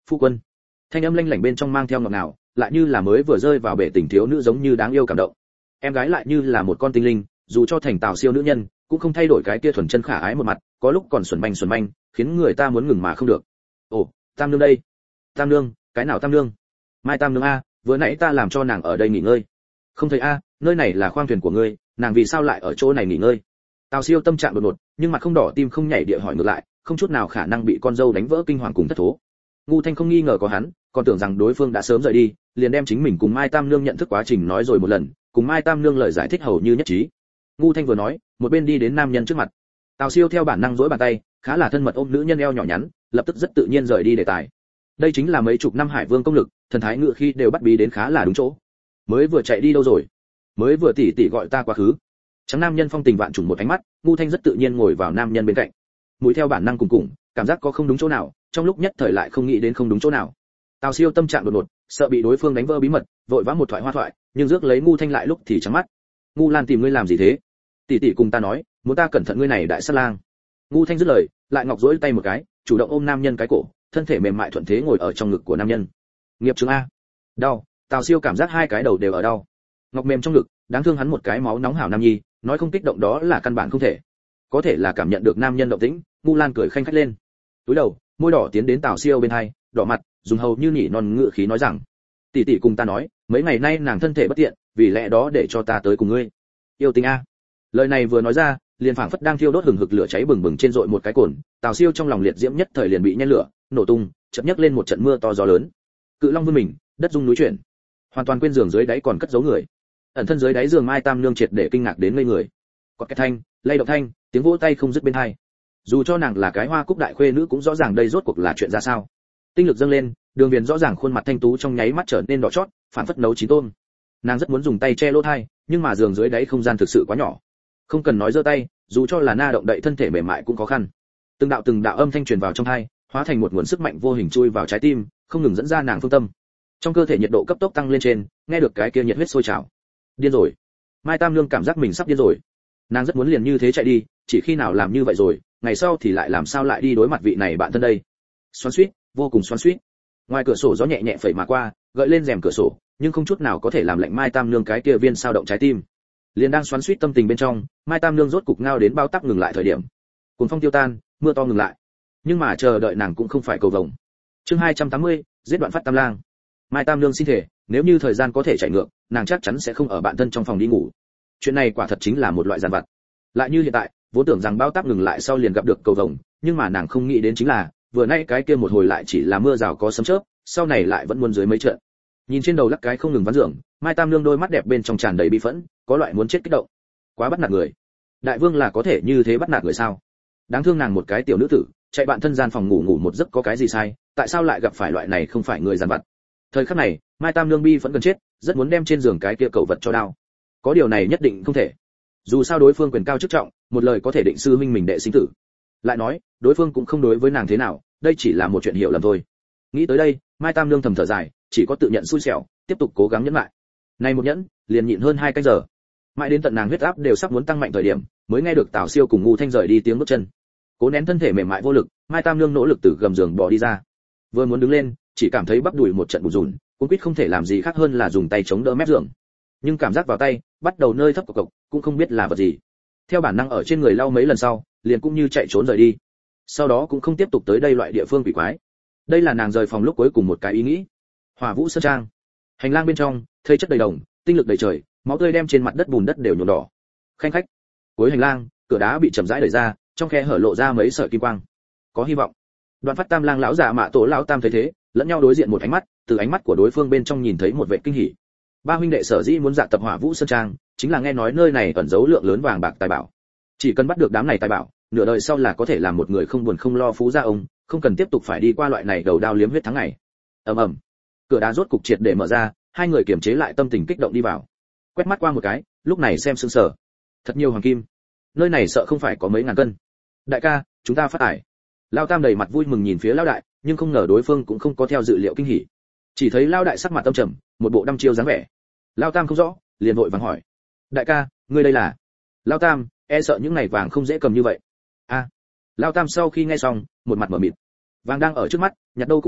phu quân. Thanh âm lanh lảnh bên trong mang theo ngọt ngào, lại như là mới vừa rơi vào bể tình thiếu nữ giống như đáng yêu cảm động. Em gái lại như là một con tinh linh, dù cho thành Tào Siêu nữ nhân, cũng không thay đổi cái kia thuần chân khả ái một mặt, có lúc còn xuẩn banh, khiến người ta muốn ngừng mà không được. Ồ, Tam nương đây. Tam nương, cái nào Tam nương? Mai Tam nương a, vừa nãy ta làm cho nàng ở đây nghỉ ngơi. Không thấy a, nơi này là khoang thuyền của ngươi, nàng vì sao lại ở chỗ này nghỉ ngơi? Tào Siêu tâm trạng đột ngột, nhưng mặt không đỏ tim không nhảy địa hỏi ngược lại, không chút nào khả năng bị con dâu đánh vỡ kinh hoàng cùng thất thố. Ngu Thanh không nghi ngờ có hắn, còn tưởng rằng đối phương đã sớm rời đi, liền đem chính mình cùng Mai Tam nương nhận thức quá trình nói rồi một lần, cùng Mai Tam nương lời giải thích hầu như nhất trí. Ngu Thanh vừa nói, một bên đi đến nam nhân trước mặt. Tào Siêu theo bản năng duỗi bàn tay, khá là thân mật ôm nữ nhân eo nhỏ nhắn, lập tức rất tự nhiên rời đi đề tài. Đây chính là mấy chục năm Hải Vương công lực, thần thái ngựa khi đều bắt bí đến khá là đúng chỗ. Mới vừa chạy đi đâu rồi? Mới vừa tỉ gọi ta quá khứ. Trắng nam nhân phong tình vạn trùng một ánh mắt, Ngu Thanh rất tự nhiên ngồi vào nam nhân bên cạnh. Mũi theo bản năng cùng, cảm giác có không đúng chỗ nào, trong lúc nhất thời lại không nghĩ đến không đúng chỗ nào. Tào Siêu tâm trạng đột ngột, sợ bị đối phương đánh vỡ bí mật, vội vã một thoại hoa thoại, nhưng rước lấy Ngu Thanh lại lúc thì trắng mắt. Ngu Lan tìm ngươi làm gì thế? Tỷ cùng ta nói, muốn ta cẩn thận ngươi này đại sát lang. Ngu Thanh dứt lời, lại ngọc duỗi tay một cái, chủ động ôm nam nhân cái cổ, thân thể mềm mại thuận thế ngồi ở trong ngực của nam nhân. Nghiệp chứng a. Đau. Tào Siêu cảm giác hai cái đầu đều ở đau. Ngọc mềm trong ngực, đáng thương hắn một cái máu nóng hảo nam nhi, nói không kích động đó là căn bản không thể. Có thể là cảm nhận được nam nhân động tĩnh, Ngu Lan cười khanh khách lên. Túi đầu, môi đỏ tiến đến Tào Siêu bên hai, đỏ mặt, dùng hầu như nhỉ non ngựa khí nói rằng: tỷ cùng ta nói, mấy ngày nay nàng thân thể bất tiện, vì lẽ đó để cho ta tới cùng ngươi. Yêu tình a. Lời này vừa nói ra, liền phảng phất đang thiêu đốt hừng hực lửa cháy bừng bừng trên dội một cái cồn, Tào Siêu trong lòng liệt diễm nhất thời liền bị nhen lửa, nổ tung, chợt nhấc lên một trận mưa to gió lớn. Cự long vươn mình, đất rung núi chuyển. Hoàn toàn quên giường dưới đáy còn cất giấu người. Ẩn thân dưới đáy giường Mai Tam nương triệt để kinh ngạc đến ngây người. Có cái thanh, lay động thanh, tiếng vỗ tay không dứt bên tai. Dù cho nàng là cái Hoa Cúc đại khuê nữ cũng rõ ràng đây rốt cuộc là chuyện ra sao. Tinh lực dâng lên, Đường Viền rõ ràng khuôn mặt thanh tú trong nháy mắt trở nên đỏ chót, phản phất nấu chín tôm. Nàng rất muốn dùng tay che lỗ tai, nhưng mà giường dưới đáy không gian thực sự quá nhỏ. Không cần nói giơ tay, dù cho là na động đậy thân thể mềm mại cũng khó khăn. Từng đạo âm thanh truyền vào trong tai, hóa thành một nguồn sức mạnh vô hình chui vào trái tim, không ngừng dẫn ra nàng phương tâm. Trong cơ thể nhiệt độ cấp tốc tăng lên trên, nghe được cái kia nhiệt huyết sôi trào. Điên rồi. Mai Tam nương cảm giác mình sắp điên rồi. Nàng rất muốn liền như thế chạy đi, chỉ khi nào làm như vậy rồi, ngày sau thì lại làm sao lại đi đối mặt vị này bạn thân đây. Xoắn xuýt, vô cùng xoắn xuýt. Ngoài cửa sổ gió nhẹ nhẹ phẩy mà qua, gợi lên rèm cửa sổ, nhưng không chút nào có thể làm lạnh Mai Tam nương cái kia viên sao động trái tim. Liền đang xoắn xuýt tâm tình bên trong, Mai Tam nương rốt cục ngao đến bao tắc ngừng lại thời điểm. Cuồng phong tiêu tan, mưa to ngừng lại. Nhưng mà chờ đợi nàng cũng không phải cầu vồng. Chương 280, giết đoạn phát Tam lang. Mai Tam nương xin thể, nếu như thời gian có thể chạy ngược, nàng chắc chắn sẽ không ở bạn thân trong phòng đi ngủ. Chuyện này quả thật chính là một loại giàn vặt. Lại như hiện tại, vốn tưởng rằng bao táp ngừng lại sau liền gặp được cầu vồng, nhưng mà nàng không nghĩ đến chính là, vừa nãy cái kia một hồi lại chỉ là mưa rào có sấm chớp, sau này lại vẫn muôn dưới mấy trận. Nhìn trên đầu lắc cái không ngừng ván giường, Mai Tam nương đôi mắt đẹp bên trong tràn đầy bi phẫn, có loại muốn chết kích động. Quá bắt nạt người. Đại vương là có thể như thế bắt nạt người sao? Đáng thương nàng một cái tiểu nữ tử, chạy bạn thân gian phòng ngủ một giấc có cái gì sai, tại sao lại gặp phải loại này không phải người giàn vặt. Thời khắc này, Mai Tam nương bi vẫn gần chết, rất muốn đem trên giường cái kia cẩu vật cho đao. Có điều này nhất định không thể. Dù sao đối phương quyền cao chức trọng, một lời có thể định sư huynh mình đệ sinh tử. Lại nói, đối phương cũng không đối với nàng thế nào, đây chỉ là một chuyện hiểu lầm thôi. Nghĩ tới đây, Mai Tam nương thầm thở dài, chỉ có tự nhận xui xẻo, tiếp tục cố gắng nhẫn lại. Này một nhẫn, liền nhịn hơn 2 canh giờ. Mãi đến tận nàng huyết áp đều sắp muốn tăng mạnh thời điểm, mới nghe được Tào Siêu cùng Ngu Thanh rời đi tiếng bước chân. Cố nén thân thể mềm mại vô lực, Mai Tam nương nỗ lực từ gầm giường bò đi ra. Vừa muốn đứng lên, chỉ cảm thấy bắp đùi một trận bủn rủn, cũng quyết không thể làm gì khác hơn là dùng tay chống đỡ mép giường. Nhưng cảm giác vào tay, bắt đầu nơi thấp cộc, cũng không biết là vật gì. Theo bản năng ở trên người lau mấy lần sau, liền cũng như chạy trốn rời đi. Sau đó cũng không tiếp tục tới đây loại địa phương quỷ quái. Đây là nàng rời phòng lúc cuối cùng một cái ý nghĩ. Hỏa Vũ Sơn Trang. Hành lang bên trong, thây chất đầy đồng, tinh lực đầy trời, máu tươi đem trên mặt đất bùn đất đều nhuộm đỏ. Khanh khách. Cuối hành lang, cửa đá bị chậm rãi đẩy ra, trong khe hở lộ ra mấy sợi kim quang. Có hy vọng. Đoạn Phát Tam lang lão già Mạ Tổ lão tam thấy thế, lẫn nhau đối diện một ánh mắt, từ ánh mắt của đối phương bên trong nhìn thấy một vẻ kinh hỉ. Ba huynh đệ sở dĩ muốn dạ tập Hỏa Vũ Sơn Trang, chính là nghe nói nơi này ẩn giấu lượng lớn vàng bạc tài bảo. Chỉ cần bắt được đám này tài bảo, nửa đời sau là có thể làm một người không buồn không lo phú gia ông, không cần tiếp tục phải đi qua loại này đầu đao liếm huyết tháng ngày. Ầm ầm. Cửa đá rốt cục triệt để mở ra, hai người kiềm chế lại tâm tình kích động đi vào. Quét mắt qua một cái, lúc này xem sững sờ. Thật nhiều hoàng kim. Nơi này sợ không phải có mấy ngàn cân. Đại ca, chúng ta phát tải. Lão tam đầy mặt vui mừng nhìn phía lão đại, nhưng không ngờ đối phương cũng không có theo dự liệu kinh hỉ. Chỉ thấy lão đại sắc mặt âm trầm, một bộ đăm chiêu dáng vẻ. Lão tam không rõ, liền vội vàng hỏi: đại ca, ngươi đây là? Lão tam, e sợ những này vàng không dễ cầm như vậy. A. Lão tam sau khi nghe xong, một mặt mở mịt. Vàng đang ở trước mắt, nhặt đâu cũng có,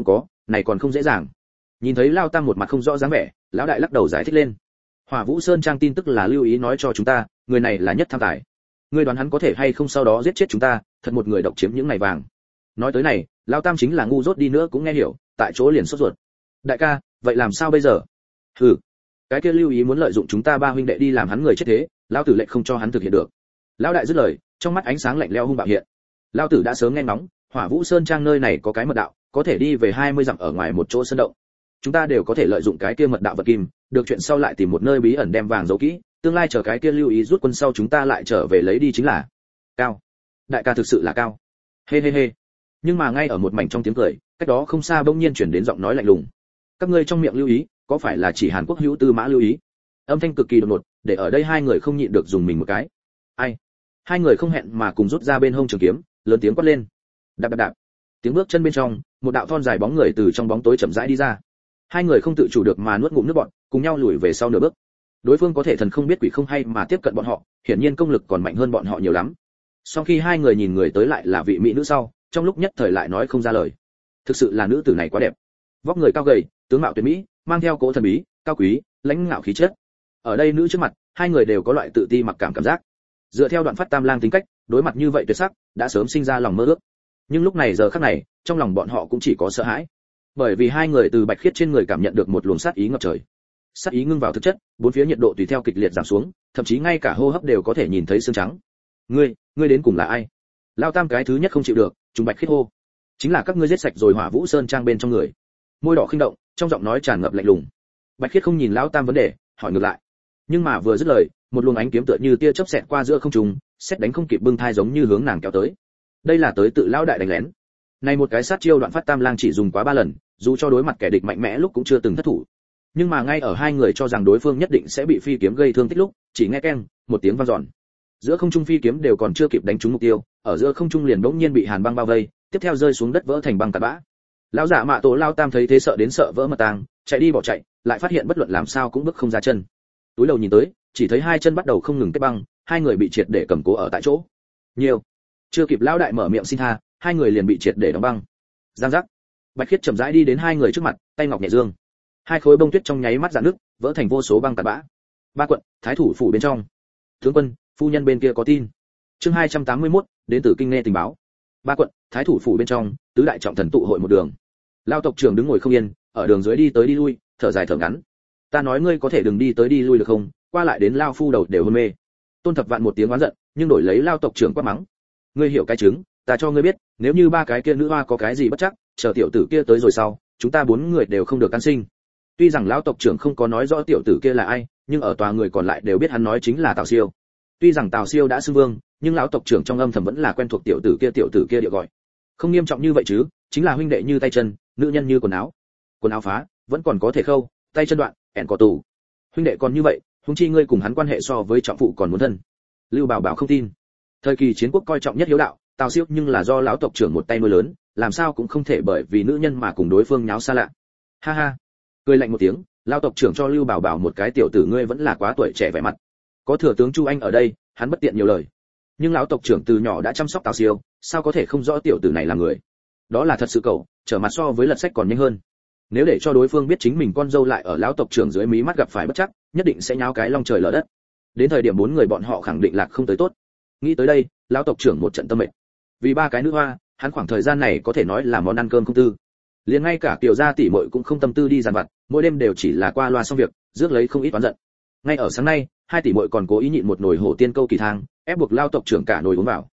này còn không dễ dàng. Nhìn thấy Lao Tam một mặt không rõ dáng vẻ, lão đại lắc đầu giải thích lên. Hỏa Vũ Sơn Trang tin tức là Lưu Ý nói cho chúng ta, người này là nhất tham tài. Ngươi đoán hắn có thể hay không sau đó giết chết chúng ta, thật một người độc chiếm những này vàng. Nói tới này, Lao Tam chính là ngu dốt đi nữa cũng nghe hiểu, tại chỗ liền sốt ruột. Đại ca, vậy làm sao bây giờ? Hừ, cái kia Lưu Ý muốn lợi dụng chúng ta ba huynh đệ đi làm hắn người chết thế, lão tử lệnh không cho hắn thực hiện được. Lão đại dứt lời, trong mắt ánh sáng lạnh lẽo hung bạo hiện. Lão tử đã sớm nghe ngóng, Hỏa Vũ Sơn Trang nơi này có cái mật đạo, có thể đi về 20 dặm ở ngoài một chỗ sơn động. Chúng ta đều có thể lợi dụng cái kia mật đạo vật kim, được chuyện sau lại tìm một nơi bí ẩn đem vàng giấu kỹ, tương lai chờ cái kia Lưu Ý rút quân sau chúng ta lại trở về lấy đi chính là. Cao. Đại ca thực sự là cao. Hê hê hê. Nhưng mà ngay ở một mảnh trong tiếng cười, cách đó không xa bỗng nhiên truyền đến giọng nói lạnh lùng. Các ngươi trong miệng Lưu Ý, có phải là chỉ Hàn Quốc hữu Tư Mã Lưu Ý? Âm thanh cực kỳ đột ngột, để ở đây hai người không nhịn được dùng mình một cái. Ai? Hai người không hẹn mà cùng rút ra bên hông trường kiếm, lớn tiếng quát lên. Đạp đạp đạp. Tiếng bước chân bên trong, một đạo thon dài bóng người từ trong bóng tối chậm rãi đi ra. Hai người không tự chủ được mà nuốt ngụm nước bọt, cùng nhau lùi về sau nửa bước. Đối phương có thể thần không biết quỷ không hay mà tiếp cận bọn họ, hiển nhiên công lực còn mạnh hơn bọn họ nhiều lắm. Sau khi hai người nhìn người tới lại là vị mỹ nữ sau, trong lúc nhất thời lại nói không ra lời. Thực sự là nữ tử này quá đẹp. Vóc người cao gầy, tướng mạo tuyệt mỹ, mang theo cỗ thần bí, cao quý, lãnh ngạo khí chất. Ở đây nữ trước mặt, hai người đều có loại tự ti mặc cảm cảm giác. Dựa theo Đoạn Phát Tam Lang tính cách, đối mặt như vậy tuyệt sắc, đã sớm sinh ra lòng mơ ước. Nhưng lúc này giờ khắc này, trong lòng bọn họ cũng chỉ có sợ hãi. Bởi vì hai người từ Bạch Khiết trên người cảm nhận được một luồng sát ý ngập trời. Sát ý ngưng vào thực chất, bốn phía nhiệt độ tùy theo kịch liệt giảm xuống, thậm chí ngay cả hô hấp đều có thể nhìn thấy xương trắng. Ngươi đến cùng là ai? Lao Tam cái thứ nhất không chịu được, chúng Bạch Khiết hô. Chính là các ngươi giết sạch rồi Hỏa Vũ Sơn Trang bên trong người. Môi đỏ khinh động, trong giọng nói tràn ngập lạnh lùng. Bạch Khiết không nhìn Lão Tam vấn đề, hỏi ngược lại. Nhưng mà vừa dứt lời, một luồng ánh kiếm tựa như tia chớp xẹt qua giữa không trung, xét đánh không kịp bưng thai giống như hướng nàng kéo tới. Đây là tới tự lão đại đánh lén. Này một cái sát chiêu Đoạn Phát Tam Lang chỉ dùng quá 3 lần, dù cho đối mặt kẻ địch mạnh mẽ lúc cũng chưa từng thất thủ. Nhưng mà ngay ở hai người cho rằng đối phương nhất định sẽ bị phi kiếm gây thương tích lúc, chỉ nghe keng một tiếng vang dọn. Giữa không trung phi kiếm đều còn chưa kịp đánh trúng mục tiêu, ở giữa không trung liền bỗng nhiên bị hàn băng bao vây, tiếp theo rơi xuống đất vỡ thành băng tạt bã. Lão giả Mạ Tổ Lao Tam thấy thế sợ đến sợ vỡ mật tang, chạy đi bỏ chạy, lại phát hiện bất luận làm sao cũng bước không ra chân. Túi đầu nhìn tới, chỉ thấy hai chân bắt đầu không ngừng kết băng, hai người bị triệt để cầm cố ở tại chỗ. Nhiều, chưa kịp lão đại mở miệng xin tha, hai người liền bị triệt để đóng băng. Giang giác. Bạch Khiết chậm rãi đi đến hai người trước mặt, tay ngọc nhẹ dương. Hai khối bông tuyết trong nháy mắt rạn nứt, vỡ thành vô số băng tạt bã. Ba quận, thái thủ phủ bên trong. Tướng quân, phu nhân bên kia có tin. Chương 281, đến từ kinh nghe tình báo. Ba quận, thái thủ phủ bên trong, tứ đại trọng thần tụ hội một đường. Lao tộc trưởng đứng ngồi không yên, ở đường dưới đi tới đi lui, thở dài thở ngắn. Ta nói ngươi có thể đừng đi tới đi lui được không, qua lại đến lao phu đầu đều hôn mê. Tôn Thập Vạn một tiếng oán giận, nhưng đổi lấy Lao tộc trưởng quát mắng. Ngươi hiểu cái chứng, ta cho ngươi biết, nếu như ba cái kia nữ hoa có cái gì bất chắc, chờ tiểu tử kia tới rồi sau, chúng ta 4 người đều không được can sinh. Tuy rằng lão tộc trưởng không có nói rõ tiểu tử kia là ai, nhưng ở tòa người còn lại đều biết hắn nói chính là Tào Siêu. Tuy rằng Tào Siêu đã xưng vương, nhưng lão tộc trưởng trong âm thầm vẫn là quen thuộc tiểu tử kia địa gọi. Không nghiêm trọng như vậy chứ, chính là huynh đệ như tay chân, nữ nhân như quần áo phá, vẫn còn có thể khâu, tay chân đoạn, ẻn có tù. Huynh đệ còn như vậy, huống chi ngươi cùng hắn quan hệ so với trọng phụ còn muốn thân. Lưu Bảo Bảo không tin. Thời kỳ chiến quốc coi trọng nhất hiếu đạo, Tào Siêu nhưng là do lão tộc trưởng một tay nuôi lớn, làm sao cũng không thể bởi vì nữ nhân mà cùng đối phương nháo xa lạ. Ha ha. Cười lạnh một tiếng, lão tộc trưởng cho Lưu Bảo Bảo một cái tiểu tử ngươi vẫn là quá tuổi trẻ vẻ mặt. Có thừa tướng Chu Anh ở đây, hắn bất tiện nhiều lời. Nhưng lão tộc trưởng từ nhỏ đã chăm sóc Tào Siêu, sao có thể không rõ tiểu tử này là người. Đó là thật sự cậu, trở mặt so với lật sách còn nhanh hơn. Nếu để cho đối phương biết chính mình con dâu lại ở lão tộc trưởng dưới mí mắt gặp phải bất chắc, nhất định sẽ nháo cái long trời lở đất. Đến thời điểm 4 người bọn họ khẳng định lạc không tới tốt. Nghĩ tới đây, lão tộc trưởng một trận tâm mệt. Vì ba cái nữ hoa, hắn khoảng thời gian này có thể nói là món ăn cơm không tư. Liền ngay cả tiểu gia tỷ muội cũng không tâm tư đi dàn vặt, mỗi đêm đều chỉ là qua loa xong việc, rước lấy không ít oán giận. Ngay ở sáng nay, hai tỷ muội còn cố ý nhịn một nồi hổ tiên câu kỳ thang, ép buộc lão tộc trưởng cả nồi uống vào.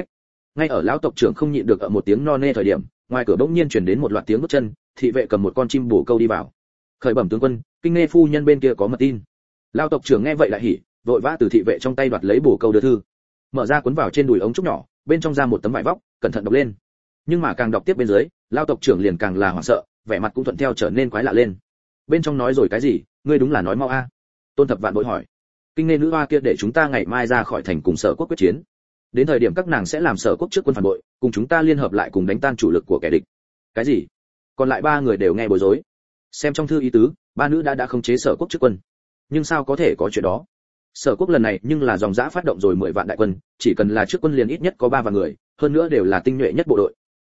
Ngay ở lão tộc trưởng không nhịn được ở một tiếng no nê thời điểm, ngoài cửa bỗng nhiên truyền đến một loạt tiếng bước chân, thị vệ cầm một con chim bổ câu đi vào. Khởi bẩm tướng quân, kinh nghe phu nhân bên kia có mật tin. Lão tộc trưởng nghe vậy lại hỉ, vội vã từ thị vệ trong tay đoạt lấy bổ câu đưa thư. Mở ra cuốn vào trên đùi ống trúc nhỏ, bên trong ra một tấm vải vóc, cẩn thận đọc lên. Nhưng mà càng đọc tiếp bên dưới, lão tộc trưởng liền càng là hoảng sợ, vẻ mặt cũng thuận theo trở nên quái lạ lên. Bên trong nói rồi cái gì, ngươi đúng là nói mau a. Tôn Thập Vạn vội hỏi. Kinh nghe nữ hoa kia để chúng ta ngày mai ra khỏi thành cùng Sở Quốc quyết chiến. Đến thời điểm các nàng sẽ làm Sở Quốc trước quân phản bội, cùng chúng ta liên hợp lại cùng đánh tan chủ lực của kẻ địch. Cái gì? Còn lại 3 người đều nghe bối rối. Xem trong thư ý tứ, 3 nữ đã khống chế Sở Quốc trước quân. Nhưng sao có thể có chuyện đó? Sở Quốc lần này nhưng là dòng dã phát động rồi 10 vạn đại quân, chỉ cần là trước quân liền ít nhất có 3 vạn người, hơn nữa đều là tinh nhuệ nhất bộ đội.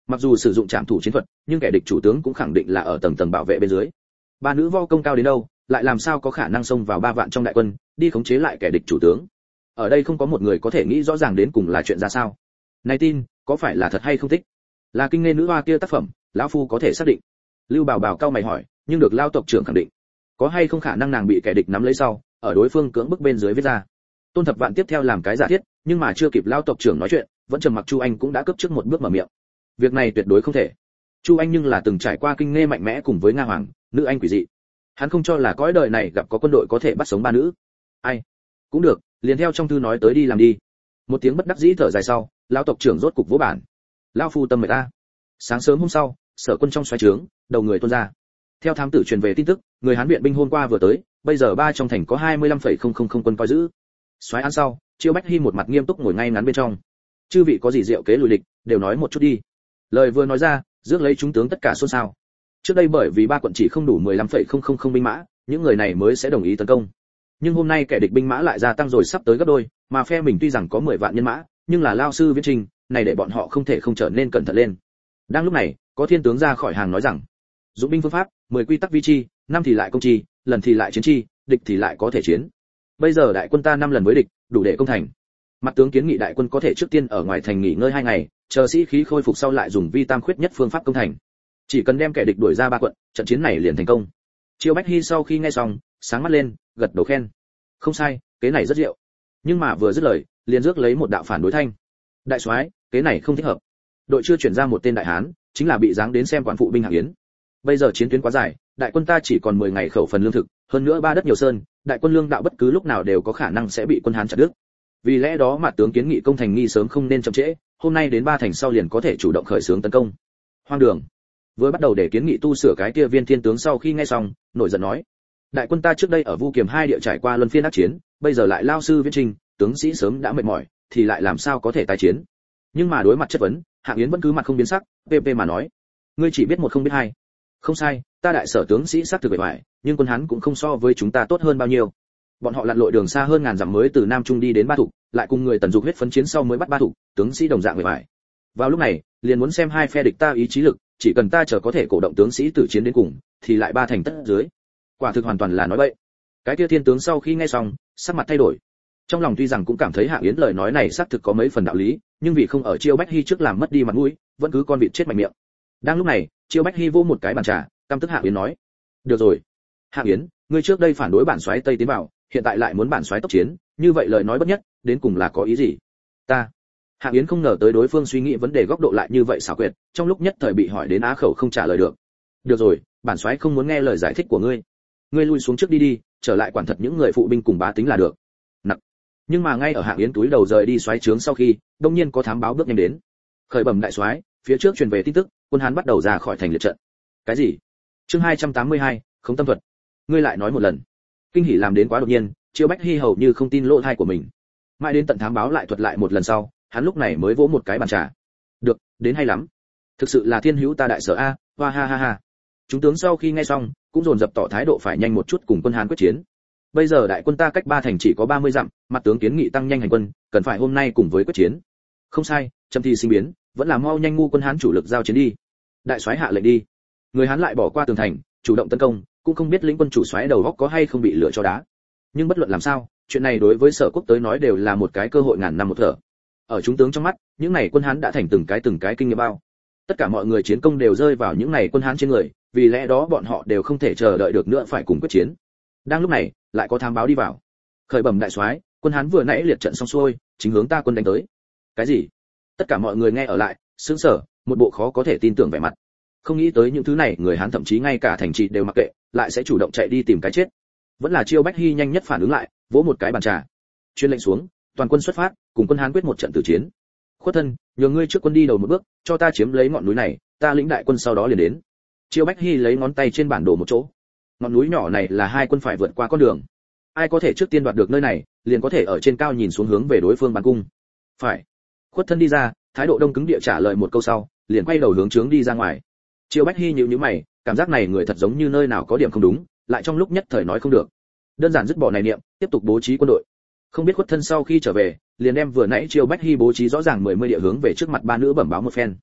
Mặc dù sử dụng trảm thủ chiến thuật, nhưng kẻ địch chủ tướng cũng khẳng định là ở tầng tầng bảo vệ bên dưới. Ba nữ vo công cao đến đâu, lại làm sao có khả năng xông vào 3 vạn trong đại quân, đi khống chế lại kẻ địch chủ tướng. Ở đây không có một người có thể nghĩ rõ ràng đến cùng là chuyện ra sao. Này tin, có phải là thật hay không thích? Là kinh nghe nữ hoa kia tác phẩm, lão phu có thể xác định. Lưu Bảo Bảo cao mày hỏi, nhưng được Lao tộc trưởng khẳng định. Có hay không khả năng nàng bị kẻ địch nắm lấy sau, ở đối phương cưỡng bức bên dưới viết ra. Tôn Thập Vạn tiếp theo làm cái giả thiết, nhưng mà chưa kịp Lao tộc trưởng nói chuyện, vẫn trầm mặc Chu Anh cũng đã cấp trước một bước mở miệng. Việc này tuyệt đối không thể. Chu Anh nhưng là từng trải qua kinh nghe mạnh mẽ cùng với Nga Hoàng, nữ anh quỷ dị. Hắn không cho là cõi đời này gặp có quân đội có thể bắt sống 3 nữ. Ai? Cũng được, liền theo trong thư nói tới đi làm đi. Một tiếng bất đắc dĩ thở dài sau, Lão tộc trưởng rốt cục vỗ bản. Lão phu tâm mệt ta. Sáng sớm hôm sau, Sở Quân trong xoáy trướng, đầu người tuôn ra. Theo thám tử truyền về tin tức, người Hán viện binh hôm qua vừa tới, bây giờ ba trong thành có 25,000 quân coi giữ. Soái ăn sau, Chiêu Bách Hi một mặt nghiêm túc ngồi ngay ngắn bên trong. Chư vị có gì diệu kế lùi địch, đều nói một chút đi. Lời vừa nói ra, rước lấy chúng tướng tất cả xôn xao. Trước đây bởi vì ba quận chỉ không đủ 15,000 binh mã, những người này mới sẽ đồng ý tấn công. Nhưng hôm nay kẻ địch binh mã lại gia tăng rồi sắp tới gấp đôi, mà phe mình tuy rằng có 10 vạn nhân mã, nhưng là lao sư viễn trình, này để bọn họ không thể không trở nên cẩn thận lên. Đang lúc này, có thiên tướng ra khỏi hàng nói rằng, dụng binh phương pháp, 10 quy tắc vi chi, năm thì lại công chi, lần thì lại chiến chi, địch thì lại có thể chiến. Bây giờ đại quân ta 5 lần với địch, đủ để công thành. Mặt tướng kiến nghị đại quân có thể trước tiên ở ngoài thành nghỉ ngơi 2 ngày, chờ sĩ khí khôi phục sau lại dùng vi tam khuyết nhất phương pháp công thành. Chỉ cần đem kẻ địch đuổi ra 3 quận, trận chiến này liền thành công. Chiêu Bách Hi sau khi nghe xong, sáng mắt lên, gật đầu khen. Không sai, kế này rất diệu. Nhưng mà vừa dứt lời, liền rước lấy một đạo phản đối thanh. Đại soái, kế này không thích hợp. Đội chưa chuyển ra một tên đại hán, chính là bị giáng đến xem quản phụ binh Hạng Yến. Bây giờ chiến tuyến quá dài, đại quân ta chỉ còn 10 ngày khẩu phần lương thực, hơn nữa ba đất nhiều sơn, đại quân lương đạo bất cứ lúc nào đều có khả năng sẽ bị quân Hán chặt đứt. Vì lẽ đó mà tướng kiến nghị công thành nghi sớm không nên chậm trễ, hôm nay đến 3 thành sau liền có thể chủ động khởi xướng tấn công. Hoang đường. Vừa bắt đầu để kiến nghị tu sửa cái kia viên thiên tướng sau khi nghe xong, nổi giận nói: đại quân ta trước đây ở Vu Kiềm 2 địa trải qua luân phiên ác chiến, bây giờ lại lao sư viễn trình, tướng sĩ sớm đã mệt mỏi, thì lại làm sao có thể tái chiến. Nhưng mà đối mặt chất vấn, Hạng Yến vẫn cứ mặt không biến sắc, pp mà nói: ngươi chỉ biết một không biết hai. Không sai, ta đại sở tướng sĩ xác thực bề ngoài, nhưng quân Hán cũng không so với chúng ta tốt hơn bao nhiêu. Bọn họ lặn lội đường xa hơn ngàn dặm mới từ Nam Trung đi đến Ba Thục, lại cùng người Tần Dục huyết phấn chiến sau mới bắt Ba Thục, tướng sĩ đồng dạng bề ngoài. Vào lúc này, liền muốn xem hai phe địch ta ý chí lực, chỉ cần ta chờ có thể cổ động tướng sĩ tử chiến đến cùng, thì lại 3 thành tất dưới. Quả thực hoàn toàn là nói bậy. Cái kia thiên tướng sau khi nghe xong, sắc mặt thay đổi. Trong lòng tuy rằng cũng cảm thấy Hạng Yến lời nói này xác thực có mấy phần đạo lý, nhưng vì không ở Chiêu Bách Hi trước làm mất đi mặt mũi, vẫn cứ con vịt chết mạnh miệng. Đang lúc này, Chiêu Bách Hi vỗ một cái bàn trà, căm tức Hạng Yến nói: được rồi, Hạng Yến, ngươi trước đây phản đối bản soái Tây tiến vào, hiện tại lại muốn bản soái tốc chiến, như vậy lời nói bất nhất, đến cùng là có ý gì? Ta. Hạng Yến không ngờ tới đối phương suy nghĩ vấn đề góc độ lại như vậy xảo quyệt, trong lúc nhất thời bị hỏi đến á khẩu không trả lời được. Được rồi, bản soái không muốn nghe lời giải thích của ngươi. Ngươi lui xuống trước đi đi, trở lại quản thật những người phụ binh cùng bá tính là được. Nặng. Nhưng mà ngay ở Hạng Yến túi đầu rời đi soái trướng sau khi, đông nhiên có thám báo bước nhanh đến. Khởi bẩm đại soái, phía trước truyền về tin tức, quân Hán bắt đầu ra khỏi thành liệt trận. Cái gì? Chương 282, không tâm thuật. Ngươi lại nói một lần. Kinh hỉ làm đến quá đột nhiên, Chiêu Bách Hi hầu như không tin lỗ tai của mình. Mãi đến tận thám báo lại thuật lại một lần sau, hắn lúc này mới vỗ một cái bàn trà. Được, đến hay lắm. Thực sự là thiên hữu ta đại sở a, hoa ha ha ha. Chúng tướng sau khi nghe xong, cũng dồn dập tỏ thái độ phải nhanh một chút cùng quân Hán quyết chiến. Bây giờ đại quân ta cách 3 thành chỉ có 30 dặm, mặt tướng kiến nghị tăng nhanh hành quân, cần phải hôm nay cùng với quyết chiến. Không sai, châm thi sinh biến, vẫn là mau nhanh ngu quân Hán chủ lực giao chiến đi. Đại soái hạ lệnh đi. Người Hán lại bỏ qua tường thành, chủ động tấn công, cũng không biết lĩnh quân chủ soái đầu góc có hay không bị lửa cho đá. Nhưng bất luận làm sao, chuyện này đối với Sở Quốc tới nói đều là một cái cơ hội ngàn năm một thở. Ở chúng tướng trong mắt, những này quân Hán đã thành từng cái kinh nghiệm bao. Tất cả mọi người chiến công đều rơi vào những này quân Hán trên người, vì lẽ đó bọn họ đều không thể chờ đợi được nữa phải cùng quyết chiến. Đang lúc này, lại có thám báo đi vào. Khởi bẩm đại soái, quân Hán vừa nãy liệt trận xong xuôi, chính hướng ta quân đánh tới. Cái gì? Tất cả mọi người nghe ở lại, sững sờ, một bộ khó có thể tin tưởng vẻ mặt. Không nghĩ tới những thứ này, người Hán thậm chí ngay cả thành trì đều mặc kệ, lại sẽ chủ động chạy đi tìm cái chết. Vẫn là Chiêu Bách Hi nhanh nhất phản ứng lại, vỗ một cái bàn trà. Truyền lệnh xuống, toàn quân xuất phát, cùng quân Hán quyết một trận tử chiến. Khuất thân, nhờ ngươi trước quân đi đầu một bước, cho ta chiếm lấy ngọn núi này, ta lĩnh đại quân sau đó liền đến. Chiêu Bách Hi lấy ngón tay trên bản đồ một chỗ. Ngọn núi nhỏ này là hai quân phải vượt qua con đường. Ai có thể trước tiên đoạt được nơi này, liền có thể ở trên cao nhìn xuống hướng về đối phương bắn cung. Phải. Khuất thân đi ra, thái độ đông cứng địa trả lời một câu sau, liền quay đầu hướng trướng đi ra ngoài. Chiêu Bách Hi nhíu nhíu mày, cảm giác này người thật giống như nơi nào có điểm không đúng, lại trong lúc nhất thời nói không được. Đơn giản dứt bỏ này niệm, tiếp tục bố trí quân đội. Không biết Khuất thân sau khi trở về, liền đem vừa nãy Chiêu Bách Hi bố trí rõ ràng 10 địa hướng về trước mặt ba nữ bẩm báo một phen.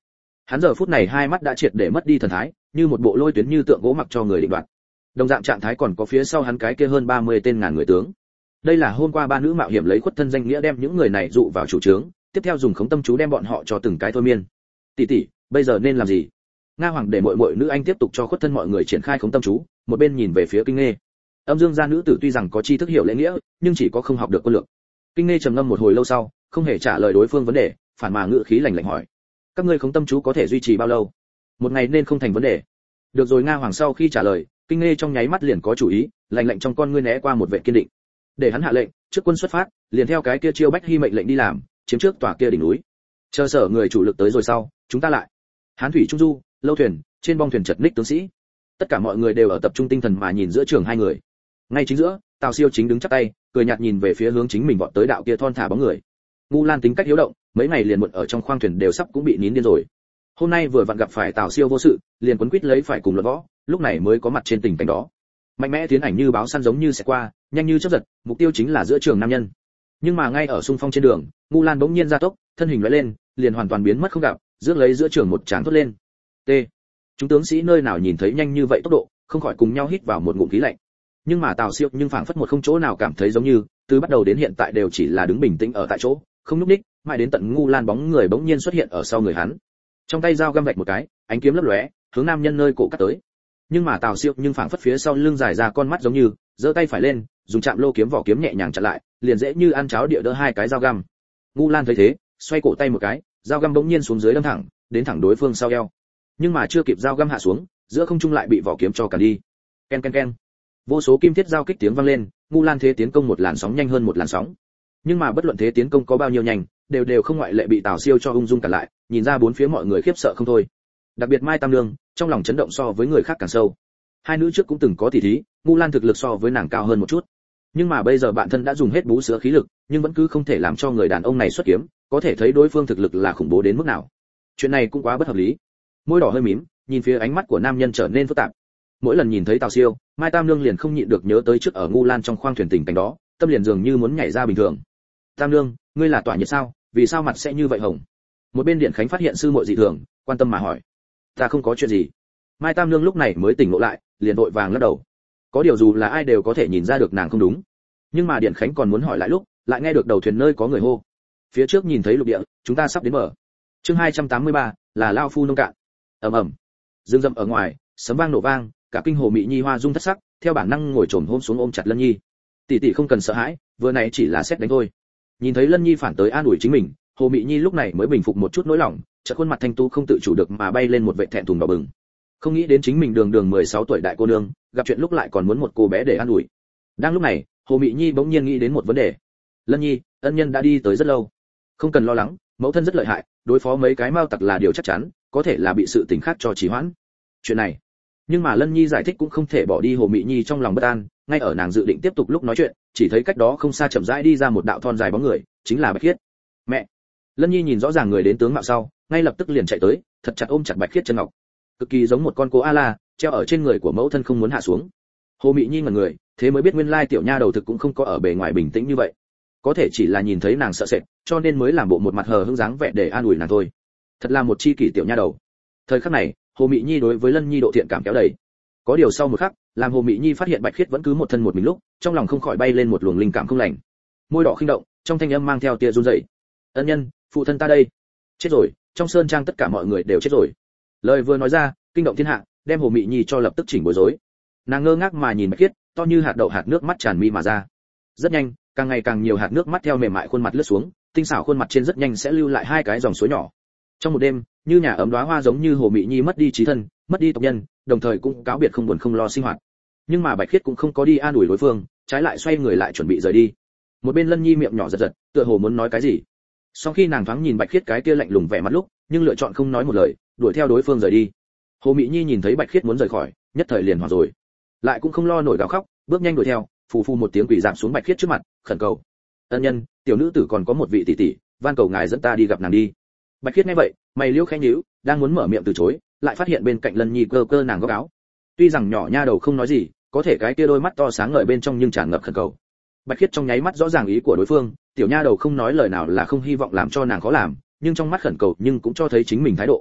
Hắn giờ phút này hai mắt đã triệt để mất đi thần thái, như một bộ lôi tuyến như tượng gỗ mặc cho người định đoạt. Đồng dạng trạng thái còn có phía sau hắn cái kia hơn 30 tên ngàn người tướng. Đây là hôm qua ba nữ mạo hiểm lấy khuất thân danh nghĩa đem những người này dụ vào chủ trướng, tiếp theo dùng khống tâm chú đem bọn họ cho từng cái thôi miên. Tỷ tỷ, bây giờ nên làm gì? Nga hoàng để muội nữ anh tiếp tục cho khuất thân mọi người triển khai khống tâm chú, một bên nhìn về phía Kinh Nghê. Âm Dương gia nữ tử tuy rằng có tri thức hiểu lễ nghĩa, nhưng chỉ có không học được quân lược. Kinh Nghê trầm ngâm một hồi lâu sau, không hề trả lời đối phương vấn đề, phản mà ngữ khí lạnh lạnh hỏi: các ngươi khống tâm chú có thể duy trì bao lâu? Một ngày nên không thành vấn đề. Được rồi. Nga hoàng sau khi trả lời, Kinh Nghê trong nháy mắt liền có chủ ý, lạnh lạnh trong con ngươi né qua một vẻ kiên định. Để hắn hạ lệnh, trước quân xuất phát, liền theo cái kia Chiêu Bách Hy mệnh lệnh đi làm, chiếm trước tòa kia đỉnh núi. Chờ sở người chủ lực tới rồi sau, chúng ta lại. Hán thủy trung du, lâu thuyền, trên bong thuyền chật ních tướng sĩ. Tất cả mọi người đều ở tập trung tinh thần mà nhìn giữa trường hai người. Ngay chính giữa, Tào Siêu chính đứng chắp tay, cười nhạt nhìn về phía hướng chính mình vọt tới đạo kia thon thả bóng người. Ngu Lan tính cách hiếu động, mấy ngày liền muộn ở trong khoang thuyền đều sắp cũng bị nín điên rồi. Hôm nay vừa vặn gặp phải Tào Siêu vô sự, liền quấn quýt lấy phải cùng luận võ, lúc này mới có mặt trên tình cảnh đó. Mạnh mẽ tiến ảnh như báo săn giống như sẽ qua, nhanh như chớp giật, mục tiêu chính là giữa trường nam nhân. Nhưng mà ngay ở xung phong trên đường, Ngu Lan bỗng nhiên gia tốc, thân hình lóe lên, liền hoàn toàn biến mất không gặp, rước lấy giữa trường một tràng thốt lên. T. Chúng tướng sĩ nơi nào nhìn thấy nhanh như vậy tốc độ, không khỏi cùng nhau hít vào một ngụm khí lạnh. Nhưng mà Tào Siêu nhưng phảng phất một không chỗ nào cảm thấy giống như, từ bắt đầu đến hiện tại đều chỉ là đứng bình tĩnh ở tại chỗ, không nhúc nhích, mãi đến tận Ngu Lan bóng người bỗng nhiên xuất hiện ở sau người hắn. Trong tay dao găm vạch một cái, ánh kiếm lấp lóe, hướng nam nhân nơi cổ cắt tới. Nhưng mà Tào Siêu nhưng phảng phất phía sau lưng dài ra con mắt giống như, giơ tay phải lên, dùng chạm lô kiếm vỏ kiếm nhẹ nhàng chặn lại, liền dễ như ăn cháo địa đỡ hai cái dao găm. Ngu Lan thấy thế, xoay cổ tay một cái, dao găm bỗng nhiên xuống dưới đâm thẳng, đến thẳng đối phương sau eo. Nhưng mà chưa kịp dao găm hạ xuống, giữa không trung lại bị vỏ kiếm cho cản đi. Ken ken ken. Vô số kim thiết giao kích tiếng vang lên, Ngu Lan thế tiến công một làn sóng nhanh hơn một làn sóng. Nhưng mà bất luận thế tiến công có bao nhiêu nhanh, đều không ngoại lệ bị Tào Siêu cho ung dung cản lại, nhìn ra bốn phía mọi người khiếp sợ không thôi. Đặc biệt Mai Tam Nương, trong lòng chấn động so với người khác càng sâu. Hai nữ trước cũng từng có tỷ thí, Ngu Lan thực lực so với nàng cao hơn một chút. Nhưng mà bây giờ bản thân đã dùng hết bú sữa khí lực, nhưng vẫn cứ không thể làm cho người đàn ông này xuất kiếm, có thể thấy đối phương thực lực là khủng bố đến mức nào. Chuyện này cũng quá bất hợp lý. Môi đỏ hơi mím, nhìn phía ánh mắt của nam nhân trở nên phức tạp. Mỗi lần nhìn thấy Tào Siêu, Mai Tam Nương liền không nhịn được nhớ tới trước ở Ngu Lan trong khoang thuyền tình cảnh đó, tâm liền dường như muốn nhảy ra bình thường. Tam Nương, ngươi là tỏa nhiệt sao, vì sao mặt sẽ như vậy hồng? Một bên Điện Khánh phát hiện sư muội dị thường, quan tâm mà hỏi. Ta không có chuyện gì. Mai Tam Nương lúc này mới tỉnh ngộ lại, liền vội vàng lắc đầu. Có điều dù là ai đều có thể nhìn ra được nàng không đúng. Nhưng mà Điện Khánh còn muốn hỏi lại lúc, lại nghe được đầu thuyền nơi có người hô. Phía trước nhìn thấy lục địa, chúng ta sắp đến bờ. Chương 283, là lao phu nông cạn. Ầm ầm. Dương rậm ở ngoài, sấm vang nổ vang, cả kinh Hồ Mị Nhi hoa dung thất sắc, theo bản năng ngồi chồm hôm xuống ôm chặt Lân Nhi. Tỷ tỷ không cần sợ hãi, vừa nãy chỉ là xét đánh thôi. Nhìn thấy Lân Nhi phản tới an ủi chính mình, Hồ Mị Nhi lúc này mới bình phục một chút nỗi lòng, chợt khuôn mặt thanh tú không tự chủ được mà bay lên một vệt thẹn thùng đỏ bừng. Không nghĩ đến chính mình đường 16 tuổi đại cô nương, gặp chuyện lúc lại còn muốn một cô bé để an ủi. Đang lúc này, Hồ Mị Nhi bỗng nhiên nghĩ đến một vấn đề. Lân Nhi, ân nhân đã đi tới rất lâu, không cần lo lắng, mẫu thân rất lợi hại, đối phó mấy cái mao tặc là điều chắc chắn, có thể là bị sự tình khác cho trì hoãn. Chuyện này, nhưng mà Lân Nhi giải thích cũng không thể bỏ đi Hồ Mị Nhi trong lòng bất an, ngay ở nàng dự định tiếp tục lúc nói chuyện, chỉ thấy cách đó không xa chậm rãi đi ra một đạo thon dài bóng người, chính là Bạch Khiết. Mẹ! Lân Nhi nhìn rõ ràng người đến tướng mạo sau, ngay lập tức liền chạy tới, thật chặt ôm chặt Bạch Khiết chân ngọc, cực kỳ giống một con cô a la, treo ở trên người của mẫu thân không muốn hạ xuống. Hồ Mị Nhi ngẩn người, thế mới biết nguyên lai tiểu nha đầu thực cũng không có ở bề ngoài bình tĩnh như vậy, có thể chỉ là nhìn thấy nàng sợ sệt, cho nên mới làm bộ một mặt hờ hững dáng vẻ để an ủi nàng thôi. Thật là một chi kỷ tiểu nha đầu. Thời khắc này, Hồ Mị Nhi đối với Lân Nhi độ thiện cảm kéo đầy. Có điều sau một khắc, làm Hồ Mị Nhi phát hiện Bạch Khiết vẫn cứ một thân một mình lúc, trong lòng không khỏi bay lên một luồng linh cảm không lành. Môi đỏ khinh động, trong thanh âm mang theo tia run rẩy. Ân nhân, phụ thân ta đây. Chết rồi, trong sơn trang tất cả mọi người đều chết rồi. Lời vừa nói ra, kinh động thiên hạ, đem Hồ Mị Nhi cho lập tức chỉnh bối rối. Nàng ngơ ngác mà nhìn Bạch Khiết, to như hạt đậu hạt nước mắt tràn mi mà ra. Rất nhanh, càng ngày càng nhiều hạt nước mắt theo mềm mại khuôn mặt lướt xuống, tinh xảo khuôn mặt trên rất nhanh sẽ lưu lại hai cái dòng suối nhỏ. Trong một đêm, như nhà ấm đóa hoa giống như Hồ Mị Nhi mất đi trí thân, mất đi tộc nhân, đồng thời cũng cáo biệt không buồn không lo sinh hoạt. Nhưng mà Bạch Khiết cũng không có đi an ủi đối phương, trái lại xoay người lại chuẩn bị rời đi. Một bên Lân Nhi miệng nhỏ giật giật, tựa hồ muốn nói cái gì. Sau khi nàng thoáng nhìn Bạch Khiết cái kia lạnh lùng vẻ mặt lúc, nhưng lựa chọn không nói một lời, đuổi theo đối phương rời đi. Hồ Mị Nhi nhìn thấy Bạch Khiết muốn rời khỏi, nhất thời liền hoảng rồi, lại cũng không lo nổi gào khóc, bước nhanh đuổi theo, phù phù một tiếng quỳ rạp xuống Bạch Khiết trước mặt, khẩn cầu: "Ân nhân, tiểu nữ tử còn có một vị tỷ tỷ, van cầu ngài dẫn ta đi gặp nàng đi." Bạch Khiết nghe vậy, mày liễu khẽ nhíu, đang muốn mở miệng từ chối, lại phát hiện bên cạnh Lân Nhi cơ cơ nàng góc áo. Tuy rằng nhỏ nha đầu không nói gì, có thể cái kia đôi mắt to sáng ngời bên trong nhưng tràn ngập khẩn cầu. Bạch Khiết trong nháy mắt rõ ràng ý của đối phương, tiểu nha đầu không nói lời nào là không hy vọng làm cho nàng khó làm, nhưng trong mắt khẩn cầu nhưng cũng cho thấy chính mình thái độ.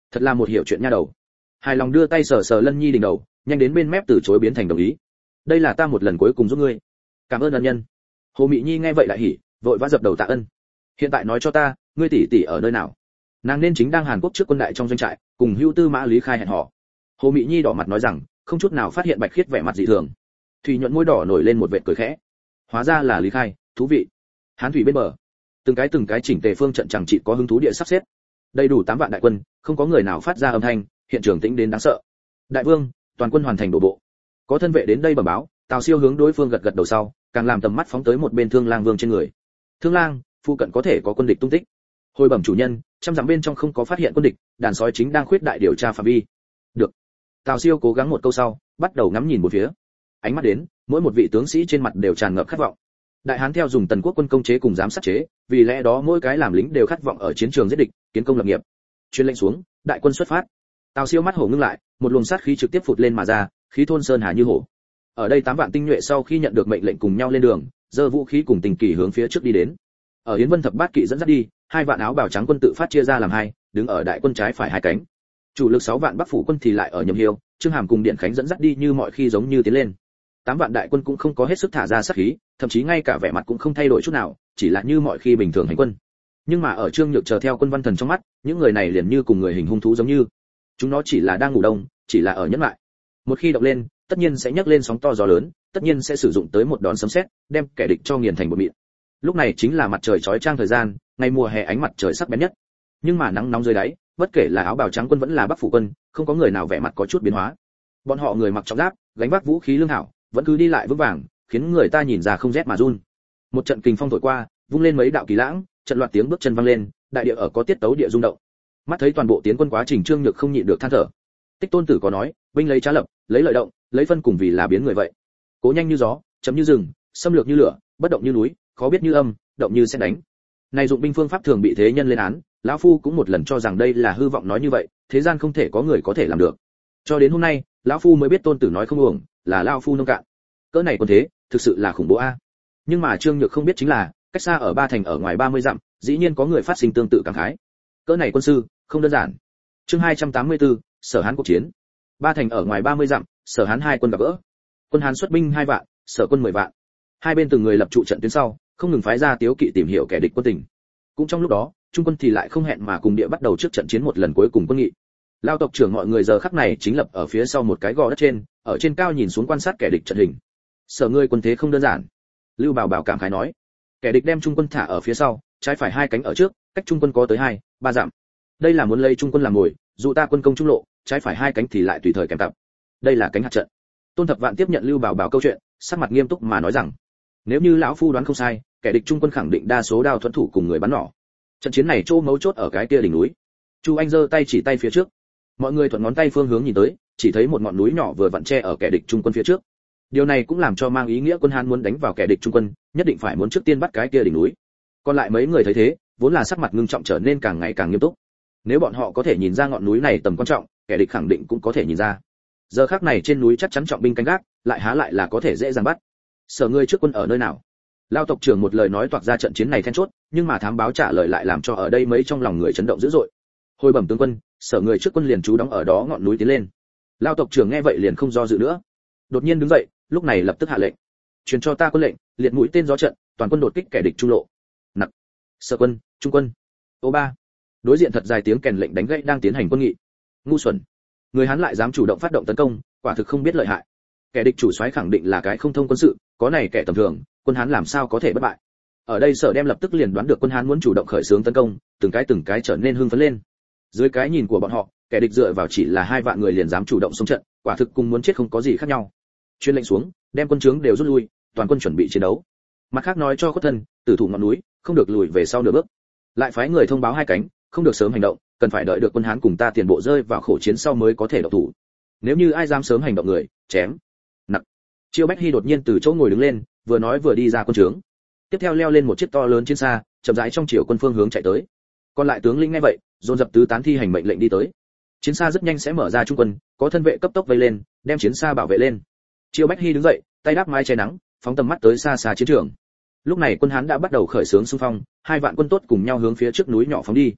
Thật là một hiểu chuyện nha đầu. Hài lòng đưa tay sờ sờ Lân Nhi đỉnh đầu, nhanh đến bên mép từ chối biến thành đồng ý. Đây là ta một lần cuối cùng giúp ngươi. Cảm ơn ân nhân. Hồ Mị Nhi nghe vậy lại hỉ, vội vã dập đầu tạ ân. Hiện tại nói cho ta, ngươi tỷ tỷ ở nơi nào? Nàng nên chính đang Hàn Quốc trước quân đại trong doanh trại, cùng Hưu Tư Mã Lý Khai hẹn hò. Hồ Mị Nhi đỏ mặt nói rằng, không chút nào phát hiện Bạch Khiết vẻ mặt dị thường. Thủy nhuận môi đỏ nổi lên một vệt cười khẽ. Hóa ra là Lý Khai, thú vị. Hán thủy bên bờ, từng cái chỉnh tề phương trận chẳng chỉ có hứng thú địa sắp xếp. Đầy đủ 8 vạn đại quân, không có người nào phát ra âm thanh, hiện trường tĩnh đến đáng sợ. Đại vương, toàn quân hoàn thành đổ bộ. Có thân vệ đến đây bẩm báo, Tào Siêu hướng đối phương gật gật đầu sau, càng làm tầm mắt phóng tới một bên Thương Lang Vương trên người. Thương Lang, phụ cận có thể có quân địch tung tích. Hồi bẩm chủ nhân, trăm dặm bên trong không có phát hiện quân địch, đàn sói chính đang khuyết đại điều tra phạm vi. Được. Tào Siêu cố gắng một câu sau, bắt đầu ngắm nhìn một phía. Ánh mắt đến, mỗi một vị tướng sĩ trên mặt đều tràn ngập khát vọng. Đại Hán theo dùng Tần Quốc quân công chế cùng giám sát chế, vì lẽ đó mỗi cái làm lính đều khát vọng ở chiến trường giết địch, kiến công lập nghiệp. Truyền lệnh xuống, đại quân xuất phát. Tào Siêu mắt hổ ngưng lại, một luồng sát khí trực tiếp phụt lên mà ra, khí thôn sơn hà như hổ. Ở đây 8 vạn tinh nhuệ sau khi nhận được mệnh lệnh cùng nhau lên đường, giơ vũ khí cùng tình kỳ hướng phía trước đi đến. Ở Yến Vân thập bát kỵ dẫn dắt đi, 2 vạn áo bào trắng quân tự phát chia ra làm hai, đứng ở đại quân trái phải hai cánh. Chủ lực 6 vạn Bắc phủ quân thì lại ở Nhậm Hiêu, Trương Hàm cùng Điện Khánh dẫn dắt đi như mọi khi giống như tiến lên. 8 vạn đại quân cũng không có hết sức thả ra sát khí, thậm chí ngay cả vẻ mặt cũng không thay đổi chút nào, chỉ là như mọi khi bình thường hành quân. Nhưng mà ở Trương Nhược chờ theo quân văn thần trong mắt, những người này liền như cùng người hình hung thú giống như. Chúng nó chỉ là đang ngủ đông, chỉ là ở nhẫn lại. Một khi động lên, tất nhiên sẽ nhấc lên sóng to gió lớn, tất nhiên sẽ sử dụng tới một đòn sấm sét, đem kẻ địch cho nghiền thành bột mịn. Lúc này chính là mặt trời chói chang thời gian, ngày mùa hè ánh mặt trời sắc bén nhất. Nhưng mà nắng nóng dưới đáy, bất kể là áo bào trắng quân vẫn là Bắc phủ quân, không có người nào vẻ mặt có chút biến hóa. Bọn họ người mặc trọng giáp, gánh vác vũ khí lương hảo, vẫn cứ đi lại vững vàng, khiến người ta nhìn ra không rét mà run. Một trận kình phong thổi qua, vung lên mấy đạo kỳ lãng, trận loạt tiếng bước chân vang lên, đại địa ở có tiết tấu địa rung động. Mắt thấy toàn bộ tiến quân quá trình, Trương Nhược không nhịn được than thở. Tích Tôn Tử có nói, binh lấy trá lập, lấy lợi động, lấy phân cùng vì là biến người vậy. Cố nhanh như gió, chấm như rừng, xâm lược như lửa, bất động như núi, khó biết như âm, động như sét đánh. Này dụng binh phương pháp thường bị thế nhân lên án, lão phu cũng một lần cho rằng đây là hư vọng nói như vậy, thế gian không thể có người có thể làm được. Cho đến hôm nay, lão phu mới biết Tôn Tử nói không uổng, là lão phu nông cạn. Cỡ này còn thế, thực sự là khủng bố a. Nhưng mà Trương Nhược không biết chính là, cách xa ở Ba Thành ở ngoài 30 dặm, dĩ nhiên có người phát sinh tương tự cảm khái. Cỡ này quân sư, không đơn giản. Chương 284, Sở Hán cuộc chiến. Ba Thành ở ngoài 30 dặm, Sở Hán hai quân gặp gỡ. Quân Hán xuất binh 2 vạn, Sở quân 10 vạn. Hai bên từng người lập trụ trận tuyến sau, không ngừng phái ra tiếu kỵ tìm hiểu kẻ địch quân tình. Cũng trong lúc đó, trung quân thì lại không hẹn mà cùng địa bắt đầu trước trận chiến một lần cuối cùng quân nghị. Lao tộc trưởng mọi người giờ khắc này chính lập ở phía sau một cái gò đất trên, ở trên cao nhìn xuống quan sát kẻ địch trận hình. Sở ngươi quân thế không đơn giản. Lưu Bảo Bảo cảm khái nói, kẻ địch đem trung quân thả ở phía sau, trái phải hai cánh ở trước, cách trung quân có tới 2-3 dặm. Đây là muốn lấy trung quân làm mồi, dù ta quân công trung lộ, trái phải hai cánh thì lại tùy thời kèm cặp. Đây là cánh hạt trận. Tôn Thập Vạn tiếp nhận Lưu Bảo Bảo câu chuyện, sắc mặt nghiêm túc mà nói rằng, nếu như lão phu đoán không sai, kẻ địch trung quân khẳng định đa số đao thuẫn thủ cùng người bắn nỏ. Trận chiến này chỗ mấu chốt ở cái kia đỉnh núi. Chu Anh giơ tay chỉ tay phía trước. Mọi người thuận ngón tay phương hướng nhìn tới, chỉ thấy một ngọn núi nhỏ vừa vặn che ở kẻ địch trung quân phía trước. Điều này cũng làm cho mang ý nghĩa quân Hán muốn đánh vào kẻ địch trung quân, nhất định phải muốn trước tiên bắt cái kia đỉnh núi. Còn lại mấy người thấy thế, vốn là sắc mặt ngưng trọng trở nên càng ngày càng nghiêm túc. Nếu bọn họ có thể nhìn ra ngọn núi này tầm quan trọng, kẻ địch khẳng định cũng có thể nhìn ra. Giờ khắc này trên núi chắc chắn trọng binh canh gác, lại há lại là có thể dễ dàng bắt. Sở ngươi trước quân ở nơi nào? Lao tộc trưởng một lời nói toạc ra trận chiến này then chốt, nhưng mà thám báo trả lời lại làm cho ở đây mấy trong lòng người chấn động dữ dội. Hồi bẩm tướng quân, sở người trước quân liền trú đóng ở đó ngọn núi tiến lên. Lao tộc trưởng nghe vậy liền không do dự nữa, đột nhiên đứng dậy, lúc này lập tức hạ lệnh, truyền cho ta quân lệnh, liệt mũi tên gió trận, toàn quân đột kích kẻ địch trung lộ. Nặc. Sở quân, trung quân. Ô ba. Đối diện thật dài tiếng kèn lệnh đánh gãy đang tiến hành quân nghị. Ngu xuẩn. Người Hán lại dám chủ động phát động tấn công, quả thực không biết lợi hại. Kẻ địch chủ soái khẳng định là cái không thông quân sự, có này kẻ tầm thường, quân Hán làm sao có thể bất bại. Ở đây Sở đem lập tức liền đoán được quân Hán muốn chủ động khởi xướng tấn công, từng cái trở nên hưng phấn lên. Dưới cái nhìn của bọn họ, kẻ địch dựa vào chỉ là 2 vạn người liền dám chủ động xông trận, quả thực cùng muốn chết không có gì khác nhau. Truyền lệnh xuống, đem quân trướng đều rút lui, toàn quân chuẩn bị chiến đấu. Mặt khác nói cho khuất thân, tử thủ ngọn núi, không được lùi về sau nửa bước. Lại phái người thông báo hai cánh, không được sớm hành động, cần phải đợi được quân Hán cùng ta tiền bộ rơi vào khổ chiến sau mới có thể động thủ. Nếu như ai dám sớm hành động người, chém. Nặc. Chiêu Bách Hy đột nhiên từ chỗ ngồi đứng lên, vừa nói vừa đi ra quân trướng. Tiếp theo leo lên một chiếc to lớn chiến xa, chậm rãi trong chiều quân phương hướng chạy tới. Còn lại tướng lĩnh nghe vậy, dồn dập tứ tán thi hành mệnh lệnh đi tới. Chiến xa rất nhanh sẽ mở ra trung quân, có thân vệ cấp tốc vây lên, đem chiến xa bảo vệ lên. Chiêu Bách Hy đứng dậy, tay đáp mái che nắng, phóng tầm mắt tới xa xa chiến trường. Lúc này quân Hán đã bắt đầu khởi xướng xung phong, 2 vạn quân tốt cùng nhau hướng phía trước núi nhỏ phóng đi.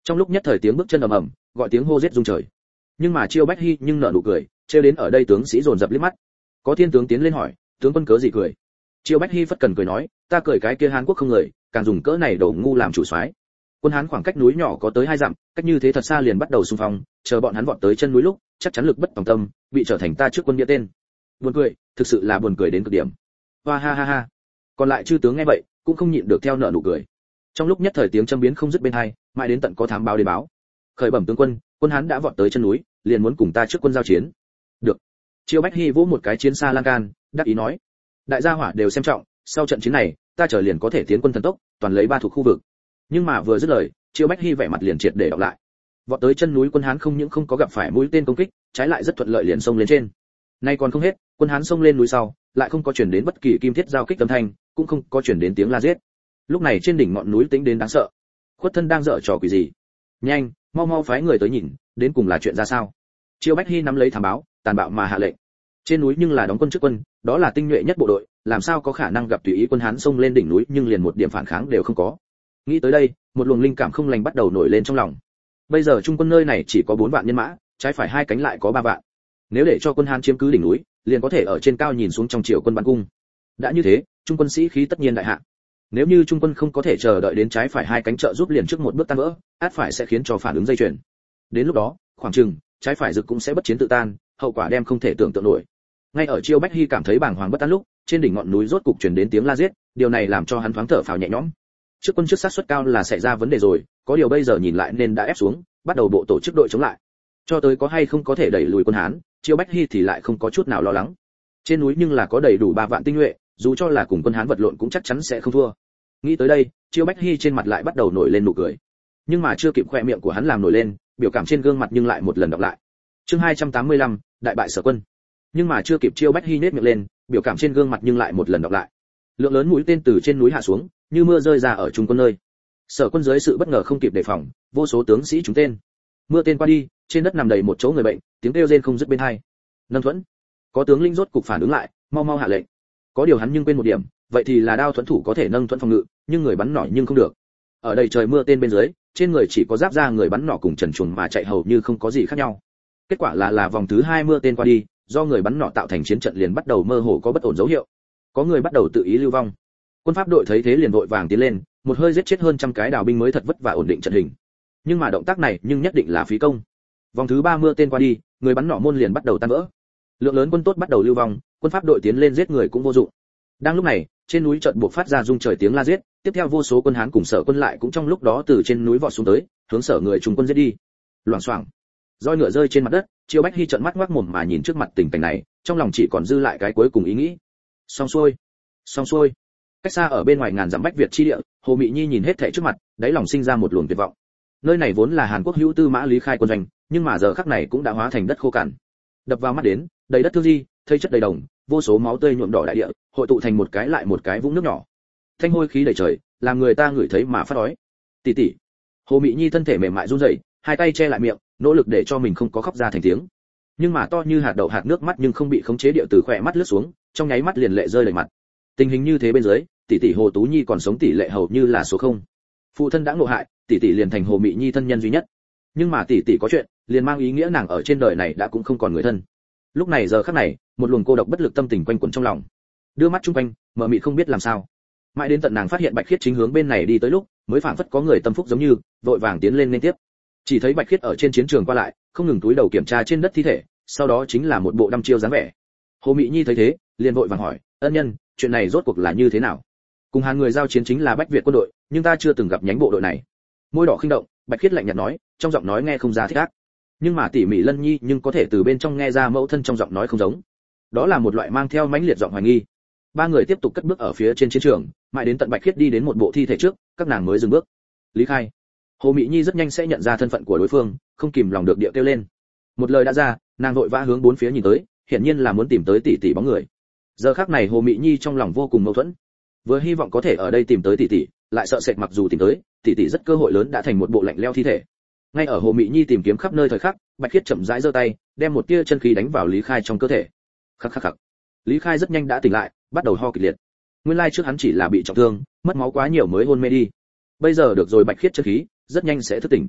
Trong lúc nhất thời tiếng bước chân ầm ầm, gọi tiếng hô giết rung trời. Nhưng mà Chiêu Bách Hy nhưng nở nụ cười, trêu đến ở đây tướng sĩ dồn dập liếc mắt. Có thiên tướng tiến lên hỏi, tướng quân cớ gì cười? Chiêu Bách Hy phất cần cười nói, ta cười cái kia Hán Quốc không người, càng dùng cỡ này đồ ngu làm chủ soái. Quân Hán khoảng cách núi nhỏ có tới 2 dặm, cách như thế thật xa liền bắt đầu xung phong, chờ bọn hắn vọt tới chân núi lúc, chắc chắn lực bất tòng tâm, bị trở thành ta trước quân nghĩa tên. Buồn cười, thực sự là buồn cười đến cực điểm. Hoa ha ha ha. Còn lại chư tướng nghe vậy, cũng không nhịn được theo nở nụ cười. Trong lúc nhất thời tiếng châm biến không dứt bên hai, mãi đến tận có thám báo đến báo. Khởi bẩm tướng quân, quân Hán đã vọt tới chân núi, liền muốn cùng ta trước quân giao chiến. Được. Chiêu Bách Hy vỗ một cái chiến xa lan can, đáp ý nói, đại gia hỏa đều xem trọng, sau trận chiến này, ta trở liền có thể tiến quân thần tốc, toàn lấy 3 thuộc khu vực. Nhưng mà vừa dứt lời, Chiêu Bách Hy vẻ mặt liền triệt để đọc lại. Vọt tới chân núi quân Hán không những không có gặp phải mũi tên công kích, trái lại rất thuận lợi liền xông lên trên. Nay còn không hết, quân Hán xông lên núi sau, lại không có truyền đến bất kỳ kim thiết giao kích âm thanh, cũng không có truyền đến tiếng la giết. Lúc này trên đỉnh ngọn núi tĩnh đến đáng sợ. Khuất thân đang dở trò quỷ gì? Nhanh, mau mau phái người tới nhìn, đến cùng là chuyện ra sao? Chiêu Bách Hy nắm lấy thám báo, tàn bạo mà hạ lệnh. Trên núi nhưng là đóng quân trước quân, đó là tinh nhuệ nhất bộ đội, làm sao có khả năng gặp tùy ý quân Hán xông lên đỉnh núi nhưng liền một điểm phản kháng đều không có. Nghĩ tới đây, một luồng linh cảm không lành bắt đầu nổi lên trong lòng. Bây giờ trung quân nơi này chỉ có 4 vạn nhân mã, trái phải 2 cánh lại có 3 vạn. Nếu để cho quân Hán chiếm cứ đỉnh núi, liền có thể ở trên cao nhìn xuống trong triều quân bắn cung. Đã như thế, trung quân sĩ khí tất nhiên đại hạ. Nếu như trung quân không có thể chờ đợi đến trái phải 2 cánh trợ giúp liền trước một bước tan vỡ, át phải sẽ khiến cho phản ứng dây chuyền. Đến lúc đó, khoảng chừng trái phải rực cũng sẽ bất chiến tự tan, hậu quả đem không thể tưởng tượng nổi. Ngay ở Chiêu Bách Hy cảm thấy bàng hoàng bất an lúc, trên đỉnh ngọn núi rốt cục truyền đến tiếng la giết, điều này làm cho hắn thoáng thở phào nhẹ nhõm. Trước quân trước sát suất cao là xảy ra vấn đề rồi, có điều bây giờ nhìn lại nên đã ép xuống, bắt đầu bộ tổ chức đội chống lại. Cho tới có hay không có thể đẩy lùi quân Hán, Chiêu Bách Hy thì lại không có chút nào lo lắng. Trên núi nhưng là có đầy đủ 3 vạn tinh nhuệ, dù cho là cùng quân Hán vật lộn cũng chắc chắn sẽ không thua. Nghĩ tới đây, Chiêu Bách Hy trên mặt lại bắt đầu nổi lên nụ cười. Nhưng mà chưa kịp khoe miệng của hắn làm nổi lên, biểu cảm trên gương mặt nhưng lại một lần đọc lại. Chương 285, đại bại Sở quân. Nhưng mà chưa kịp Chiêu Bách Hy nhếch miệng lên, biểu cảm trên gương mặt nhưng lại một lần đọc lại. Lượng lớn mũi tên từ trên núi hạ xuống, như mưa rơi ra ở trung quân nơi. Sở quân dưới sự bất ngờ không kịp đề phòng, vô số tướng sĩ trúng tên. Mưa tên qua đi, trên đất nằm đầy một chỗ người bệnh, tiếng kêu rên không dứt bên tai. Nâng Thuẫn, có tướng linh rốt cục phản ứng lại, mau mau hạ lệnh. Có điều hắn nhưng quên một điểm, vậy thì là đao thuẫn thủ có thể nâng thuẫn phòng ngự, nhưng người bắn nỏ nhưng không được. Ở đây trời mưa tên bên dưới, trên người chỉ có giáp da người bắn nỏ cùng trần truồng mà chạy hầu như không có gì khác nhau. Kết quả là vòng thứ 2 mưa tên qua đi, do người bắn nỏ tạo thành chiến trận liền bắt đầu mơ hồ có bất ổn dấu hiệu. Có người bắt đầu tự ý lưu vong. Quân Pháp đội thấy thế liền vội vàng tiến lên, một hơi giết chết hơn 100 cái đào binh mới thật vất vả ổn định trận hình. Nhưng mà động tác này nhưng nhất định là phí công. Vòng thứ 3 mưa tên qua đi, người bắn nỏ môn liền bắt đầu tan vỡ. Lượng lớn quân tốt bắt đầu lưu vong, quân Pháp đội tiến lên giết người cũng vô dụng. Đang lúc này, trên núi chợt buộc phát ra rung trời tiếng la giết, tiếp theo vô số quân Hán cùng Sở quân lại cũng trong lúc đó từ trên núi vọt xuống tới, hướng Sở người Trung quân giết đi. Loảng xoảng, roi ngựa rơi trên mặt đất, Chiêu Bách Hy trợn mắt ngoác mồm mà nhìn trước mặt tình cảnh này, trong lòng chỉ còn dư lại cái cuối cùng ý nghĩ. Xong xuôi, xong xuôi. Cách xa ở bên ngoài ngàn dặm Bách Việt chi địa, Hồ Mị Nhi nhìn hết thảy trước mặt, đáy lòng sinh ra một luồng tuyệt vọng. Nơi này vốn là Hàn Quốc hữu tư mã Lý Khai quân doanh, nhưng mà giờ khắc này cũng đã hóa thành đất khô cằn. Đập vào mắt đến, đầy đất thương di, thây chất đầy đồng, vô số máu tươi nhuộm đỏ đại địa, hội tụ thành một cái lại một cái vũng nước nhỏ. Thanh hôi khí đầy trời, làm người ta ngửi thấy mà phát đói. Tỷ tỷ. Hồ Mị Nhi thân thể mềm mại run rẩy, hai tay che lại miệng, nỗ lực để cho mình không có khóc ra thành tiếng. Nhưng mà to như hạt đậu hạt nước mắt nhưng không bị khống chế điệu từ khỏe mắt lướt xuống, trong nháy mắt liền lệ rơi đầy mặt. Tình hình như thế bên dưới, tỷ tỷ Hồ Tú Nhi còn sống tỷ lệ hầu như là số 0. Phụ thân đã ngộ hại, tỷ tỷ liền thành Hồ Mị Nhi thân nhân duy nhất. Nhưng mà tỷ tỷ có chuyện, liền mang ý nghĩa nàng ở trên đời này đã cũng không còn người thân. Lúc này giờ khắc này, một luồng cô độc bất lực tâm tình quanh quẩn trong lòng. Đưa mắt chung quanh, mờ mịt không biết làm sao. Mãi đến tận nàng phát hiện Bạch Khiết chính hướng bên này đi tới lúc, mới phảng phất có người tâm phúc giống như, vội vàng tiến lên liên tiếp. Chỉ thấy Bạch Khiết ở trên chiến trường qua lại, không ngừng túi đầu kiểm tra trên đất thi thể, sau đó chính là một bộ đăm chiêu dáng vẻ. Hồ Mị Nhi thấy thế, liền vội vàng hỏi, ân nhân, chuyện này rốt cuộc là như thế nào? Cùng Hàn người giao chiến chính là Bách Việt quân đội, nhưng ta chưa từng gặp nhánh bộ đội này. Môi đỏ khinh động, Bạch Khiết lạnh nhạt nói, trong giọng nói nghe không ra thích ác. Nhưng mà tỉ mỉ Lân Nhi nhưng có thể từ bên trong nghe ra mẫu thân trong giọng nói không giống. Đó là một loại mang theo mãnh liệt giọng hoài nghi. Ba người tiếp tục cất bước ở phía trên chiến trường, mãi đến tận Bạch Khiết đi đến một bộ thi thể trước, các nàng mới dừng bước. Lý Khai. Hồ Mị Nhi rất nhanh sẽ nhận ra thân phận của đối phương, không kìm lòng được địa kêu lên. Một lời đã ra, nàng vội vã hướng bốn phía nhìn tới, hiển nhiên là muốn tìm tới tỷ tỷ bóng người. Giờ khắc này Hồ Mị Nhi trong lòng vô cùng mâu thuẫn, vừa hy vọng có thể ở đây tìm tới tỷ tỷ, lại sợ sệt mặc dù tìm tới, tỷ tỷ rất cơ hội lớn đã thành một bộ lạnh lẽo thi thể. Ngay ở Hồ Mị Nhi tìm kiếm khắp nơi thời khắc, Bạch Khiết chậm rãi giơ tay, đem một tia chân khí đánh vào Lý Khai trong cơ thể. Khắc khắc khắc. Lý Khai rất nhanh đã tỉnh lại, bắt đầu ho kịch liệt. Nguyên lai trước hắn chỉ là bị trọng thương, mất máu quá nhiều mới hôn mê đi. Bây giờ được rồi Bạch Khiết chân khí, rất nhanh sẽ thức tỉnh.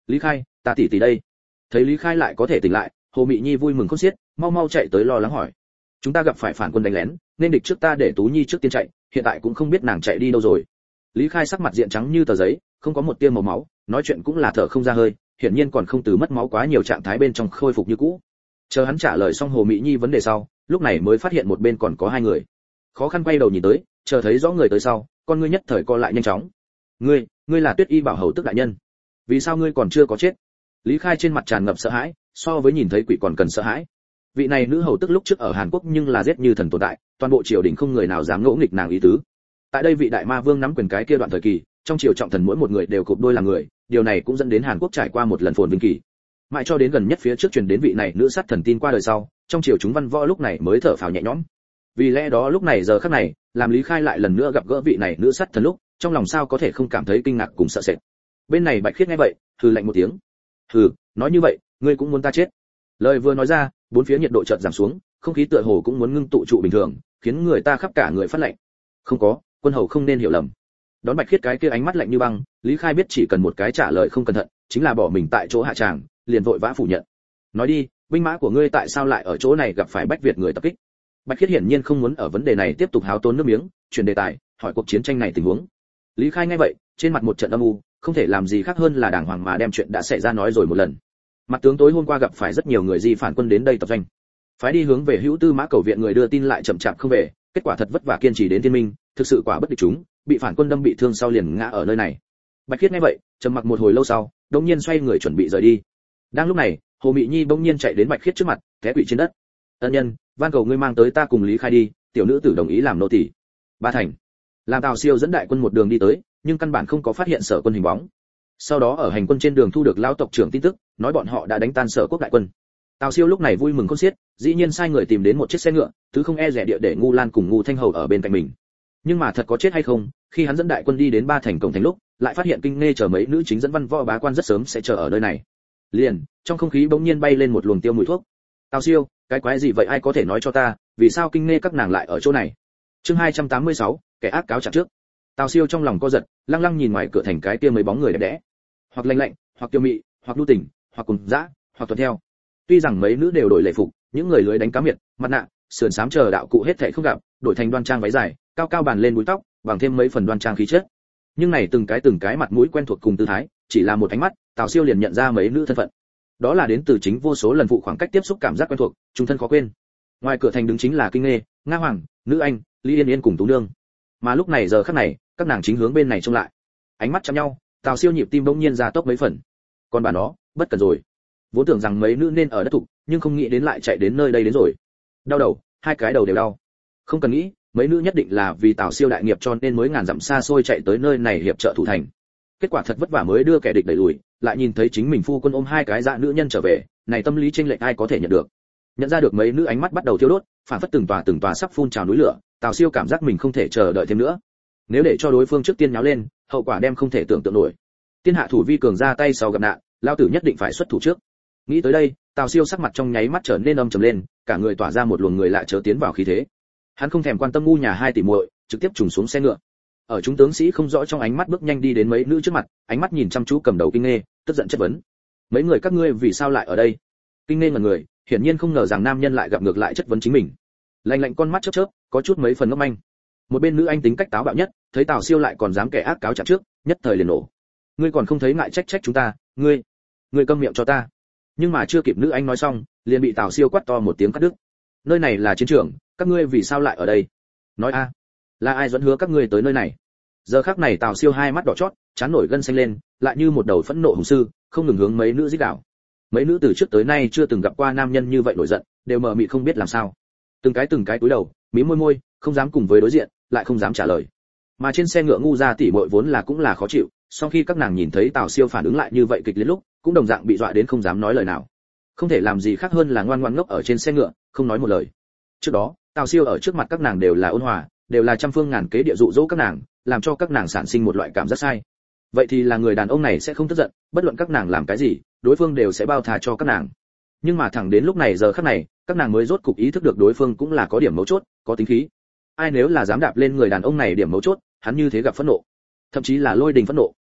Lý Khai, ta tỷ tỷ đây. Thấy Lý Khai lại có thể tỉnh lại, Hồ Mị Nhi vui mừng khôn xiết, mau mau chạy tới lo lắng hỏi. Chúng ta gặp phải phản quân đánh lén, nên địch trước ta để Tú Nhi trước tiên chạy, hiện tại cũng không biết nàng chạy đi đâu rồi. Lý Khai sắc mặt diện trắng như tờ giấy, không có một tia màu máu, nói chuyện cũng là thở không ra hơi, hiển nhiên còn không từ mất máu quá nhiều trạng thái bên trong khôi phục như cũ. Chờ hắn trả lời xong Hồ Mị Nhi vấn đề sau, lúc này mới phát hiện một bên còn có hai người. Khó khăn quay đầu nhìn tới, chờ thấy rõ người tới sau, con ngươi nhất thời co lại nhanh chóng. Ngươi là Tuyết Y Bảo hầu tức đại nhân. Vì sao ngươi còn chưa có chết? Lý Khai trên mặt tràn ngập sợ hãi, so với nhìn thấy quỷ còn cần sợ hãi. Vị này nữ hầu tức lúc trước ở Hàn Quốc nhưng là giết như thần tồn tại, toàn bộ triều đình không người nào dám ngỗ nghịch nàng ý tứ. Tại đây vị đại ma vương nắm quyền cái kia đoạn thời kỳ, trong triều trọng thần mỗi một người đều cụp đôi làm người, điều này cũng dẫn đến Hàn Quốc trải qua một lần phồn vinh kỳ. Mãi cho đến gần nhất phía trước truyền đến vị này nữ sát thần tin qua đời sau, trong triều chúng văn võ lúc này mới thở phào nhẹ nhõm. Vì lẽ đó lúc này giờ khắc này, làm Lý Khai lại lần nữa gặp gỡ vị này nữ sát thần lúc, trong lòng sao có thể không cảm thấy kinh ngạc cùng sợ sệt. Bên này Bạch Khiết nghe vậy, hừ lạnh một tiếng. Hừ, nói như vậy, ngươi cũng muốn ta chết? Lời vừa nói ra, bốn phía nhiệt độ chợt giảm xuống, không khí tựa hồ cũng muốn ngưng tụ trụ bình thường, khiến người ta khắp cả người phát lạnh. Không có, quân hầu không nên hiểu lầm. Đón Bạch Khiết cái kia ánh mắt lạnh như băng, Lý Khai biết chỉ cần một cái trả lời không cẩn thận, chính là bỏ mình tại chỗ hạ tràng, liền vội vã phủ nhận. Nói đi, binh mã của ngươi tại sao lại ở chỗ này gặp phải Bách Việt người tập kích? Bạch Khiết hiển nhiên không muốn ở vấn đề này tiếp tục háo tốn nước miếng, chuyển đề tài, hỏi cuộc chiến tranh này tình huống. Lý Khai nghe vậy, trên mặt một trận âm u, không thể làm gì khác hơn là đàng hoàng mà đem chuyện đã xảy ra nói rồi một lần. Mặt tướng tối hôm qua gặp phải rất nhiều người di phản quân đến đây tập doanh, phái đi hướng về Hữu Tư Mã cầu viện người đưa tin lại chậm chạp không về, kết quả thật vất vả kiên trì đến Thiên Minh, thực sự quả bất địch chúng, bị phản quân đâm bị thương sau liền ngã ở nơi này. Bạch Khiết nghe vậy, trầm mặc một hồi lâu sau, đột nhiên xoay người chuẩn bị rời đi. Đang lúc này, Hồ Mị Nhi bỗng nhiên chạy đến Bạch Khiết trước mặt, té quỵ trên đất. "Ân nhân, van cầu ngươi mang tới ta cùng Lý Khai đi." Tiểu nữ tử đồng ý làm nô tỳ. Ba thành. Làm Tào Siêu dẫn đại quân một đường đi tới, nhưng căn bản không có phát hiện Sở quân hình bóng. Sau đó ở hành quân trên đường thu được lão tộc trưởng tin tức, nói bọn họ đã đánh tan Sở quốc đại quân. Tào Siêu lúc này vui mừng khôn xiết, dĩ nhiên sai người tìm đến một chiếc xe ngựa, thứ không e dè địa để Ngu Lan cùng Ngu Thanh Hầu ở bên cạnh mình. Nhưng mà thật có chết hay không, khi hắn dẫn đại quân đi đến Ba thành cổng thành lúc, lại phát hiện Kinh Nghe chờ mấy nữ chính dẫn văn võ bá quan rất sớm sẽ chờ ở nơi này. Liền, trong không khí bỗng nhiên bay lên một luồng tiêu mùi thuốc. Tào Siêu, cái quái gì vậy, ai có thể nói cho ta, vì sao Kinh Nghe các nàng lại ở chỗ này? Chương 286, kẻ ác cáo trạng trước. Tào Siêu trong lòng co giật, lăng lăng nhìn ngoài cửa thành cái kia mấy bóng người đẹp đẽ, hoặc lạnh lạnh, hoặc kiêu mị, hoặc lưu tình, hoặc cùng dã, hoặc tuần theo. Tuy rằng mấy nữ đều đổi lễ phục, những người lưới đánh cá miệt, mặt nạ, sườn xám chờ đạo cụ hết thảy không gặp, đổi thành đoan trang váy dài, cao cao bàn lên búi tóc, bằng thêm mấy phần đoan trang khí chất. Nhưng này từng cái mặt mũi quen thuộc cùng tư thái, chỉ là một ánh mắt, Tào Siêu liền nhận ra mấy nữ thân phận. Đó là đến từ chính vô số lần phụ khoảng cách tiếp xúc cảm giác quen thuộc, trung thân khó quên. Ngoài cửa thành đứng chính là Kinh Nghe, Nga Hoàng, Nữ Anh, Lý Yên Yên cùng Tú Nương. Mà lúc này giờ khắc này, các nàng chính hướng bên này trông lại. Ánh mắt chạm nhau, Tào Siêu nhịp tim bỗng nhiên gia tốc mấy phần. Còn bà nó, bất cần rồi. Vốn tưởng rằng mấy nữ nên ở đất thục, nhưng không nghĩ đến lại chạy đến nơi đây đến rồi. Đau đầu, hai cái đầu đều đau. Không cần nghĩ, mấy nữ nhất định là vì Tào Siêu đại nghiệp cho nên mới ngàn dặm xa xôi chạy tới nơi này hiệp trợ thủ thành. Kết quả thật vất vả mới đưa kẻ địch đẩy lùi, lại nhìn thấy chính mình phu quân ôm hai cái dạ nữ nhân trở về, này tâm lý chênh lệch ai có thể nhận được. Nhận ra được mấy nữ ánh mắt bắt đầu thiêu đốt, phản phất từng tòa sắp phun trào núi lửa, Tào Siêu cảm giác mình không thể chờ đợi thêm nữa. Nếu để cho đối phương trước tiên nháo lên, hậu quả đem không thể tưởng tượng nổi. Tiên hạ thủ vi cường ra tay sau gặp nạn, lao tử nhất định phải xuất thủ trước. Nghĩ tới đây, Tào Siêu sắc mặt trong nháy mắt trở nên âm trầm lên, cả người tỏa ra một luồng người lạ chớ tiến vào khí thế. Hắn không thèm quan tâm ngu nhà hai tỷ muội, trực tiếp trùng xuống xe ngựa. Ở chúng tướng sĩ không rõ trong ánh mắt bước nhanh đi đến mấy nữ trước mặt, ánh mắt nhìn chăm chú cầm đầu Kinh Nghe, tức giận chất vấn: "Mấy người các ngươi vì sao lại ở đây?" Kinh Nghe ngẩn người, hiển nhiên không ngờ rằng nam nhân lại gặp ngược lại chất vấn chính mình. Lạnh lạnh con mắt chớp chớp, có chút mấy phần ngốc manh. Một bên nữ anh tính cách táo bạo nhất, thấy Tào Siêu lại còn dám kẻ ác cáo trạng trước, nhất thời liền nổ. "Ngươi còn không thấy ngại trách chúng ta, ngươi câm miệng cho ta." Nhưng mà chưa kịp nữ anh nói xong, liền bị Tào Siêu quát to một tiếng cắt đứt. "Nơi này là chiến trường, các ngươi vì sao lại ở đây? Nói a, là ai dẫn hứa các ngươi tới nơi này?" Giờ khắc này Tào Siêu hai mắt đỏ chót, trán nổi gân xanh lên, lại như một đầu phẫn nộ hùng sư, không ngừng hướng mấy nữ giết đảo. Mấy nữ từ trước tới nay chưa từng gặp qua nam nhân như vậy nổi giận, đều mờ mịt không biết làm sao. Từng cái cúi đầu, mím môi, không dám cùng với đối diện, lại không dám trả lời. Mà trên xe ngựa ngu gia tỷ muội vốn là cũng là khó chịu, sau khi các nàng nhìn thấy Tào Siêu phản ứng lại như vậy kịch liệt lúc, cũng đồng dạng bị dọa đến không dám nói lời nào. Không thể làm gì khác hơn là ngoan ngoãn ngốc ở trên xe ngựa, không nói một lời. Trước đó, Tào Siêu ở trước mặt các nàng đều là ôn hòa, đều là trăm phương ngàn kế địa dụ dỗ các nàng, làm cho các nàng sản sinh một loại cảm giác sai. Vậy thì là người đàn ông này sẽ không tức giận, bất luận các nàng làm cái gì, đối phương đều sẽ bao tha cho các nàng. Nhưng mà thẳng đến lúc này giờ khắc này, các nàng mới rốt cục ý thức được đối phương cũng là có điểm mấu chốt, có tính khí. Ai nếu là dám đạp lên người đàn ông này điểm mấu chốt, hắn như thế gặp phẫn nộ, thậm chí là lôi đình phẫn nộ.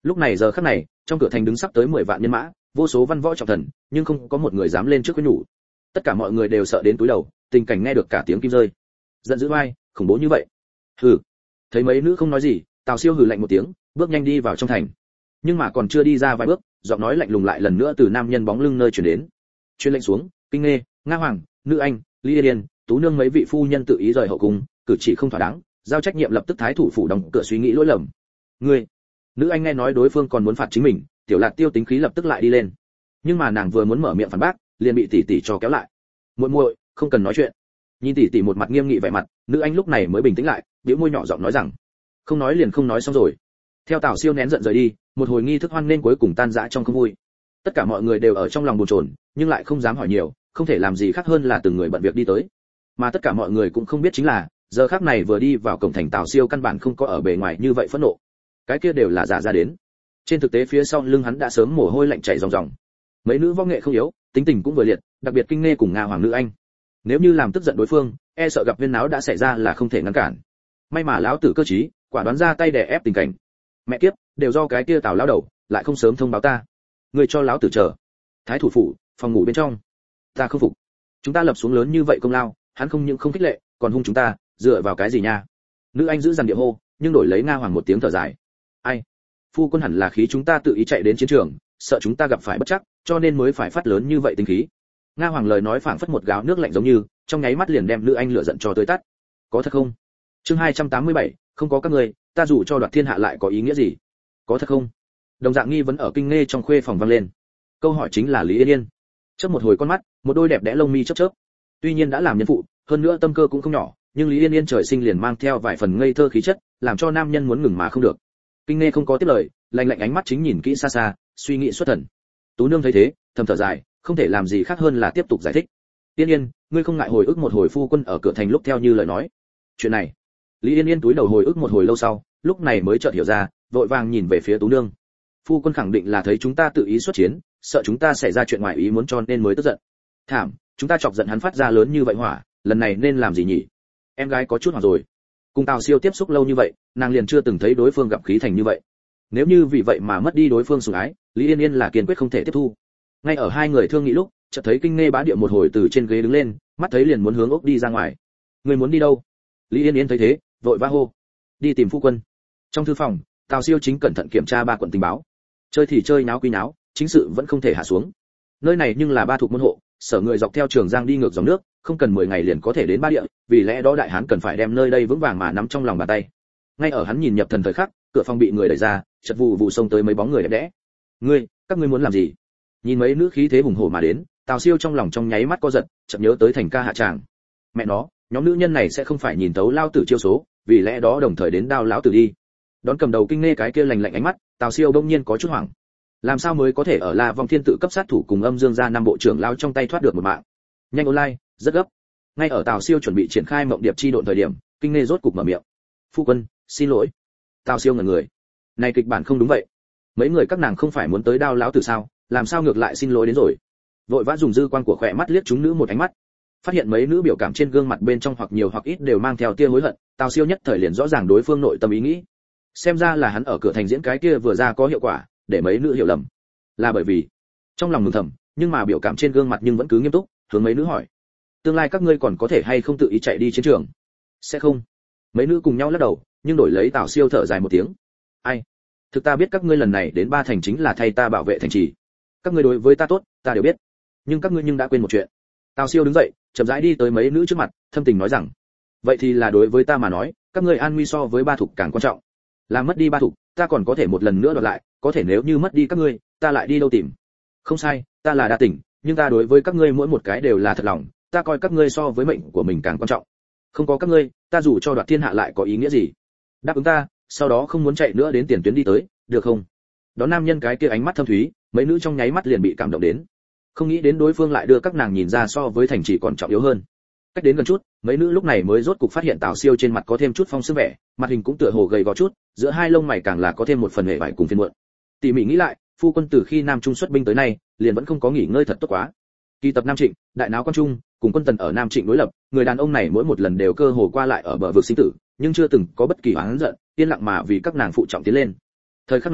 Lúc này giờ khắc này, trong cửa thành đứng sắp tới 10 vạn nhân mã, vô số văn võ trọng thần, nhưng không có một người dám lên trước với nhủ. Tất cả mọi người đều sợ đến túi đầu, tình cảnh nghe được cả tiếng kim rơi. Giận dữ vai, khủng bố như vậy. Hừ. Thấy mấy nữ không nói gì, Tào Siêu hừ lạnh một tiếng, bước nhanh đi vào trong thành. Nhưng mà còn chưa đi ra vài bước, giọng nói lạnh lùng lại lần nữa từ nam nhân bóng lưng nơi truyền đến. Truyền lệnh xuống, Kinh Nghê, Nga Hoàng, Nữ Anh, Lý Yên Yên, Tú Nương mấy vị phu nhân tự ý rời hậu cung, cử chỉ không thỏa đáng, giao trách nhiệm lập tức thái thủ phủ đóng cửa suy nghĩ lỗi lầm. Ngươi. Nữ Anh nghe nói đối phương còn muốn phạt chính mình, Tiểu Lạc Tiêu tính khí lập tức lại đi lên. Nhưng mà nàng vừa muốn mở miệng phản bác, liền bị tỷ tỷ cho kéo lại. Muội muội, không cần nói chuyện. Nhìn tỷ tỷ một mặt nghiêm nghị vẻ mặt, Nữ Anh lúc này mới bình tĩnh lại, bĩu môi nhỏ giọng nói rằng, không nói liền không nói xong rồi. Theo Tào Siêu nén giận rời đi, một hồi nghi thức hoan nên cuối cùng tan rã trong không vui. Tất cả mọi người đều ở trong lòng bồn chồn, nhưng lại không dám hỏi nhiều, không thể làm gì khác hơn là từng người bận việc đi tới. Mà tất cả mọi người cũng không biết chính là, giờ khắc này vừa đi vào cổng thành Tào Siêu căn bản không có ở bề ngoài như vậy phẫn nộ. Cái kia đều là giả ra đến. Trên thực tế phía sau lưng hắn đã sớm mồ hôi lạnh chảy ròng ròng. Mấy nữ võ nghệ không yếu, tính tình cũng vừa liệt, đặc biệt Kinh Nghê cùng Nga Hoàng Nữ Anh. Nếu như làm tức giận đối phương, e sợ gặp viên náo đã xảy ra là không thể ngăn cản. May mà lão tử cơ trí, quả đoán ra tay đè ép tình cảnh. Mẹ kiếp, đều do cái kia Tào lão đầu, lại không sớm thông báo ta. Ngươi cho lão tử chờ. Thái thủ phủ, phòng ngủ bên trong. Ta không phục. Chúng ta lập xuống lớn như vậy công lao, hắn không những không khích lệ, còn hung chúng ta, dựa vào cái gì nha? Nữ Anh giữ dằn địa hô, nhưng đổi lấy Nga Hoàng một tiếng thở dài. Ai? Phu quân hẳn là khí chúng ta tự ý chạy đến chiến trường, sợ chúng ta gặp phải bất trắc, cho nên mới phải phát lớn như vậy tính khí. Nga Hoàng lời nói phảng phất một gáo nước lạnh giống như, trong nháy mắt liền đem Nữ Anh lửa giận cho tới tắt. Có thật không? Chương 287, không có các ngươi, ta dù cho đoạt thiên hạ lại có ý nghĩa gì? Có thật không? Đồng dạng nghi vấn ở Kinh Nghê trong khuê phòng vang lên. Câu hỏi chính là Lý Yên Yên. Chớp một hồi con mắt, một đôi đẹp đẽ lông mi chớp chớp. Tuy nhiên đã làm nhân phụ, hơn nữa tâm cơ cũng không nhỏ, nhưng Lý Yên Yên trời sinh liền mang theo vài phần ngây thơ khí chất, làm cho nam nhân muốn ngừng mà không được. Kinh Nghê không có tiếp lời, lạnh lạnh ánh mắt chính nhìn kỹ xa xa, suy nghĩ xuất thần. Tú Nương thấy thế, thầm thở dài, không thể làm gì khác hơn là tiếp tục giải thích. Yên Yên, ngươi không ngại hồi ức một hồi phu quân ở cửa thành lúc theo như lời nói. Chuyện này. Lý Yên Yên túi đầu hồi ức một hồi lâu sau, lúc này mới chợt hiểu ra, vội vàng nhìn về phía Tú Nương. Phu quân khẳng định là thấy chúng ta tự ý xuất chiến, sợ chúng ta xảy ra chuyện ngoài ý muốn cho nên mới tức giận. Thảm, chúng ta chọc giận hắn phát ra lớn như vậy hỏa, lần này nên làm gì nhỉ? Em gái có chút hoảng rồi. Cùng Tào Siêu tiếp xúc lâu như vậy, nàng liền chưa từng thấy đối phương gặp khí thành như vậy. Nếu như vì vậy mà mất đi đối phương sủng ái, Lý Yên Yên là kiên quyết không thể tiếp thu. Ngay ở hai người thương nghị lúc, chợt thấy Kinh Nghê bá địa một hồi từ trên ghế đứng lên, mắt thấy liền muốn hướng ốc đi ra ngoài. Người muốn đi đâu? Lý Yên Yên thấy thế, vội vã hô. Đi tìm phu quân. Trong thư phòng, Tào Siêu chính cẩn thận kiểm tra ba quận tình báo. Chơi thì chơi náo quý náo, chính sự vẫn không thể hạ xuống. Nơi này nhưng là ba thuộc môn hộ, sở người dọc theo Trường Giang đi ngược dòng nước, không cần 10 ngày liền có thể đến ba địa, vì lẽ đó đại hán cần phải đem nơi đây vững vàng mà nắm trong lòng bàn tay. Ngay ở hắn nhìn nhập thần thời khắc, cửa phòng bị người đẩy ra, chợt vụ vụ xông tới mấy bóng người đẹp đẽ. Các ngươi muốn làm gì? Nhìn mấy nữ khí thế hùng hổ mà đến, Tào Siêu trong lòng trong nháy mắt co giật, chợt nhớ tới Thành ca hạ tràng. Mẹ nó, nhóm nữ nhân này sẽ không phải nhìn tấu lao tử chiêu số, vì lẽ đó đồng thời đến đao lão tử đi. Đón cầm đầu Kinh Nghê cái kia lạnh lạnh ánh mắt, Tào Siêu bỗng nhiên có chút hoảng. Làm sao mới có thể ở La Vong Thiên tự cấp sát thủ cùng Âm Dương gia năm bộ trưởng lao trong tay thoát được một mạng? Nhanh online, rất gấp. Ngay ở Tào Siêu chuẩn bị triển khai mộng điệp chi độn thời điểm, Kinh Nghê rốt cục mở miệng. Phu quân, xin lỗi. Tào Siêu ngẩn người. Này kịch bản không đúng vậy. Mấy người các nàng không phải muốn tới đao lão tử sao, làm sao ngược lại xin lỗi đến rồi? Vội vã dùng dư quan của khỏe mắt liếc chúng nữ một ánh mắt. Phát hiện mấy nữ biểu cảm trên gương mặt bên trong hoặc nhiều hoặc ít đều mang theo tia hối hận, Tào Siêu nhất thời liền rõ ràng đối phương nội tâm ý nghĩ. Xem ra là hắn ở cửa thành diễn cái kia vừa ra có hiệu quả, để mấy nữ hiểu lầm. Là bởi vì trong lòng mừng thầm, nhưng mà biểu cảm trên gương mặt nhưng vẫn cứ nghiêm túc, hướng mấy nữ hỏi: tương lai các ngươi còn có thể hay không tự ý chạy đi chiến trường? Sẽ không. Mấy nữ cùng nhau lắc đầu, nhưng đổi lấy Tào Siêu thở dài một tiếng. Ai? Thực ta biết các ngươi lần này đến ba thành chính là thay ta bảo vệ thành trì. Các ngươi đối với ta tốt, ta đều biết. Nhưng các ngươi đã quên một chuyện. Tào Siêu đứng dậy, chậm rãi đi tới mấy nữ trước mặt, thâm tình nói rằng: vậy thì là đối với ta mà nói, các ngươi an nguy so với ba thục càng quan trọng. Làm mất đi ba thục, ta còn có thể một lần nữa đoạt lại, có thể nếu như mất đi các ngươi, ta lại đi đâu tìm? Không sai, ta là đa tình, nhưng ta đối với các ngươi mỗi một cái đều là thật lòng, ta coi các ngươi so với mệnh của mình càng quan trọng. Không có các ngươi, ta dù cho đoạt thiên hạ lại có ý nghĩa gì? Đáp ứng ta, sau đó không muốn chạy nữa đến tiền tuyến đi tới, được không? Đó nam nhân cái kia ánh mắt thâm thúy, mấy nữ trong nháy mắt liền bị cảm động đến. Không nghĩ đến đối phương lại đưa các nàng nhìn ra so với thành trì còn trọng yếu hơn. Cách đến gần chút, mấy nữ lúc này mới rốt cục phát hiện Tào Siêu trên mặt có thêm chút phong sương vẻ, mặt hình cũng tựa hồ gầy gò chút, giữa hai lông mày càng là có thêm một phần hề vải cùng phiền muộn. Tỉ mỉ nghĩ lại, phu quân từ khi Nam Trung xuất binh tới nay, liền vẫn không có nghỉ ngơi thật tốt quá. Kỳ tập Nam Trịnh, đại náo quan trung, cùng quân tần ở Nam Trịnh đối lập, người đàn ông này mỗi một lần đều cơ hồ qua lại ở bờ vực sinh tử, nhưng chưa từng có bất kỳ oán giận, yên lặng mà vì các nàng phụ trọng tiến lên. Thời khắc này,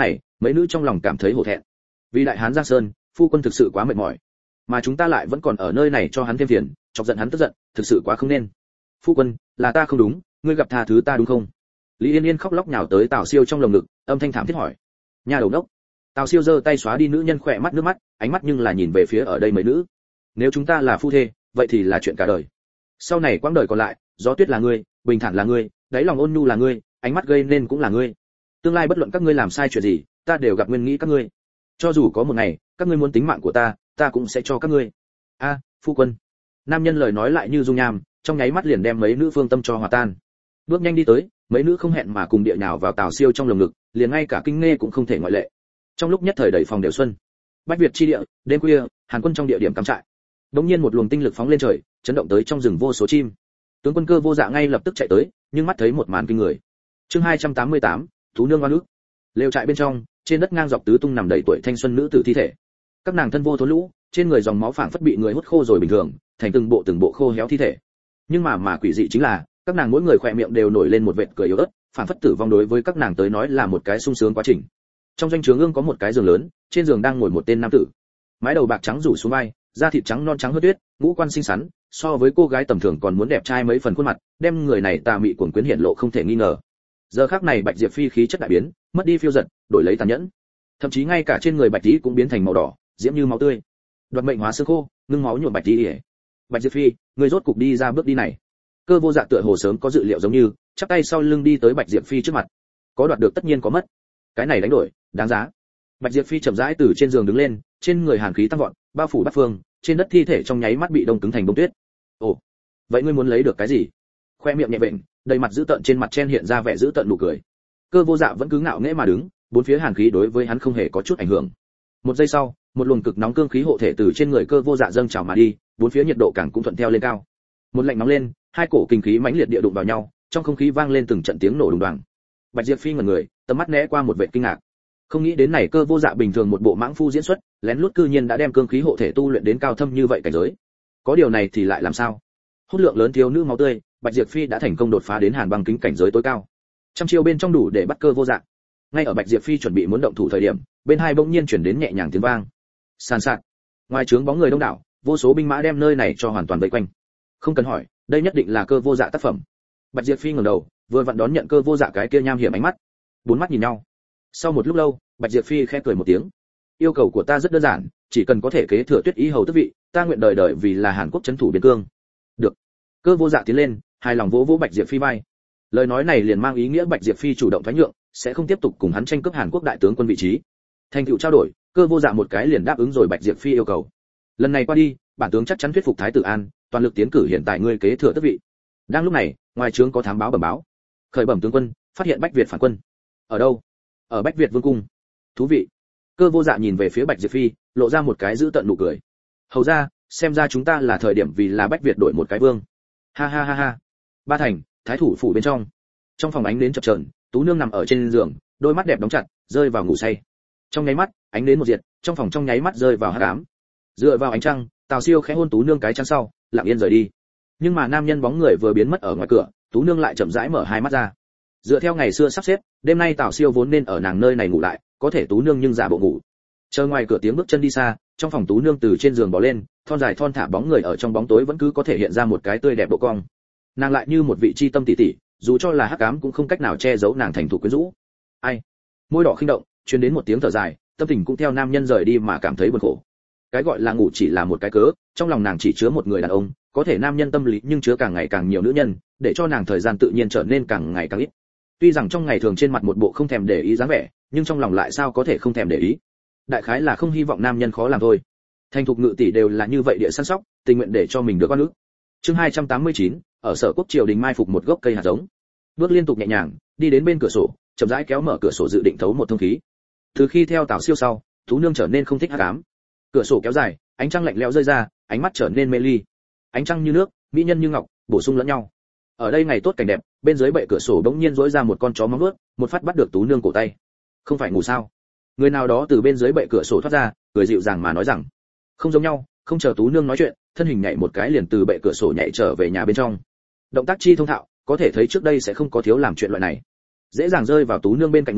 Mấy nữ trong lòng cảm thấy hổ thẹn. Vì đại hán Giang Sơn, phu quân thực sự quá mệt mỏi, mà chúng ta lại vẫn còn ở nơi này cho hắn thêm phiền, chọc giận hắn tức giận, thực sự quá không nên. Phu quân, là ta không đúng, ngươi gặp tha thứ ta đúng không? Lý Yên Yên khóc lóc nhào tới Tào Siêu trong lồng ngực, âm thanh thảm thiết hỏi. Nhà đầu đốc. Tào Siêu giơ tay xóa đi nữ nhân khỏe mắt nước mắt, ánh mắt nhưng là nhìn về phía ở đây mấy nữ. Nếu chúng ta là phu thê, vậy thì là chuyện cả đời. Sau này quãng đời còn lại, gió tuyết là ngươi, bình thản là ngươi, đáy lòng ôn nhu là ngươi, ánh mắt gây nên cũng là ngươi. Tương lai bất luận các ngươi làm sai chuyện gì, ta đều gặp nguyên nghĩ các ngươi. Cho dù có một ngày, các ngươi muốn tính mạng của ta cũng sẽ cho các ngươi. A, phu quân. Nam nhân lời nói lại như dung nham, trong nháy mắt liền đem mấy nữ phương tâm cho hòa tan. Bước nhanh đi tới, mấy nữ không hẹn mà cùng địa nhào vào Tào Siêu trong lồng ngực, liền ngay cả Kinh Nghe cũng không thể ngoại lệ. Trong lúc nhất thời đầy phòng đều xuân. Bách Việt chi địa, đêm khuya, Hàn Quân trong địa điểm cắm trại. Đống nhiên một luồng tinh lực phóng lên trời, chấn động tới trong rừng vô số chim. Tướng quân Cơ Vô Dạ ngay lập tức chạy tới, nhưng mắt thấy một màn kinh người. Chương 288, thú nương oan ức. Lều trại bên trong, trên đất ngang dọc tứ tung nằm đầy tuổi thanh xuân nữ tử thi thể. Các nàng thân vô thốn lũ, trên người dòng máu phảng phất bị người hút khô rồi bình thường, thành từng bộ khô héo thi thể. Nhưng mà quỷ dị chính là, các nàng mỗi người khỏe miệng đều nổi lên một vệt cười yếu ớt, phảng phất tử vong đối với các nàng tới nói là một cái sung sướng quá trình. Trong doanh trướng ương có một cái giường lớn, trên giường đang ngồi một tên nam tử. Mái đầu bạc trắng rủ xuống vai, da thịt trắng non trắng hơn tuyết, ngũ quan xinh xắn, so với cô gái tầm thường còn muốn đẹp trai mấy phần khuôn mặt, đem người này tà mị cuồng quyến hiển lộ không thể nghi ngờ. Giờ khắc này Bạch Diệp Phi khí chất đại biến, mất đi phiêu dật, đổi lấy tàn nhẫn. Thậm chí ngay cả trên người Bạch Tỷ cũng biến thành màu đỏ, diễm như máu tươi. Đoạt mệnh hóa xương khô, ngưng máu nhuộm Bạch Tỷ. Bạch Diệp Phi, người rốt cục đi ra bước đi này. Cơ Vô Dạ tựa hồ sớm có dự liệu giống như, chắp tay sau lưng đi tới Bạch Diệp Phi trước mặt. Có đoạt được tất nhiên có mất, cái này đánh đổi, đáng giá. Bạch Diệp Phi chậm rãi từ trên giường đứng lên, trên người hàn khí tăng vọt, bao phủ bát phương, trên đất thi thể trong nháy mắt bị đông cứng thành bông tuyết. Ồ, vậy ngươi muốn lấy được cái gì? Khoe miệng nhẹ vện, đầy mặt dữ tợn trên mặt chen hiện ra vẻ dữ tợn nụ cười. Cơ Vô Dạ vẫn cứ ngạo nghễ mà đứng, bốn phía hàn khí đối với hắn không hề có chút ảnh hưởng. Một giây sau, một luồng cực nóng cương khí hộ thể từ trên người Cơ Vô Dạ dâng trào mà đi, bốn phía nhiệt độ càng cũng thuận theo lên cao. Một lạnh nóng lên, hai cổ kinh khí mãnh liệt địa đụng vào nhau, trong không khí vang lên từng trận tiếng nổ đùng đoàng. Bạch Diệp Phi ngẩn người, tầm mắt né qua một vẻ kinh ngạc. Không nghĩ đến này Cơ Vô Dạ bình thường một bộ mãng phu diễn xuất, lén lút cư nhiên đã đem cương khí hộ thể tu luyện đến cao thâm như vậy cảnh giới. Có điều này thì lại làm sao? Hút lượng lớn thiếu nữ máu tươi, Bạch Diệp Phi đã thành công đột phá đến hàn băng kính cảnh giới tối cao. Trăm chiêu bên trong đủ để bắt Cơ Vô Dạ. Ngay ở Bạch Diệp Phi chuẩn bị muốn động thủ thời điểm, bên hai bỗng nhiên chuyển đến nhẹ nhàng tiếng vang. Sàn sạt. Ngoài trướng bóng người đông đảo, vô số binh mã đem nơi này cho hoàn toàn vây quanh. Không cần hỏi, đây nhất định là Cơ Vô Dạ tác phẩm. Bạch Diệp Phi ngẩng đầu, vừa vặn đón nhận Cơ Vô Dạ cái kia nham hiểm ánh mắt. Bốn mắt nhìn nhau. Sau một lúc lâu, Bạch Diệp Phi khẽ cười một tiếng. Yêu cầu của ta rất đơn giản, chỉ cần có thể kế thừa Tuyết Ý hầu tước vị, ta nguyện đời đời vì là Hàn Quốc trấn thủ biên cương. Được. Cơ Vô Dạ tiến lên, hài lòng vỗ vỗ Bạch Diệp Phi vai. Lời nói này liền mang ý nghĩa Bạch Diệp Phi chủ động thoái nhượng, sẽ không tiếp tục cùng hắn tranh cướp Hàn Quốc đại tướng quân vị trí. Thành tựu trao đổi, Cơ Vô Dạ một cái liền đáp ứng rồi Bạch Diệp Phi yêu cầu. Lần này qua đi, bản tướng chắc chắn thuyết phục Thái tử An, toàn lực tiến cử hiện tại ngươi kế thừa tước vị. Đang lúc này, ngoài trướng có thám báo bẩm báo. Khởi bẩm tướng quân, phát hiện Bách Việt phản quân. Ở đâu? Ở Bách Việt vương cung. Thú vị. Cơ Vô Dạ nhìn về phía Bạch Diệp Phi, lộ ra một cái dữ tợn nụ cười. Hầu ra, xem ra chúng ta là thời điểm vì là Bách Việt đổi một cái vương. Ha ha ha ha. Ba thành, thái thủ phủ bên trong. Trong phòng ánh đến chập chờn, Tú nương nằm ở trên giường, đôi mắt đẹp đóng chặt, rơi vào ngủ say. Trong nháy mắt, ánh đến một diệt, trong phòng trong nháy mắt rơi vào hắc ám. Dựa vào ánh trăng, Tào Siêu khẽ hôn Tú nương cái chắn sau, lặng yên rời đi. Nhưng mà nam nhân bóng người vừa biến mất ở ngoài cửa, Tú nương lại chậm rãi mở hai mắt ra. Dựa theo ngày xưa sắp xếp, đêm nay Tào Siêu vốn nên ở nàng nơi này ngủ lại, có thể Tú nương nhưng giả bộ ngủ. Chờ ngoài cửa tiếng bước chân đi xa, trong phòng Tú nương từ trên giường bò lên, thon dài thon thả bóng người ở trong bóng tối vẫn cứ có thể hiện ra một cái tươi đẹp độ cong. Nàng lại như một vị chi tâm tỷ tỷ, dù cho là hắc ám cũng không cách nào che giấu nàng thành thục quyến rũ. Ai? Môi đỏ khinh động, truyền đến một tiếng thở dài, tâm tình cũng theo nam nhân rời đi mà cảm thấy buồn khổ. Cái gọi là ngủ chỉ là một cái cớ, trong lòng nàng chỉ chứa một người đàn ông, có thể nam nhân tâm lý nhưng chứa càng ngày càng nhiều nữ nhân, để cho nàng thời gian tự nhiên trở nên càng ngày càng ít. Tuy rằng trong ngày thường trên mặt một bộ không thèm để ý dáng vẻ, nhưng trong lòng lại sao có thể không thèm để ý. Đại khái là không hy vọng nam nhân khó làm thôi. Thành thục ngự tỷ đều là như vậy địa săn sóc, tình nguyện để cho mình được con nước. Chương 289, ở Sở Quốc triều đình mai phục một gốc cây hạt giống. Bước liên tục nhẹ nhàng, đi đến bên cửa sổ, chậm rãi kéo mở cửa sổ dự định thấu một thông khí. Từ khi theo Tào Siêu sau, Tú nương trở nên không thích hắc ám. Cửa sổ kéo dài, ánh trăng lạnh lẽo rơi ra, ánh mắt trở nên mê ly. Ánh trăng như nước, mỹ nhân như ngọc, bổ sung lẫn nhau. Ở đây ngày tốt cảnh đẹp, bên dưới bệ cửa sổ bỗng nhiên rỗi ra một con chó móng vuốt, một phát bắt được Tú nương cổ tay. Không phải ngủ sao? Người nào đó từ bên dưới bệ cửa sổ thoát ra, cười dịu dàng mà nói rằng, không giống nhau. Không chờ Tú nương nói chuyện, thân hình nhảy một cái liền từ bệ cửa sổ nhảy trở về nhà bên trong. Động tác chi thông thạo, có thể thấy trước đây sẽ không có thiếu làm chuyện loại này. Dễ dàng rơi vào Tú nương bên cạnh người,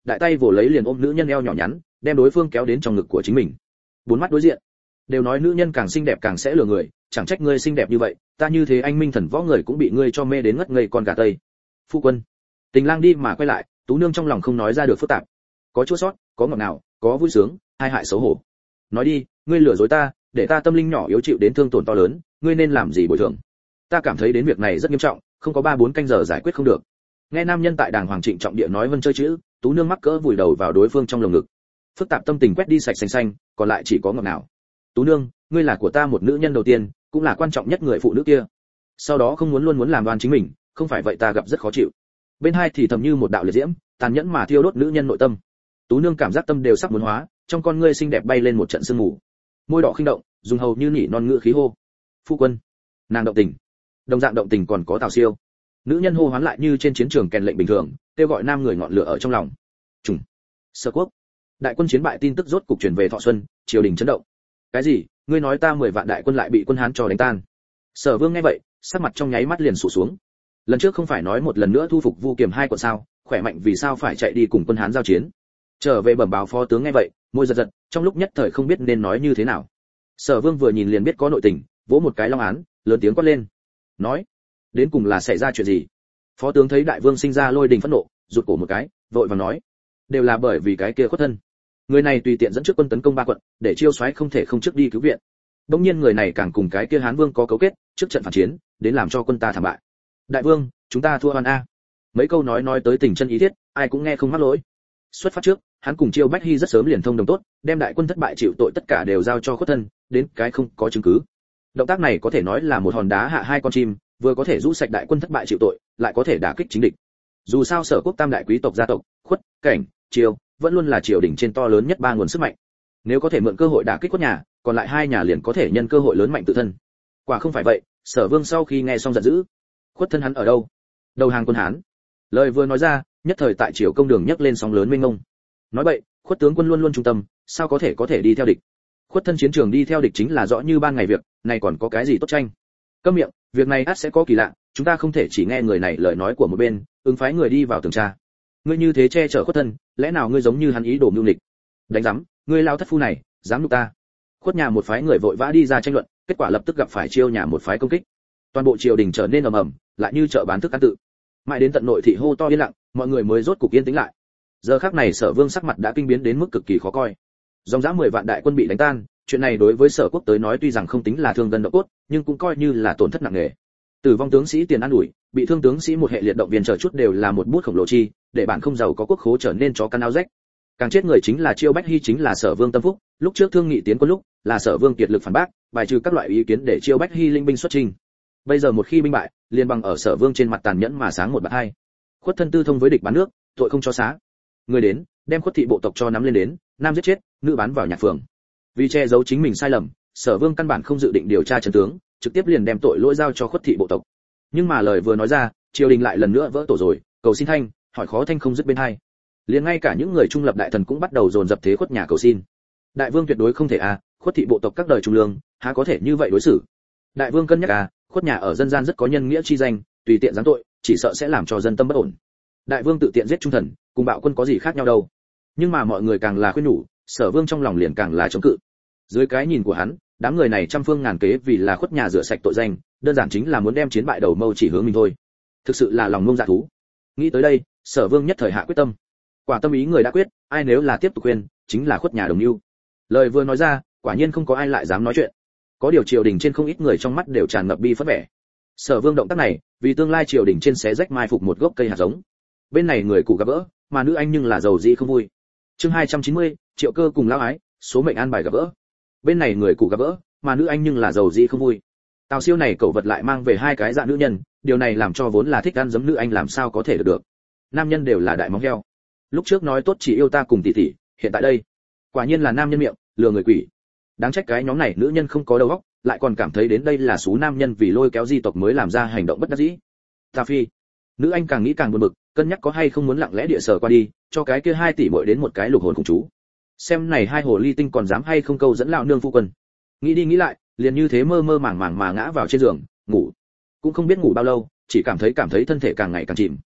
đại tay vồ lấy liền ôm nữ nhân eo nhỏ nhắn, đem đối phương kéo đến trong ngực của chính mình. Bốn mắt đối diện. Đều nói nữ nhân càng xinh đẹp càng sẽ lừa người, chẳng trách ngươi xinh đẹp như vậy, ta như thế anh minh thần võ người cũng bị ngươi cho mê đến ngất ngây con gà tây. Phu quân. Tình lang đi mà quay lại, Tú nương trong lòng không nói ra được phức tạp. Có chua sót, có ngọt ngào, có vui sướng, hai hại xấu hổ. Nói đi, ngươi lừa dối ta, để ta tâm linh nhỏ yếu chịu đến thương tổn to lớn, ngươi nên làm gì bồi thường? Ta cảm thấy đến việc này rất nghiêm trọng, không có 3-4 canh giờ giải quyết không được. Nghe nam nhân tại đàng hoàng trịnh trọng địa nói vân chơi chữ, Tú nương mắc cỡ vùi đầu vào đối phương trong lồng ngực. Phức tạp tâm tình quét đi sạch xanh xanh, còn lại chỉ có ngọt ngào. Tú nương, ngươi là của ta một nữ nhân đầu tiên, cũng là quan trọng nhất người phụ nữ kia. Sau đó không muốn làm đoan chính mình, không phải vậy ta gặp rất khó chịu. Bên hai thì thầm như một đạo liệt diễm, tàn nhẫn mà thiêu đốt nữ nhân nội tâm. Tú nương cảm giác tâm đều sắp muốn hóa, trong con ngươi xinh đẹp bay lên một trận sương mù. Môi đỏ khinh động, dùng hầu như nỉ non ngữ khí hô. Phu quân. Nàng động tình. Đồng dạng động tình còn có Tào Siêu. Nữ nhân hô hoán lại như trên chiến trường kèn lệnh bình thường, kêu gọi nam người ngọn lửa ở trong lòng. Trùng. Sở Quốc. Đại quân chiến bại tin tức rốt cục truyền về Thọ Xuân, triều đình chấn động. Cái gì? Ngươi nói ta 10 vạn đại quân lại bị quân Hán cho đánh tan? Sở Vương nghe vậy, sắc mặt trong nháy mắt liền sụp xuống. Lần trước không phải nói một lần nữa thu phục Vu Kiềm 2 quận sao, khỏe mạnh vì sao phải chạy đi cùng quân Hán giao chiến? Trở về bẩm báo phó tướng nghe vậy, môi giật giật, trong lúc nhất thời không biết nên nói như thế nào. Sở Vương vừa nhìn liền biết có nội tình, vỗ một cái long án, lớn tiếng quát lên. Nói, đến cùng là xảy ra chuyện gì? Phó tướng thấy đại vương sinh ra lôi đình phẫn nộ, rụt cổ một cái, vội vàng nói, đều là bởi vì cái kia khuất thân. Người này tùy tiện dẫn trước quân tấn công 3 quận, để Chiêu soái không thể không trước đi cứu viện. Đương nhiên người này càng cùng cái kia Hán vương có cấu kết, trước trận phản chiến, đến làm cho quân ta thảm bại. Đại vương, chúng ta thua oan a. Mấy câu nói tới tình chân ý thiết, ai cũng nghe không mắc lỗi. Xuất phát trước, hắn cùng Chiêu Bách Hy rất sớm liền thông đồng tốt, đem đại quân thất bại chịu tội tất cả đều giao cho khuất thân, đến cái không có chứng cứ. Động tác này có thể nói là một hòn đá hạ 2 con chim, vừa có thể rũ sạch đại quân thất bại chịu tội, lại có thể đả kích chính địch. Dù sao Sở Quốc tam đại quý tộc gia tộc, Khuất, Cảnh, Chiêu, vẫn luôn là triều đình trên to lớn nhất 3 nguồn sức mạnh. Nếu có thể mượn cơ hội đả kích Khuất nhà, còn lại 2 nhà liền có thể nhân cơ hội lớn mạnh tự thân. Quả không phải vậy, Sở Vương sau khi nghe xong giận dữ. Khuất thân hắn ở đâu? Đầu hàng quân Hán. Lời vừa nói ra, nhất thời tại triều công đường nhấc lên sóng lớn mênh mông. Nói vậy, Khuất tướng quân luôn luôn trung tâm, sao có thể đi theo địch? Khuất thân chiến trường đi theo địch chính là rõ như ban ngày việc, này còn có cái gì tốt tranh? Câm miệng, việc này ắt sẽ có kỳ lạ, chúng ta không thể chỉ nghe người này lời nói của một bên, ứng phái người đi vào tường tra. Ngươi như thế che chở Khuất thân, lẽ nào ngươi giống như hắn ý đồ mưu nghịch? Đánh rắm, ngươi lao thất phu này, dám nhục ta. Khuất nhà một phái người vội vã đi ra tranh luận, kết quả lập tức gặp phải Chiêu nhà một phái công kích. Toàn bộ triều đình trở nên ầm ầm, lại như chợ bán thức ăn tự. Mãi đến tận nội thị hô to yên lặng, mọi người mới rốt cục yên tĩnh lại. Giờ khắc này Sở Vương sắc mặt đã kinh biến đến mức cực kỳ khó coi. Dòng dã 10 vạn đại quân bị đánh tan, chuyện này đối với Sở Quốc tới nói tuy rằng không tính là thương gần độ cốt, nhưng cũng coi như là tổn thất nặng nề. Tử vong tướng sĩ tiền ăn ủi, bị thương tướng sĩ một hệ liệt động viên chờ chút đều là một bút khổng lồ chi, để bạn không giàu có quốc khố trở nên chó căn áo rách. Càng chết người chính là Chiêu Bách Hy chính là Sở Vương tâm phúc, lúc trước thương nghị tiến quân lúc, là Sở Vương kiệt lực phản bác, bài trừ các loại ý kiến để Chiêu Bách Hy linh binh xuất trình. Bây giờ một khi binh bại, liền bằng ở Sở Vương trên mặt tàn nhẫn mà sáng một bạt hai. Khuất thân tư thông với địch bán nước, tội không cho xá. Người đến, đem Khuất thị bộ tộc cho nắm lên đến, nam giết chết, nữ bán vào nhạc phường. Vì che giấu chính mình sai lầm, Sở Vương căn bản không dự định điều tra chân tướng, trực tiếp liền đem tội lỗi giao cho Khuất thị bộ tộc. Nhưng mà lời vừa nói ra, triều đình lại lần nữa vỡ tổ rồi, cầu xin thanh, hỏi khó thanh không dứt bên hai. Liền ngay cả những người trung lập đại thần cũng bắt đầu dồn dập thế Khuất nhà cầu xin. Đại vương tuyệt đối không thể à, Khuất thị bộ tộc các đời trung lương, há có thể như vậy đối xử. Đại vương cân nhắc à, Khuất nhà ở dân gian rất có nhân nghĩa chi danh, tùy tiện giáng tội, chỉ sợ sẽ làm cho dân tâm bất ổn. Đại vương tự tiện giết trung thần, cùng bạo quân có gì khác nhau đâu. Nhưng mà mọi người càng là khuyên nhủ, Sở Vương trong lòng liền càng là chống cự. Dưới cái nhìn của hắn, đám người này trăm phương ngàn kế vì là Khuất nhà rửa sạch tội danh, đơn giản chính là muốn đem chiến bại đầu mâu chỉ hướng mình thôi. Thực sự là lòng ngông dạ thú. Nghĩ tới đây, Sở Vương nhất thời hạ quyết tâm. Quả tâm ý người đã quyết, ai nếu là tiếp tục khuyên, chính là Khuất nhà đồng mưu. Lời vừa nói ra, quả nhiên không có ai lại dám nói chuyện. Có điều triều đình trên không ít người trong mắt đều tràn ngập bi phẫn vẻ. Sở Vương động tác này, vì tương lai triều đình trên xé rách mai phục một gốc cây hạt giống. Bên này người cụ gặp gỡ, mà nữ anh nhưng là giàu dĩ không vui. Chương 290, Triệu Cơ cùng lão ái, số mệnh an bài gặp gỡ. Bên này người cụ gặp gỡ, mà nữ anh nhưng là giàu dĩ không vui. Tào Siêu này cẩu vật lại mang về 2 cái dạ nữ nhân, điều này làm cho vốn là thích ăn giấm nữ anh làm sao có thể được. Nam nhân đều là đại móng heo. Lúc trước nói tốt chỉ yêu ta cùng tỷ tỷ, hiện tại đây, quả nhiên là nam nhân miệng, lừa người quỷ. Đáng trách cái nhóm này nữ nhân không có đầu óc, lại còn cảm thấy đến đây là số nam nhân vì lôi kéo di tộc mới làm ra hành động bất đắc dĩ. Ta phi. Nữ anh càng nghĩ càng buồn bực, cân nhắc có hay không muốn lặng lẽ địa sở qua đi, cho cái kia 2 tỷ muội đến một cái lục hồn cùng chú. Xem này 2 hồ ly tinh còn dám hay không câu dẫn lão nương phu quân. Nghĩ đi nghĩ lại, liền như thế mơ mơ màng màng mà ngã vào trên giường, ngủ. Cũng không biết ngủ bao lâu, chỉ cảm thấy thân thể càng ngày càng chìm.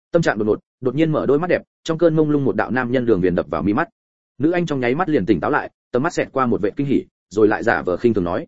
Tâm trạng đột nhiên mở đôi mắt đẹp, trong cơn mông lung một đạo nam nhân đường viền đập vào mi mắt. Nữ anh trong nháy mắt liền tỉnh táo lại, tầm mắt xẹt qua một vẻ kinh hỉ, rồi lại giả vờ khinh thường nói: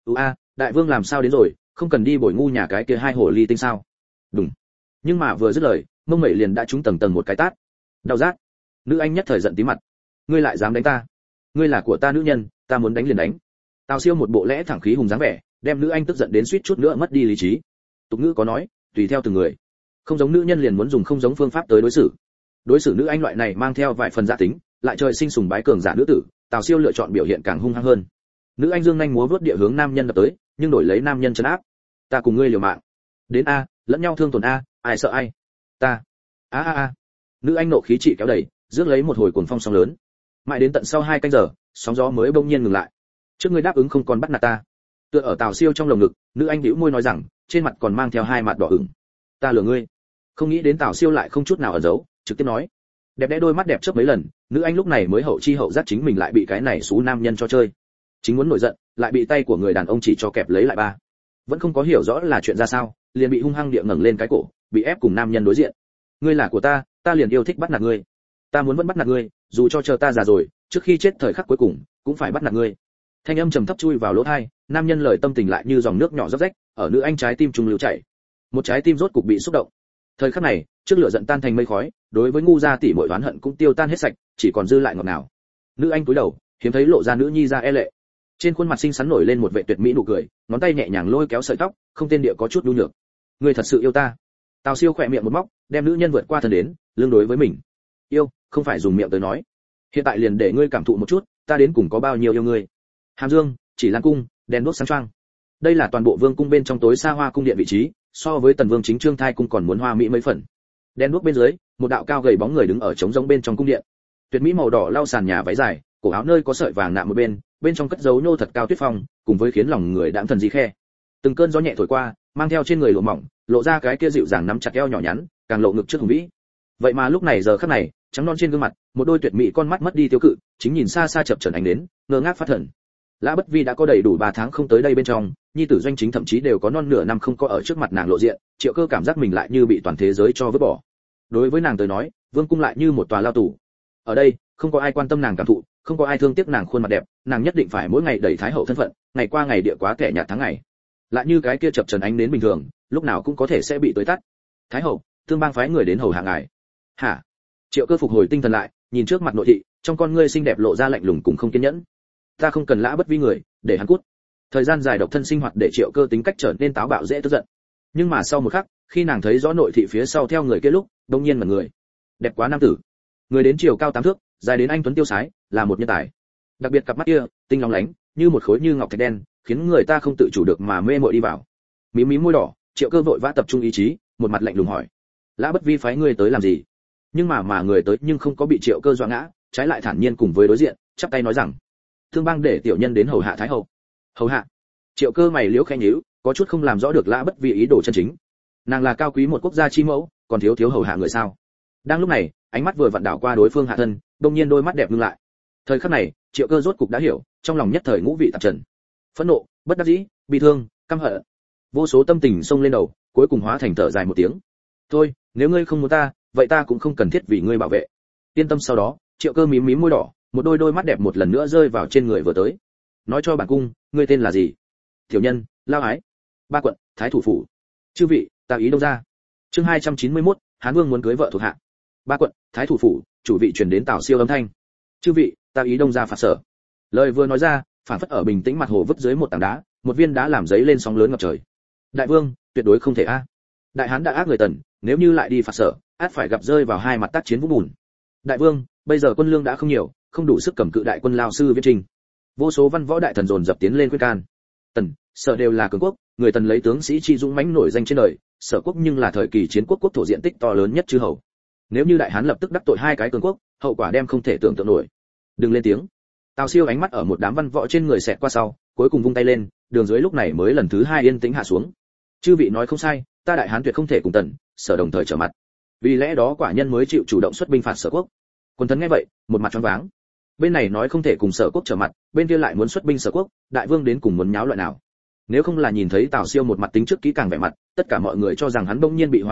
đại vương làm sao đến rồi, không cần đi bồi ngu nhà cái kia hai hồ ly tinh sao?" Đúng. Nhưng mà vừa dứt lời, mông mẩy liền đã trúng tầng tầng một cái tát. Đau rát. Nữ anh nhất thời giận tí mặt: "Ngươi lại dám đánh ta? Ngươi là của ta nữ nhân, ta muốn đánh liền đánh." Tào Siêu một bộ lẽ thẳng khí hùng dáng vẻ, đem nữ anh tức giận đến suýt chút nữa mất đi lý trí. Tục ngữ có nói, tùy theo từng người, không giống nữ nhân liền muốn dùng không giống phương pháp tới đối xử nữ anh loại này mang theo vài phần giả tính, lại trời sinh sùng bái cường giả nữ tử, Tào Siêu lựa chọn biểu hiện càng hung hăng hơn. Nữ anh dương nhanh múa vớt địa hướng nam nhân đập tới, nhưng đổi lấy nam nhân trấn áp. "Ta cùng ngươi liều mạng." "Đến a, lẫn nhau thương tổn a, ai sợ ai?" "Ta." A. Nữ anh nộ khí trị kéo đầy, rước lấy một hồi cuồng phong sóng lớn. Mãi đến tận sau 2 canh giờ, sóng gió mới bỗng nhiên ngừng lại. "Trước ngươi đáp ứng không còn bắt nạt ta." Tựa ở Tào Siêu trong lồng ngực, nữ anh bĩu môi nói rằng, trên mặt còn mang theo 2 mặt đỏ ửng. "Ta lừa ngươi." Không nghĩ đến Tào Siêu lại không chút nào ẩn giấu, trực tiếp nói. Đẹp đẽ đôi mắt đẹp chớp mấy lần, nữ anh lúc này mới hậu chi hậu giác chính mình lại bị cái này xú nam nhân cho chơi. Chính muốn nổi giận, lại bị tay của người đàn ông chỉ cho kẹp lấy lại ba. Vẫn không có hiểu rõ là chuyện ra sao, liền bị hung hăng địa ngẩng lên cái cổ, bị ép cùng nam nhân đối diện. "Ngươi là của ta, ta liền yêu thích bắt nạt ngươi. Ta muốn vẫn bắt nạt ngươi, dù cho chờ ta già rồi, trước khi chết thời khắc cuối cùng, cũng phải bắt nạt ngươi." Thanh âm trầm thấp chui vào lỗ tai, nam nhân lời tâm tình lại như dòng nước nhỏ róc rách, ở nữ anh trái tim trung lưu chảy. Một trái tim rốt cục bị xúc động. Thời khắc này, trước lửa giận tan thành mây khói, đối với ngu gia tỷ muội oán hận cũng tiêu tan hết sạch, chỉ còn dư lại ngọt ngào. Nữ anh cúi đầu, hiếm thấy lộ ra nữ nhi ra e lệ. Trên khuôn mặt xinh xắn nổi lên một vẻ tuyệt mỹ nụ cười, ngón tay nhẹ nhàng lôi kéo sợi tóc, không tên địa có chút nhu nhược. "Ngươi thật sự yêu ta?" Tào Siêu khẽ miệng một móc, đem nữ nhân vượt qua thân đến, lương đối với mình. "Yêu, không phải dùng miệng tới nói. Hiện tại liền để ngươi cảm thụ một chút, ta đến cùng có bao nhiêu yêu ngươi." Hàm Dương, Chỉ Lan cung, đèn đuốc sáng choang. Đây là toàn bộ vương cung bên trong tối xa hoa cung điện vị trí, so với Tần Vương chính Trương Thai cung còn muốn hoa mỹ mấy phần. Đèn đuốc bên dưới, một đạo cao gầy bóng người đứng ở trống rỗng bên trong cung điện. Tuyệt mỹ màu đỏ lau sàn nhà váy dài, cổ áo nơi có sợi vàng nạm một bên trong cất giấu nhô thật cao tuyết phong, cùng với khiến lòng người đãng thần di khe. Từng cơn gió nhẹ thổi qua, mang theo trên người lụa mỏng, lộ ra cái kia dịu dàng nắm chặt eo nhỏ nhắn, càng lộ ngực trước hùng vĩ. Vậy mà lúc này giờ khắc này, trắng non trên gương mặt, một đôi tuyệt mỹ con mắt mất đi tiêu cự, chính nhìn xa xa chập chờn ánh đến, ngơ ngác phát thần. Lã Bất Vi đã có đầy đủ 3 tháng không tới đây bên trong, nhi tử Doanh Chính thậm chí đều có non nửa năm không có ở trước mặt nàng lộ diện, Triệu Cơ cảm giác mình lại như bị toàn thế giới cho vứt bỏ. Đối với nàng tới nói, vương cung lại như một tòa lao tù. Ở đây, không có ai quan tâm nàng cảm thụ, không có ai thương tiếc nàng khuôn mặt đẹp, nàng nhất định phải mỗi ngày đẩy thái hậu thân phận, ngày qua ngày địa quá kẻ nhạt tháng ngày. Lại như cái kia chập chờn ánh đến bình thường, lúc nào cũng có thể sẽ bị tối tắt. "Thái hậu, Tương Bang phái người đến hầu hạ ngài." "Hả?" Triệu Cơ phục hồi tinh thần lại, nhìn trước mặt nội thị, trong con ngươi xinh đẹp lộ ra lạnh lùng cùng không kiên nhẫn. "Ta không cần Lã Bất Vi người, để hắn cút." Thời gian dài độc thân sinh hoạt để Triệu Cơ tính cách trở nên táo bạo dễ tức giận. Nhưng mà sau một khắc, khi nàng thấy rõ nội thị phía sau theo người kia lúc, đột nhiên mà người. Đẹp quá nam tử. Người đến chiều cao 8 thước, dài đến anh tuấn tiêu sái, là một nhân tài. Đặc biệt cặp mắt kia, tinh lóng lánh, như một khối như ngọc thạch đen, khiến người ta không tự chủ được mà mê mội đi vào. Mím mím môi đỏ, Triệu Cơ vội vã tập trung ý chí, một mặt lạnh lùng hỏi: "Lã Bất Vi phái ngươi tới làm gì?" Nhưng mà người tới nhưng không có bị Triệu Cơ dọa ngã, trái lại thản nhiên cùng với đối diện, chắp tay nói rằng: "Thương Bang để tiểu nhân đến hầu hạ thái hậu." "Hầu hạ?" Triệu Cơ mày liễu khẽ nhíu, có chút không làm rõ được Lã Bất Vi ý đồ chân chính. Nàng là cao quý một quốc gia chi mẫu, còn thiếu hầu hạ người sao? Đang lúc này, ánh mắt vừa vặn đảo qua đối phương hạ thân, đột nhiên đôi mắt đẹp ngưng lại. Thời khắc này, Triệu Cơ rốt cục đã hiểu, trong lòng nhất thời ngũ vị tạp trần. Phẫn nộ, bất đắc dĩ, bi thương, căm hận. Vô số tâm tình xông lên đầu, cuối cùng hóa thành thở dài một tiếng. "Thôi, nếu ngươi không muốn ta, vậy ta cũng không cần thiết vì ngươi bảo vệ." Yên tâm. Sau đó, Triệu Cơ mím mím môi đỏ, một đôi mắt đẹp một lần nữa rơi vào trên người vừa tới. "Nói cho bản cung, ngươi tên là gì?" "Tiểu nhân, Lao Ái, Ba quận, Thái thủ phủ." "Chư vị, ta ý đâu ra?" Chương 291, Hán Vương muốn cưới vợ thuộc hạ. Ba quận, Thái thủ phủ, chủ vị truyền đến Tào Siêu âm thanh. "Chư vị, ta ý đông ra phạt sở." Lời vừa nói ra, phản phất ở bình tĩnh mặt hồ vứt dưới một tảng đá, một viên đá làm giấy lên sóng lớn ngập trời. "Đại vương, tuyệt đối không thể a. Đại Hán đã ác người Tần, nếu như lại đi phạt sở, ắt phải gặp rơi vào hai mặt tác chiến vũng bùn. Đại vương, bây giờ quân lương đã không nhiều, không đủ sức cầm cự đại quân lao sư viễn trình." Vô số văn võ đại thần dồn dập tiến lên khuyên can. Tần, Sở đều là cường quốc, người Tần lấy tướng sĩ chi dũng mãnh nổi danh trên đời, Sở quốc nhưng là thời kỳ chiến quốc quốc thổ diện tích to lớn nhất chư hầu. Nếu như Đại Hán lập tức đắc tội hai cái cường quốc, hậu quả đem không thể tưởng tượng nổi. "Đừng lên tiếng." Tào Siêu ánh mắt ở một đám văn võ trên người xẹt qua sau, cuối cùng vung tay lên, đường dưới lúc này mới lần thứ 2 yên tĩnh hạ xuống. "Chư vị nói không sai, ta Đại Hán tuyệt không thể cùng Tần, Sở đồng thời trở mặt. Vì lẽ đó quả nhân mới chịu chủ động xuất binh phạt Sở quốc." Quân thần nghe vậy, một mặt choáng váng. Bên này nói không thể cùng Sở quốc trở mặt, bên kia lại muốn xuất binh Sở quốc, đại vương đến cùng muốn nháo loại nào? Nếu không là nhìn thấy Tào Siêu một mặt tính trước kỹ càng vẻ mặt, tất cả mọi người cho rằng hắn bỗng nhiên bị hóa điên,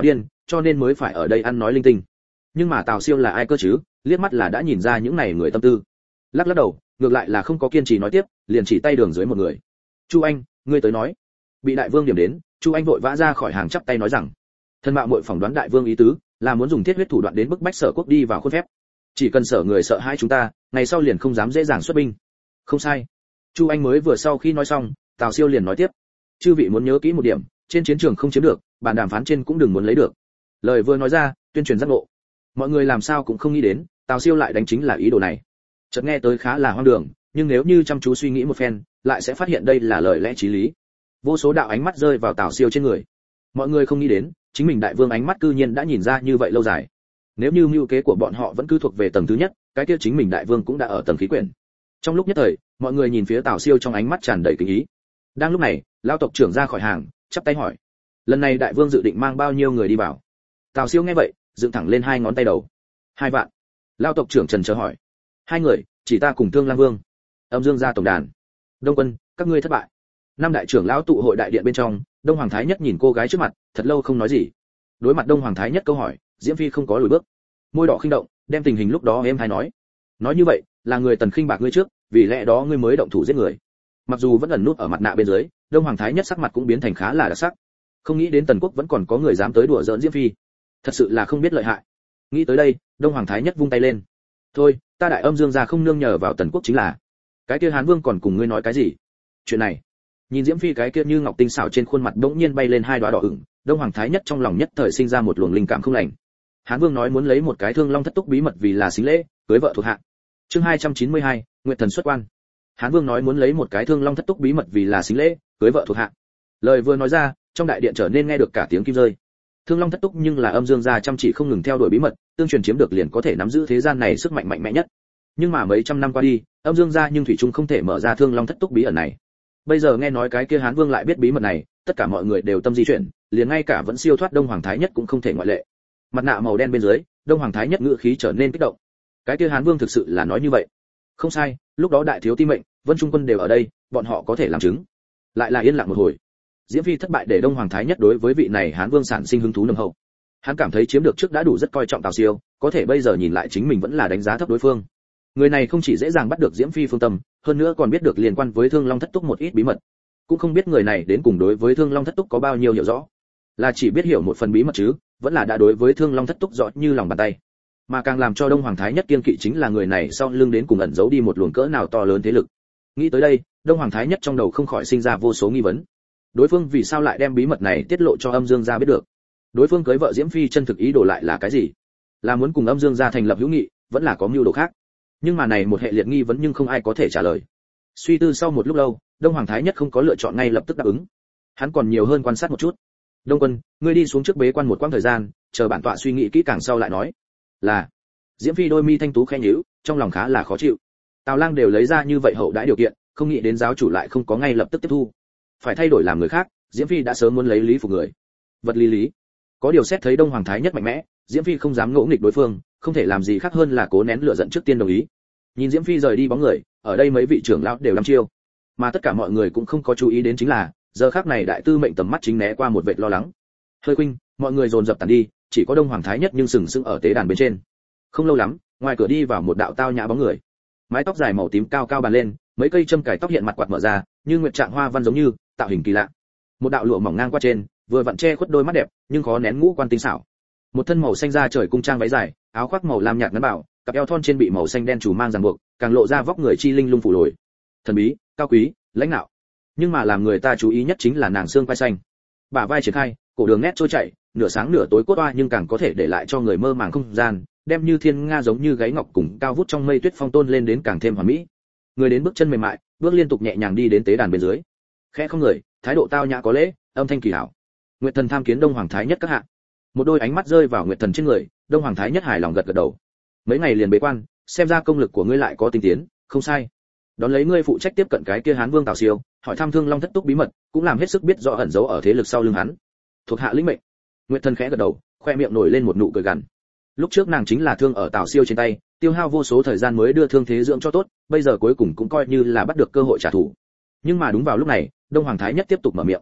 cho nên mới phải ở đây ăn nói linh tinh. Nhưng mà Tào Siêu là ai cơ chứ, liếc mắt là đã nhìn ra những này người tâm tư. Lắc lắc đầu, ngược lại là không có kiên trì nói tiếp, liền chỉ tay đường dưới một người. Chu Anh, ngươi tới nói. Bị đại vương điểm đến, Chu Anh vội vã ra khỏi hàng chắp tay nói rằng, thân mạo muội phỏng đoán đại vương ý tứ là muốn dùng thiết huyết thủ đoạn đến bức bách Sở Quốc đi vào khuôn phép. Chỉ cần Sở người sợ hãi chúng ta, ngày sau liền không dám dễ dàng xuất binh. Không sai. Chu Anh mới vừa sau khi nói xong, Tào Siêu liền nói tiếp, chư vị muốn nhớ kỹ một điểm, trên chiến trường không chiếm được, bàn đàm phán trên cũng đừng muốn lấy được. Lời vừa nói ra, tuyên truyền giác ngộ. Mọi người làm sao cũng không nghĩ đến, Tào Siêu lại đánh chính là ý đồ này. Chợt nghe tới khá là hoang đường, nhưng nếu như chăm chú suy nghĩ một phen, lại sẽ phát hiện đây là lời lẽ chí lý. Vô số đạo ánh mắt rơi vào Tào Siêu trên người. Mọi người không nghĩ đến, chính mình đại vương ánh mắt cư nhiên đã nhìn ra như vậy lâu dài. Nếu như mưu kế của bọn họ vẫn cứ thuộc về tầng thứ nhất, cái kia chính mình đại vương cũng đã ở tầng khí quyển. Trong lúc nhất thời, mọi người nhìn phía Tào Siêu trong ánh mắt tràn đầy kính ý. Đang lúc này, lão tộc trưởng ra khỏi hàng, chắp tay hỏi: lần này đại vương dự định mang bao nhiêu người đi vào? Tào Siêu nghe vậy, dựng thẳng lên hai ngón tay đầu. 2 vạn. Lão tộc trưởng trần chờ hỏi: 2 người, chỉ ta cùng Thương Lang Vương. Âm Dương gia tổng đàn. Đông Quân, các ngươi thất bại. Năm đại trưởng lão tụ hội đại điện bên trong, Đông Hoàng Thái Nhất nhìn cô gái trước mặt, thật lâu không nói gì. Đối mặt Đông Hoàng Thái Nhất câu hỏi, Diễm Phi không có lùi bước, môi đỏ khinh động, đem tình hình lúc đó em hay nói như vậy, là người Tần khinh bạc ngươi trước, vì lẽ đó ngươi mới động thủ giết người. Mặc dù vẫn ẩn nút ở mặt nạ bên dưới, Đông Hoàng Thái Nhất sắc mặt cũng biến thành khá là đặc sắc. Không nghĩ đến Tần Quốc vẫn còn có người dám tới đùa giỡn Diễm Phi, thật sự là không biết lợi hại. Nghĩ tới đây, Đông Hoàng Thái Nhất vung tay lên: thôi, ta đại Âm Dương gia không nương nhờ vào Tần Quốc chính là. Cái kia Hán Vương còn cùng ngươi nói cái gì? Chuyện này. Nhìn Diễm Phi cái kia như ngọc tinh xảo trên khuôn mặt bỗng nhiên bay lên 2 đóa đỏ ửng, Đông Hoàng Thái Nhất trong lòng nhất thời sinh ra một luồng linh cảm không lành. Hán Vương nói muốn lấy một cái Thương Long thất túc bí mật vì là xính lễ, cưới vợ thuộc hạ. Chương 292, Nguyệt Thần xuất quan. Hán Vương nói muốn lấy một cái Thương Long thất túc bí mật vì là xính lễ, cưới vợ thuộc hạ. Lời vừa nói ra, trong đại điện trở nên nghe được cả tiếng kim rơi. Thương Long thất túc nhưng là Âm Dương gia chăm chỉ không ngừng theo đuổi bí mật, tương truyền chiếm được liền có thể nắm giữ thế gian này sức mạnh mạnh mẽ nhất. Nhưng mà mấy trăm năm qua đi, Âm Dương gia nhưng thủy chung không thể mở ra Thương Long thất túc bí ẩn này. Bây giờ nghe nói cái kia Hán Vương lại biết bí mật này, tất cả mọi người đều tâm di chuyển, liền ngay cả vẫn siêu thoát Đông Hoàng Thái Nhất cũng không thể ngoại lệ. Mặt nạ màu đen bên dưới, Đông Hoàng Thái Nhất ngữ khí trở nên kích động. Cái kia Hán Vương thực sự là nói như vậy. Không sai, lúc đó đại thiếu ti mệnh, Vân Trung Quân đều ở đây, bọn họ có thể làm chứng. Lại là yên lặng một hồi. Diễm Phi thất bại để Đông Hoàng Thái Nhất đối với vị này Hán Vương sản sinh hứng thú nồng hậu. Hắn cảm thấy chiếm được trước đã đủ rất coi trọng Tào Siêu, có thể bây giờ nhìn lại chính mình vẫn là đánh giá thấp đối phương. Người này không chỉ dễ dàng bắt được Diễm Phi phương tâm, hơn nữa còn biết được liên quan với Thương Long thất túc một ít bí mật. Cũng không biết người này đến cùng đối với Thương Long thất túc có bao nhiêu hiểu rõ. Là chỉ biết hiểu một phần bí mật chứ, vẫn là đã đối với Thương Long thất túc rõ như lòng bàn tay. Mà càng làm cho Đông Hoàng Thái Nhất kiên kỵ chính là người này sau lưng đến cùng ẩn giấu đi một luồng cỡ nào to lớn thế lực. Nghĩ tới đây, Đông Hoàng Thái Nhất trong đầu không khỏi sinh ra vô số nghi vấn. Đối phương vì sao lại đem bí mật này tiết lộ cho Âm Dương gia biết được? Đối phương cưới vợ Diễm Phi chân thực ý đồ lại là cái gì? Là muốn cùng Âm Dương gia thành lập hữu nghị, vẫn là có mưu đồ khác? Nhưng mà này một hệ liệt nghi vấn nhưng không ai có thể trả lời. Suy tư sau một lúc lâu, Đông Hoàng Thái Nhất không có lựa chọn ngay lập tức đáp ứng. Hắn còn nhiều hơn quan sát một chút. Đông Quân, ngươi đi xuống trước bế quan một quãng thời gian, chờ bản tọa suy nghĩ kỹ càng sau lại nói. Là. Diễm Phi đôi mi thanh tú khẽ nhíu, trong lòng khá là khó chịu. Tào Lang đều lấy ra như vậy hậu đãi điều kiện, không nghĩ đến giáo chủ lại không có ngay lập tức tiếp thu. Phải thay đổi làm người khác, Diễm Phi đã sớm muốn lấy lý phục người. Vật lý lý. Có điều xét thấy Đông Hoàng Thái Nhất mạnh mẽ, Diễm Phi không dám ngỗ nghịch đối phương, không thể làm gì khác hơn là cố nén lửa giận trước tiên đồng ý. Nhìn Diễm Phi rời đi bóng người, ở đây mấy vị trưởng lão đều đăm chiêu, mà tất cả mọi người cũng không có chú ý đến chính là, giờ khắc này đại tư mệnh tầm mắt chính né qua một vệt lo lắng. Hơi khuynh, mọi người dồn dập tàn đi, chỉ có Đông Hoàng Thái Nhất nhưng sừng sững ở tế đàn bên trên. Không lâu lắm, ngoài cửa đi vào một đạo tao nhã bóng người. Mái tóc dài màu tím cao cao bàn lên, mấy cây châm cài tóc hiện mặt quạt mở ra, như nguyệt trạng hoa văn giống như, tạo hình kỳ lạ. Một đạo lụa mỏng ngang qua trên, vừa vặn che khuất đôi mắt đẹp, nhưng khó nén ngũ quan tinh xảo. Một thân màu xanh da trời cung trang váy dài, áo khoác màu lam nhạt ngắn bảo, cặp eo thon trên bị màu xanh đen chủ mang ràng buộc, càng lộ ra vóc người chi linh lung phủ lồi. Thần bí, cao quý, lãnh đạo. Nhưng mà làm người ta chú ý nhất chính là nàng xương vai xanh. Bả vai triển khai, cổ đường nét trôi chảy, nửa sáng nửa tối cốt oa nhưng càng có thể để lại cho người mơ màng không gian, đem như thiên nga giống như gáy ngọc cùng cao vút trong mây tuyết phong tôn lên đến càng thêm hoàn mỹ. Người đến bước chân mềm mại, bước liên tục nhẹ nhàng đi đến tế đàn bên dưới. Khẽ không người, thái độ tao nhã có lễ, âm thanh kỳ hảo. Nguyệt Thần tham kiến Đông Hoàng Thái Nhất các hạ. Một đôi ánh mắt rơi vào Nguyệt Thần trên người, Đông Hoàng Thái Nhất hài lòng gật gật đầu. Mấy ngày liền bế quan, xem ra công lực của ngươi lại có tinh tiến, không sai. Đón lấy ngươi phụ trách tiếp cận cái kia Hán Vương Tào Siêu, hỏi thăm Thương Long thất túc bí mật, cũng làm hết sức biết rõ ẩn giấu ở thế lực sau lưng hắn. Thuộc hạ lĩnh mệnh. Nguyệt Thần khẽ gật đầu, khoe miệng nổi lên một nụ cười gằn. Lúc trước nàng chính là thương ở Tào Siêu trên tay, tiêu hao vô số thời gian mới đưa thương thế dưỡng cho tốt, bây giờ cuối cùng cũng coi như là bắt được cơ hội trả thù. Nhưng mà đúng vào lúc này, Đông Hoàng Thái Nhất tiếp tục mở miệng.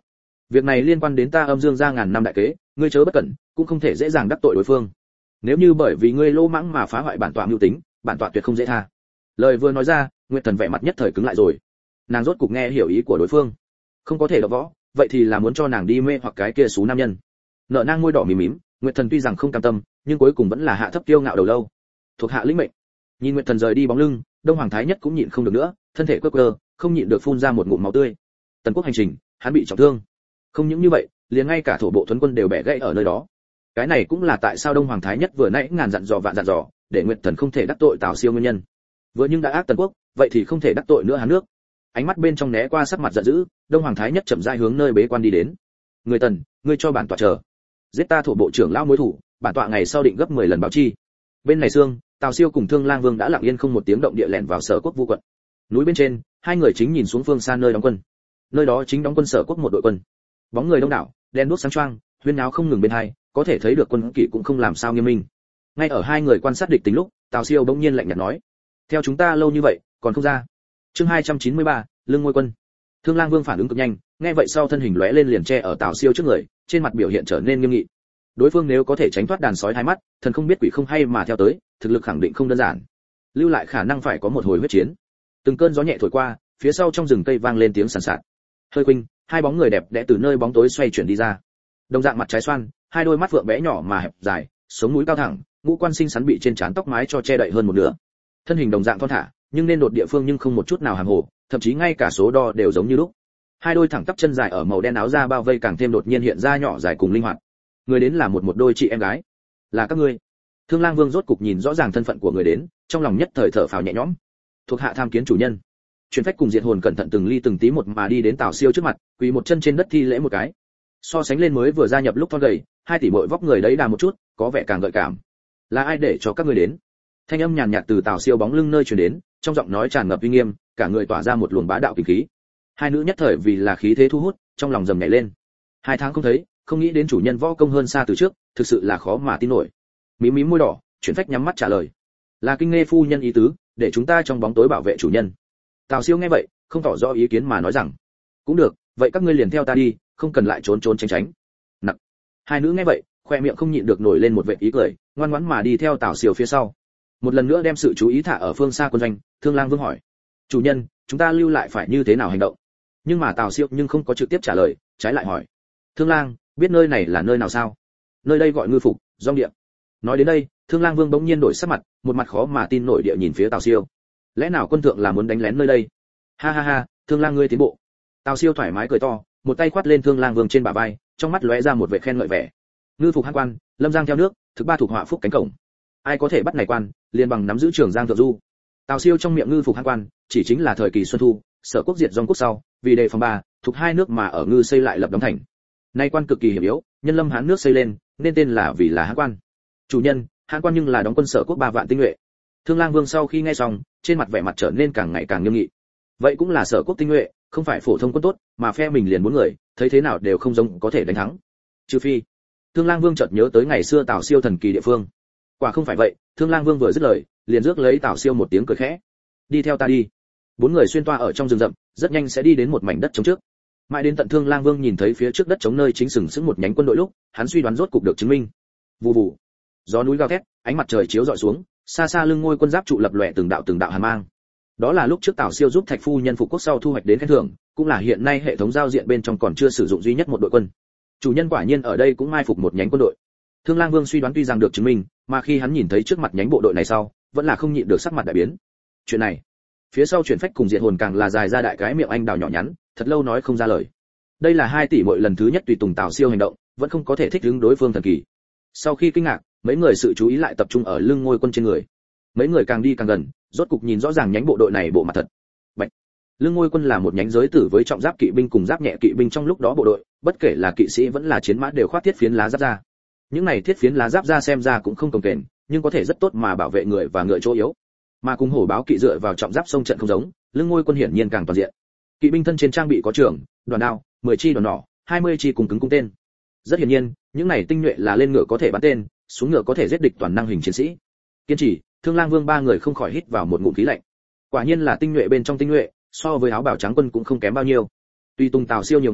Việc này liên quan đến ta Âm Dương gia ngàn năm đại kế, ngươi chớ bất cẩn, cũng không thể dễ dàng đắc tội đối phương. Nếu như bởi vì ngươi lô mãng mà phá hoại bản tọa mưu tính, bản tọa tuyệt không dễ tha. Lời vừa nói ra, Nguyệt Thần vẻ mặt nhất thời cứng lại rồi. Nàng rốt cục nghe hiểu ý của đối phương, không có thể đọ võ, vậy thì là muốn cho nàng đi mê hoặc cái kia xú nam nhân. Nợ nang môi đỏ mím mím, Nguyệt Thần tuy rằng không cam tâm, nhưng cuối cùng vẫn là hạ thấp kiêu ngạo đầu lâu. Thuộc hạ lĩnh mệnh. Nhìn Nguyệt Thần rời đi bóng lưng, Đông Hoàng Thái Nhất cũng nhịn không được nữa, thân thể quơ quơ, không nhịn được phun ra một ngụm máu tươi. Tần Quốc hành trình, hắn bị trọng thương. Không những như vậy, liền ngay cả thổ bộ thuấn quân đều bẻ gãy ở nơi đó. Cái này cũng là tại sao Đông Hoàng Thái Nhất vừa nãy ngàn dặn dò vạn dặn dò, để Nguyệt Thần không thể đắc tội Tào Siêu nguyên nhân. Vừa nhưng đã ác Tần Quốc, vậy thì không thể đắc tội nữa Hán nước. Ánh mắt bên trong né qua sắc mặt giận dữ, Đông Hoàng Thái Nhất chậm rãi hướng nơi bế quan đi đến. Người Tần, ngươi cho bản tọa chờ. Giết ta thổ bộ trưởng lão mối thủ, bản tọa ngày sau định gấp 10 lần báo chi. Bên này xương, Tào Siêu cùng Thương Lang Vương đã lặng yên không một tiếng động địa lẻn vào Sở Quốc Vu quận. Núi bên trên, hai người chính nhìn xuống phương xa nơi đóng quân. Nơi đó chính đóng quân Sở Quốc một đội quân. Bóng người đông đảo, đen đuốc sáng choang, huyên náo không ngừng bên hai, có thể thấy được quân kỵ cũng không làm sao nghiêm minh. Ngay ở hai người quan sát địch tính lúc, Tào Siêu bỗng nhiên lạnh nhạt nói: "Theo chúng ta lâu như vậy, còn không ra?" Chương 293, lưng ngôi quân. Thương Lang Vương phản ứng cực nhanh, nghe vậy sau thân hình lóe lên liền che ở Tào Siêu trước người, trên mặt biểu hiện trở nên nghiêm nghị. Đối phương nếu có thể tránh thoát đàn sói hai mắt, thần không biết quỷ không hay mà theo tới, thực lực khẳng định không đơn giản. Lưu lại khả năng phải có một hồi huyết chiến. Từng cơn gió nhẹ thổi qua, phía sau trong rừng cây vang lên tiếng sàn sạt. Hơi quỳnh, hai bóng người đẹp đẽ từ nơi bóng tối xoay chuyển đi ra. Đồng dạng mặt trái xoan, hai đôi mắt vượng bé nhỏ mà hẹp dài, sống mũi cao thẳng, ngũ quan xinh xắn bị trên trán tóc mái cho che đậy hơn một nửa. Thân hình đồng dạng thon thả, nhưng nên đột địa phương nhưng không một chút nào hàm hồ, thậm chí ngay cả số đo đều giống như lúc. Hai đôi thẳng tắp chân dài ở màu đen áo da bao vây càng thêm đột nhiên hiện ra nhỏ dài cùng linh hoạt. Người đến là một đôi chị em gái. Là các ngươi? Thương Lang Vương rốt cục nhìn rõ ràng thân phận của người đến, trong lòng nhất thời thở phào nhẹ nhõm. Thuộc hạ tham kiến chủ nhân. Truyền phách cùng Diệt Hồn cẩn thận từng ly từng tí một mà đi đến Tào Siêu trước mặt, quỳ một chân trên đất thi lễ một cái. So sánh lên mới vừa gia nhập lúc thon gầy, hai tỷ muội vóc người đấy đà một chút, có vẻ càng gợi cảm. Là ai để cho các ngươi đến? Thanh âm nhàn nhạt từ Tào Siêu bóng lưng nơi truyền đến, trong giọng nói tràn ngập uy nghiêm, cả người tỏa ra một luồng bá đạo kinh khí. Hai nữ nhất thời vì là khí thế thu hút, trong lòng rầm nhảy lên. 2 tháng không thấy, không nghĩ đến chủ nhân võ công hơn xa từ trước, thực sự là khó mà tin nổi. Mím mím môi đỏ, Chuyển phách nhắm mắt trả lời. Là kinh nghe phu nhân ý tứ, để chúng ta trong bóng tối bảo vệ chủ nhân. Tào Siêu nghe vậy, không tỏ rõ ý kiến mà nói rằng, cũng được, vậy các ngươi liền theo ta đi, không cần lại trốn trốn tránh tránh. Nặng. Hai nữ nghe vậy, khoe miệng không nhịn được nổi lên một vệt ý cười, ngoan ngoãn mà đi theo Tào Siêu phía sau. Một lần nữa đem sự chú ý thả ở phương xa quân doanh, Thương Lang Vương hỏi: chủ nhân, chúng ta lưu lại phải như thế nào hành động? Nhưng mà Tào Siêu nhưng không có trực tiếp trả lời, trái lại hỏi: Thương Lang, biết nơi này là nơi nào sao? Nơi đây gọi ngư phục, dong địa. Nói đến đây, Thương Lang Vương bỗng nhiên đổi sắc mặt, một mặt khó mà tin nổi địa nhìn phía Tào Siêu. Lẽ nào quân thượng là muốn đánh lén nơi đây? Ha ha ha, Thương Lang ngươi tiến bộ. Tào Siêu thoải mái cười to, một tay khoát lên Thương Lang Vương trên bả vai, trong mắt lóe ra một vẻ khen ngợi vẻ. Ngư phục hán quan, Lâm Giang theo nước, thực ba thuộc họa phúc cánh cổng. Ai có thể bắt này quan, liền bằng nắm giữ Trường Giang thượng du. Tào Siêu trong miệng ngư phục hán quan, chỉ chính là thời kỳ xuân thu, Sở Quốc diệt dòng quốc sau, vì đề phòng ba, thuộc hai nước mà ở ngư xây lại lập đóng thành. Nay quan cực kỳ hiểm yếu, nhân Lâm Hán nước xây lên, nên tên là vì là hán quan. Chủ nhân, hán quan nhưng là đóng quân Sở Quốc 3 vạn tinh nhuệ. Thương Lang Vương sau khi nghe xong, trên mặt vẻ mặt trở nên càng ngày càng nghiêm nghị. Vậy cũng là Sở Quốc tinh nhuệ, không phải phổ thông quân tốt, mà phe mình liền 4 người, thấy thế nào đều không giống có thể đánh thắng. Trừ phi. Thương Lang Vương chợt nhớ tới ngày xưa Tào Siêu thần kỳ địa phương. Quả không phải vậy, Thương Lang Vương vừa dứt lời, liền rước lấy Tào Siêu một tiếng cười khẽ. Đi theo ta đi. 4 người xuyên toa ở trong rừng rậm, rất nhanh sẽ đi đến một mảnh đất trống trước. Mãi đến tận Thương Lang Vương nhìn thấy phía trước đất trống nơi chính sừng sững một nhánh quân đội lúc, hắn suy đoán rốt cục được chứng minh. Vù vù. Gió núi gào thét, ánh mặt trời chiếu rọi xuống, xa xa lưng ngôi quân giáp trụ lập lòe từng đạo hàn mang. Đó là lúc trước Tào Siêu giúp Thạch phu nhân phục quốc sau thu hoạch đến khen thưởng, cũng là hiện nay hệ thống giao diện bên trong còn chưa sử dụng duy nhất một đội quân. Chủ nhân quả nhiên ở đây cũng mai phục một nhánh quân đội. Thương Lang Vương suy đoán tuy rằng được chứng minh, mà khi hắn nhìn thấy trước mặt nhánh bộ đội này sau, vẫn là không nhịn được sắc mặt đại biến. Chuyện này, phía sau Chuyển phách cùng Diệt Hồn càng là dài ra đại cái miệng anh đào nhỏ nhắn, thật lâu nói không ra lời. Đây là 2 tỷ muội lần thứ nhất tùy tùng Tào Siêu hành động, vẫn không có thể thích ứng đối phương thần kỳ. Sau khi kinh ngạc, mấy người sự chú ý lại tập trung ở lưng ngôi quân trên người. Mấy người càng đi càng gần, rốt cục nhìn rõ ràng nhánh bộ đội này bộ mặt thật. Bạch. Lưng ngôi quân là một nhánh giới tử với trọng giáp kỵ binh cùng giáp nhẹ kỵ binh trong lúc đó bộ đội, bất kể là kỵ sĩ vẫn là chiến mã đều khoác thiết phiến lá giáp da. Những này thiết phiến lá giáp da xem ra cũng không cồng kềnh, nhưng có thể rất tốt mà bảo vệ người và ngựa chỗ yếu. Mà cùng hổ báo kỵ dựa vào trọng giáp sông trận không giống, lưng ngôi quân hiển nhiên càng toàn diện. Kỵ binh thân trên trang bị có trường, đoàn đao, 10 chi đòn nỏ, 20 chi cùng cứng cung tên. Rất hiển nhiên, những này tinh nhuệ là lên ngựa có thể bắn tên, xuống ngựa có thể giết địch toàn năng hình chiến sĩ. Kiên trì, Thương Lang Vương 3 người không khỏi hít vào một ngụm khí lạnh. Quả nhiên là tinh nhuệ bên trong tinh nhuệ, so với áo bào trắng quân cũng không kém bao nhiêu. Tuy tung Tào Siêu nhiều ngày,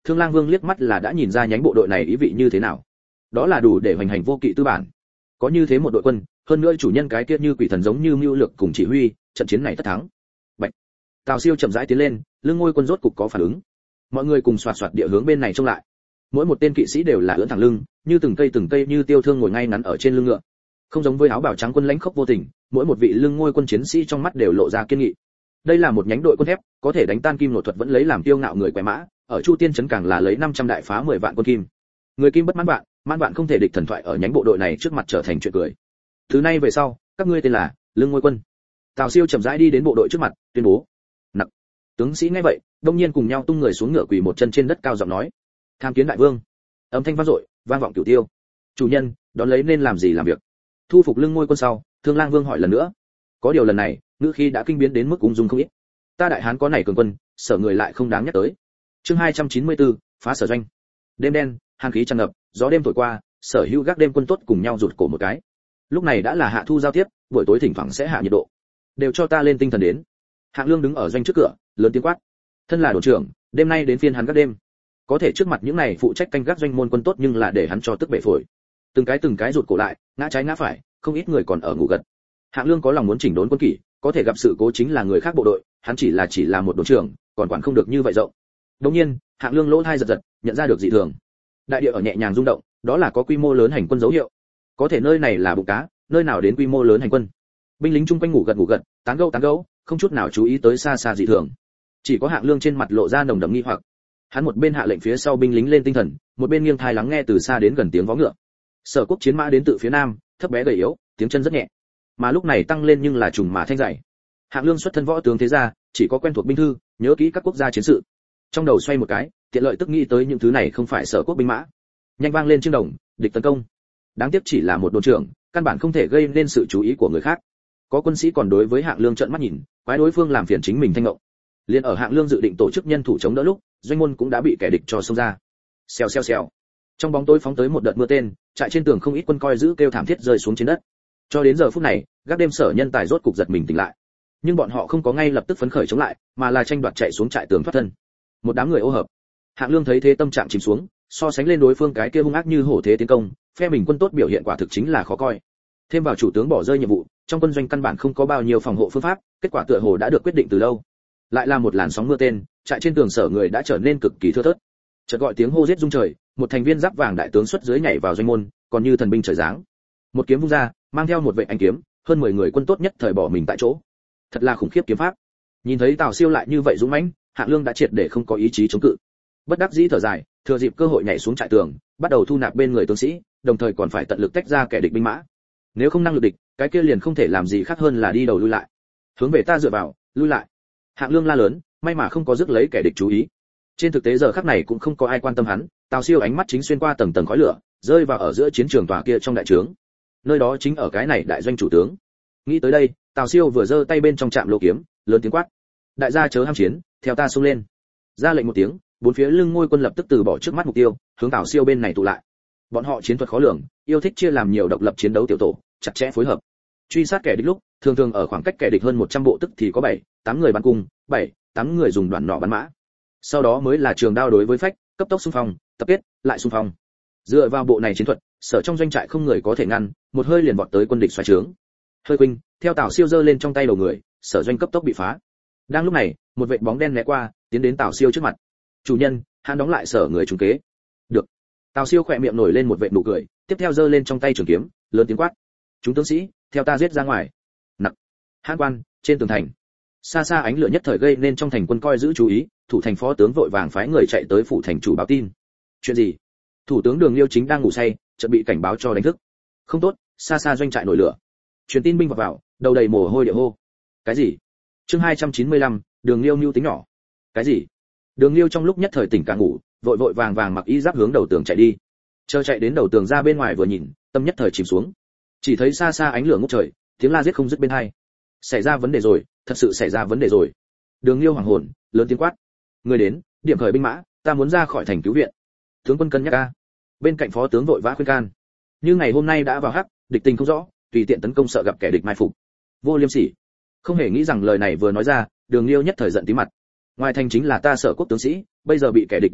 Thương Lang Vương liếc mắt là đã nhìn ra nhánh bộ đội này ý vị như thế nào. Đó là đủ để hoành hành vô kỵ tư bản. Có như thế một đội quân, hơn nữa chủ nhân cái kia như quỷ thần giống như mưu lược cùng chỉ huy, trận chiến này tất thắng. Bạch. Tào Siêu chậm rãi tiến lên, lưng ngôi quân rốt cục có phản ứng. Mọi người cùng xoạt xoạt địa hướng bên này trông lại. Mỗi một tên kỵ sĩ đều là ưỡn thẳng lưng, như từng cây như tiêu thương ngồi ngay ngắn ở trên lưng ngựa. Không giống với áo bào trắng quân lãnh khốc vô tình, mỗi một vị lưng ngôi quân chiến sĩ trong mắt đều lộ ra kiên nghị. Đây là một nhánh đội quân thép, có thể đánh tan kim nội thuật vẫn lấy làm kiêu ngạo người quẻ mã, ở Chu Tiên trấn càng là lấy 500 đại phá 10 vạn quân kim. Người kim bất mãn vạn, mãn vạn không thể địch thần thoại ở nhánh bộ đội này trước mặt trở thành chuyện cười. Từ nay về sau, các ngươi tên là lưng ngôi quân. Tào Siêu chậm rãi đi đến bộ đội trước mặt, tuyên bố. Nặc. Tướng sĩ nghe vậy, đông nhiên cùng nhau tung người xuống ngựa quỳ một chân trên đất cao giọng nói: tham kiến đại vương. Âm thanh vang dội, vang vọng cửu tiêu. Chủ nhân, đón lấy nên làm gì làm việc? Thu phục lưng ngôi quân sau, Thương Lang Vương hỏi lần nữa. Có điều lần này, ngữ khí đã kinh biến đến mức ung dung không ít. Ta đại hán có này cường quân, sở người lại không đáng nhắc tới. Chương 294, phá sở doanh. Đêm đen, hàn khí tràn ngập, gió đêm thổi qua, sở hữu gác đêm quân tốt cùng nhau rụt cổ một cái. Lúc này đã là hạ thu giao tiếp, buổi tối thỉnh thoảng sẽ hạ nhiệt độ. Đều cho ta lên tinh thần đến. Hạng Lương đứng ở doanh trước cửa, lớn tiếng quát. Thân là đội trưởng, đêm nay đến phiên hắn gác đêm. Có thể trước mặt những này phụ trách canh gác doanh môn quân tốt nhưng là để hắn cho tức bể phổi. Từng cái rụt cổ lại, ngã trái ngã phải, không ít người còn ở ngủ gật. Hạng Lương có lòng muốn chỉnh đốn quân kỷ, có thể gặp sự cố chính là người khác bộ đội, hắn chỉ là một đội trưởng, còn quản không được như vậy rộng. Đương nhiên, Hạng Lương lỗ tai giật giật, nhận ra được dị thường. Đại địa ở nhẹ nhàng rung động, đó là có quy mô lớn hành quân dấu hiệu. Có thể nơi này là bụng cá, nơi nào đến quy mô lớn hành quân? Binh lính chung quanh ngủ gật, tán gẫu, không chút nào chú ý tới xa xa dị thường. Chỉ có Hạng Lương trên mặt lộ ra nồng đậm nghi hoặc. Hắn một bên hạ lệnh phía sau binh lính lên tinh thần, một bên nghiêng tai lắng nghe từ xa đến gần tiếng vó ngựa. Sở Quốc chiến mã đến từ phía nam, thấp bé gầy yếu, tiếng chân rất nhẹ. Mà lúc này tăng lên nhưng là trùng mã thanh dày. Hạng Lương xuất thân võ tướng thế gia, chỉ có quen thuộc binh thư, nhớ kỹ các quốc gia chiến sự. Trong đầu xoay một cái, tiện lợi tức nghĩ tới những thứ này không phải Sở Quốc binh mã. Nhanh vang lên chương đồng, địch tấn công. Đáng tiếc chỉ là một đồn trưởng, căn bản không thể gây nên sự chú ý của người khác. Có quân sĩ còn đối với Hạng Lương trợn mắt nhìn, quái đối phương làm phiền chính mình thanh ngộng. Liên ở Hạng Lương dự định tổ chức nhân thủ chống đỡ lúc, doanh môn cũng đã bị kẻ địch cho xông ra. Xèo. Trong bóng tối phóng tới một đợt mưa tên, trại trên tường không ít quân coi giữ kêu thảm thiết rơi xuống trên đất. Cho đến giờ phút này, gác đêm Sở nhân tài rốt cục giật mình tỉnh lại. Nhưng bọn họ không có ngay lập tức phấn khởi chống lại, mà là tranh đoạt chạy xuống trại tường thoát thân. Một đám người ô hợp. Hạng Lương thấy thế tâm trạng chìm xuống, so sánh lên đối phương cái kia hung ác như hổ thế tiến công, phe mình quân tốt biểu hiện quả thực chính là khó coi. Thêm vào chủ tướng bỏ rơi nhiệm vụ, trong quân doanh căn bản không có bao nhiêu phòng hộ phương pháp, kết quả tựa hồ đã được quyết định từ lâu. Lại là một làn sóng mưa tên, trại trên tường Sở người đã trở nên cực kỳ thưa thớt. Chợt gọi tiếng hô giết rung trời, một thành viên giáp vàng đại tướng xuất dưới nhảy vào doanh môn, còn như thần binh trời giáng. Một kiếm vung ra, mang theo một vệt ánh kiếm, hơn 10 người quân tốt nhất thời bỏ mình tại chỗ. Thật là khủng khiếp kiếm pháp. Nhìn thấy Tào Siêu lại như vậy dũng mãnh, Hạng Lương đã triệt để không có ý chí chống cự. Bất đắc dĩ thở dài, thừa dịp cơ hội nhảy xuống trại tường, bắt đầu thu nạp bên người tướng sĩ, đồng thời còn phải tận lực tách ra kẻ địch binh mã. Nếu không năng lực địch, cái kia liền không thể làm gì khác hơn là đi đầu lui lại. Hướng về ta dựa vào, lui lại. Hạng Lương la lớn, may mà không có rước lấy kẻ địch chú ý. Trên thực tế giờ khắc này cũng không có ai quan tâm hắn, Tào Siêu ánh mắt chính xuyên qua tầng tầng khói lửa, rơi vào ở giữa chiến trường tòa kia trong đại trướng. Nơi đó chính ở cái này đại doanh chủ tướng. Nghĩ tới đây, Tào Siêu vừa giơ tay bên trong chạm lô kiếm, lớn tiếng quát: đại gia chớ ham chiến, theo ta xông lên. Ra lệnh một tiếng, bốn phía lưng ngôi quân lập tức từ bỏ trước mắt mục tiêu, hướng Tào Siêu bên này tụ lại. Bọn họ chiến thuật khó lường, yêu thích chia làm nhiều độc lập chiến đấu tiểu tổ, chặt chẽ phối hợp. Truy sát kẻ địch lúc, thường ở khoảng cách kẻ địch hơn 100 bộ tức thì có 7-8 người bắn cung, 7-8 người dùng đoạn nỏ bắn mã. Sau đó mới là trường đao đối với phách, cấp tốc xung phong, tập kết, lại xung phong. Dựa vào bộ này chiến thuật, Sở trong doanh trại không người có thể ngăn, một hơi liền vọt tới quân địch xoáy trướng. Hơi quỳnh, theo Tào Siêu giơ lên trong tay đầu người, Sở doanh cấp tốc bị phá. Đang lúc này, một vệt bóng đen né qua, tiến đến Tào Siêu trước mặt. Chủ nhân, hắn đóng lại Sở người trúng kế. Được. Tào Siêu khỏe miệng nổi lên một vệt nụ cười, tiếp theo giơ lên trong tay trường kiếm, lớn tiếng quát: chúng tướng sĩ, theo ta giết ra ngoài. Nặc. Hán quan, trên tường thành. Xa xa ánh lửa nhất thời gây nên trong thành quân coi giữ chú ý, thủ thành phó tướng vội vàng phái người chạy tới phủ thành chủ báo tin. Chuyện gì? Thủ tướng Đường Liêu chính đang ngủ say, chợt bị cảnh báo cho đánh thức. Không tốt, xa xa doanh trại nổi lửa. Truyền tin binh vào, đầu đầy mồ hôi địa hô. Cái gì? Chương 295, Đường Liêu mưu tính nhỏ. Cái gì? Đường Liêu trong lúc nhất thời tỉnh cả ngủ, vội vàng mặc y giáp hướng đầu tường chạy đi. Chờ chạy đến đầu tường ra bên ngoài vừa nhìn, tâm nhất thời chìm xuống. Chỉ thấy xa xa ánh lửa ngút trời, tiếng la giết không dứt bên tai. Xảy ra vấn đề rồi, thật sự xảy ra vấn đề rồi. Đường Liêu hoảng hồn, lớn tiếng quát: người đến, điểm khởi binh mã, ta muốn ra khỏi thành cứu viện. Tướng quân cân nhắc a. Bên cạnh phó tướng vội vã khuyên can. Như ngày hôm nay đã vào hắc, địch tình không rõ, tùy tiện tấn công sợ gặp kẻ địch mai phục. Vô liêm sỉ. Không hề nghĩ rằng lời này vừa nói ra, Đường Liêu nhất thời giận tí mặt. Ngoài thành chính là ta Sở Quốc tướng sĩ, bây giờ bị kẻ địch đánh lén,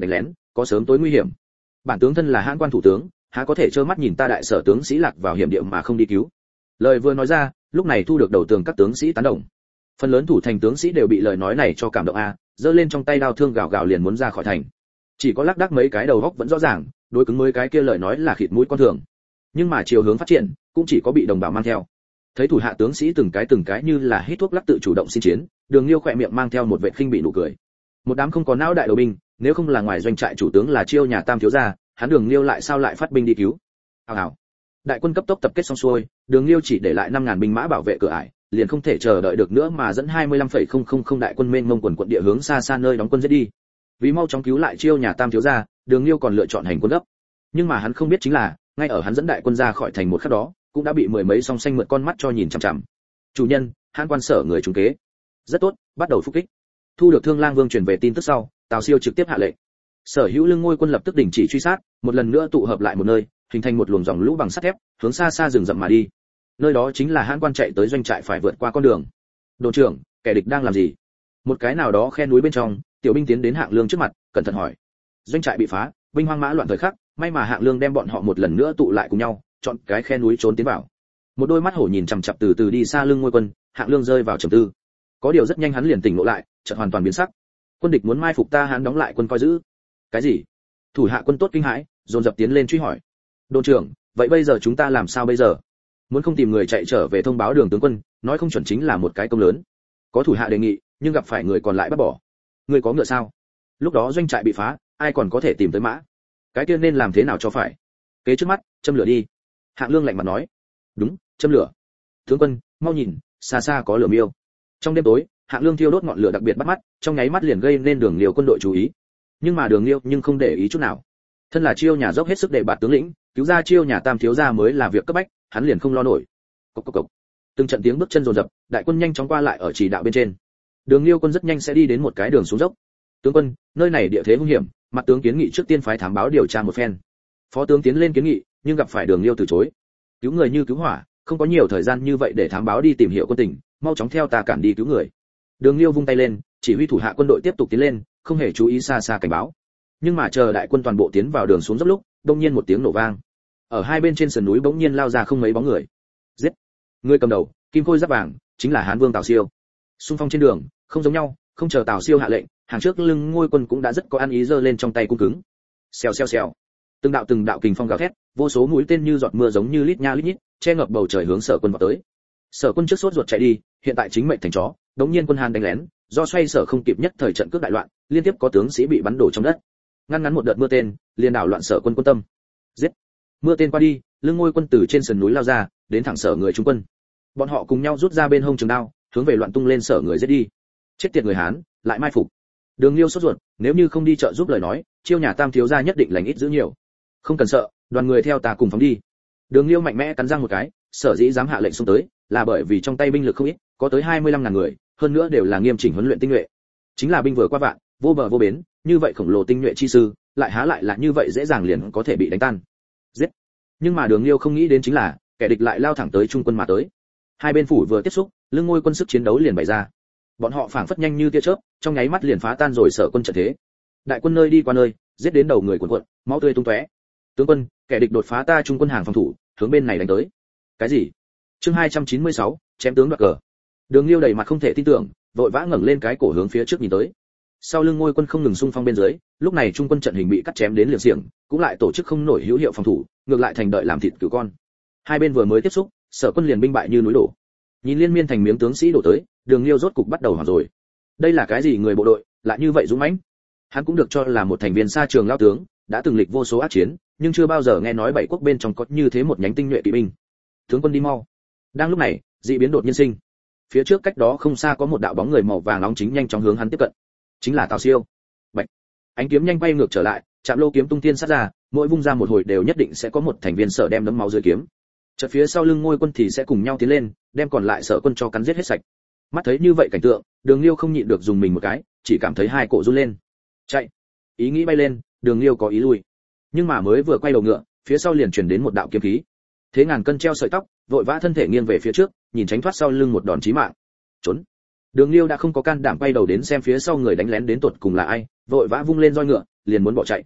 có sớm tối nguy hiểm. Bản tướng thân là hãn quan thủ tướng, há có thể trơ mắt nhìn ta đại sở tướng sĩ lạc vào hiểm địa mà không đi cứu. Lời vừa nói ra, lúc này thu được đầu tường các tướng sĩ tán đồng. Phần lớn thủ thành tướng sĩ đều bị lời nói này cho cảm động giơ lên trong tay đao thương gào gào liền muốn ra khỏi thành. Chỉ có lác đác mấy cái đầu góc vẫn rõ ràng, đối cứng mới cái kia lời nói là khịt mũi con thường. Nhưng mà chiều hướng phát triển, cũng chỉ có bị đồng bào mang theo. Thấy thủ hạ tướng sĩ từng cái như là hít thuốc lắc tự chủ động xin chiến, Đường Liêu khỏe miệng mang theo một vệt khinh bị nụ cười. Một đám không có não đại đầu binh, nếu không là ngoài doanh trại chủ tướng là Chiêu nhà Tam thiếu gia, hắn Đường Liêu lại sao lại phát binh đi cứu? Hào. Đại quân cấp tốc tập kết xong xuôi, Đường Liêu chỉ để lại 5000 binh mã bảo vệ cửa ải, liền không thể chờ đợi được nữa mà dẫn 25,000 đại quân mênh mông quần quận địa hướng xa xa nơi đóng quân giết đi. Vì mau chóng cứu lại Chiêu nhà Tam thiếu gia, Đường Liêu còn lựa chọn hành quân gấp. Nhưng mà hắn không biết chính là, ngay ở hắn dẫn đại quân ra khỏi thành một khắc đó, cũng đã bị mười mấy song xanh mượn con mắt cho nhìn chằm chằm. Chủ nhân, hãn quan sở người trúng kế. Rất tốt, bắt đầu phục kích. Thu được Thương Lang Vương truyền về tin tức sau, Tào Siêu trực tiếp hạ lệnh. Sở hữu lưng ngôi quân lập tức đình chỉ truy sát, một lần nữa tụ hợp lại một nơi, hình thành một luồng dòng lũ bằng sắt thép, hướng xa xa rừng rậm mà đi. Nơi đó chính là hãn quan chạy tới doanh trại phải vượt qua con đường. Đồn trưởng, kẻ địch đang làm gì? Một cái nào đó khe núi bên trong, tiểu binh tiến đến Hạng Lương trước mặt, cẩn thận hỏi. Doanh trại bị phá, binh hoang mã loạn thời khắc, may mà Hạng Lương đem bọn họ một lần nữa tụ lại cùng nhau, chọn cái khe núi trốn tiến vào. Một đôi mắt hổ nhìn chằm chằm từ từ đi xa lưng ngôi quân, Hạng Lương rơi vào trầm tư. Có điều rất nhanh hắn liền tỉnh ngộ lại, chợt hoàn toàn biến sắc. Quân địch muốn mai phục ta, hắn đóng lại quân coi giữ. Cái gì? Thủ hạ quân tốt kinh hãi, dồn dập tiến lên truy hỏi. Đồn trưởng, vậy bây giờ chúng ta làm sao bây giờ? Muốn không tìm người chạy trở về thông báo Đường tướng quân, nói không chuẩn chính là một cái công lớn. Có thủ hạ đề nghị, nhưng gặp phải người còn lại bắt bỏ. Người có ngựa sao? Lúc đó doanh trại bị phá, ai còn có thể tìm tới mã? Cái kia nên làm thế nào cho phải? Kế trước mắt, châm lửa đi. Hạng Lương lạnh mặt nói. Đúng, châm lửa. Tướng quân, mau nhìn, xa xa có lửa miêu. Trong đêm tối, Hạng Lương thiêu đốt ngọn lửa đặc biệt bắt mắt, trong nháy mắt liền gây nên Đường Liêu quân đội chú ý. Nhưng mà Đường Liêu nhưng không để ý chút nào. Thân là Chiêu nhà dốc hết sức để bạt tướng lĩnh, cứu ra Chiêu nhà Tam thiếu gia mới là việc cấp bách, hắn liền không lo nổi. Cộc cộc cộc. Từng trận tiếng bước chân dồn dập, đại quân nhanh chóng qua lại ở chỉ đạo bên trên. Đường Liêu quân rất nhanh sẽ đi đến một cái đường xuống dốc. Tướng quân, nơi này địa thế hung hiểm, mặt tướng kiến nghị trước tiên phái thám báo điều tra một phen. Phó tướng tiến lên kiến nghị, nhưng gặp phải Đường Liêu từ chối. Cứu người như cứu hỏa, không có nhiều thời gian như vậy để thám báo đi tìm hiểu quân tình, mau chóng theo ta cản đi cứu người. Đường Liêu vung tay lên, chỉ huy thủ hạ quân đội tiếp tục tiến lên, không hề chú ý xa xa cảnh báo. Nhưng mà chờ đại quân toàn bộ tiến vào đường xuống dốc lúc, đột nhiên một tiếng nổ vang. Ở hai bên trên sườn núi bỗng nhiên lao ra không mấy bóng người. Giết! Người cầm đầu, kim khôi giáp vàng, chính là Hán Vương Tào Siêu. Xung phong trên đường, không giống nhau, không chờ Tào Siêu hạ lệnh, hàng trước lưng ngôi quân cũng đã rất có ăn ý giơ lên trong tay cung cứng. Xèo xèo xèo. Từng đạo kình phong gào thét, vô số mũi tên như giọt mưa giống như lít nha lít nhít, che ngập bầu trời hướng Sở Quân vào tới. Sở Quân trước sốt ruột chạy đi, hiện tại chính mệnh thành chó, đống nhiên quân Hàn đánh lén, do xoay sở không kịp nhất thời trận cướp đại loạn, liên tiếp có tướng sĩ bị bắn đổ trong đất. Ngăn một đợt mưa tên, liền đảo loạn Sở Quân quân tâm. Giết! Mưa tên qua đi, lưng ngôi quân từ trên sườn núi lao ra, đến thẳng Sở người Trung quân. Bọn họ cùng nhau rút ra bên hông trường đao, hướng về loạn tung lên Sở người giết đi. Chết tiệt người Hán, lại mai phục. Đường Liêu sốt ruột, nếu như không đi trợ giúp lời nói, Chiêu nhà Tam thiếu gia nhất định lành ít giữ nhiều. Không cần sợ, đoàn người theo ta cùng phóng đi. Đường Liêu mạnh mẽ cắn răng một cái, sở dĩ dám hạ lệnh xông tới, là bởi vì trong tay binh lực không ít, có tới 25.000 người, hơn nữa đều là nghiêm chỉnh huấn luyện tinh nhuệ. Chính là binh vừa qua vạn, vô bờ vô bến, như vậy khổng lồ tinh nhuệ chi sư, lại há lại là như vậy dễ dàng liền có thể bị đánh tan. Giết! Nhưng mà Đường Liêu không nghĩ đến chính là, kẻ địch lại lao thẳng tới trung quân mà tới. Hai bên phủ vừa tiếp xúc, lưng ngôi quân sức chiến đấu liền bày ra. Bọn họ phảng phất nhanh như tia chớp, trong nháy mắt liền phá tan rồi Sở quân trận thế. Đại quân nơi đi qua nơi, giết đến đầu người cuộn cuộn, máu tươi tung tóe. Tướng quân, kẻ địch đột phá ta trung quân hàng phòng thủ, hướng bên này đánh tới. Cái gì? Chương 296, chém tướng đoạt cờ. Đường Liêu đầy mặt không thể tin tưởng, vội vã ngẩng lên cái cổ hướng phía trước nhìn tới. Sau lưng ngôi quân không ngừng xung phong bên dưới, lúc này trung quân trận hình bị cắt chém đến liệng xiềng, cũng lại tổ chức không nổi hữu hiệu phòng thủ, ngược lại thành đợi làm thịt cừu con. Hai bên vừa mới tiếp xúc, Sở quân liền binh bại như núi đổ. Nhìn liên miên thành miếng tướng sĩ đổ tới, Đường Liêu rốt cục bắt đầu hoảng rồi. Đây là cái gì người bộ đội, lại như vậy dũng mãnh? Hắn cũng được cho là một thành viên xa trường lao tướng, đã từng lịch vô số ác chiến, nhưng chưa bao giờ nghe nói bảy quốc bên trong có như thế một nhánh tinh nhuệ kỵ binh. Tướng quân đi mau. Đang lúc này, dị biến đột nhiên sinh. Phía trước cách đó không xa có một đạo bóng người màu vàng nóng chính nhanh chóng hướng hắn tiếp cận. Chính là Tào Siêu. Bạch. Ánh kiếm nhanh bay ngược trở lại, chạm lô kiếm tung tiên sát ra, mỗi vung ra một hồi đều nhất định sẽ có một thành viên Sở đem đấm máu dưới kiếm. Chợt phía sau lưng ngôi quân thì sẽ cùng nhau tiến lên, đem còn lại Sở quân cho cắn giết hết sạch. Mắt thấy như vậy cảnh tượng, Đường Liêu không nhịn được dùng mình một cái, chỉ cảm thấy hai cổ run lên. Chạy. Ý nghĩ bay lên, Đường Liêu có ý lui. Nhưng mà mới vừa quay đầu ngựa, phía sau liền truyền đến một đạo kiếm khí. Thế ngàn cân treo sợi tóc, vội vã thân thể nghiêng về phía trước, nhìn tránh thoát sau lưng một đòn chí mạng. Trốn. Đường Liêu đã không có can đảm quay đầu đến xem phía sau người đánh lén đến tột cùng là ai, vội vã vung lên roi ngựa, liền muốn bỏ chạy.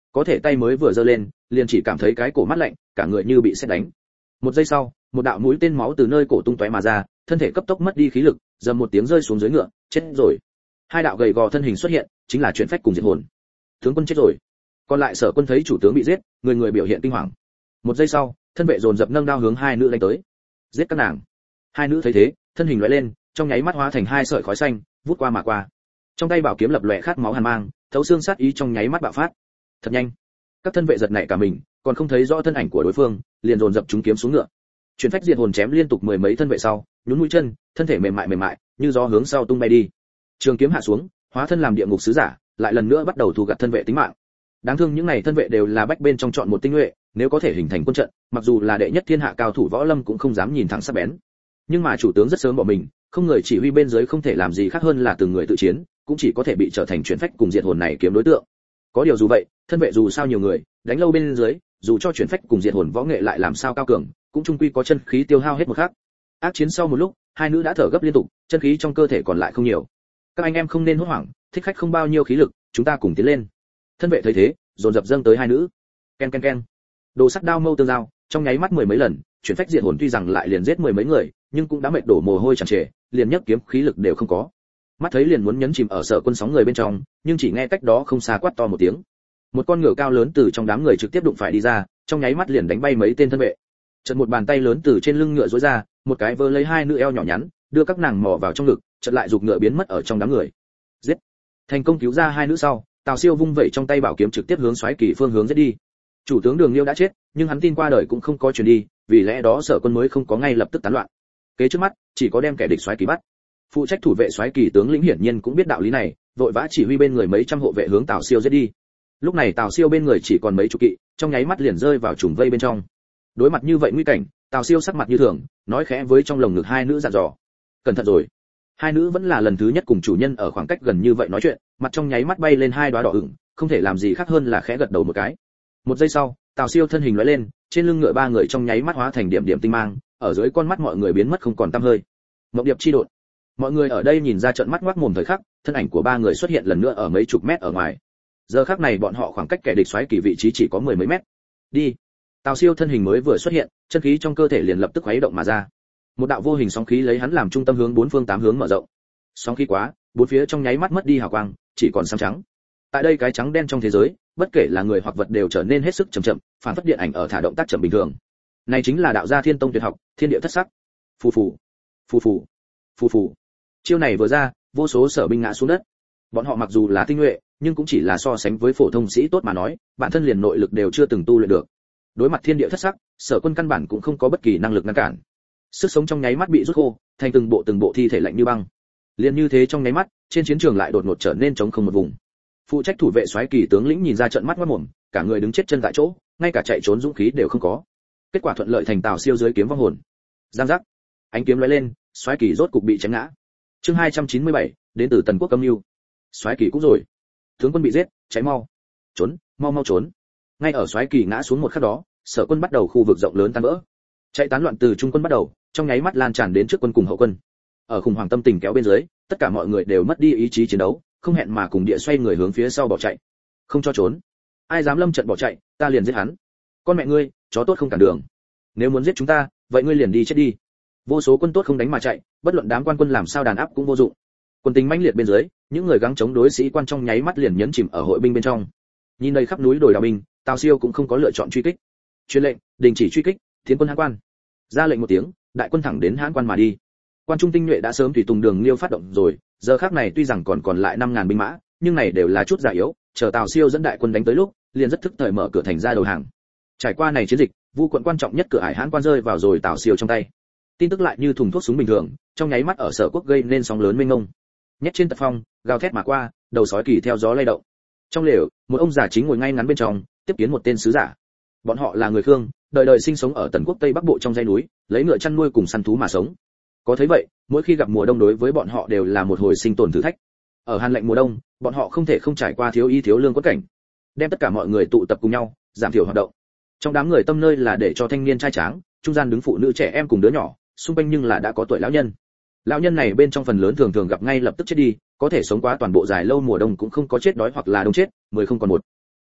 có thể tay mới vừa giơ lên, liền chỉ cảm thấy cái cổ mát lạnh, cả người như bị sét đánh. Một giây sau, một đạo mũi tên máu từ nơi cổ tung tóe mà ra, thân thể cấp tốc mất đi khí lực, dầm một tiếng rơi xuống dưới ngựa, chết rồi. Hai đạo gầy gò thân hình xuất hiện, chính là Chuyển Phách cùng Diệt Hồn. Tướng quân chết rồi. Còn lại Sở Quân thấy chủ tướng bị giết, người người biểu hiện kinh hoàng. Một giây sau, thân vệ dồn dập nâng đao hướng hai nữ đánh tới. Giết các nàng. Hai nữ thấy thế, thân hình lóe lên, trong nháy mắt hóa thành hai sợi khói xanh, vút qua mà qua. Trong tay bảo kiếm lập lòe khát máu hàn mang, thấu xương sát ý trong nháy mắt bạo phát. Thật nhanh. Các thân vệ giật nảy cả mình, còn không thấy rõ thân ảnh của đối phương, liền dồn dập trúng kiếm xuống ngựa. Chuyển Phách Diệt Hồn chém liên tục mười mấy thân vệ sau, nhún mũi chân, thân thể mềm mại, như gió hướng sau tung bay đi. Trường kiếm hạ xuống, hóa thân làm địa ngục sứ giả, lại lần nữa bắt đầu thu gặt thân vệ tính mạng. Đáng thương những này thân vệ đều là bách bên trong chọn một tinh nhuệ, nếu có thể hình thành quân trận, mặc dù là đệ nhất thiên hạ cao thủ võ lâm cũng không dám nhìn thẳng sắc bén. Nhưng mà chủ tướng rất sớm bỏ mình, không người chỉ huy bên dưới không thể làm gì khác hơn là từng người tự chiến, cũng chỉ có thể bị trở thành Chuyển Phách cùng Diệt Hồn này kiếm đối tượng. Có điều dù vậy, thân vệ dù sao nhiều người, đánh lâu bên dưới, dù cho Chuyển Phách cùng Diệt Hồn võ nghệ lại làm sao cao cường, cũng chung quy có chân khí tiêu hao hết một khắc. Ác chiến sau một lúc, hai nữ đã thở gấp liên tục, chân khí trong cơ thể còn lại không nhiều. Các anh em không nên hốt hoảng, thích khách không bao nhiêu khí lực, chúng ta cùng tiến lên. Thân vệ thấy thế, dồn dập dâng tới hai nữ. Ken ken ken. Đồ sắt đao mâu tương giao, trong nháy mắt mười mấy lần, Chuyển Phách Diệt Hồn tuy rằng lại liền giết mười mấy người, nhưng cũng đã mệt đổ mồ hôi tràn trề, liền nhấc kiếm khí lực đều không có. Mắt thấy liền muốn nhấn chìm ở Sở Quân sóng người bên trong, nhưng chỉ nghe cách đó không xa quát to một tiếng. Một con ngựa cao lớn từ trong đám người trực tiếp đụng phải đi ra, trong nháy mắt liền đánh bay mấy tên thân vệ. Chợt một bàn tay lớn từ trên lưng ngựa duỗi ra, một cái vơ lấy hai nữ eo nhỏ nhắn, đưa các nàng mò vào trong ngực, chợt lại giục ngựa biến mất ở trong đám người. Giết! Thành công cứu ra hai nữ sau, Tào Siêu vung vẩy trong tay bảo kiếm trực tiếp hướng Soái Kỳ phương hướng giết đi. Chủ tướng Đường Liêu đã chết, nhưng hắn tin qua đời cũng không có truyền đi, vì lẽ đó Sở Quân mới không có ngay lập tức tán loạn. Kế trước mắt, chỉ có đem kẻ địch Soái Kỳ bắt. Phụ trách thủ vệ Soái Kỳ tướng lĩnh hiển nhiên cũng biết đạo lý này, vội vã chỉ huy bên người mấy trăm hộ vệ hướng Tào Siêu giết đi. Lúc này Tào Siêu bên người chỉ còn mấy chục kỵ, trong nháy mắt liền rơi vào trùng vây bên trong. Đối mặt như vậy nguy cảnh, Tào Siêu sắc mặt như thường, nói khẽ với trong lồng ngực hai nữ dặn dò: "Cẩn thận rồi." Hai nữ vẫn là lần thứ nhất cùng chủ nhân ở khoảng cách gần như vậy nói chuyện, mặt trong nháy mắt bay lên hai đóa đỏ ửng, không thể làm gì khác hơn là khẽ gật đầu một cái. Một giây sau, Tào Siêu thân hình lóe lên, trên lưng ngựa ba người trong nháy mắt hóa thành điểm điểm tinh mang, ở dưới con mắt mọi người biến mất không còn tăm hơi. Mộng điệp chi độn. Mọi người ở đây nhìn ra trợn mắt ngoác mồm thời khắc, thân ảnh của ba người xuất hiện lần nữa ở mấy chục mét ở ngoài. Giờ khắc này bọn họ khoảng cách kẻ địch Soái Kỳ vị trí chỉ có mười mấy mét. Đi. Tào Siêu thân hình mới vừa xuất hiện, chân khí trong cơ thể liền lập tức khuấy động mà ra. Một đạo vô hình sóng khí lấy hắn làm trung tâm hướng bốn phương tám hướng mở rộng. Sóng khí quá, bốn phía trong nháy mắt mất đi hào quang, chỉ còn xám trắng. Tại đây cái trắng đen trong thế giới, bất kể là người hoặc vật đều trở nên hết sức chậm chậm, phản phất điện ảnh ở thả động tác chậm bình thường. Này chính là đạo gia Thiên Tông tuyệt học, thiên địa thất sắc. Phù phù, phù phù, phù phù. Chiêu này vừa ra, vô số sở binh ngã xuống đất. Bọn họ mặc dù là tinh nhuệ, nhưng cũng chỉ là so sánh với phổ thông sĩ tốt mà nói, bản thân liền nội lực đều chưa từng tu luyện được. Đối mặt thiên địa thất sắc, Sở Quân căn bản cũng không có bất kỳ năng lực ngăn cản. Sức sống trong nháy mắt bị rút khô, thành từng bộ thi thể lạnh như băng. Liền như thế trong nháy mắt, trên chiến trường lại đột ngột trở nên trống không một vùng. Phụ trách thủ vệ Soái Kỳ tướng lĩnh nhìn ra trận mắt ngoác mồm, cả người đứng chết chân tại chỗ, ngay cả chạy trốn dũng khí đều không có. Kết quả thuận lợi thành Tào Siêu dưới kiếm vong hồn. Giang giác, ánh kiếm lóe lên, Soái Kỳ rốt cục bị chém ngã. Chương 297, đến từ Tần Quốc Âm Nưu. Soái Kỳ cũng rồi. Tướng quân bị giết, cháy mau. Trốn, mau trốn. Ngay ở Soái Kỳ ngã xuống một khắc đó, Sở Quân bắt đầu khu vực rộng lớn tan vỡ. Chạy tán loạn từ trung quân bắt đầu, trong nháy mắt lan tràn đến trước quân cùng hậu quân. Ở khủng hoảng tâm tình kéo bên dưới, tất cả mọi người đều mất đi ý chí chiến đấu, không hẹn mà cùng địa xoay người hướng phía sau bỏ chạy. Không cho trốn. Ai dám lâm trận bỏ chạy, ta liền giết hắn. Con mẹ ngươi, chó tốt không cản đường. Nếu muốn giết chúng ta, vậy ngươi liền đi chết đi. Vô số quân tốt không đánh mà chạy, bất luận đám quan quân làm sao đàn áp cũng vô dụng. Quân tình mãnh liệt bên dưới, những người gắng chống đối sĩ quan trong nháy mắt liền nhấn chìm ở hội binh bên trong. Nhìn đây khắp núi đồi đào binh, Tào Siêu cũng không có lựa chọn truy kích. Truyền lệnh, đình chỉ truy kích, tiến quân Hán Quan. Ra lệnh một tiếng, đại quân thẳng đến Hán Quan mà đi. Quan trung tinh nhuệ đã sớm tùy tùng Đường Liêu phát động rồi, giờ khắc này tuy rằng còn lại 5000 binh mã, nhưng này đều là chút già yếu, chờ Tào Siêu dẫn đại quân đánh tới lúc, liền rất thức thời mở cửa thành ra đầu hàng. Trải qua này chiến dịch, Vu quận quan trọng nhất cửa ải Hán Quan rơi vào rồi Tào Siêu trong tay. Tin tức lại như thùng thuốc súng bình thường, trong nháy mắt ở Sở Quốc gây nên sóng lớn mênh mông. Nhét trên tật phong, gào thét mà qua, đầu sói kỳ theo gió lay động. Trong lều, một ông già chính ngồi ngay ngắn bên trong, tiếp kiến một tên sứ giả. Bọn họ là người Khương, đời đời sinh sống ở Tần Quốc Tây Bắc Bộ trong dãy núi, lấy ngựa chăn nuôi cùng săn thú mà sống. Có thấy vậy, mỗi khi gặp mùa đông đối với bọn họ đều là một hồi sinh tồn thử thách. Ở hàn lạnh mùa đông, bọn họ không thể không trải qua thiếu y thiếu lương quất cảnh. Đem tất cả mọi người tụ tập cùng nhau, giảm thiểu hoạt động. Trong đám người tâm nơi là để cho thanh niên trai tráng, trung gian đứng phụ nữ trẻ em cùng đứa nhỏ, xung quanh nhưng là đã có tuổi lão nhân. Lão nhân này bên trong phần lớn thường gặp ngay lập tức chết đi, có thể sống quá toàn bộ dài lâu mùa đông cũng không có chết đói hoặc là đông chết, 10 không còn một.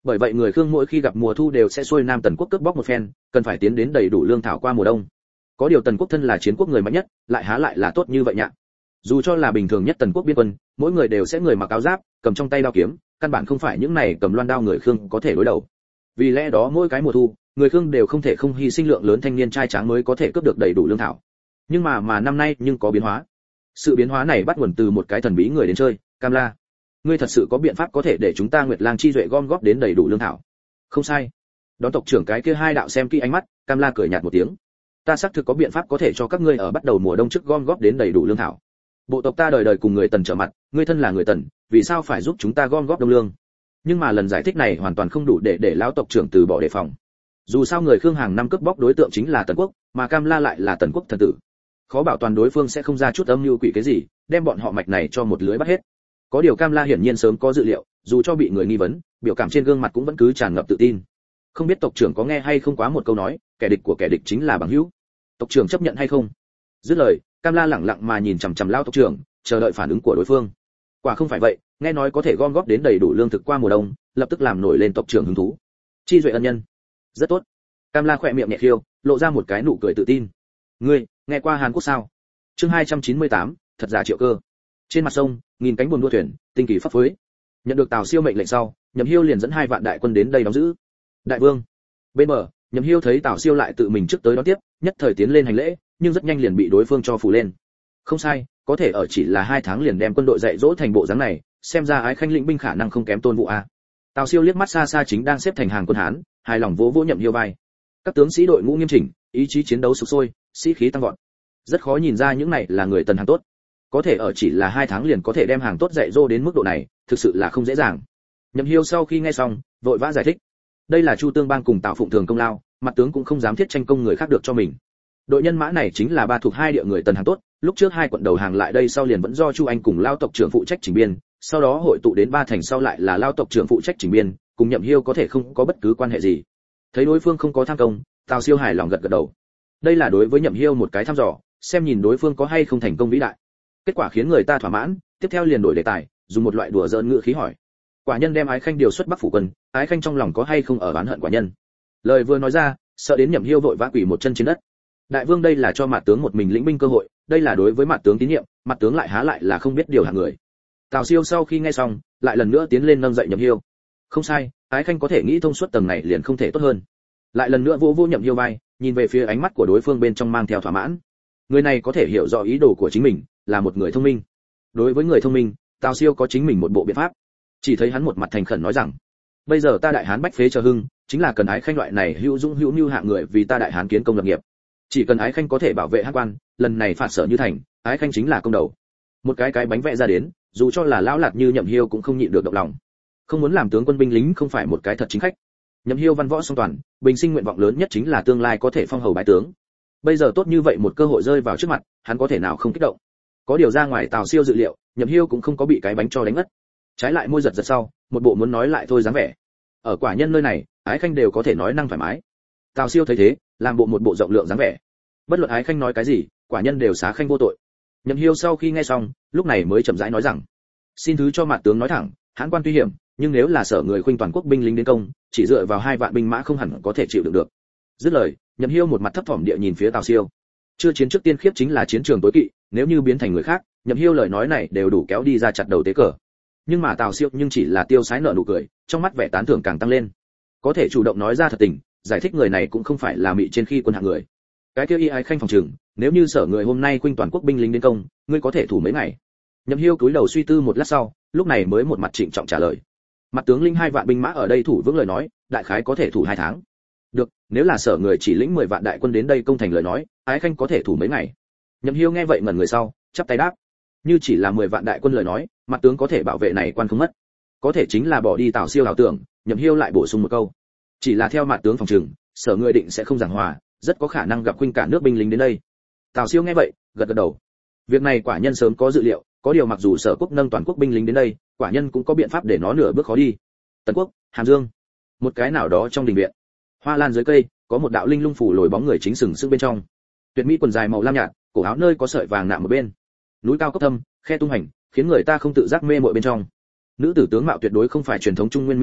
Bởi vậy người Khương mỗi khi gặp mùa thu đều sẽ xuôi Nam Tần quốc cướp bóc một phen, cần phải tiến đến đầy đủ lương thảo qua mùa đông. Có điều Tần quốc thân là chiến quốc người mạnh nhất, lại há lại là tốt như vậy nhạ. Dù cho là bình thường nhất Tần quốc biên quân, mỗi người đều sẽ người mặc áo giáp, cầm trong tay đao kiếm, căn bản không phải những này cầm loan đao người Khương có thể đối đầu. Vì lẽ đó mỗi cái mùa thu, người Khương đều không thể không hy sinh lượng lớn thanh niên trai tráng mới có thể cướp được đầy đủ lương thảo. Nhưng mà năm nay nhưng có biến hóa. Sự biến hóa này bắt nguồn từ một cái thần bí người đến chơi, Cam La. Ngươi thật sự có biện pháp có thể để chúng ta Nguyệt Lang chi duệ gom góp đến đầy đủ lương thảo? Không sai. Đón tộc trưởng cái kia hai đạo xem kỹ ánh mắt, Cam La cười nhạt một tiếng. Ta xác thực có biện pháp có thể cho các ngươi ở bắt đầu mùa đông trước gom góp đến đầy đủ lương thảo. Bộ tộc ta đời đời cùng người Tần trở mặt, ngươi thân là người Tần, vì sao phải giúp chúng ta gom góp đông lương? Nhưng mà lần giải thích này hoàn toàn không đủ để lão tộc trưởng từ bỏ đề phòng. Dù sao người Khương hàng năm cướp bóc đối tượng chính là Tần quốc, mà Cam La lại là Tần quốc thần tử. Khó bảo toàn đối phương sẽ không ra chút âm mưu quỷ cái gì, đem bọn họ mạch này cho một lưới bắt hết. Có điều Cam La hiển nhiên sớm có dự liệu, dù cho bị người nghi vấn, biểu cảm trên gương mặt cũng vẫn cứ tràn ngập tự tin. Không biết tộc trưởng có nghe hay không quá một câu nói, kẻ địch của kẻ địch chính là bằng hữu. Tộc trưởng chấp nhận hay không? Dứt lời, Cam La lẳng lặng mà nhìn chằm chằm lao tộc trưởng, chờ đợi phản ứng của đối phương. Quả không phải vậy, nghe nói có thể gom góp đến đầy đủ lương thực qua mùa đông, lập tức làm nổi lên tộc trưởng hứng thú. Chi duệ ân nhân. Rất tốt. Cam La khỏe miệng nhẹ khiêu, lộ ra một cái nụ cười tự tin. Ngươi, nghe qua Hàn Quốc sao? Chương 298, thật giả Triệu Cơ. Trên mặt sông, nghìn cánh buồm đua thuyền, tinh kỳ pháp phối. Nhận được Tào Siêu mệnh lệnh sau, Nhậm Hiêu liền dẫn 2 vạn đại quân đến đây đóng giữ. Đại vương. Bên bờ, Nhậm Hiêu thấy Tào Siêu lại tự mình trước tới đón tiếp, nhất thời tiến lên hành lễ, nhưng rất nhanh liền bị đối phương cho phủ lên. Không sai, có thể ở chỉ là 2 tháng liền đem quân đội dạy dỗ thành bộ dáng này, xem ra Ái Khanh lĩnh binh khả năng không kém Tôn Vũ a. Tào Siêu liếc mắt xa xa chính đang xếp thành hàng quân Hán, hài lòng vỗ vỗ Nhậm Hiêu vai. Các tướng sĩ đội ngũ nghiêm chỉnh, ý chí chiến đấu sục sôi, sĩ khí tăng vọt. Rất khó nhìn ra những này là người Tần hàng tốt. Có thể ở chỉ là 2 tháng liền có thể đem hàng tốt dạy dỗ đến mức độ này, thực sự là không dễ dàng. Nhậm Hiêu sau khi nghe xong, vội vã giải thích. Đây là Chu Tương Bang cùng Tào Phụng Thường công lao, mặt tướng cũng không dám thiết tranh công người khác được cho mình. Đội nhân mã này chính là ba thuộc 2 địa người Tần hàng tốt, lúc trước 2 quận đầu hàng lại đây sau liền vẫn do Chu Anh cùng lao tộc trưởng phụ trách chỉnh biên, sau đó hội tụ đến 3 thành sau lại là lao tộc trưởng phụ trách chỉnh biên, cùng Nhậm Hiêu có thể không có bất cứ quan hệ gì. Thấy đối phương không có tham công, Tào Siêu hài lòng gật gật đầu. Đây là đối với Nhậm Hiêu một cái thăm dò, xem nhìn đối phương có hay không thành công vĩ đại. Kết quả khiến người ta thỏa mãn, tiếp theo liền đổi đề tài, dùng một loại đùa giỡn ngữ khí hỏi. Quả nhân đem Ái Khanh điều xuất Bắc phủ quân, Ái Khanh trong lòng có hay không ở oán hận quả nhân? Lời vừa nói ra, sợ đến Nhậm Hiêu vội vã quỳ một chân trên đất. Đại vương đây là cho Mạt tướng một mình lĩnh binh cơ hội, đây là đối với Mạt tướng tín nhiệm, Mạt tướng lại há lại là không biết điều hạng người. Tào Siêu sau khi nghe xong, lại lần nữa tiến lên nâng dậy Nhậm Hiêu. Không sai, Ái Khanh có thể nghĩ thông suốt tầng này liền không thể tốt hơn. Lại lần nữa vỗ Nhậm Hiêu vai, nhìn về phía ánh mắt của đối phương bên trong mang theo thỏa mãn. Người này có thể hiểu rõ ý đồ của chính mình, là một người thông minh. Đối với người thông minh, Tào Siêu có chính mình một bộ biện pháp. Chỉ thấy hắn một mặt thành khẩn nói rằng, bây giờ ta Đại Hán bách phế chờ hưng, chính là cần Ái Khanh loại này hữu dũng hữu mưu hạng người vì ta Đại Hán kiến công lập nghiệp. Chỉ cần Ái Khanh có thể bảo vệ Hán quan, lần này phạt Sở như thành, Ái Khanh chính là công đầu. Một cái bánh vẽ ra đến, dù cho là lão lạt như Nhậm Hiêu cũng không nhịn được động lòng. Không muốn làm tướng quân binh lính không phải một cái thật chính khách. Nhậm Hiêu văn võ song toàn, bình sinh nguyện vọng lớn nhất chính là tương lai có thể phong hầu bái tướng. Bây giờ tốt như vậy một cơ hội rơi vào trước mặt, hắn có thể nào không kích động. Có điều ra ngoài Tào Siêu dự liệu, Nhậm Hiêu cũng không có bị cái bánh cho đánh ngất. Trái lại môi giật giật sau, một bộ muốn nói lại thôi dáng vẻ. Ở quả nhân nơi này, Ái Khanh đều có thể nói năng thoải mái. Tào Siêu thấy thế, làm bộ một bộ rộng lượng dáng vẻ. Bất luận Ái Khanh nói cái gì, quả nhân đều xá khanh vô tội. Nhậm Hiêu sau khi nghe xong, lúc này mới chậm rãi nói rằng, xin thứ cho Mạt tướng nói thẳng, Hán quan tuy hiểm, nhưng nếu là Sở người khuynh toàn quốc binh lính đến công, chỉ dựa vào 2 vạn binh mã không hẳn có thể chịu đựng được. Dứt lời, Nhậm Hiêu một mặt thấp thỏm địa nhìn phía Tào Siêu. Chưa chiến trước tiên khiếp chính là chiến trường tối kỵ, nếu như biến thành người khác, Nhậm Hiêu lời nói này đều đủ kéo đi ra chặt đầu tế cờ. Nhưng mà Tào Siêu nhưng chỉ là tiêu sái nở nụ cười, trong mắt vẻ tán thưởng càng tăng lên. Có thể chủ động nói ra thật tình, giải thích người này cũng không phải là mị trên khi quân hạng người. Cái kia Ái Khanh phòng trừng, nếu như Sở người hôm nay khuynh toàn quốc binh lính đến công, ngươi có thể thủ mấy ngày? Nhậm Hiêu cúi đầu suy tư một lát sau, lúc này mới một mặt trịnh trọng trả lời. Mặt tướng lĩnh 2 vạn binh mã ở đây thủ vững lời nói, đại khái có thể thủ 2 tháng. Được, nếu là Sở người chỉ lĩnh 10 vạn đại quân đến đây công thành lời nói, Ái Khanh có thể thủ mấy ngày? Nhậm Hiêu nghe vậy ngẩn người sau, chắp tay đáp. Như chỉ là 10 vạn đại quân lời nói, mặt tướng có thể bảo vệ này quan không mất. Có thể chính là bỏ đi Tào Siêu ảo tưởng, Nhậm Hiêu lại bổ sung một câu. Chỉ là theo mặt tướng phòng trừng, Sở người định sẽ không giảng hòa, rất có khả năng gặp khuynh cả nước binh lính đến đây. Tào Siêu nghe vậy, gật gật đầu. Việc này quả nhân sớm có dự liệu, có điều mặc dù Sở quốc nâng toàn quốc binh lính đến đây, quả nhân cũng có biện pháp để nó nửa bước khó đi. Tần quốc, Hàm Dương, một cái nào đó trong đình viện, hoa lan dưới cây, có một đạo linh lung phủ lồi bóng người chính sừng sững bên trong. Tuyệt mỹ quần dài màu lam nhạt, cổ áo nơi có sợi vàng nạm ở bên. Núi cao cấp thâm, khe tung hành, khiến người ta không tự giác mê muội bên trong. Nữ tử tướng mạo tuyệt đối không phải truyền thống trung nguyên mỹ nhân,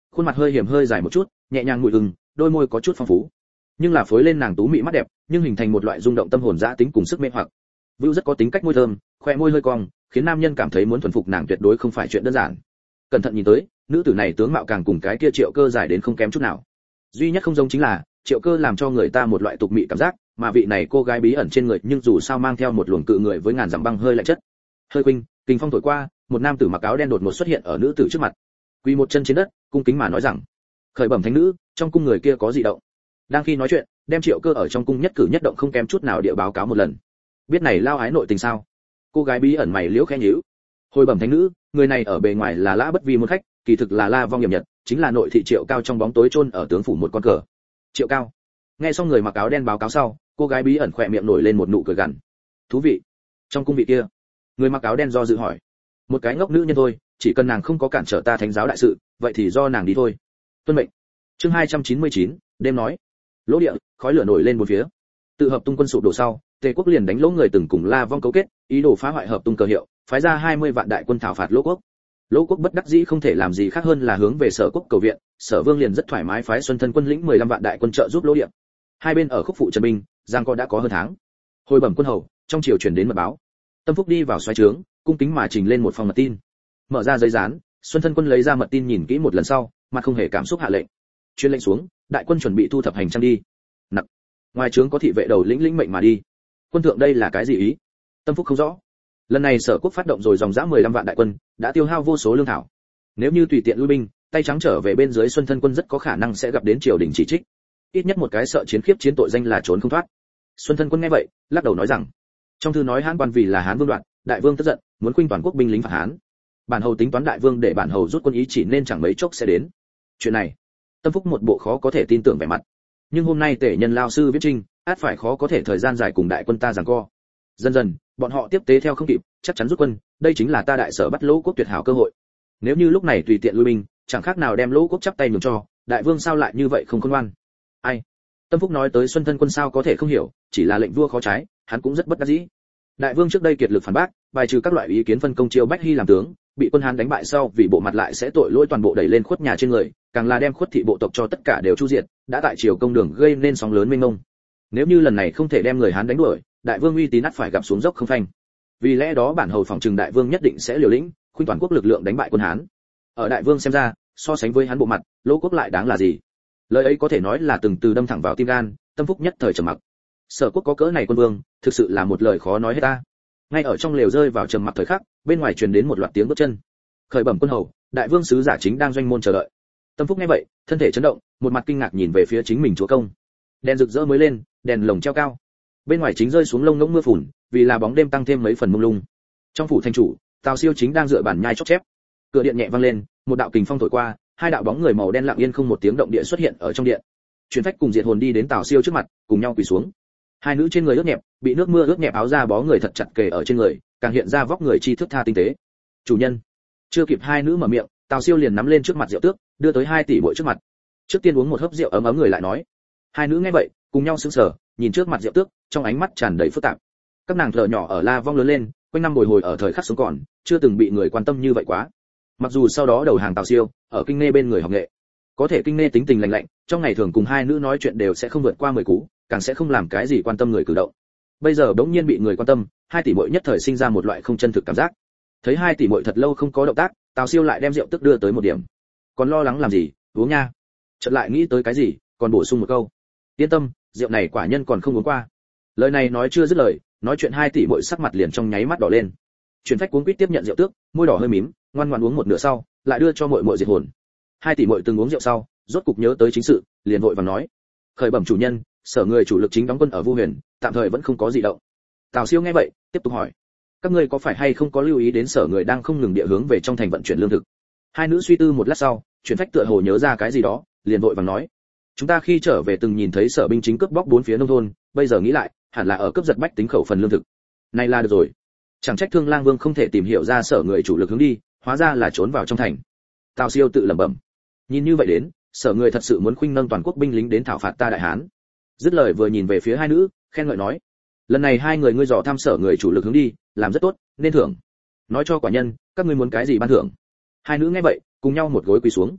khuôn mặt hơi hiểm hơi dài một chút, nhẹ nhàng mùi gừng, đôi môi có chút phong phú, nhưng là phối lên nàng tú mị mắt đẹp, nhưng hình thành một loại rung động tâm hồn dã tính cùng sức mê hoặc. Vưu rất có tính cách môi thơm, khoe môi hơi cong, khiến nam nhân cảm thấy muốn thuần phục nàng tuyệt đối không phải chuyện đơn giản. Cẩn thận nhìn tới, nữ tử này tướng mạo càng cùng cái kia Triệu Cơ dài đến không kém chút nào. Duy nhất không giống chính là, Triệu Cơ làm cho người ta một loại tục mị cảm giác, mà vị này cô gái bí ẩn trên người nhưng dù sao mang theo một luồng cự người với ngàn dặm băng hơi lạnh chất. Hơi khuynh, kình phong thổi qua, một nam tử mặc áo đen đột ngột xuất hiện ở nữ tử trước mặt. Quỳ một chân trên đất, cung kính mà nói rằng: "Khởi bẩm thánh nữ, trong cung người kia có dị động." Đang khi nói chuyện, đem Triệu Cơ ở trong cung nhất cử nhất động không kém chút nào địa báo cáo một lần. Biết này lao ái nội tình sao? Cô gái bí ẩn mày liễu khẽ nhíu. Hồi bẩm thánh nữ, người này ở bề ngoài là Lã Bất Vi môn khách, kỳ thực là La Vong Hiểm Nhật, chính là nội thị Triệu Cao trong bóng tối chôn ở tướng phủ một con cờ. Triệu Cao. Nghe xong người mặc áo đen báo cáo sau, cô gái bí ẩn khỏe miệng nổi lên một nụ cười gằn. Thú vị. Trong cung vị kia, người mặc áo đen do dự hỏi. Một cái ngốc nữ nhân thôi, chỉ cần nàng không có cản trở ta thánh giáo đại sự, vậy thì do nàng đi thôi. Tuân mệnh. Chương 299, đêm nói. Lỗ địa, khói lửa nổi lên bốn phía. Tự hợp tung quân sụp đổ sau, Tề quốc liền đánh Lỗ người từng cùng La Vong cấu kết, ý đồ phá hoại hợp tung cờ hiệu, phái ra 20 vạn đại quân thảo phạt Lỗ quốc. Lỗ quốc bất đắc dĩ không thể làm gì khác hơn là hướng về Sở quốc cầu viện, Sở Vương liền rất thoải mái phái Xuân Thân quân lĩnh 15 vạn đại quân trợ giúp Lỗ địa. Hai bên ở khúc phụ trần binh, giang co đã có hơn tháng. Hồi bẩm quân hầu, trong triều truyền đến mật báo. Tâm Phúc đi vào xoáy trướng, cung kính mà trình lên một phong mật tin. Mở ra giấy dán, Xuân Thân quân lấy ra mật tin nhìn kỹ một lần sau, mặt không hề cảm xúc hạ lệnh. Truyền lệnh xuống, đại quân chuẩn bị thu thập hành trang đi. Nặc. Ngoài trướng có thị vệ đầu lĩnh mệnh mà đi. Quân thượng đây là cái gì ý? Tâm Phúc không rõ. Lần này Sở quốc phát động rồi dòng dã 15 vạn đại quân, đã tiêu hao vô số lương thảo. Nếu như tùy tiện lui binh, tay trắng trở về bên dưới Xuân Thân quân rất có khả năng sẽ gặp đến triều đình chỉ trích. Ít nhất một cái sợ chiến khiếp chiến tội danh là trốn không thoát. Xuân Thân quân nghe vậy, lắc đầu nói rằng, trong thư nói Hán quan vì là Hán vương đoạn, đại vương tức giận, muốn khuynh toàn quốc binh lính phạt Hán. Bản hầu tính toán đại vương để bản hầu rút quân ý chỉ nên chẳng mấy chốc sẽ đến. Chuyện này, Tâm Phúc một bộ khó có thể tin tưởng vẻ mặt. Nhưng hôm nay tể nhân lao sư viết trinh, át phải khó có thể thời gian dài cùng đại quân ta giằng co. Dần dần, bọn họ tiếp tế theo không kịp, chắc chắn rút quân, đây chính là ta đại sở bắt Lỗ quốc tuyệt hảo cơ hội. Nếu như lúc này tùy tiện lui binh, chẳng khác nào đem Lỗ quốc chắp tay nhường cho, đại vương sao lại như vậy không khôn ngoan. Ai? Tâm Phúc nói tới Xuân Thân quân sao có thể không hiểu, chỉ là lệnh vua khó trái, hắn cũng rất bất đắc dĩ. Đại vương trước đây kiệt lực phản bác, bài trừ các loại ý kiến phân công Triều Bách Hy làm tướng, bị quân Hán đánh bại sau vì bộ mặt lại sẽ tội lỗi toàn bộ đẩy lên khuất nhà trên người, càng là đem khuất thị bộ tộc cho tất cả đều chu diệt, đã tại triều công đường gây nên sóng lớn mênh mông. Nếu như lần này không thể đem người Hán đánh đuổi, đại vương uy tín ắt phải gặp xuống dốc không phanh. Vì lẽ đó bản hầu phòng trừng đại vương nhất định sẽ liều lĩnh, khuynh toàn quốc lực lượng đánh bại quân Hán. Ở đại vương xem ra, so sánh với hắn bộ mặt, Lỗ quốc lại đáng là gì? Lời ấy có thể nói là từng từ đâm thẳng vào tim gan, Tâm Phúc nhất thời trầm mặc. Sở quốc có cỡ này quân vương, thực sự là một lời khó nói hết ta. Ngay ở trong lều rơi vào trầm mặc thời khắc, bên ngoài truyền đến một loạt tiếng bước chân. Khởi bẩm quân hầu, đại vương sứ giả chính đang doanh môn chờ đợi. Tâm Phúc nghe vậy, thân thể chấn động, một mặt kinh ngạc nhìn về phía chính mình chúa công. Đèn rực rỡ mới lên, đèn lồng treo cao. Bên ngoài chính rơi xuống lông ngỗng mưa phùn, vì là bóng đêm tăng thêm mấy phần mông lung. Trong phủ thành chủ, Tào Siêu chính đang dựa bản nhai chóp chép. Cửa điện nhẹ vang lên, một đạo kình phong thổi qua, hai đạo bóng người màu đen lặng yên không một tiếng động địa xuất hiện ở trong điện. Truyền Phách cùng Diệt Hồn đi đến Tào Siêu trước mặt, cùng nhau quỳ xuống. Hai nữ trên người ướt nhẹp, bị nước mưa ướt nhẹp áo da bó người thật chặt kề ở trên người, càng hiện ra vóc người chi thước tha tinh tế. Chủ nhân. Chưa kịp hai nữ mở miệng, Tào Siêu liền nắm lên trước mặt rượu tước, đưa tới 2 tỷ muội trước mặt. Trước tiên uống một hớp rượu ấm ấm người lại nói. Hai nữ nghe vậy, cùng nhau sững sờ, nhìn trước mặt rượu tước, trong ánh mắt tràn đầy phức tạp. Các nàng thở nhỏ ở La Vong lớn lên, quanh năm bồi hồi ở thời khắc sống còn, chưa từng bị người quan tâm như vậy quá. Mặc dù sau đó đầu hàng Tào Siêu, ở Kinh Nê bên người học nghệ, có thể Kinh Nê tính tình lành lạnh, trong ngày thường cùng hai nữ nói chuyện đều sẽ không vượt qua 10 cú, càng sẽ không làm cái gì quan tâm người cử động. Bây giờ đống nhiên bị người quan tâm, 2 tỷ muội nhất thời sinh ra một loại không chân thực cảm giác. Thấy 2 tỷ muội thật lâu không có động tác, Tào Siêu lại đem rượu tức đưa tới một điểm. Còn lo lắng làm gì, uống nha. Chợt lại nghĩ tới cái gì, còn bổ sung một câu. Yên tâm, rượu này quả nhân còn không uống qua. Lời này nói chưa dứt lời, nói chuyện 2 tỷ muội sắc mặt liền trong nháy mắt đỏ lên. Truyền Phách cuống quýt tiếp nhận rượu tước, môi đỏ hơi mím, ngoan ngoãn uống một nửa sau, lại đưa cho muội muội Diệt Hồn. 2 tỷ muội từng uống rượu sau, rốt cục nhớ tới chính sự, liền vội vàng nói: "Khởi bẩm chủ nhân, sở người chủ lực chính đóng quân ở Vu Huyền, tạm thời vẫn không có gì động." Tào Siêu nghe vậy, tiếp tục hỏi: "Các ngươi có phải hay không có lưu ý đến sở người đang không ngừng địa hướng về trong thành vận chuyển lương thực?" Hai nữ suy tư một lát sau, Truyền Phách tựa hồ nhớ ra cái gì đó, liền vội vàng nói: "Chúng ta khi trở về từng nhìn thấy sở binh chính cướp bóc 4 phía nông thôn, bây giờ nghĩ lại, hẳn là ở cướp giật bách tính khẩu phần lương thực. Này là được rồi. Chẳng trách Thương Lang Vương không thể tìm hiểu ra sở người chủ lực hướng đi, hóa ra là trốn vào trong thành." Tào Siêu tự lẩm bẩm. Nhìn như vậy đến, sở người thật sự muốn khuynh nâng toàn quốc binh lính đến thảo phạt ta đại hán. Dứt lời vừa nhìn về phía hai nữ, khen ngợi nói: "Lần này hai người ngươi dò thăm sở người chủ lực hướng đi, làm rất tốt, nên thưởng. Nói cho quả nhân, các ngươi muốn cái gì ban thưởng?" Hai nữ nghe vậy, cùng nhau một gối quỳ xuống.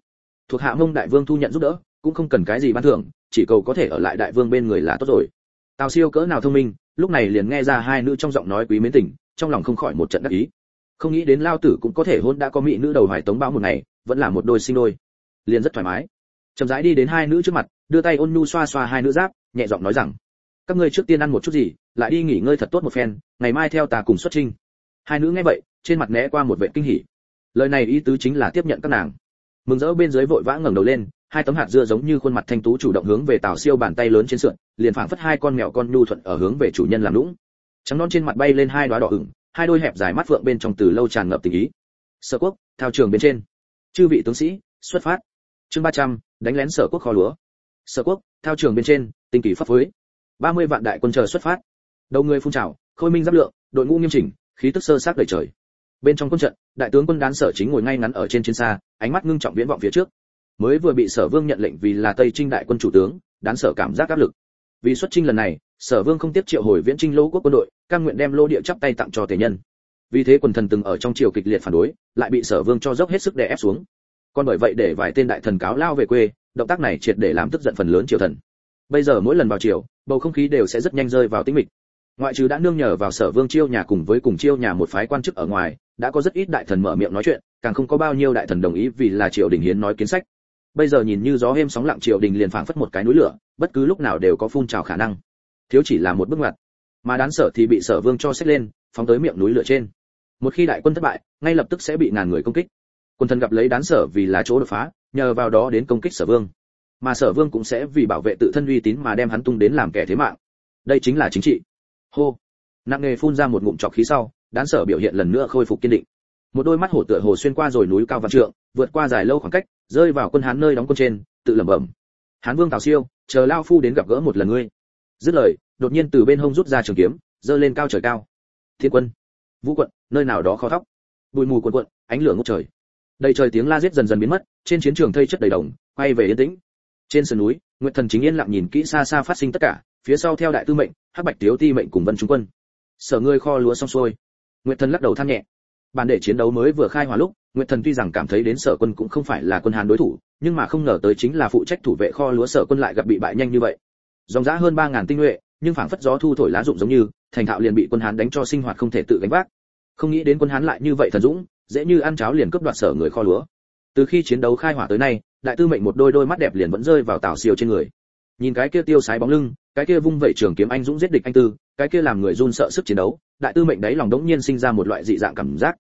thuộc hạ mông đại vương thu nhận giúp đỡ, cũng không cần cái gì ban thưởng, chỉ cầu có thể ở lại đại vương bên người là tốt rồi. Tào Siêu cỡ nào thông minh, lúc này liền nghe ra hai nữ trong giọng nói quý mến tình, trong lòng không khỏi một trận đắc ý. Không nghĩ đến lao tử cũng có thể hôn đã có mỹ nữ đầu hoài tống báo một ngày, vẫn là một đôi sinh đôi, liền rất thoải mái. Chậm rãi đi đến hai nữ trước mặt, đưa tay ôn nhu xoa xoa hai nữ giáp, nhẹ giọng nói rằng: các ngươi trước tiên ăn một chút gì, lại đi nghỉ ngơi thật tốt một phen, ngày mai theo ta cùng xuất chinh. Hai nữ nghe vậy, trên mặt né qua một vẻ kinh hỉ. Lời này ý tứ chính là tiếp nhận các nàng. Mừng rỡ bên dưới vội vã ngẩng đầu lên, hai tấm hạt dưa giống như khuôn mặt thanh tú chủ động hướng về Tào Siêu bàn tay lớn trên sườn, liền phảng phất hai con mèo con nhu thuận ở hướng về chủ nhân làm nũng. Trắng non trên mặt bay lên hai đóa đỏ ửng, hai đôi hẹp dài mắt phượng bên trong từ lâu tràn ngập tình ý. Sở Quốc, thao trường bên trên. Chư vị tướng sĩ, xuất phát. Chương 300, đánh lén Sở Quốc kho lúa. Sở Quốc, thao trường bên trên, tinh kỳ pháp phối. 30 vạn đại quân chờ xuất phát. Đầu người phun trào, khôi minh giáp lượng, đội ngũ nghiêm chỉnh, khí tức sơ xác đầy trời. Bên trong quân trận, đại tướng quân Đán Sở chính ngồi ngay ngắn ở trên chiến xa, ánh mắt ngưng trọng viễn vọng phía trước. Mới vừa bị Sở Vương nhận lệnh vì là Tây Trinh đại quân chủ tướng, Đán Sở cảm giác áp lực. Vì xuất chinh lần này, Sở Vương không tiếp triệu hồi viễn Trinh Lô quốc quân đội, cam nguyện đem lô địa chắp tay tặng cho tề nhân. Vì thế quần thần từng ở trong triều kịch liệt phản đối, lại bị Sở Vương cho dốc hết sức đè ép xuống. Còn bởi vậy để vài tên đại thần cáo lao về quê, động tác này triệt để làm tức giận phần lớn triều thần. Bây giờ mỗi lần vào triều, bầu không khí đều sẽ rất nhanh rơi vào tĩnh mịch. Ngoại trừ đã nương nhờ vào Sở Vương chiêu nhà cùng với cùng chiêu nhà một phái quan chức ở ngoài, đã có rất ít đại thần mở miệng nói chuyện, càng không có bao nhiêu đại thần đồng ý vì là triều đình hiến nói kiến sách. Bây giờ nhìn như gió êm sóng lặng, triều đình liền phảng phất một cái núi lửa, bất cứ lúc nào đều có phun trào khả năng. Thiếu chỉ là một bước ngoặt, mà Đán Sở thì bị Sở Vương cho xách lên, phóng tới miệng núi lửa trên. Một khi đại quân thất bại, ngay lập tức sẽ bị ngàn người công kích. Quân thần gặp lấy Đán Sở vì là chỗ đột phá, nhờ vào đó đến công kích Sở Vương, mà Sở Vương cũng sẽ vì bảo vệ tự thân uy tín mà đem hắn tung đến làm kẻ thế mạng. Đây chính là chính trị. Hô, nặng nề phun ra một ngụm trọc khí sau, Đán Sở biểu hiện lần nữa khôi phục kiên định. Một đôi mắt hổ tựa hồ xuyên qua rồi núi cao vạn trượng, vượt qua dài lâu khoảng cách, rơi vào quân Hán nơi đóng quân trên, tự lẩm bẩm: Hán Vương Tào Siêu, chờ lao phu đến gặp gỡ một lần ngươi. Dứt lời, đột nhiên từ bên hông rút ra trường kiếm, giơ lên cao trời cao. Thiên quân, Vũ quận, nơi nào đó khó thóc. Bụi mù cuồn cuộn, ánh lửa ngút trời. Đầy trời tiếng la giết dần dần biến mất, trên chiến trường thây chất đầy đồng, quay về yên tĩnh. Trên sườn núi, Nguyệt Thần chính yên lặng nhìn kỹ xa xa phát sinh tất cả, phía sau theo đại tư mệnh, Hắc Bạch Tiếu Ti mệnh cùng Vân Trung quân. Sở ngươi kho lúa xong xuôi. Nguyệt Thần lắc đầu than nhẹ. Bản để chiến đấu mới vừa khai hỏa lúc, Nguyệt Thần tuy rằng cảm thấy đến Sở quân cũng không phải là quân Hán đối thủ, nhưng mà không ngờ tới chính là phụ trách thủ vệ kho lúa Sở quân lại gặp bị bại nhanh như vậy. Dòng dã hơn 3000 tinh nhuệ, nhưng phảng phất gió thu thổi lá rụng giống như, thành thạo liền bị quân Hán đánh cho sinh hoạt không thể tự gánh vác. Không nghĩ đến quân Hán lại như vậy thần dũng, dễ như ăn cháo liền cướp đoạt Sở người kho lúa. Từ khi chiến đấu khai hỏa tới nay, đại tư mệnh một đôi mắt đẹp liền vẫn rơi vào Tào Siêu trên người. Nhìn cái kia tiêu sái bóng lưng, cái kia vung vẩy trường kiếm anh dũng giết địch anh tư, cái kia làm người run sợ sức chiến đấu, đại tư mệnh đấy lòng đống nhiên sinh ra một loại dị dạng cảm giác.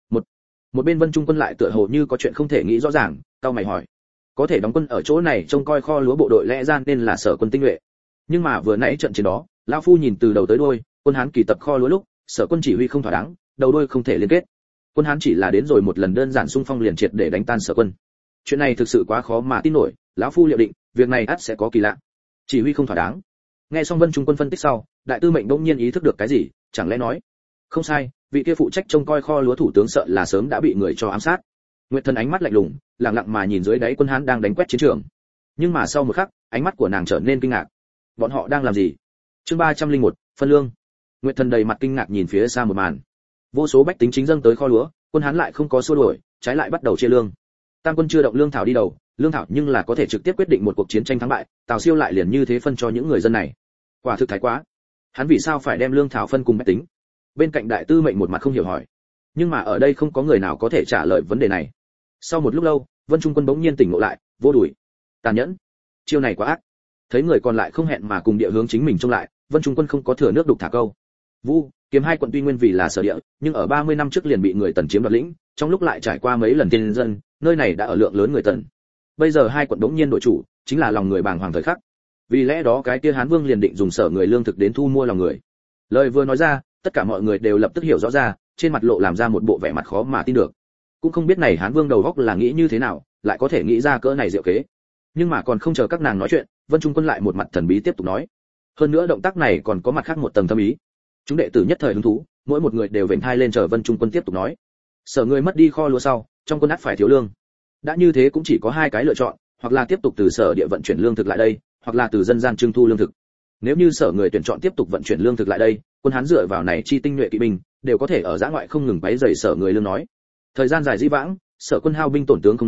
Một bên Vân Trung quân lại tựa hồ như có chuyện không thể nghĩ rõ ràng, cau mày hỏi: có thể đóng quân ở chỗ này trông coi kho lúa bộ đội lẽ ra nên là Sở quân tinh nhuệ, nhưng mà vừa nãy trận chiến đó, lão phu nhìn từ đầu tới đuôi, quân Hán kỳ tập kho lúa lúc, Sở quân chỉ huy không thỏa đáng, đầu đuôi không thể liên kết. Quân Hán chỉ là đến rồi một lần đơn giản xung phong liền triệt để đánh tan Sở quân. Chuyện này thực sự quá khó mà tin nổi, lão phu liệu định, việc này ắt sẽ có kỳ lạ. Chỉ huy không thỏa đáng. Nghe xong Vân Trung quân phân tích sau, đại tư mệnh bỗng nhiên ý thức được cái gì, chẳng lẽ nói: không sai, vị kia phụ trách trông coi kho lúa thủ tướng sợ là sớm đã bị người cho ám sát. Nguyệt Thần ánh mắt lạnh lùng, lặng lặng mà nhìn dưới đáy quân Hán đang đánh quét chiến trường. Nhưng mà sau một khắc, ánh mắt của nàng trở nên kinh ngạc. Bọn họ đang làm gì? Chương 301, phân lương. Nguyệt Thần đầy mặt kinh ngạc nhìn phía xa một màn. Vô số bách tính chính dâng tới kho lúa, quân Hán lại không có xua đuổi, trái lại bắt đầu chia lương. Tam quân chưa động lương thảo đi đầu, lương thảo nhưng là có thể trực tiếp quyết định một cuộc chiến tranh thắng bại, Tào Siêu lại liền như thế phân cho những người dân này. Quả thực thái quá. Hắn vì sao phải đem lương thảo phân cùng bách tính? Bên cạnh đại tư mệnh một mặt không hiểu hỏi. Nhưng mà ở đây không có người nào có thể trả lời vấn đề này. Sau một lúc lâu, Vân Trung quân bỗng nhiên tỉnh ngộ lại, vô đuổi, tàn nhẫn, chiêu này quá ác. Thấy người còn lại không hẹn mà cùng địa hướng chính mình trông lại, Vân Trung quân không có thừa nước đục thả câu. Vu, Kiếm hai quận tuy nguyên vì là sở địa, nhưng ở 30 năm trước liền bị người Tần chiếm đoạt lĩnh, trong lúc lại trải qua mấy lần tiên dân, nơi này đã ở lượng lớn người Tần. Bây giờ hai quận bỗng nhiên đổi chủ, chính là lòng người bàng hoàng thời khắc. Vì lẽ đó cái kia Hán Vương liền định dùng Sở người lương thực đến thu mua lòng người. Lời vừa nói ra, tất cả mọi người đều lập tức hiểu rõ ra, trên mặt lộ làm ra một bộ vẻ mặt khó mà tin được. Cũng không biết này Hán Vương đầu óc là nghĩ như thế nào, lại có thể nghĩ ra cỡ này diệu kế. Nhưng mà còn không chờ các nàng nói chuyện, Vân Trung quân lại một mặt thần bí tiếp tục nói: hơn nữa động tác này còn có mặt khác một tầng thâm ý. Chúng đệ tử nhất thời hứng thú, mỗi một người đều vểnh hai lên chờ Vân Trung quân tiếp tục nói. Sở người mất đi kho lúa sau, trong quân ắt phải thiếu lương. Đã như thế cũng chỉ có hai cái lựa chọn, hoặc là tiếp tục từ Sở địa vận chuyển lương thực lại đây, hoặc là từ dân gian trưng thu lương thực. Nếu như Sở người tuyển chọn tiếp tục vận chuyển lương thực lại đây, quân Hán dựa vào này chi tinh nhuệ kỵ binh, đều có thể ở giã ngoại không ngừng bấy rầy Sở người lương nói. Thời gian dài dĩ vãng, Sở quân hao binh tổn tướng không nói,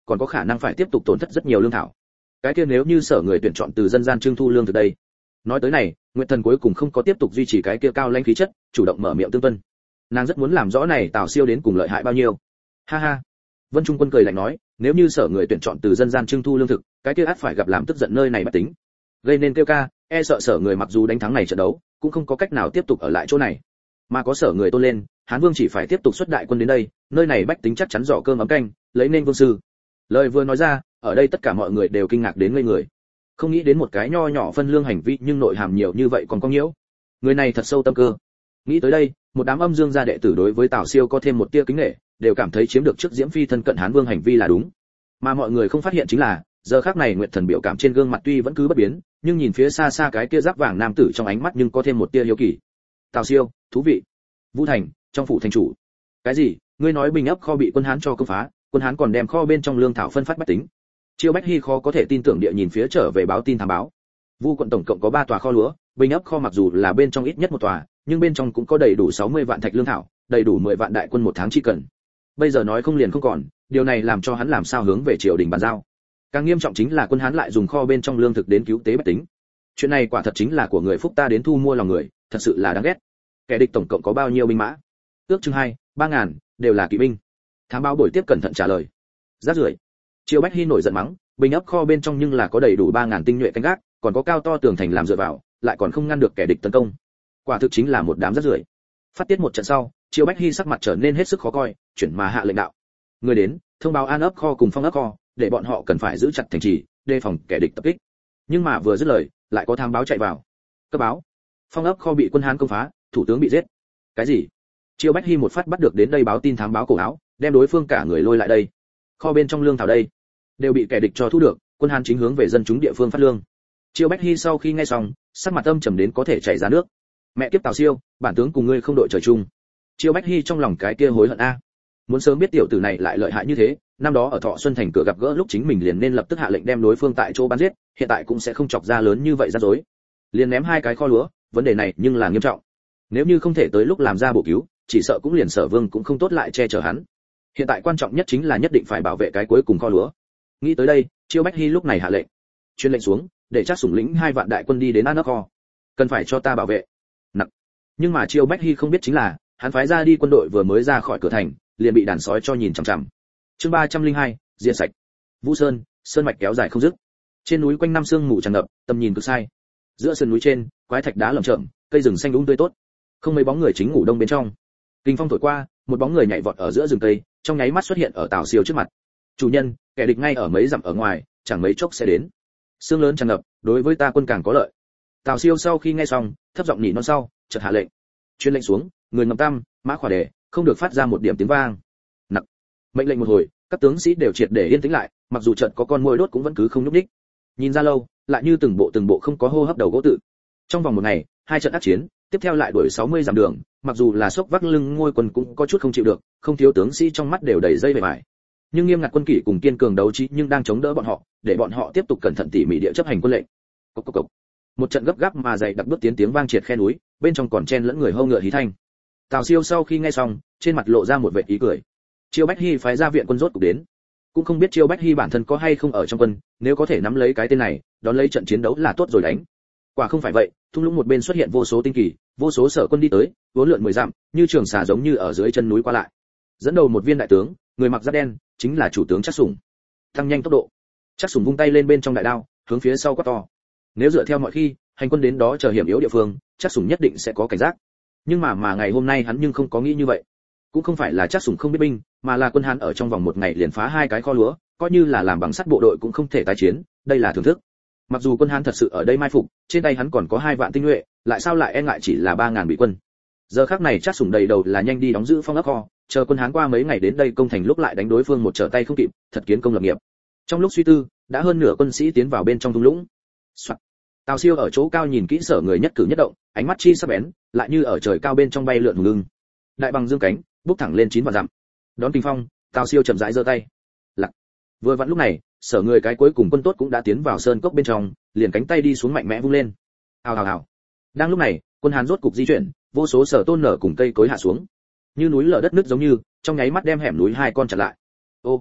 còn có khả năng phải tiếp tục tổn thất rất nhiều lương thảo. Cái kia nếu như sở người tuyển chọn từ dân gian trưng thu lương từ đây. Nói tới này, Nguyệt Thần cuối cùng không có tiếp tục duy trì cái kia cao lãnh khí chất, chủ động mở miệng tương vân. Nàng rất muốn làm rõ này Tào Siêu đến cùng lợi hại bao nhiêu. Ha ha. Vân Trung Quân cười lạnh nói, nếu như sở người tuyển chọn từ dân gian trưng thu lương thực, cái kia ắt phải gặp làm tức giận nơi này bất tính. Gây nên kêu ca, e sợ sở người mặc dù đánh thắng này trận đấu, cũng không có cách nào tiếp tục ở lại chỗ này. Mà có sở người tôn lên, Hán Vương chỉ phải tiếp tục xuất đại quân đến đây, nơi này bách tính chắc chắn giỏ cơm ấm canh, lấy nên vương sư. Lời vừa nói ra, ở đây tất cả mọi người đều kinh ngạc đến ngây người. Không nghĩ đến một cái nho nhỏ phân lương hành vi nhưng nội hàm nhiều như vậy còn có nhiễu. Người này thật sâu tâm cơ. Nghĩ tới đây, một đám âm dương gia đệ tử đối với Tào Siêu có thêm một tia kính nể, đều cảm thấy chiếm được trước Diễm Phi thân cận Hán Vương hành vi là đúng. Mà mọi người không phát hiện chính là, giờ khắc này Nguyệt Thần biểu cảm trên gương mặt tuy vẫn cứ bất biến, nhưng nhìn phía xa xa cái kia giáp vàng nam tử trong ánh mắt nhưng có thêm một tia hiếu kỳ. Tào Siêu, thú vị. Vũ Thành, trong phủ thành chủ. Cái gì? Ngươi nói bình ấp kho bị quân Hán cho công phá, quân Hán còn đem kho bên trong lương thảo phân phát bách tính. Chiêu Bách Hy khó có thể tin tưởng địa nhìn phía trở về báo tin thám báo. Vu quận tổng cộng có 3 tòa kho lúa, bình ấp kho mặc dù là bên trong ít nhất một tòa, nhưng bên trong cũng có đầy đủ 60 vạn thạch lương thảo, đầy đủ 10 vạn đại quân một tháng chi cần. Bây giờ nói không liền không còn, điều này làm cho hắn làm sao hướng về triều đình bàn giao. Càng nghiêm trọng chính là quân Hán lại dùng kho bên trong lương thực đến cứu tế bách tính. Chuyện này quả thật chính là của người phúc ta đến thu mua lòng người, thật sự là đáng ghét. Kẻ địch tổng cộng có bao nhiêu binh mã? Ước chừng 2-3 ngàn, đều là kỵ binh. Thám báo buổi tiếp cẩn thận trả lời. Rác rưởi. Triều Bách Hy nổi giận mắng, bình ấp kho bên trong nhưng là có đầy đủ 3.000 tinh nhuệ canh gác, còn có cao to tường thành làm dựa vào, lại còn không ngăn được kẻ địch tấn công. Quả thực chính là một đám rác rưởi. Phát tiết một trận sau, Triều Bách Hy sắc mặt trở nên hết sức khó coi, chuyển mà hạ lệnh đạo: người đến, thông báo An ấp kho cùng Phong ấp kho, để bọn họ cần phải giữ chặt thành trì, đề phòng kẻ địch tập kích. Nhưng mà vừa dứt lời, lại có thám báo chạy vào. Cấp báo: Phong ấp kho bị quân Hán công phá, thủ tướng bị giết. Cái gì? Triều Bách Hy một phát bắt được đến đây báo tin thám báo cổ áo, đem đối phương cả người lôi lại đây. Kho bên trong lương thảo đây, đều bị kẻ địch cho thu được, quân Hán chính hướng về dân chúng địa phương phát lương. Triều Bách Hy sau khi nghe xong, sắc mặt âm trầm đến có thể chảy ra nước. Mẹ kiếp Tào Siêu, bản tướng cùng ngươi không đội trời chung. Triều Bách Hy trong lòng cái kia hối hận a. Muốn sớm biết tiểu tử này lại lợi hại như thế, năm đó ở Thọ Xuân thành cửa gặp gỡ lúc chính mình liền nên lập tức hạ lệnh đem đối phương tại chỗ bắn giết, hiện tại cũng sẽ không chọc ra lớn như vậy ra rối. Liền ném 2 cái kho lúa, vấn đề này nhưng là nghiêm trọng. Nếu như không thể tới lúc làm ra bổ cứu, chỉ sợ cũng liền Sở Vương cũng không tốt lại che chở hắn. Hiện tại quan trọng nhất chính là nhất định phải bảo vệ cái cuối cùng kho lúa. Nghĩ tới đây, Triều Bách Hy lúc này hạ lệnh, truyền lệnh xuống, để Trác Sủng lĩnh 2 vạn đại quân đi đến An ấp kho, cần phải cho ta bảo vệ. Nặng. Nhưng mà Triều Bách Hy không biết chính là, hắn phái ra đi quân đội vừa mới ra khỏi cửa thành, liền bị đàn sói cho nhìn chằm chằm. Chương 302, diệt sạch. Vũ Sơn, sơn mạch kéo dài không dứt. Trên núi quanh năm sương mù tràn ngập, tầm nhìn cực sai. Giữa sườn núi trên, quái thạch đá lởm chởm, cây rừng xanh um tươi tốt. Không mấy bóng người chính ngủ đông bên trong. Kinh phong thổi qua, một bóng người nhảy vọt ở giữa rừng cây, trong nháy mắt xuất hiện ở Tào Siêu trước mặt. Chủ nhân, kẻ địch ngay ở mấy dặm ở ngoài, chẳng mấy chốc sẽ đến. Sương lớn tràn ngập, đối với ta quân càng có lợi. Tào Siêu sau khi nghe xong, thấp giọng nhỉ non sau, chợt hạ lệnh. Truyền lệnh xuống, người ngầm tam, mã khỏa đề, không được phát ra một điểm tiếng vang. Nặng. Mệnh lệnh một hồi, các tướng sĩ đều triệt để yên tĩnh lại, mặc dù trận có con muỗi đốt cũng vẫn cứ không nhúc nhích. Nhìn ra lâu, lại như từng bộ không có hô hấp đầu gỗ tự. Trong vòng một ngày, 2 trận ác chiến, tiếp theo lại đuổi 60 dặm đường, mặc dù là sốc vác lưng ngôi quân cũng có chút không chịu được, không thiếu tướng sĩ trong mắt đều đầy dây vẻ vải. Nhưng nghiêm ngặt quân kỷ cùng kiên cường đấu trí nhưng đang chống đỡ bọn họ, để bọn họ tiếp tục cẩn thận tỉ mỉ địa chấp hành quân lệnh. Cộc cộc cộc. Một trận gấp gáp mà dày đặc bước tiến tiếng vang triệt khe núi, bên trong còn chen lẫn người hô ngựa hí thanh. Tào Siêu sau khi nghe xong, trên mặt lộ ra một vệt ý cười. Triều Bách Hy phái ra viện quân rốt cục đến. Cũng không biết Triều Bách Hy bản thân có hay không ở trong quân, nếu có thể nắm lấy cái tên này, đón lấy trận chiến đấu là tốt rồi đánh. Quả không phải vậy, thung lũng một bên xuất hiện vô số tinh kỳ, vô số sở quân đi tới, vốn lượn 10 dặm, như trường xà giống như ở dưới chân núi qua lại. Dẫn đầu một viên đại tướng, người mặc giáp đen, chính là chủ tướng Trác Sủng. Tăng nhanh tốc độ. Trác Sủng vung tay lên bên trong đại đao, hướng phía sau quát to. Nếu dựa theo mọi khi, hành quân đến đó chờ hiểm yếu địa phương, Trác Sủng nhất định sẽ có cảnh giác. Nhưng mà ngày hôm nay hắn nhưng không có nghĩ như vậy. Cũng không phải là Trác Sủng không biết binh, mà là quân Hán ở trong vòng một ngày liền phá 2 cái kho lúa, coi như là làm bằng sắt bộ đội cũng không thể tái chiến, đây là thưởng thức. Mặc dù quân Hán thật sự ở đây mai phục, trên tay hắn còn có 2 vạn tinh nhuệ, lại sao lại e ngại chỉ là 3.000 bị quân. Giờ khắc này Trác Sủng đầy đầu là nhanh đi đóng giữ Phong ấp kho, chờ quân Hán qua mấy ngày đến đây công thành lúc lại đánh đối phương một trở tay không kịp, thật kiến công lập nghiệp. Trong lúc suy tư, đã hơn nửa quân sĩ tiến vào bên trong thung lũng. Soạn. Tào Siêu ở chỗ cao nhìn kỹ Sở người nhất cử nhất động, ánh mắt chi sắc bén, lại như ở trời cao bên trong bay lượn hùng lưng. Đại bằng dương cánh, bốc thẳng lên 9 vạn dặm. Đón kinh phong, Tào Siêu chậm rãi giơ tay. Lặc. Vừa vặn lúc này, Sở người cái cuối cùng quân tốt cũng đã tiến vào sơn cốc bên trong, liền cánh tay đi xuống mạnh mẽ vung lên. Hào hào hào. Đang lúc này, quân Hán rốt cục di chuyển, vô số sở tôn nở cùng cây cối hạ xuống, như núi lở đất nứt giống như, trong nháy mắt đem hẻm núi 2 con chặn lại. Ô,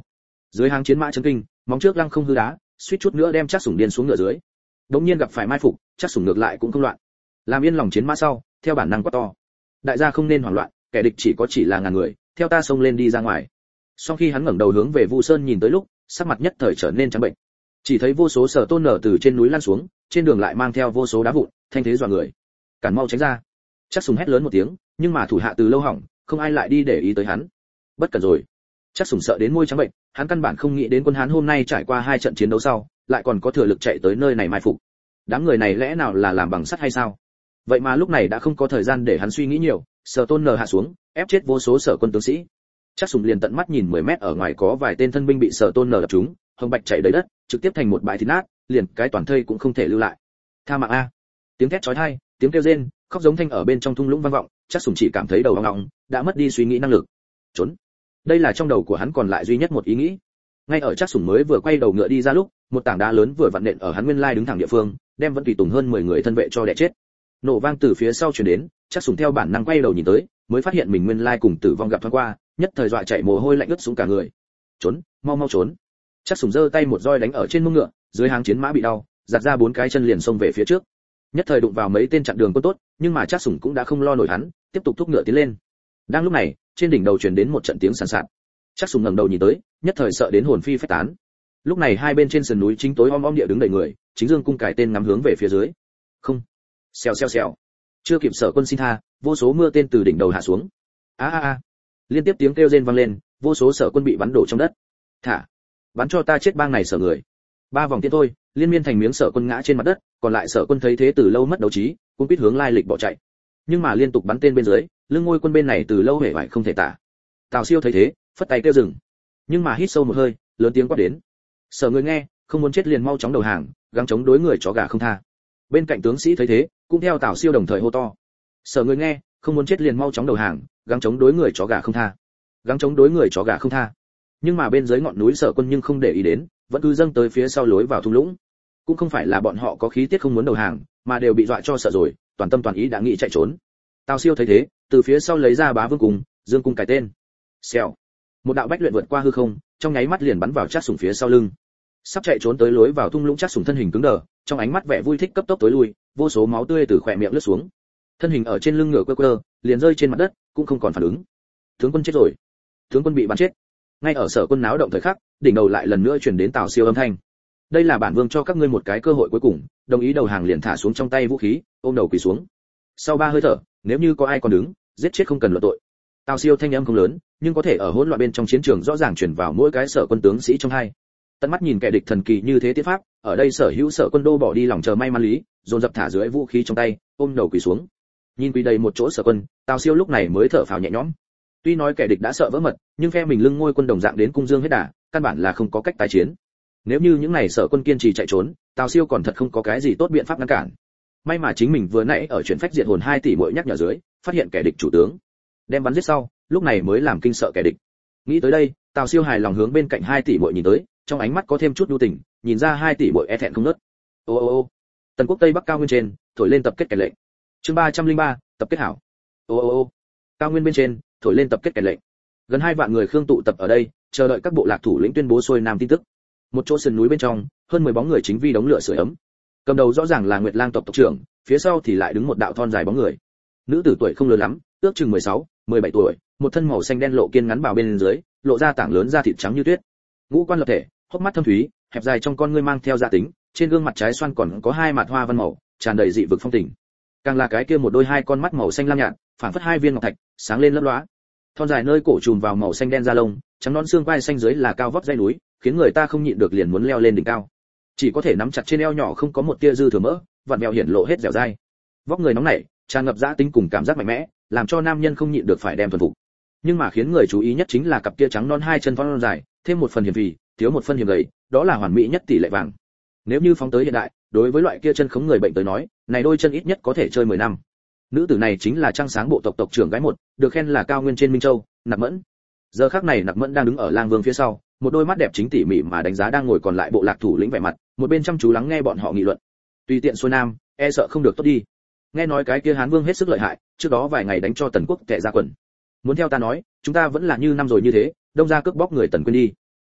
Dưới hàng chiến mã chấn kinh, móng trước lăng không hư đá, suýt chút nữa đem Trác Sủng điên xuống ngựa dưới. Đống nhiên gặp phải mai phục, Trác Sủng ngược lại cũng không loạn. Làm yên lòng chiến mã sau, theo bản năng quát to. Đại gia không nên hoảng loạn, kẻ địch chỉ là ngàn người, theo ta xông lên đi ra ngoài. Sau khi hắn ngẩng đầu hướng về Vu Sơn nhìn tới lúc, sắc mặt nhất thời trở nên trắng bệnh. Chỉ thấy vô số sở tôn nở từ trên núi lăn xuống, trên đường lại mang theo vô số đá vụn, thanh thế dọa người. Cản mau tránh ra. Trác Sủng hét lớn một tiếng, nhưng mà thủ hạ từ lâu hỏng, không ai lại đi để ý tới hắn. Bất cẩn rồi. Trác Sủng sợ đến môi trắng bệnh, hắn căn bản không nghĩ đến quân Hán hôm nay trải qua 2 trận chiến đấu sau, lại còn có thừa lực chạy tới nơi này mai phục. Đám người này lẽ nào là làm bằng sắt hay sao? Vậy mà lúc này đã không có thời gian để hắn suy nghĩ nhiều, Sở Tôn nở hạ xuống, ép chết vô số sở quân tướng sĩ. Trác Sủng liền tận mắt nhìn 10 mét ở ngoài có vài tên thân binh bị Sở Tôn nở đập trúng, hồng bạch chảy đầy đất, trực tiếp thành một bãi thịt nát, liền cái toàn thây cũng không thể lưu lại. Tha mạng a! Tiếng thét chói tai, tiếng kêu rên, khóc giống thanh ở bên trong thung lũng vang vọng, Trác Sủng chỉ cảm thấy đầu ong ong, đã mất đi suy nghĩ năng lực. Trốn! Đây là trong đầu của hắn còn lại duy nhất một ý nghĩ. Ngay ở Trác Sủng mới vừa quay đầu ngựa đi ra lúc, một tảng đá lớn vừa vặn nện ở hắn nguyên lai đứng thẳng địa phương, đem vẫn tùy tùng hơn 10 người thân vệ cho đè chết. Nổ vang từ phía sau truyền đến, Trác Sủng theo bản năng quay đầu nhìn tới, mới phát hiện mình nguyên lai cùng tử vong gặp thoáng qua, nhất thời dọa chạy mồ hôi lạnh ướt xuống cả người. Trốn, mau mau trốn! Trác Sủng giơ tay một roi đánh ở trên mông ngựa, dưới hàng chiến mã bị đau, giật ra 4 cái chân liền xông về phía trước. Nhất thời đụng vào mấy tên chặn đường quân tốt, nhưng mà Trác Sủng cũng đã không lo nổi hắn, tiếp tục thúc ngựa tiến lên. Đang lúc này, trên đỉnh đầu truyền đến một trận tiếng sàn sạt. Trác Sủng ngẩng đầu nhìn tới, nhất thời sợ đến hồn phi phách tán. Lúc này hai bên trên sườn núi chính tối om om địa đứng đầy người, chính dương cung cài tên ngắm hướng về phía dưới. Không. Xèo xèo xèo. Chưa kịp Sở Quân xin tha, vô số mưa tên từ đỉnh đầu hạ xuống. A a a. Liên tiếp tiếng kêu rên vang lên, vô số Sở Quân bị bắn đổ trong đất. Thả. Bắn cho ta chết bang này Sở người. 3 vòng tiên thôi, liên miên thành miếng Sở Quân ngã trên mặt đất, còn lại Sở Quân thấy thế từ lâu mất đấu trí, cũng biết hướng lai lịch bỏ chạy. Nhưng mà liên tục bắn tên bên dưới, lưng ngôi quân bên này từ lâu hề bại không thể tả. Tào Siêu thấy thế, phất tay kêu dừng, nhưng mà hít sâu một hơi, lớn tiếng quát đến. Sở người nghe, không muốn chết liền mau chóng đầu hàng, gắng chống đối người chó gà không tha. Bên cạnh tướng sĩ thấy thế, cũng theo Tào Siêu đồng thời hô to. Sở người nghe, không muốn chết liền mau chóng đầu hàng, gắng chống đối người chó gà không tha. Gắng chống đối người chó gà không tha. Nhưng mà bên dưới ngọn núi Sở Quân nhưng không để ý đến, vẫn cứ dâng tới phía sau lối vào thung lũng. Cũng không phải là bọn họ có khí tiết không muốn đầu hàng, mà đều bị dọa cho sợ rồi, toàn tâm toàn ý đã nghĩ chạy trốn. Tào Siêu thấy thế, từ phía sau lấy ra Bá Vương cung, dương cung cài tên. Xèo. Một đạo bách luyện vượt qua hư không, trong nháy mắt liền bắn vào Trác Sủng phía sau lưng. Sắp chạy trốn tới lối vào thung lũng, Trác Sủng thân hình cứng đờ, trong ánh mắt vẻ vui thích cấp tốc tối lui, vô số máu tươi từ khóe miệng lướt xuống. Thân hình ở trên lưng ngựa quơ quơ, liền rơi trên mặt đất, cũng không còn phản ứng. Tướng quân chết rồi. Tướng quân bị bắn chết. Ngay ở Sở Quân náo động thời khắc, đỉnh đầu lại lần nữa truyền đến Tào Siêu âm thanh. Đây là bản vương cho các ngươi một cái cơ hội cuối cùng, đồng ý đầu hàng liền thả xuống trong tay vũ khí, ôm đầu quỳ xuống. Sau 3 hơi thở, nếu như có ai còn đứng, giết chết không cần luận tội. Tào Siêu thanh âm không lớn, nhưng có thể ở hỗn loạn bên trong chiến trường rõ ràng truyền vào mỗi cái Sở Quân tướng sĩ trong hai. Tận mắt nhìn kẻ địch thần kỳ như thế tiết pháp, ở đây sở hữu Sở Quân đô bỏ đi lòng chờ may mắn lý, dồn dập thả dưới vũ khí trong tay, ôm đầu quỳ xuống. Nhìn quỳ đầy một chỗ Sở Quân, Tào Siêu lúc này mới thở phào nhẹ nhõm. Tuy nói kẻ địch đã sợ vỡ mật, nhưng phe mình lưng ngôi quân đồng dạng đến cung dương hết đà, căn bản là không có cách tái chiến. Nếu như những này Sở Quân kiên trì chạy trốn, Tào Siêu còn thật không có cái gì tốt biện pháp ngăn cản. May mà chính mình vừa nãy ở chuyện phách diệt hồn 2 tỷ muội nhắc nhở dưới, phát hiện kẻ địch chủ tướng, đem bắn giết sau, lúc này mới làm kinh sợ kẻ địch. Nghĩ tới đây, Tào Siêu hài lòng hướng bên cạnh 2 tỷ muội nhìn tới, trong ánh mắt có thêm chút nhu tình, nhìn ra 2 tỷ muội e thẹn không nớt. Ô ô ô. Tần Quốc Tây Bắc cao nguyên trên, thổi lên tập kết kèn lệnh. Chương 303, tập kết hảo. Ô ô ô. Cao nguyên bên trên, thổi lên tập kết kèn lệnh. Gần 2 vạn người Khương tụ tập ở đây, chờ đợi các bộ lạc thủ lĩnh tuyên bố xuôi nam tin tức. Một chỗ sườn núi bên trong, hơn 10 bóng người chính vi đống lửa sưởi ấm. Cầm đầu rõ ràng là Nguyệt Lang tộc tộc trưởng, phía sau thì lại đứng một đạo thon dài bóng người. Nữ tử tuổi không lớn lắm, ước chừng 16, 17 tuổi, một thân màu xanh đen lộ kiên ngắn bào bên dưới, lộ ra tảng lớn da thịt trắng như tuyết. Ngũ quan lập thể, hốc mắt thâm thúy, hẹp dài trong con ngươi mang theo gia tính, trên gương mặt trái xoan còn có 2 mạt hoa văn màu, tràn đầy dị vực phong tình. Càng là cái kia một đôi 2 con mắt màu xanh lam nhạt, phảng phất 2 viên ngọc thạch, sáng lên lấp lóa. Thon dài nơi cổ trùm vào màu xanh đen da lông, trắng nõn xương quai xanh dưới là cao vóc dãy núi, khiến người ta không nhịn được liền muốn leo lên đỉnh cao. Chỉ có thể nắm chặt trên eo nhỏ không có một tia dư thừa mỡ, vặn vẹo hiển lộ hết dẻo dai. Vóc người nóng nảy, tràn ngập dã tính cùng cảm giác mạnh mẽ, làm cho nam nhân không nhịn được phải đem thuần phục. Nhưng mà khiến người chú ý nhất chính là cặp kia trắng non 2 chân thon dài, thêm một phần hiểm vì, thiếu một phần hiểm gầy, đó là hoàn mỹ nhất tỷ lệ vàng. Nếu như phóng tới hiện đại, đối với loại kia chân khống người bệnh tới nói, này đôi chân ít nhất có thể chơi 10 năm. Nữ tử này chính là Trăng Sáng bộ tộc tộc trưởng gái một, được khen là cao nguyên trên Minh Châu, Nặc Mẫn. Giờ khắc này Nặc Mẫn đang đứng ở Lang Vương phía sau, một đôi mắt đẹp chính tỉ mỉ mà đánh giá đang ngồi còn lại bộ lạc thủ lĩnh vẻ mặt, một bên chăm chú lắng nghe bọn họ nghị luận. Tùy tiện xuôi nam, e sợ không được tốt đi. Nghe nói cái kia Hán Vương hết sức lợi hại, trước đó vài ngày đánh cho Tần Quốc tệ ra quần. Muốn theo ta nói, chúng ta vẫn là như năm rồi như thế, đông ra cướp bóc người Tần quên đi.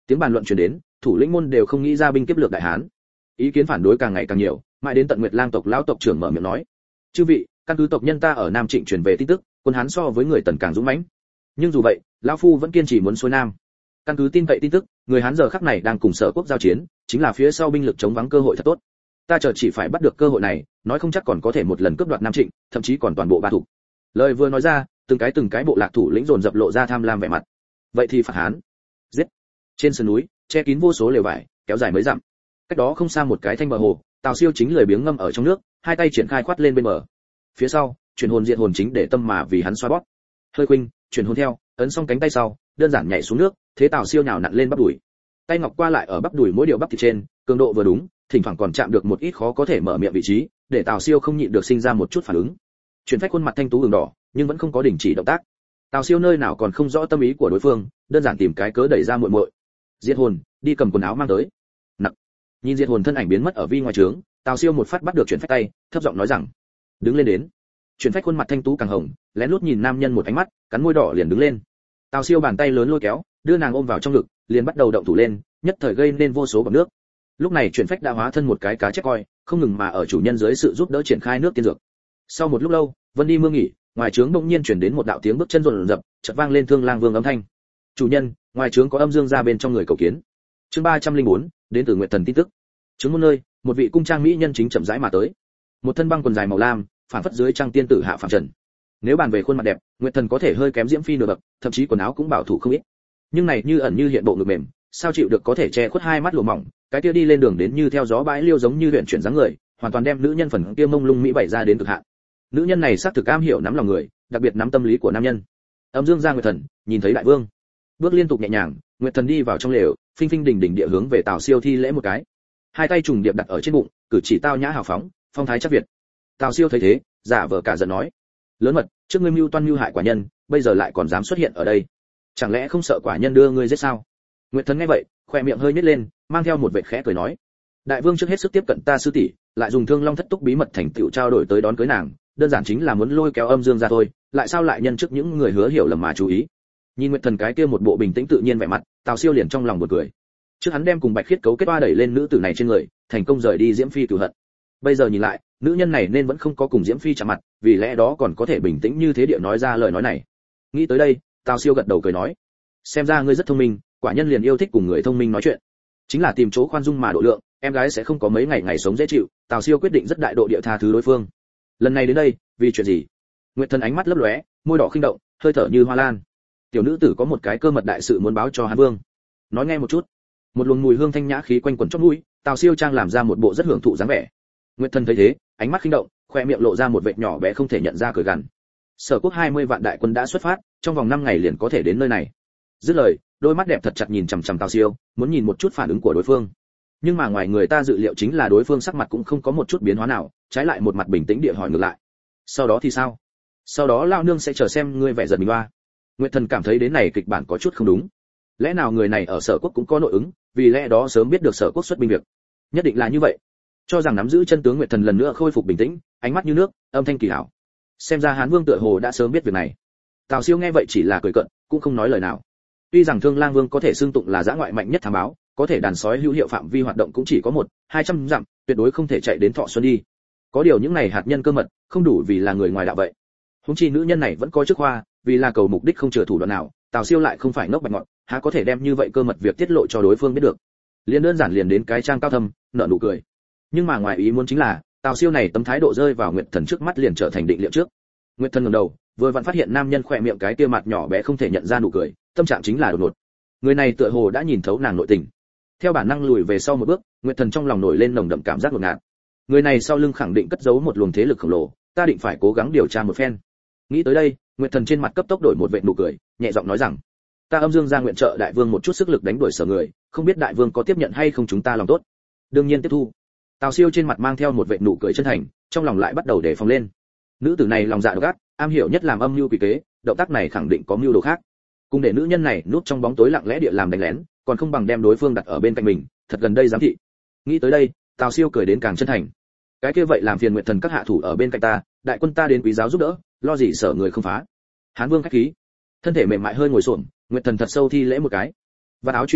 Tiếng bàn luận truyền đến, thủ lĩnh môn đều không nghĩ ra binh kiếp lược đại hán. Ý kiến phản đối càng ngày càng nhiều, mãi đến tận Nguyệt Lang tộc lão tộc trưởng mở miệng nói: "Chư vị, căn cứ tộc nhân ta ở Nam Trịnh truyền về tin tức, quân Hán so với người Tần càng dũng mãnh. Nhưng dù vậy, lão phu vẫn kiên trì muốn xuôi Nam. Căn cứ tin cậy tin tức, người Hán giờ khắc này đang cùng Sở Quốc giao chiến, chính là phía sau binh lực chống vắng cơ hội thật tốt. Ta chờ chỉ phải bắt được cơ hội này, nói không chắc còn có thể một lần cướp đoạt Nam Trịnh, thậm chí còn toàn bộ Ba Thủ." Lời vừa nói ra, từng cái bộ lạc thủ lĩnh dồn dập lộ ra tham lam vẻ mặt. Vậy thì phạt Hán. Giết. Trên sườn núi, che kín vô số lều vải, kéo dài mấy dặm. Cách đó không xa một cái thanh bờ hồ, Tào Siêu chính lười biếng ngâm ở trong nước, hai tay triển khai khoát lên bên bờ. Phía sau, chuyển hồn diệt hồn chính để tâm mà vì hắn xoa bóp. Hơi khuynh, chuyển hồn theo, ấn xong cánh tay sau, đơn giản nhảy xuống nước, thế Tào Siêu nhào nặn lên bắp đùi. Tay ngọc qua lại ở bắp đùi mỗi điều bắp thịt trên, cường độ vừa đúng, thỉnh thoảng còn chạm được một ít khó có thể mở miệng vị trí, để Tào Siêu không nhịn được sinh ra một chút phản ứng. Chuyển phách khuôn mặt thanh tú ửng đỏ, nhưng vẫn không có đình chỉ động tác. Tào Siêu nơi nào còn không rõ tâm ý của đối phương, đơn giản tìm cái cớ đẩy ra muội muội. Diệt hồn, đi cầm quần áo mang tới. Nặc. Nhìn diệt hồn thân ảnh biến mất ở vi ngoài trướng, Tào Siêu một phát bắt được chuyển phách tay, thấp giọng nói rằng: "Đứng lên đến." Chuyển phách khuôn mặt thanh tú càng hồng, lén lút nhìn nam nhân một ánh mắt, cắn môi đỏ liền đứng lên. Tào Siêu bàn tay lớn lôi kéo, đưa nàng ôm vào trong ngực, liền bắt đầu động thủ lên, nhất thời gây nên vô số bọt nước. Lúc này chuyển phách đã hóa thân một cái cá chép coi, không ngừng mà ở chủ nhân dưới sự giúp đỡ triển khai nước tiên dược. Sau một lúc lâu, Vân đi mưa nghỉ, ngoài trướng bỗng nhiên truyền đến một đạo tiếng bước chân rộn rập, chợt vang lên Thương Lang Vương âm thanh: "Chủ nhân, ngoài trướng có âm dương ra bên trong người cầu kiến." Chương 304, đến từ Nguyệt Thần tin tức. Trướng môn nơi, một vị cung trang mỹ nhân chính chậm rãi mà tới. Một thân băng quần dài màu lam, phản phất dưới trang tiên tử hạ phàm trần. Nếu bàn về khuôn mặt đẹp, Nguyệt Thần có thể hơi kém Diễm Phi nửa bậc, thậm chí quần áo cũng bảo thủ không ít. Nhưng này như ẩn như hiện bộ ngực mềm, sao chịu được có thể che khuất hai mắt lụa mỏng, cái kia đi lên đường đến như theo gió bãi liêu giống như huyền chuyển dáng người, hoàn toàn đem nữ nhân phần kia mông lung mỹ bày ra đến cực hạn. Nữ nhân này xác thực am hiểu nắm lòng người, đặc biệt nắm tâm lý của nam nhân. Âm dương ra Nguyệt Thần, nhìn thấy đại vương, bước liên tục nhẹ nhàng, Nguyệt Thần đi vào trong lều, phinh phinh đỉnh đỉnh địa hướng về Tào Siêu thi lễ một cái. Hai tay trùng điệp đặt ở trên bụng, cử chỉ tao nhã hào phóng, phong thái chắc việt. Tào Siêu thấy thế, giả vờ cả giận nói: "Lớn mật, trước ngươi mưu toan mưu hại quả nhân, bây giờ lại còn dám xuất hiện ở đây, chẳng lẽ không sợ quả nhân đưa ngươi giết sao?" Nguyệt Thần nghe vậy, khoe miệng hơi nhếch lên, mang theo một vệt khẽ cười nói: "Đại vương trước hết sức tiếp cận ta sư tỷ, lại dùng Thương Long thất túc bí mật thành tựu trao đổi tới đón cưới nàng, đơn giản chính là muốn lôi kéo âm dương ra thôi, lại sao lại nhân trước những người hứa hiểu lầm mà chú ý." Nhìn Nguyệt Thần cái kia một bộ bình tĩnh tự nhiên vẻ mặt, Tào Siêu liền trong lòng buồn cười. Trước hắn đem cùng Bạch Khiết cấu kết oa đẩy lên nữ tử này trên người, thành công rời đi Diễm Phi cửu hận. Bây giờ nhìn lại, nữ nhân này nên vẫn không có cùng Diễm Phi chạm mặt, vì lẽ đó còn có thể bình tĩnh như thế địa nói ra lời nói này. Nghĩ tới đây, Tào Siêu gật đầu cười nói: "Xem ra ngươi rất thông minh, quả nhân liền yêu thích cùng người thông minh nói chuyện. Chính là tìm chỗ khoan dung mà độ lượng, em gái sẽ không có mấy ngày sống dễ chịu." Tào Siêu quyết định rất đại độ địa tha thứ đối phương. Lần này đến đây, vì chuyện gì? Nguyệt Thần ánh mắt lấp lóe, môi đỏ khinh động, hơi thở như hoa lan. Tiểu nữ tử có một cái cơ mật đại sự muốn báo cho Hán Vương. Nói nghe một chút. Một luồng mùi hương thanh nhã khí quanh quẩn trong mũi, Tào Siêu trang làm ra một bộ rất hưởng thụ dáng vẻ. Nguyệt Thần thấy thế, ánh mắt khinh động, khoe miệng lộ ra một vệt nhỏ bé không thể nhận ra cười gằn. Sở Quốc 20 vạn đại quân đã xuất phát, trong vòng 5 ngày liền có thể đến nơi này. Dứt lời, đôi mắt đẹp thật chặt nhìn chằm chằm Tào Siêu, muốn nhìn một chút phản ứng của đối phương. Nhưng mà ngoài người ta dự liệu chính là đối phương sắc mặt cũng không có một chút biến hóa nào, trái lại một mặt bình tĩnh địa hỏi ngược lại: "Sau đó thì sao?" "Sau đó lão nương sẽ chờ xem ngươi vẻ giật mình oa." Nguyệt Thần cảm thấy đến này kịch bản có chút không đúng. Lẽ nào người này ở Sở Quốc cũng có nội ứng, vì lẽ đó sớm biết được Sở Quốc xuất binh việc. Nhất định là như vậy. Cho rằng nắm giữ chân tướng, Nguyệt Thần lần nữa khôi phục bình tĩnh, ánh mắt như nước, âm thanh kỳ hảo. Xem ra Hán Vương tựa hồ đã sớm biết việc này. Tào Siêu nghe vậy chỉ là cười cợt, cũng không nói lời nào. Tuy rằng Thương Lang Vương có thể xưng tụng là dã ngoại mạnh nhất thám báo, có thể đàn sói hữu hiệu phạm vi hoạt động cũng chỉ có 100-200 dặm, tuyệt đối không thể chạy đến Thọ Xuân đi. Có điều những này hạt nhân cơ mật, không đủ vì là người ngoài đạo vậy. Huống chi nữ nhân này vẫn có chức hoa, vì là cầu mục đích không chừa thủ đoạn nào, Tào Siêu lại không phải ngốc bạch ngọt, há có thể đem như vậy cơ mật việc tiết lộ cho đối phương biết được. Liên đơn giản liền đến cái trang cao thâm, nở nụ cười. Nhưng mà ngoài ý muốn chính là, Tào Siêu này tấm thái độ rơi vào Nguyệt Thần trước mắt liền trở thành định liệu trước. Nguyệt Thần ngẩng đầu, vừa vặn phát hiện nam nhân khỏe miệng cái kia mặt nhỏ bé không thể nhận ra nụ cười, tâm trạng chính là đột ngột. Người này tựa hồ đã nhìn thấu nàng nội tình. Theo bản năng lùi về sau một bước, Nguyệt Thần trong lòng nổi lên nồng đậm cảm giác ngột ngạt. Người này sau lưng khẳng định cất giấu một luồng thế lực khổng lồ, ta định phải cố gắng điều tra một phen. Nghĩ tới đây, Nguyệt Thần trên mặt cấp tốc đổi một vệt nụ cười, nhẹ giọng nói rằng: "Ta âm dương gia nguyện trợ đại vương một chút sức lực đánh đuổi Sở người, không biết đại vương có tiếp nhận hay không chúng ta lòng tốt." "Đương nhiên tiếp thu." Tào Siêu trên mặt mang theo một vệt nụ cười chân thành, trong lòng lại bắt đầu đề phòng lên. Nữ tử này lòng dạ độc ác, am hiểu nhất làm âm mưu quỷ kế, động tác này khẳng định có mưu đồ khác. Cùng để nữ nhân này núp trong bóng tối lặng lẽ địa làm đánh lén, còn không bằng đem đối phương đặt ở bên cạnh mình, thật gần đây giám thị. Nghĩ tới đây, Tào Siêu cười đến càng chân thành. Cái kia vậy làm phiền Nguyệt Thần các hạ thủ ở bên cạnh ta, đại quân ta đến quý giáo giúp đỡ, lo gì Sở người không phá. Hán Vương khách khí. Thân thể mềm mại hơi ngồi xổm, Nguyệt Thần thật sâu thi lễ một cái. Vạt áo trụi xuống,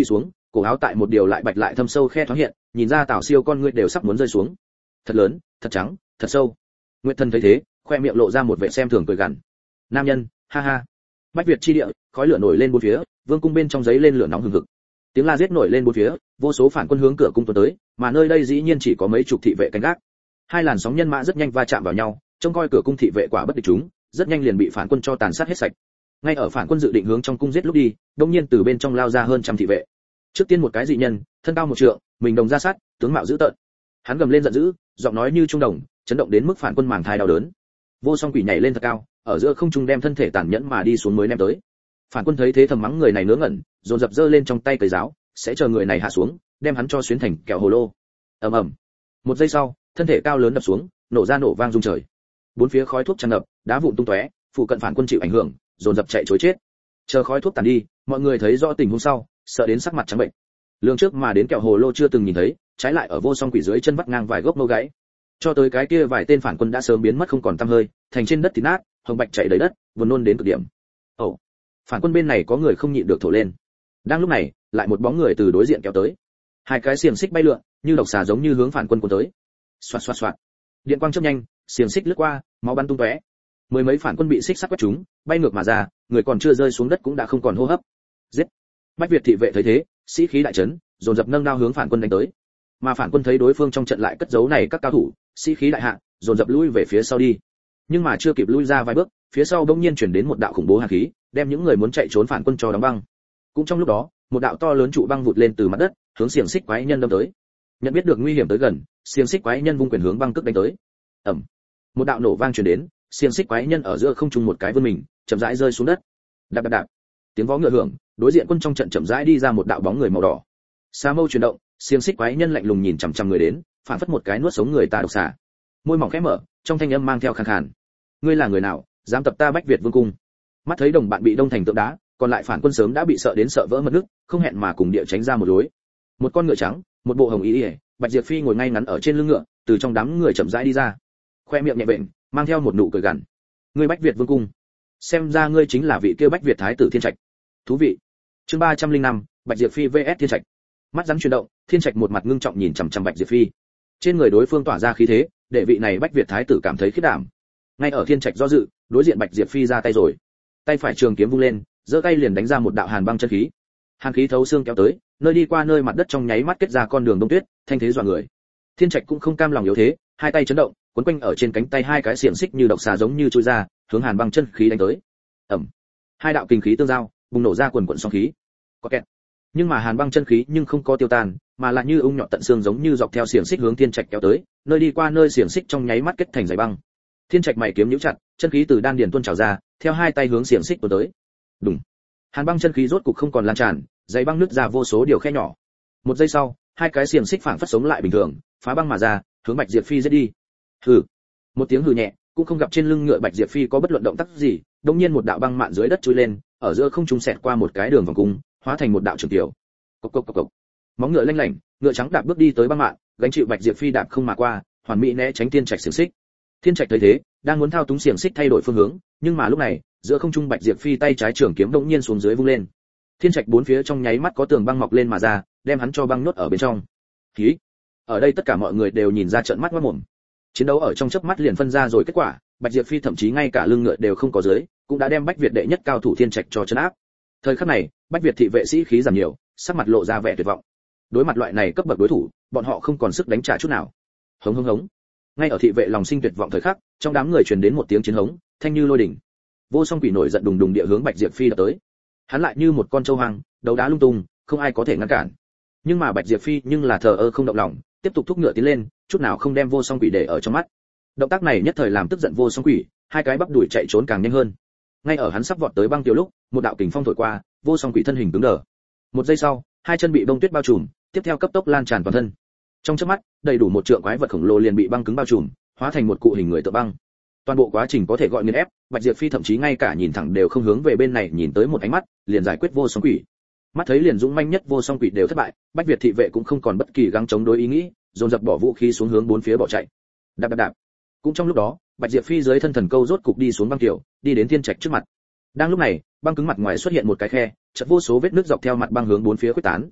cổ áo tại một điều lại bạch lại thâm sâu khe thoáng hiện, nhìn ra Tào Siêu con ngươi đều sắp muốn rơi xuống. Thật lớn, thật trắng, thật sâu. Nguyệt Thần thấy thế, khoe miệng lộ ra một vẻ xem thường cười gằn. Nam nhân, ha ha. Bách Việt chi địa, khói lửa nổi lên bốn phía, vương cung bên trong giấy lên lửa nóng hừng hực. Tiếng la giết nổi lên bốn phía, vô số phản quân hướng cửa cung tuần tới, mà nơi đây dĩ nhiên chỉ có mấy chục thị vệ canh gác. Hai làn sóng nhân mã rất nhanh va chạm vào nhau, trông coi cửa cung thị vệ quả bất địch chúng, rất nhanh liền bị phản quân cho tàn sát hết sạch. Ngay ở phản quân dự định hướng trong cung giết lúc đi, đột nhiên từ bên trong lao ra hơn trăm thị vệ. Trước tiên một cái dị nhân, thân cao 1 trượng, mình đồng ra sát, tướng mạo dữ tợn. Hắn gầm lên giận dữ, giọng nói như trung đồng, chấn động đến mức phản quân màng thai đau đớn. Vô Song Quỷ nhảy lên thật cao, ở giữa không trung đem thân thể tàn nhẫn mà đi xuống mới ném tới. Phản quân thấy thế thầm mắng người này ngớ ngẩn, dồn dập giơ lên trong tay cây giáo, sẽ chờ người này hạ xuống, đem hắn cho xuyến thành kẹo hồ lô. Ầm ầm. Một giây sau, thân thể cao lớn đập xuống, nổ ra nổ vang rung trời. Bốn phía khói thuốc tràn ngập, đá vụn tung tóe, phụ cận phản quân chịu ảnh hưởng, dồn dập chạy trối chết. Chờ khói thuốc tàn đi, mọi người thấy rõ tình huống sau, sợ đến sắc mặt trắng bệnh. Lương trước mà đến kẹo hồ lô chưa từng nhìn thấy, trái lại ở Vô Song Quỷ dưới chân vắt ngang vài gốc mâu gãy. Cho tới cái kia vài tên phản quân đã sớm biến mất không còn tăm hơi, thành trên đất thịt nát, hồng bạch chảy đầy đất, buồn nôn đến cực điểm. Ồ, phản quân bên này có người không nhịn được thổ lên. Đang lúc này, lại một bóng người từ đối diện kéo tới. Hai cái xiềng xích bay lượn, như độc xà giống như hướng phản quân cuốn tới. Xoạt xoạt xoạt. Điện quang chớp nhanh, xiềng xích lướt qua, máu bắn tung tóe. Mười mấy phản quân bị xích sắt quét trúng, bay ngược mà ra, người còn chưa rơi xuống đất cũng đã không còn hô hấp. Giết! Bách Việt thị vệ thấy thế, sĩ khí đại chấn, dồn dập nâng đao hướng phản quân đánh tới. Mà phản quân thấy đối phương trong trận lại cất giấu này các cao thủ, sĩ khí đại hạ, dồn dập lui về phía sau đi. Nhưng mà chưa kịp lui ra vài bước, phía sau bỗng nhiên chuyển đến một đạo khủng bố hàn khí, đem những người muốn chạy trốn phản quân cho đóng băng. Cũng trong lúc đó, một đạo to lớn trụ băng vụt lên từ mặt đất, hướng xiềng xích quái nhân đâm tới. Nhận biết được nguy hiểm tới gần, xiềng xích quái nhân vung quyền hướng băng cước đánh tới. Ầm. Một đạo nổ vang truyền đến, xiềng xích quái nhân ở giữa không trung một cái vươn mình, chậm rãi rơi xuống đất. Đạp đạp đạp. Tiếng vó ngựa hưởng, đối diện quân trong trận chậm rãi đi ra một đạo bóng người màu đỏ. Sa mâu chuyển động, xiềng xích quái nhân lạnh lùng nhìn chằm chằm người đến, phản phất một cái nuốt sống người ta độc xà. Môi mỏng khẽ mở, trong thanh âm mang theo khàn khàn. Ngươi là người nào, dám tập ta Bách Việt vương cung? Mắt thấy đồng bạn bị đông thành tượng đá, còn lại phản quân sớm đã bị sợ đến sợ vỡ mật nước, không hẹn mà cùng địa tránh ra một lối. Một con ngựa trắng, một bộ hồng y, Bạch Diệp Phi ngồi ngay ngắn ở trên lưng ngựa, từ trong đám người chậm rãi đi ra. Khoe miệng nhẹ vện, mang theo một nụ cười gằn. Ngươi Bách Việt vương cung, xem ra ngươi chính là vị kia Bách Việt thái tử Thiên Trạch. Thú vị. Chương 305, Bạch Diệp Phi vs Thiên Trạch. Mắt rắn chuyển động, Thiên Trạch một mặt ngưng trọng nhìn chằm chằm Bạch Diệp Phi. Trên người đối phương tỏa ra khí thế, để vị này Bách Việt thái tử cảm thấy khiếp đảm. Ngay ở Thiên Trạch do dự, đối diện Bạch Diệp Phi ra tay rồi. Tay phải trường kiếm vung lên, giơ tay liền đánh ra một đạo hàn băng chân khí. Hàn khí thấu xương kéo tới, nơi đi qua nơi mặt đất trong nháy mắt kết ra con đường đông tuyết, thanh thế dọa người. Thiên Trạch cũng không cam lòng yếu thế, hai tay chấn động, quấn quanh ở trên cánh tay hai cái xiềng xích như độc xà giống như chui ra, hướng hàn băng chân khí đánh tới. Ầm. Hai đạo kinh khí tương giao, bùng nổ ra quần quần sóng khí. Có kẹt. Nhưng mà hàn băng chân khí nhưng không có tiêu tan, mà lại như ung nhọn tận xương giống như dọc theo xiềng xích hướng Thiên Trạch kéo tới, nơi đi qua nơi xiềng xích trong nháy mắt kết thành dải băng. Thiên Trạch mày kiếm nhíu chặt, chân khí từ đan điền tuôn trào ra, theo hai tay hướng xiềng xích tuôn tới. Đùng. Hàn băng chân khí rốt cục không còn lan tràn, dày băng nứt ra vô số điều khe nhỏ. Một giây sau, hai cái xiềng xích phảng phất sống lại bình thường, phá băng mà ra, hướng Bạch Diệp Phi giết đi. Hừ. Một tiếng hừ nhẹ, cũng không gặp trên lưng ngựa Bạch Diệp Phi có bất luận động tác gì, đột nhiên một đạo băng mạn dưới đất chui lên, ở giữa không trung xẹt qua một cái đường vòng cung, hóa thành một đạo trường tiểu. Cộc cộc cộc cộc. Móng ngựa lanh lảnh, ngựa trắng đạp bước đi tới băng mạn, gánh chịu Bạch Diệp Phi đạp không mà qua, hoàn mỹ né tránh Thiên Trạch xiềng xích. Thiên Trạch thấy thế, đang muốn thao túng xiềng xích thay đổi phương hướng, nhưng mà lúc này, giữa không trung Bạch Diệp Phi tay trái trường kiếm đột nhiên xuống dưới vung lên. Thiên Trạch bốn phía trong nháy mắt có tường băng mọc lên mà ra, đem hắn cho băng nhốt ở bên trong. Khí. Ở đây tất cả mọi người đều nhìn ra trợn mắt ngoác mồm. Chiến đấu ở trong chớp mắt liền phân ra rồi kết quả, Bạch Diệp Phi thậm chí ngay cả lưng ngựa đều không có dưới, cũng đã đem Bách Việt đệ nhất cao thủ Thiên Trạch cho trấn áp. Thời khắc này, Bách Việt thị vệ sĩ khí giảm nhiều, sắc mặt lộ ra vẻ tuyệt vọng. Đối mặt loại này cấp bậc đối thủ, bọn họ không còn sức đánh trả chút nào. Hống hống hống. Ngay ở thị vệ lòng sinh tuyệt vọng thời khắc, trong đám người truyền đến một tiếng chiến hống, thanh như lôi đỉnh. Vô Song Quỷ nổi giận đùng đùng địa hướng Bạch Diệp Phi đập tới. Hắn lại như một con trâu hoang, đấu đá lung tung, không ai có thể ngăn cản. Nhưng mà Bạch Diệp Phi nhưng là thờ ơ không động lòng, tiếp tục thúc ngựa tiến lên, chút nào không đem Vô Song Quỷ để ở trong mắt. Động tác này nhất thời làm tức giận Vô Song Quỷ, hai cái bắp đuổi chạy trốn càng nhanh hơn. Ngay ở hắn sắp vọt tới băng tiểu lúc, một đạo kình phong thổi qua, Vô Song Quỷ thân hình cứng đờ. Một giây sau, hai chân bị bông tuyết bao trùm, tiếp theo cấp tốc lan tràn toàn thân. Trong chớp mắt, đầy đủ một trượng quái vật khổng lồ liền bị băng cứng bao trùm, hóa thành một cụ hình người tượng băng. Toàn bộ quá trình có thể gọi nghiền ép, Bạch Diệp Phi thậm chí ngay cả nhìn thẳng đều không hướng về bên này nhìn tới một ánh mắt, liền giải quyết Vô Song Quỷ. Mắt thấy liền dũng manh nhất Vô Song Quỷ đều thất bại, Bách Việt thị vệ cũng không còn bất kỳ gắng chống đối ý nghĩ, dồn dập bỏ vũ khí xuống hướng bốn phía bỏ chạy. Đạp đạp đạp. Cũng trong lúc đó, Bạch Diệp Phi dưới thân thần câu rốt cục đi xuống băng tiểu, đi đến Thiên Trạch trước mặt. Đang lúc này, băng cứng mặt ngoài xuất hiện một cái khe, chợt vô số vết nước dọc theo mặt băng hướng bốn phía khuếch tán.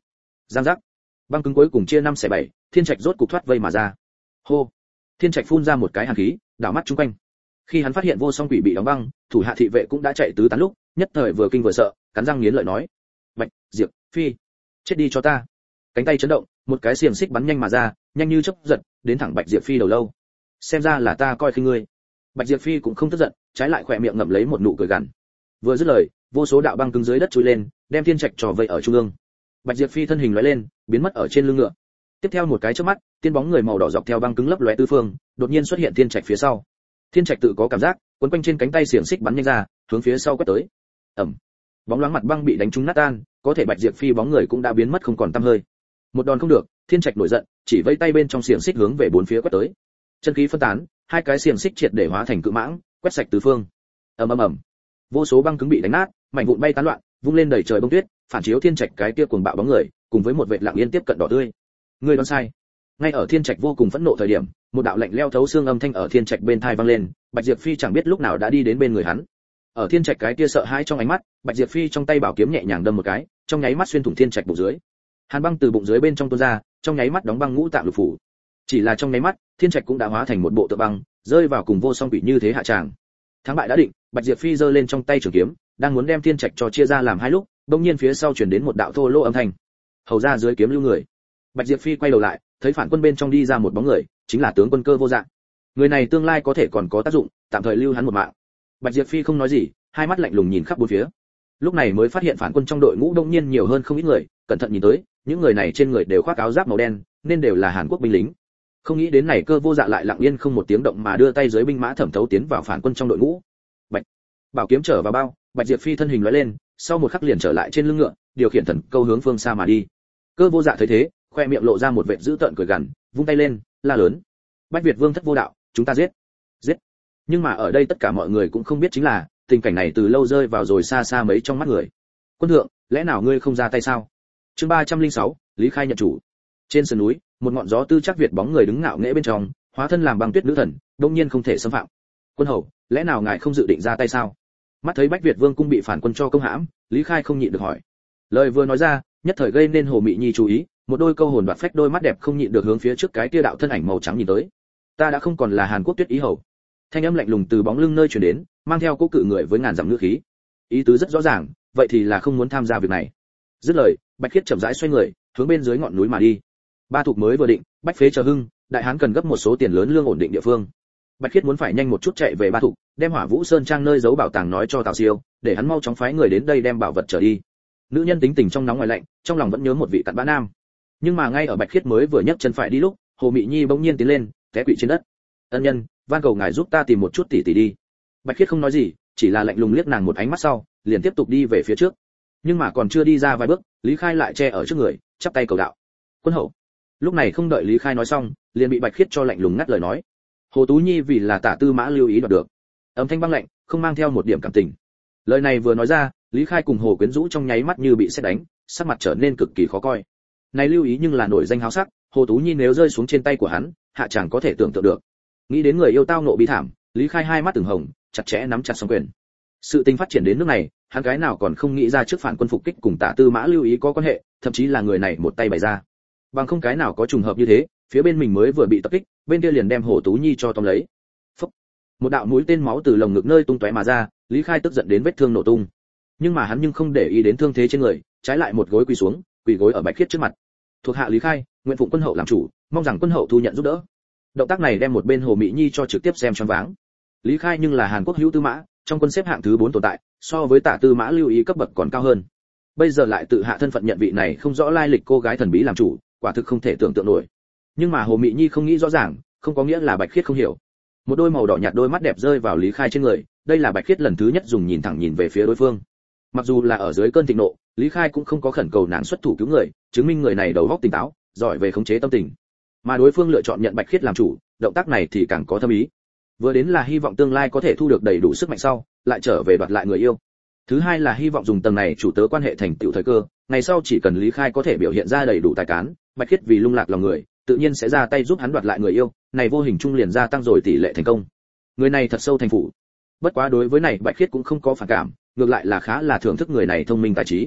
Giang giác, băng cứng cuối cùng chia 5/7, Thiên Trạch rốt cục thoát vây mà ra. Hô. Thiên Trạch phun ra một cái hàn khí, đảo mắt chung quanh. Khi hắn phát hiện Vô Song Quỷ bị đóng băng, thủ hạ thị vệ cũng đã chạy tứ tán lúc, nhất thời vừa kinh vừa sợ, cắn răng nghiến lợi nói: "Bạch Diệp Phi, chết đi cho ta!" Cánh tay chấn động, một cái xiềng xích bắn nhanh mà ra, nhanh như chớp giật, đến thẳng Bạch Diệp Phi đầu lâu. Xem ra là ta coi khinh ngươi. Bạch Diệp Phi cũng không tức giận, trái lại khỏe miệng ngậm lấy một nụ cười gằn. Vừa dứt lời, vô số đạo băng cứng dưới đất chui lên, đem Thiên Trạch trò vây ở trung ương. Bạch Diệp Phi thân hình lóe lên, biến mất ở trên lưng ngựa. Tiếp theo một cái chớp mắt, tiên bóng người màu đỏ dọc theo băng cứng lấp lóe tứ phương, đột nhiên xuất hiện Thiên Trạch phía sau. Thiên Trạch tự có cảm giác, quấn quanh trên cánh tay xiềng xích bắn nhanh ra, hướng phía sau quét tới. Ầm. Bóng loáng mặt băng bị đánh trúng nát tan, có thể Bạch Diệp Phi bóng người cũng đã biến mất không còn tăm hơi. Một đòn không được, Thiên Trạch nổi giận, chỉ vẫy tay bên trong xiềng xích hướng về bốn phía quét tới. Chân khí phân tán, hai cái xiềng xích triệt để hóa thành cự mãng, quét sạch tứ phương. Ầm ầm ầm. Vô số băng cứng bị đánh nát, mảnh vụn bay tán loạn, vung lên đầy trời bông tuyết, phản chiếu Thiên Trạch cái kia cuồng bạo bóng người, cùng với một vệt lặng yên tiếp cận đỏ tươi. Ngươi đoán sai. Ngay ở Thiên Trạch vô cùng phẫn nộ thời điểm, một đạo lạnh lẽo thấu xương âm thanh ở Thiên Trạch bên tai vang lên, Bạch Diệp Phi chẳng biết lúc nào đã đi đến bên người hắn. Ở Thiên Trạch cái kia sợ hãi trong ánh mắt, Bạch Diệp Phi trong tay bảo kiếm nhẹ nhàng đâm một cái, trong nháy mắt xuyên thủng Thiên Trạch bụng dưới. Hàn băng từ bụng dưới bên trong tuôn ra, trong nháy mắt đóng băng ngũ tạng lục phủ. Chỉ là trong nháy mắt, Thiên Trạch cũng đã hóa thành một bộ tượng băng, rơi vào cùng Vô Song Quỷ như thế hạ tràng. Thắng bại đã định, Bạch Diệp Phi giơ lên trong tay trường kiếm, đang muốn đem Thiên Trạch cho chia ra làm hai lúc, đột nhiên phía sau truyền đến một đạo thô lỗ âm thanh. Hầu ra dưới kiếm lưu người. Bạch Diệp Phi quay đầu lại, thấy phản quân bên trong đi ra một bóng người, chính là tướng quân Cơ Vô Dạng. Người này tương lai có thể còn có tác dụng, tạm thời lưu hắn một mạng. Bạch Diệp Phi không nói gì, hai mắt lạnh lùng nhìn khắp bốn phía. Lúc này mới phát hiện phản quân trong đội ngũ đông nhiên nhiều hơn không ít người, cẩn thận nhìn tới, những người này trên người đều khoác áo giáp màu đen, nên đều là Hàn Quốc binh lính. Không nghĩ đến này Cơ Vô Dạ lại lặng yên không một tiếng động mà đưa tay dưới binh mã thẩm thấu tiến vào phản quân trong đội ngũ. Bạch, bảo kiếm trở vào bao, Bạch Diệp Phi thân hình lóe lên, sau một khắc liền trở lại trên lưng ngựa, điều khiển thần câu hướng phương xa mà đi. Cơ Vô Dạ thấy thế, khoe miệng lộ ra một vệt dữ tợn cười gằn, vung tay lên, la lớn: Bách Việt Vương thất vô đạo, chúng ta giết, giết! Nhưng mà ở đây tất cả mọi người cũng không biết chính là, tình cảnh này từ lâu rơi vào rồi xa xa mấy trong mắt người. Quân thượng, lẽ nào ngươi không ra tay sao? Chương 306, Lý Khai nhận chủ. Trên sườn núi, một ngọn gió tư chắc Việt bóng người đứng ngạo nghễ bên trong, hóa thân làm băng tuyết nữ thần, đương nhiên không thể xâm phạm. Quân hầu, lẽ nào ngài không dự định ra tay sao? Mắt thấy Bách Việt Vương cung bị phản quân cho công hãm, Lý Khai không nhịn được hỏi. Lời vừa nói ra, nhất thời gây nên Hồ Mị Nhi chú ý, một đôi câu hồn đoạt phách đôi mắt đẹp không nhịn được hướng phía trước cái kia đạo thân ảnh màu trắng nhìn tới. Ta đã không còn là Hàn Quốc Tuyết Ý hầu. Thanh âm lạnh lùng từ bóng lưng nơi truyền đến, mang theo cố cự người với ngàn dặm ngữ khí. Ý tứ rất rõ ràng, vậy thì là không muốn tham gia việc này. Dứt lời, Bạch Khiết chậm rãi xoay người, hướng bên dưới ngọn núi mà đi. Ba thuộc mới vừa định, Bách Phế chờ hưng, đại hán cần gấp một số tiền lớn lương ổn định địa phương. Bạch Khiết muốn phải nhanh một chút chạy về Ba thuộc, đem Hỏa Vũ Sơn trang nơi giấu bảo tàng nói cho Tào Siêu, để hắn mau chóng phái người đến đây đem bảo vật trở đi. Nữ nhân tính tình trong nóng ngoài lạnh, trong lòng vẫn nhớ một vị cặn bã nam. Nhưng mà ngay ở Bạch Khiết mới vừa nhấc chân phải đi lúc, Hồ Mị Nhi bỗng nhiên tiến lên, té quỵ trên đất. Ân nhân, van cầu ngài giúp ta tìm một chút tỷ tỷ đi. Bạch Khiết không nói gì, chỉ là lạnh lùng liếc nàng một ánh mắt sau, liền tiếp tục đi về phía trước. Nhưng mà còn chưa đi ra vài bước, Lý Khai lại che ở trước người, chắp tay cầu đạo. Quân hậu. Lúc này không đợi Lý Khai nói xong, liền bị Bạch Khiết cho lạnh lùng ngắt lời nói. Hồ Tú Nhi vì là Tả Tư Mã lưu ý đoạt được. Âm thanh băng lạnh, không mang theo một điểm cảm tình. Lời này vừa nói ra, Lý Khai cùng Hồ Quyến Dũ trong nháy mắt như bị sét đánh, sắc mặt trở nên cực kỳ khó coi. Này lưu ý nhưng là nổi danh háo sắc, Hồ Tú Nhi nếu rơi xuống trên tay của hắn, hạ chàng có thể tưởng tượng được. Nghĩ đến người yêu tao nộ bi thảm, Lý Khai hai mắt từng hồng, chặt chẽ nắm chặt song quyền. Sự tình phát triển đến nước này, hắn cái nào còn không nghĩ ra trước phản quân phục kích cùng Tả Tư Mã lưu ý có quan hệ, thậm chí là người này một tay bày ra. Bằng không cái nào có trùng hợp như thế, phía bên mình mới vừa bị tập kích, bên kia liền đem Hồ Tú Nhi cho tóm lấy. Phốc. Một đạo mũi tên máu từ lồng ngực nơi tung tóe mà ra, Lý Khai tức giận đến vết thương nổ tung. Nhưng mà hắn không để ý đến thương thế trên người, trái lại một gối quỳ xuống, quỳ gối ở Bạch Khiết trước mặt. Thuộc hạ Lý Khai, nguyện phụng quân hậu làm chủ, mong rằng quân hậu thu nhận giúp đỡ. Động tác này đem một bên Hồ Mị Nhi cho trực tiếp xem choáng váng. Lý Khai nhưng là Hàn Quốc hữu tư mã, trong quân xếp hạng thứ 4 tồn tại, so với Tả Tư Mã lưu ý cấp bậc còn cao hơn. Bây giờ lại tự hạ thân phận nhận vị này không rõ lai lịch cô gái thần bí làm chủ, quả thực không thể tưởng tượng nổi. Nhưng mà Hồ Mị Nhi không nghĩ rõ ràng, không có nghĩa là Bạch Khiết không hiểu. Một đôi màu đỏ nhạt đôi mắt đẹp rơi vào Lý Khai trên người, đây là Bạch Khiết lần thứ nhất dùng nhìn thẳng nhìn về phía đối phương. Mặc dù là ở dưới cơn thịnh nộ, Lý Khai cũng không có khẩn cầu nàng xuất thủ cứu người, chứng minh người này đầu óc tỉnh táo, giỏi về khống chế tâm tình. Mà đối phương lựa chọn nhận Bạch Khiết làm chủ, động tác này thì càng có thâm ý. Vừa đến là hy vọng tương lai có thể thu được đầy đủ sức mạnh sau, lại trở về đoạt lại người yêu. Thứ hai là hy vọng dùng tầng này chủ tớ quan hệ thành tựu thời cơ, ngày sau chỉ cần Lý Khai có thể biểu hiện ra đầy đủ tài cán, Bạch Khiết vì lung lạc lòng người, tự nhiên sẽ ra tay giúp hắn đoạt lại người yêu, này vô hình chung liền gia tăng rồi tỷ lệ thành công. Người này thật sâu thành phủ. Bất quá đối với này Bạch Khiết cũng không có phản cảm, ngược lại là khá là thưởng thức người này thông minh tài trí.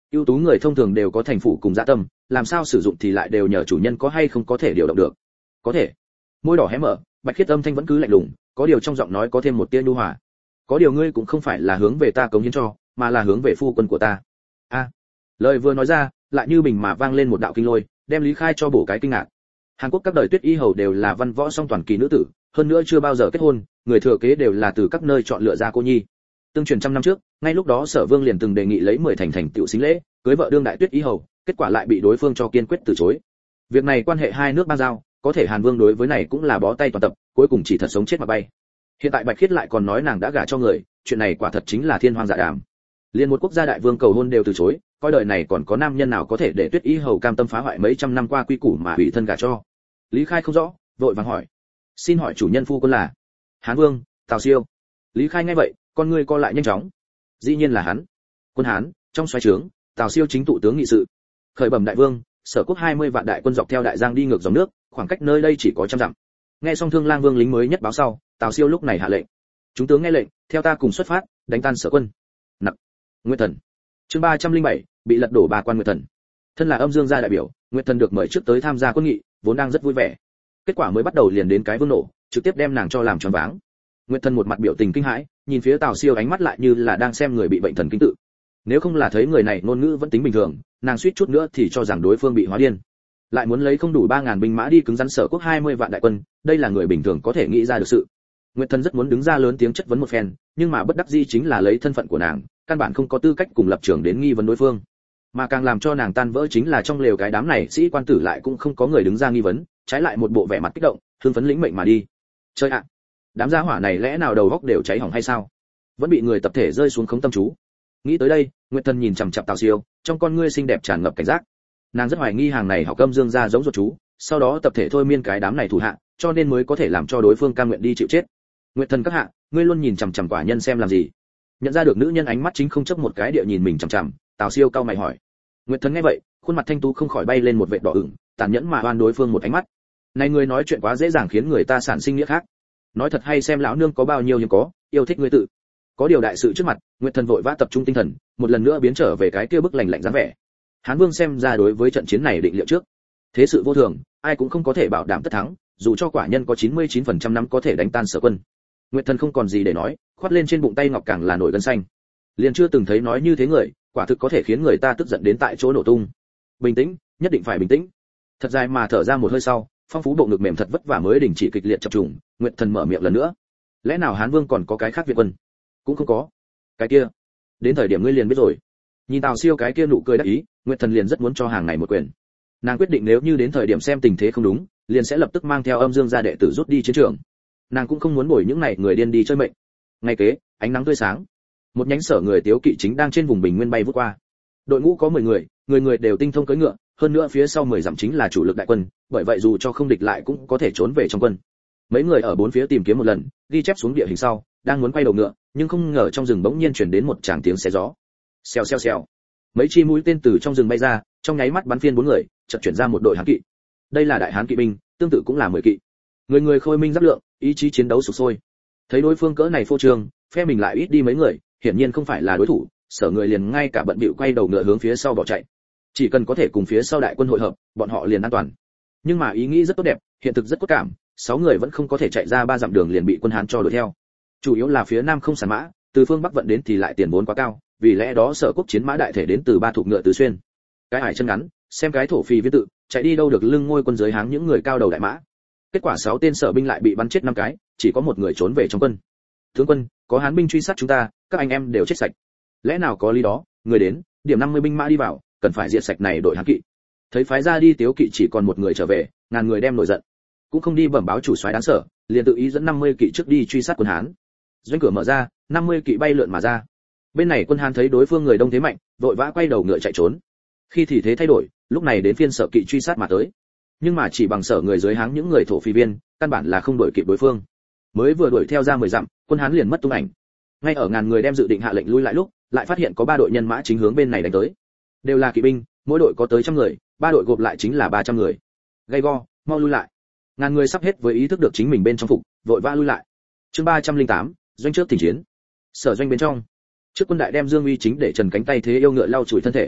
ưu tú người thông thường đều có thành phủ cùng dạ tâm, làm sao sử dụng thì lại đều nhờ chủ nhân có hay không có thể điều động được. Có thể. Môi đỏ hé mở, Bạch Khiết âm thanh vẫn cứ lạnh lùng, có điều trong giọng nói có thêm một tia nhu hòa. Có điều ngươi cũng không phải là hướng về ta cống hiến cho, mà là hướng về phu quân của ta. A. Lời vừa nói ra, lại như bình mà vang lên một đạo kinh lôi, đem Lý Khai cho bổ cái kinh ngạc. Hàn Quốc các đời Tuyết Y hầu đều là văn võ song toàn kỳ nữ tử, hơn nữa chưa bao giờ kết hôn, người thừa kế đều là từ các nơi chọn lựa ra cô nhi. Tương truyền trăm năm trước, ngay lúc đó Sở Vương liền từng đề nghị lấy 10 thành tựu xính lễ, cưới vợ đương đại Tuyết Y hầu, kết quả lại bị đối phương cho kiên quyết từ chối. Việc này quan hệ hai nước bang giao, có thể Hàn Vương đối với này cũng là bó tay toàn tập, cuối cùng chỉ thật sống chết mà bay. Hiện tại Bạch Khiết lại còn nói nàng đã gả cho người, chuyện này quả thật chính là thiên hoang dạ đàm. Liên một quốc gia đại vương cầu hôn đều từ chối, coi đời này còn có nam nhân nào có thể để Tuyết Y hầu cam tâm phá hoại mấy trăm năm qua quy củ mà ủy thân gả cho. Lý Khai không rõ, vội vàng hỏi: "Xin hỏi chủ nhân phu quân là?" "Hán Vương, Tào Siêu." Lý Khai nghe vậy, con ngươi co lại nhanh chóng. Dĩ nhiên là hắn. Quân Hán, trong xoáy trướng, Tào Siêu chính tụ tướng nghị sự. Khởi bẩm đại vương, Sở quốc 20 vạn đại quân dọc theo đại giang đi ngược dòng nước, khoảng cách nơi đây chỉ có trăm dặm. Nghe xong Thương Lang Vương lính mới nhất báo sau, Tào Siêu lúc này hạ lệnh: "Chúng tướng nghe lệnh, theo ta cùng xuất phát, đánh tan Sở quân." Nặc. Nguyệt Thần. Chương 307, bị lật đổ bà quan Nguyệt Thần. Thân là Âm Dương gia đại biểu, Nguyệt Thần được mời trước tới tham gia quân nghị, vốn đang rất vui vẻ. Kết quả mới bắt đầu liền đến cái vương nổ, trực tiếp đem nàng cho làm choáng váng. Nguyệt Thần một mặt biểu tình kinh hãi, nhìn phía Tào Siêu ánh mắt lại như là đang xem người bị bệnh thần kinh tự. Nếu không là thấy người này ngôn ngữ vẫn tính bình thường, nàng suýt chút nữa thì cho rằng đối phương bị hóa điên. Lại muốn lấy không đủ 3000 binh mã đi cứng rắn Sở quốc 20 vạn đại quân, đây là người bình thường có thể nghĩ ra được sự. Nguyệt Thần rất muốn đứng ra lớn tiếng chất vấn một phen, nhưng mà bất đắc dĩ chính là lấy thân phận của nàng, căn bản không có tư cách cùng lập trường đến nghi vấn đối phương. Mà càng làm cho nàng tan vỡ chính là trong lều cái đám này sĩ quan tử lại cũng không có người đứng ra nghi vấn, trái lại một bộ vẻ mặt kích động, hưng phấn lĩnh mệnh mà đi. Chơi ạ, đám gia hỏa này lẽ nào đầu óc đều cháy hỏng hay sao? Vẫn bị người tập thể rơi xuống khống tâm chú. Nghĩ tới đây, Nguyệt Thần nhìn chằm chằm Tào Siêu, trong con ngươi xinh đẹp tràn ngập cảnh giác. Nàng rất hoài nghi hàng này học Âm Dương gia giống ruột chú, sau đó tập thể thôi miên cái đám này thủ hạ, cho nên mới có thể làm cho đối phương cam nguyện đi chịu chết. Nguyệt Thần các hạ, ngươi luôn nhìn chằm chằm quả nhân xem làm gì? Nhận ra được nữ nhân ánh mắt chính không chấp một cái địa nhìn mình chằm chằm, Tào Siêu cau mày hỏi. Nguyệt Thần nghe vậy, khuôn mặt thanh tú không khỏi bay lên một vệt đỏ ửng, tàn nhẫn mà oan đối phương một ánh mắt. Này người nói chuyện quá dễ dàng khiến người ta sản sinh nghĩa khác. Nói thật hay xem lão nương có bao nhiêu nhưng có, yêu thích ngươi tự. Có điều đại sự trước mặt, Nguyệt Thần vội vã tập trung tinh thần, một lần nữa biến trở về cái kia bức lạnh lạnh dáng vẻ. Hán Vương xem ra đối với trận chiến này định liệu trước. Thế sự vô thường, ai cũng không có thể bảo đảm tất thắng, dù cho quả nhân có 99% năm có thể đánh tan Sở quân. Nguyệt Thần không còn gì để nói, khoát lên trên bụng tay ngọc càng là nổi gân xanh. Liền chưa từng thấy nói như thế người, quả thực có thể khiến người ta tức giận đến tại chỗ nổ tung. Bình tĩnh, nhất định phải bình tĩnh. Thật dài mà thở ra một hơi sau, phong phú bộ ngực mềm thật vất vả mới đình chỉ kịch liệt chập trùng, Nguyệt Thần mở miệng lần nữa. Lẽ nào Hán Vương còn có cái khác viện quân? Cũng không có. Cái kia, đến thời điểm ngươi liền biết rồi. Nhìn Tào Siêu cái kia nụ cười đắc ý, Nguyệt Thần liền rất muốn cho hàng này một quyền. Nàng quyết định nếu như đến thời điểm xem tình thế không đúng, liền sẽ lập tức mang theo Âm Dương gia đệ tử rút đi chiến trường. Nàng cũng không muốn bồi những này người điên đi chơi mệnh. Ngay kế, ánh nắng tươi sáng, một nhánh Sở người Tiếu kỵ chính đang trên vùng bình nguyên bay vút qua. Đội ngũ có 10 người, người đều tinh thông cưỡi ngựa, hơn nữa phía sau 10 dặm chính là chủ lực đại quân, bởi vậy dù cho không địch lại cũng có thể trốn về trong quân. Mấy người ở bốn phía tìm kiếm một lần, ghi chép xuống địa hình sau, đang muốn quay đầu ngựa, nhưng không ngờ trong rừng bỗng nhiên truyền đến một tràng tiếng xé gió. Xèo xèo xèo. Mấy chi mũi tên từ trong rừng bay ra, trong nháy mắt bắn phiên 4 người, chợt chuyển ra một đội hán kỵ. Đây là đại hán kỵ binh, tương tự cũng là 10 kỵ. Người khôi minh giáp lượng, ý chí chiến đấu sục sôi. Thấy đối phương cỡ này phô trương, phe mình lại ít đi mấy người, hiển nhiên không phải là đối thủ, Sở người liền ngay cả bận bịu quay đầu ngựa hướng phía sau bỏ chạy. Chỉ cần có thể cùng phía sau đại quân hội hợp, bọn họ liền an toàn. Nhưng mà ý nghĩ rất tốt đẹp, hiện thực rất cốt cảm, 6 người vẫn không có thể chạy ra 3 dặm đường liền bị quân Hán cho đuổi theo. Chủ yếu là phía nam không sản mã, từ phương bắc vận đến thì lại tiền vốn quá cao, vì lẽ đó Sở quốc chiến mã đại thể đến từ 3 thục ngựa Từ Xuyên. Cái ải chân ngắn, xem cái thổ phì viết tự, chạy đi đâu được lưng ngôi quân dưới háng những người cao đầu đại mã. Kết quả 6 tên Sở binh lại bị bắn chết 5 cái, chỉ có một người trốn về trong quân. Tướng quân, có Hán binh truy sát chúng ta, các anh em đều chết sạch. Lẽ nào có lý đó, người đến, điểm 50 binh mã đi vào, cần phải diệt sạch này đội Hán kỵ. Thấy phái ra đi Tiếu kỵ chỉ còn một người trở về, ngàn người đem nổi giận. Cũng không đi bẩm báo chủ soái đáng Sở, liền tự ý dẫn 50 kỵ trước đi truy sát quân Hán. Doanh cửa mở ra, 50 kỵ bay lượn mà ra. Bên này quân Hán thấy đối phương người đông thế mạnh, vội vã quay đầu ngựa chạy trốn. Khi thì thế thay đổi, lúc này đến phiên Sở kỵ truy sát mà tới. Nhưng mà chỉ bằng Sở người dưới háng những người thổ phi viên, căn bản là không đuổi kịp đối phương. Mới vừa đuổi theo ra 10 dặm, quân Hán liền mất tung ảnh. Ngay ở ngàn người đem dự định hạ lệnh lui lại lúc, lại phát hiện có 3 đội nhân mã chính hướng bên này đánh tới. Đều là kỵ binh, mỗi đội có tới 100 người, 3 đội gộp lại chính là 300 người. Gay go, mau lui lại. Ngàn người sắp hết với ý thức được chính mình bên trong phục, vội vã lui lại. Chương 308, doanh trước thỉnh chiến. Sở doanh bên trong, trước quân đại đem Dương Uy chính để trần cánh tay thế yêu ngựa lau chùi thân thể.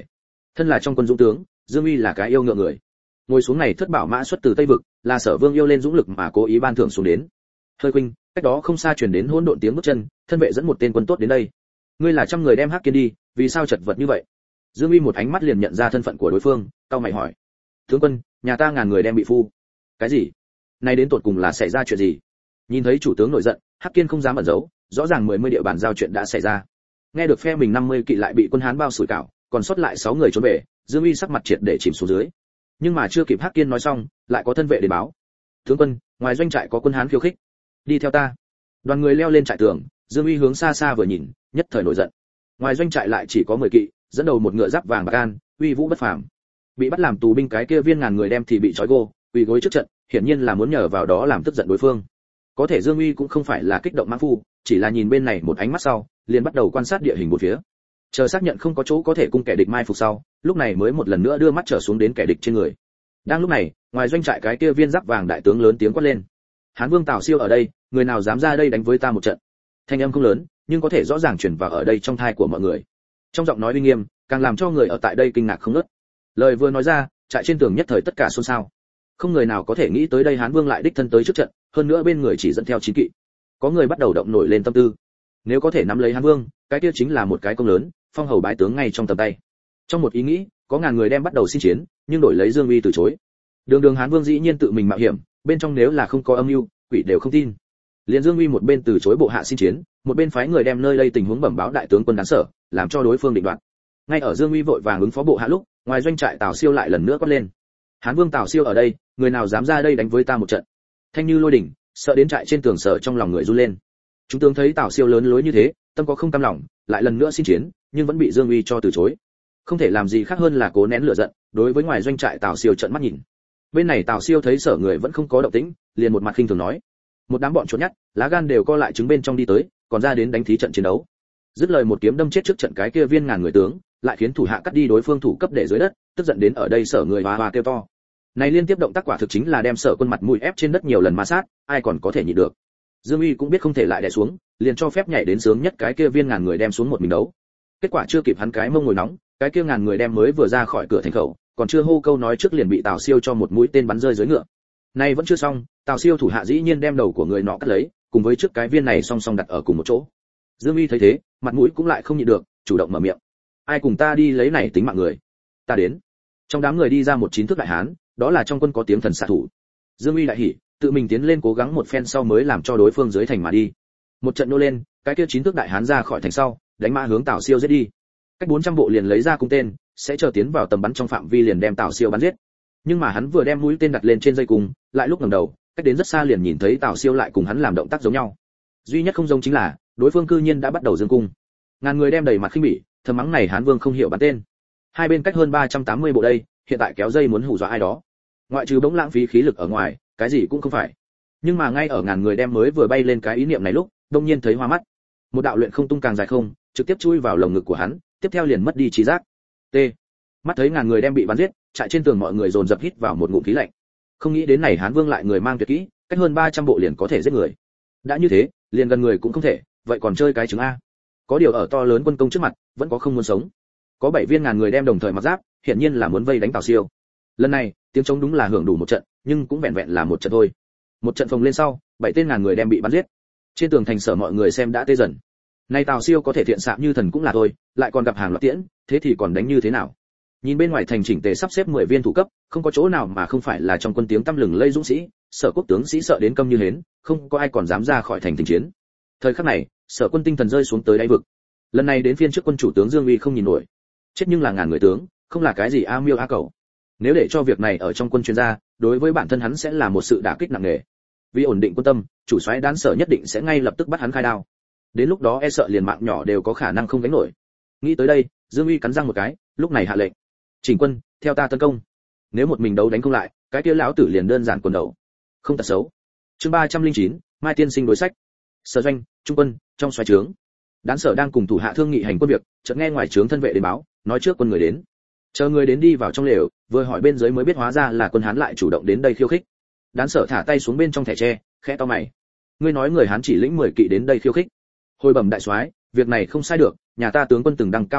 Thân là trong quân dũng tướng, Dương Uy là cái yêu ngựa người. Ngồi xuống này thất bảo mã xuất từ Tây vực, là Sở Vương yêu lên dũng lực mà cố ý ban thưởng xuống đến. Hơi Khuynh, cách đó không xa truyền đến hỗn độn tiếng bước chân, thân vệ dẫn một tên quân tốt đến đây. Ngươi là trăm người đem Hắc Kiên đi, vì sao chật vật như vậy? Dương Uy một ánh mắt liền nhận ra thân phận của đối phương, cau mày hỏi. Tướng quân, nhà ta ngàn người đem bị phu. Cái gì? Này đến tột cùng là xảy ra chuyện gì? Nhìn thấy chủ tướng nổi giận, Hắc Kiên không dám ẩn giấu, rõ ràng 10 địa bàn giao chuyện đã xảy ra. Nghe được phe mình 50 kỵ lại bị quân Hán bao sủi cảo, còn sót lại 6 người trốn về, Dương Uy sắc mặt triệt để chìm xuống dưới. Nhưng mà chưa kịp Hắc Kiên nói xong, lại có thân vệ đến báo. Tướng quân, ngoài doanh trại có quân Hán khiêu khích. Đi theo ta. Đoàn người leo lên trại tường, Dương Uy hướng xa xa vừa nhìn, nhất thời nổi giận. Ngoài doanh trại lại chỉ có 10 kỵ, dẫn đầu một ngựa giáp vàng bạc gan, uy vũ bất phàm. Bị bắt làm tù binh cái kia viên ngàn người đem thì bị trói gô, quỳ gối trước trận, hiển nhiên là muốn nhờ vào đó làm tức giận đối phương. Có thể Dương Uy cũng không phải là kích động mãng phu, chỉ là nhìn bên này một ánh mắt sau, liền bắt đầu quan sát địa hình bốn phía. Chờ xác nhận không có chỗ có thể cung kẻ địch mai phục sau, lúc này mới một lần nữa đưa mắt trở xuống đến kẻ địch trên người. Đang lúc này, ngoài doanh trại cái kia viên giáp vàng đại tướng lớn tiếng quát lên. Hán Vương Tào Siêu ở đây, người nào dám ra đây đánh với ta một trận? Thanh âm không lớn, nhưng có thể rõ ràng truyền vào ở đây trong tai của mọi người. Trong giọng nói uy nghiêm, càng làm cho người ở tại đây kinh ngạc không ngớt. Lời vừa nói ra, trại trên tường nhất thời tất cả xôn xao. Không người nào có thể nghĩ tới đây Hán Vương lại đích thân tới trước trận, hơn nữa bên người chỉ dẫn theo 9 kỵ. Có người bắt đầu động nổi lên tâm tư. Nếu có thể nắm lấy Hán Vương, cái kia chính là một cái công lớn, phong hầu bái tướng ngay trong tầm tay. Trong một ý nghĩ, có ngàn người đem bắt đầu xin chiến, nhưng đổi lấy Dương Uy từ chối. Đường Hán Vương dĩ nhiên tự mình mạo hiểm, bên trong nếu là không có âm mưu, quỷ đều không tin. Liên Dương Uy một bên từ chối bộ hạ xin chiến, một bên phái người đem nơi đây tình huống bẩm báo đại tướng quân Đán Sở, làm cho đối phương định đoạt. Ngay ở Dương Uy vội vàng ứng phó bộ hạ lúc, ngoài doanh trại Tào Siêu lại lần nữa quát lên. Hán Vương Tào Siêu ở đây, người nào dám ra đây đánh với ta một trận? Thanh như lôi đỉnh, sợ đến trại trên tường sở trong lòng người run lên. Chúng tướng thấy Tào Siêu lớn lối như thế, tâm có không cam lòng, lại lần nữa xin chiến, nhưng vẫn bị Dương Uy cho từ chối. Không thể làm gì khác hơn là cố nén lửa giận, đối với ngoài doanh trại Tào Siêu trợn mắt nhìn. Bên này Tào Siêu thấy sở người vẫn không có động tĩnh, liền một mặt khinh thường nói: một đám bọn trốn nhát, lá gan đều co lại trứng bên trong đi tới, còn ra đến đánh thí trận chiến đấu. Dứt lời một kiếm đâm chết trước trận cái kia viên ngàn người tướng, lại khiến thủ hạ cắt đi đối phương thủ cấp để dưới đất, tức giận đến ở đây sở người hoa hoa kêu to. Này liên tiếp động tác quả thực chính là đem sở quân mặt mũi ép trên đất nhiều lần ma sát, ai còn có thể nhịn được. Dương Uy cũng biết không thể lại đè xuống, liền cho phép nhảy đến sướng nhất cái kia viên ngàn người đem xuống một mình đấu. Kết quả chưa kịp hắn cái mông ngồi nóng, cái kia ngàn người đem mới vừa ra khỏi cửa thành khẩu, còn chưa hô câu nói trước liền bị Tào Siêu cho một mũi tên bắn rơi dưới ngựa. Này vẫn chưa xong, Tào Siêu thủ hạ dĩ nhiên đem đầu của người nọ cắt lấy, cùng với trước cái viên này song song đặt ở cùng một chỗ. Dương Uy thấy thế, mặt mũi cũng lại không nhịn được, chủ động mở miệng: ai cùng ta đi lấy này tính mạng người? Ta đến. Trong đám người đi ra một 9 thước đại hán, đó là trong quân có tiếng thần xạ thủ. Dương Uy đại hỉ, tự mình tiến lên cố gắng một phen sau mới làm cho đối phương dưới thành mà đi. Một trận nô lên, cái kia 9 thước đại hán ra khỏi thành sau, đánh mã hướng Tào Siêu giết đi. Cách 400 bộ liền lấy ra cung tên, sẽ chờ tiến vào tầm bắn trong phạm vi liền đem Tào Siêu bắn giết. Nhưng mà hắn vừa đem mũi tên đặt lên trên dây cung, lại lúc ngẩng đầu, cách đến rất xa liền nhìn thấy Tào Siêu lại cùng hắn làm động tác giống nhau. Duy nhất không giống chính là, đối phương cư nhiên đã bắt đầu dương cung. Ngàn người đem đầy mặt khinh bỉ, thầm mắng này Hán Vương không hiểu bắn tên. Hai bên cách hơn 380 bộ đây, hiện tại kéo dây muốn hù dọa ai đó. Ngoại trừ bỗng lãng phí khí lực ở ngoài, cái gì cũng không phải. Nhưng mà ngay ở ngàn người đem mới vừa bay lên cái ý niệm này lúc, đột nhiên thấy hoa mắt. Một đạo luyện không tung càng dài không, trực tiếp chui vào lồng ngực của hắn, tiếp theo liền mất đi trí giác. T. Mắt thấy ngàn người đem bị bắn giết, trại trên tường mọi người dồn dập hít vào một ngụm khí lạnh. Không nghĩ đến này Hán Vương lại người mang tuyệt kỹ, cách hơn 300 bộ liền có thể giết người. Đã như thế, liền gần người cũng không thể, vậy còn chơi cái trứng a. Có điều ở to lớn quân công trước mặt, vẫn có không muốn sống. Có 7 viên ngàn người đem đồng thời mặc giáp, hiển nhiên là muốn vây đánh Tào Siêu. Lần này, tiếng trống đúng là hưởng đủ một trận, nhưng cũng vẹn vẹn là một trận thôi. Một trận phồng lên sau, 7 tên ngàn người đem bị bắn giết. Trên tường thành sở mọi người xem đã tê dần. Nay Tào Siêu có thể thiện xạ như thần cũng là thôi, lại còn gặp hàng loạt tiễn, thế thì còn đánh như thế nào? Nhìn bên ngoài thành chỉnh tề sắp xếp 10 viên thủ cấp, không có chỗ nào mà không phải là trong quân tiếng tăm lừng lây dũng sĩ, sở quốc tướng sĩ sợ đến câm như hến, không có ai còn dám ra khỏi thành chiến. Thời khắc này, sở quân tinh thần rơi xuống tới đáy vực. Lần này đến phiên trước quân chủ tướng Dương Uy không nhìn nổi. Chết nhưng là ngàn người tướng, không là cái gì a miêu a cẩu. Nếu để cho việc này ở trong quân chuyên gia, đối với bản thân hắn sẽ là một sự đả kích nặng nề. Vì ổn định quân tâm, chủ soái Đán Sở nhất định sẽ ngay lập tức bắt hắn khai đao. Đến lúc đó e sợ liền mạng nhỏ đều có khả năng không gánh nổi. Nghĩ tới đây, Dương Uy cắn răng một cái, lúc này hạ lệnh: chỉnh quân, theo ta tấn công. Nếu một mình đấu đánh không lại, cái kia lão tử liền đơn giản quần đầu. Không tật xấu. Chương 309, Mai tiên sinh đối sách. Sở doanh, trung quân, trong xoáy trướng. Đán Sở đang cùng thủ hạ thương nghị hành quân việc, chợt nghe ngoài trướng thân vệ đến báo, nói trước quân người đến. Chờ người đến đi vào trong lều, vừa hỏi bên dưới mới biết hóa ra là quân Hán lại chủ động đến đây khiêu khích. Đán Sở thả tay xuống bên trong thẻ tre, khẽ to mày. Ngươi nói người Hán chỉ lĩnh 10 kỵ đến đây khiêu khích. Hồi bẩm đại soái, việc này không sai được, nhà ta tướng quân từng đăng cao xác nhận,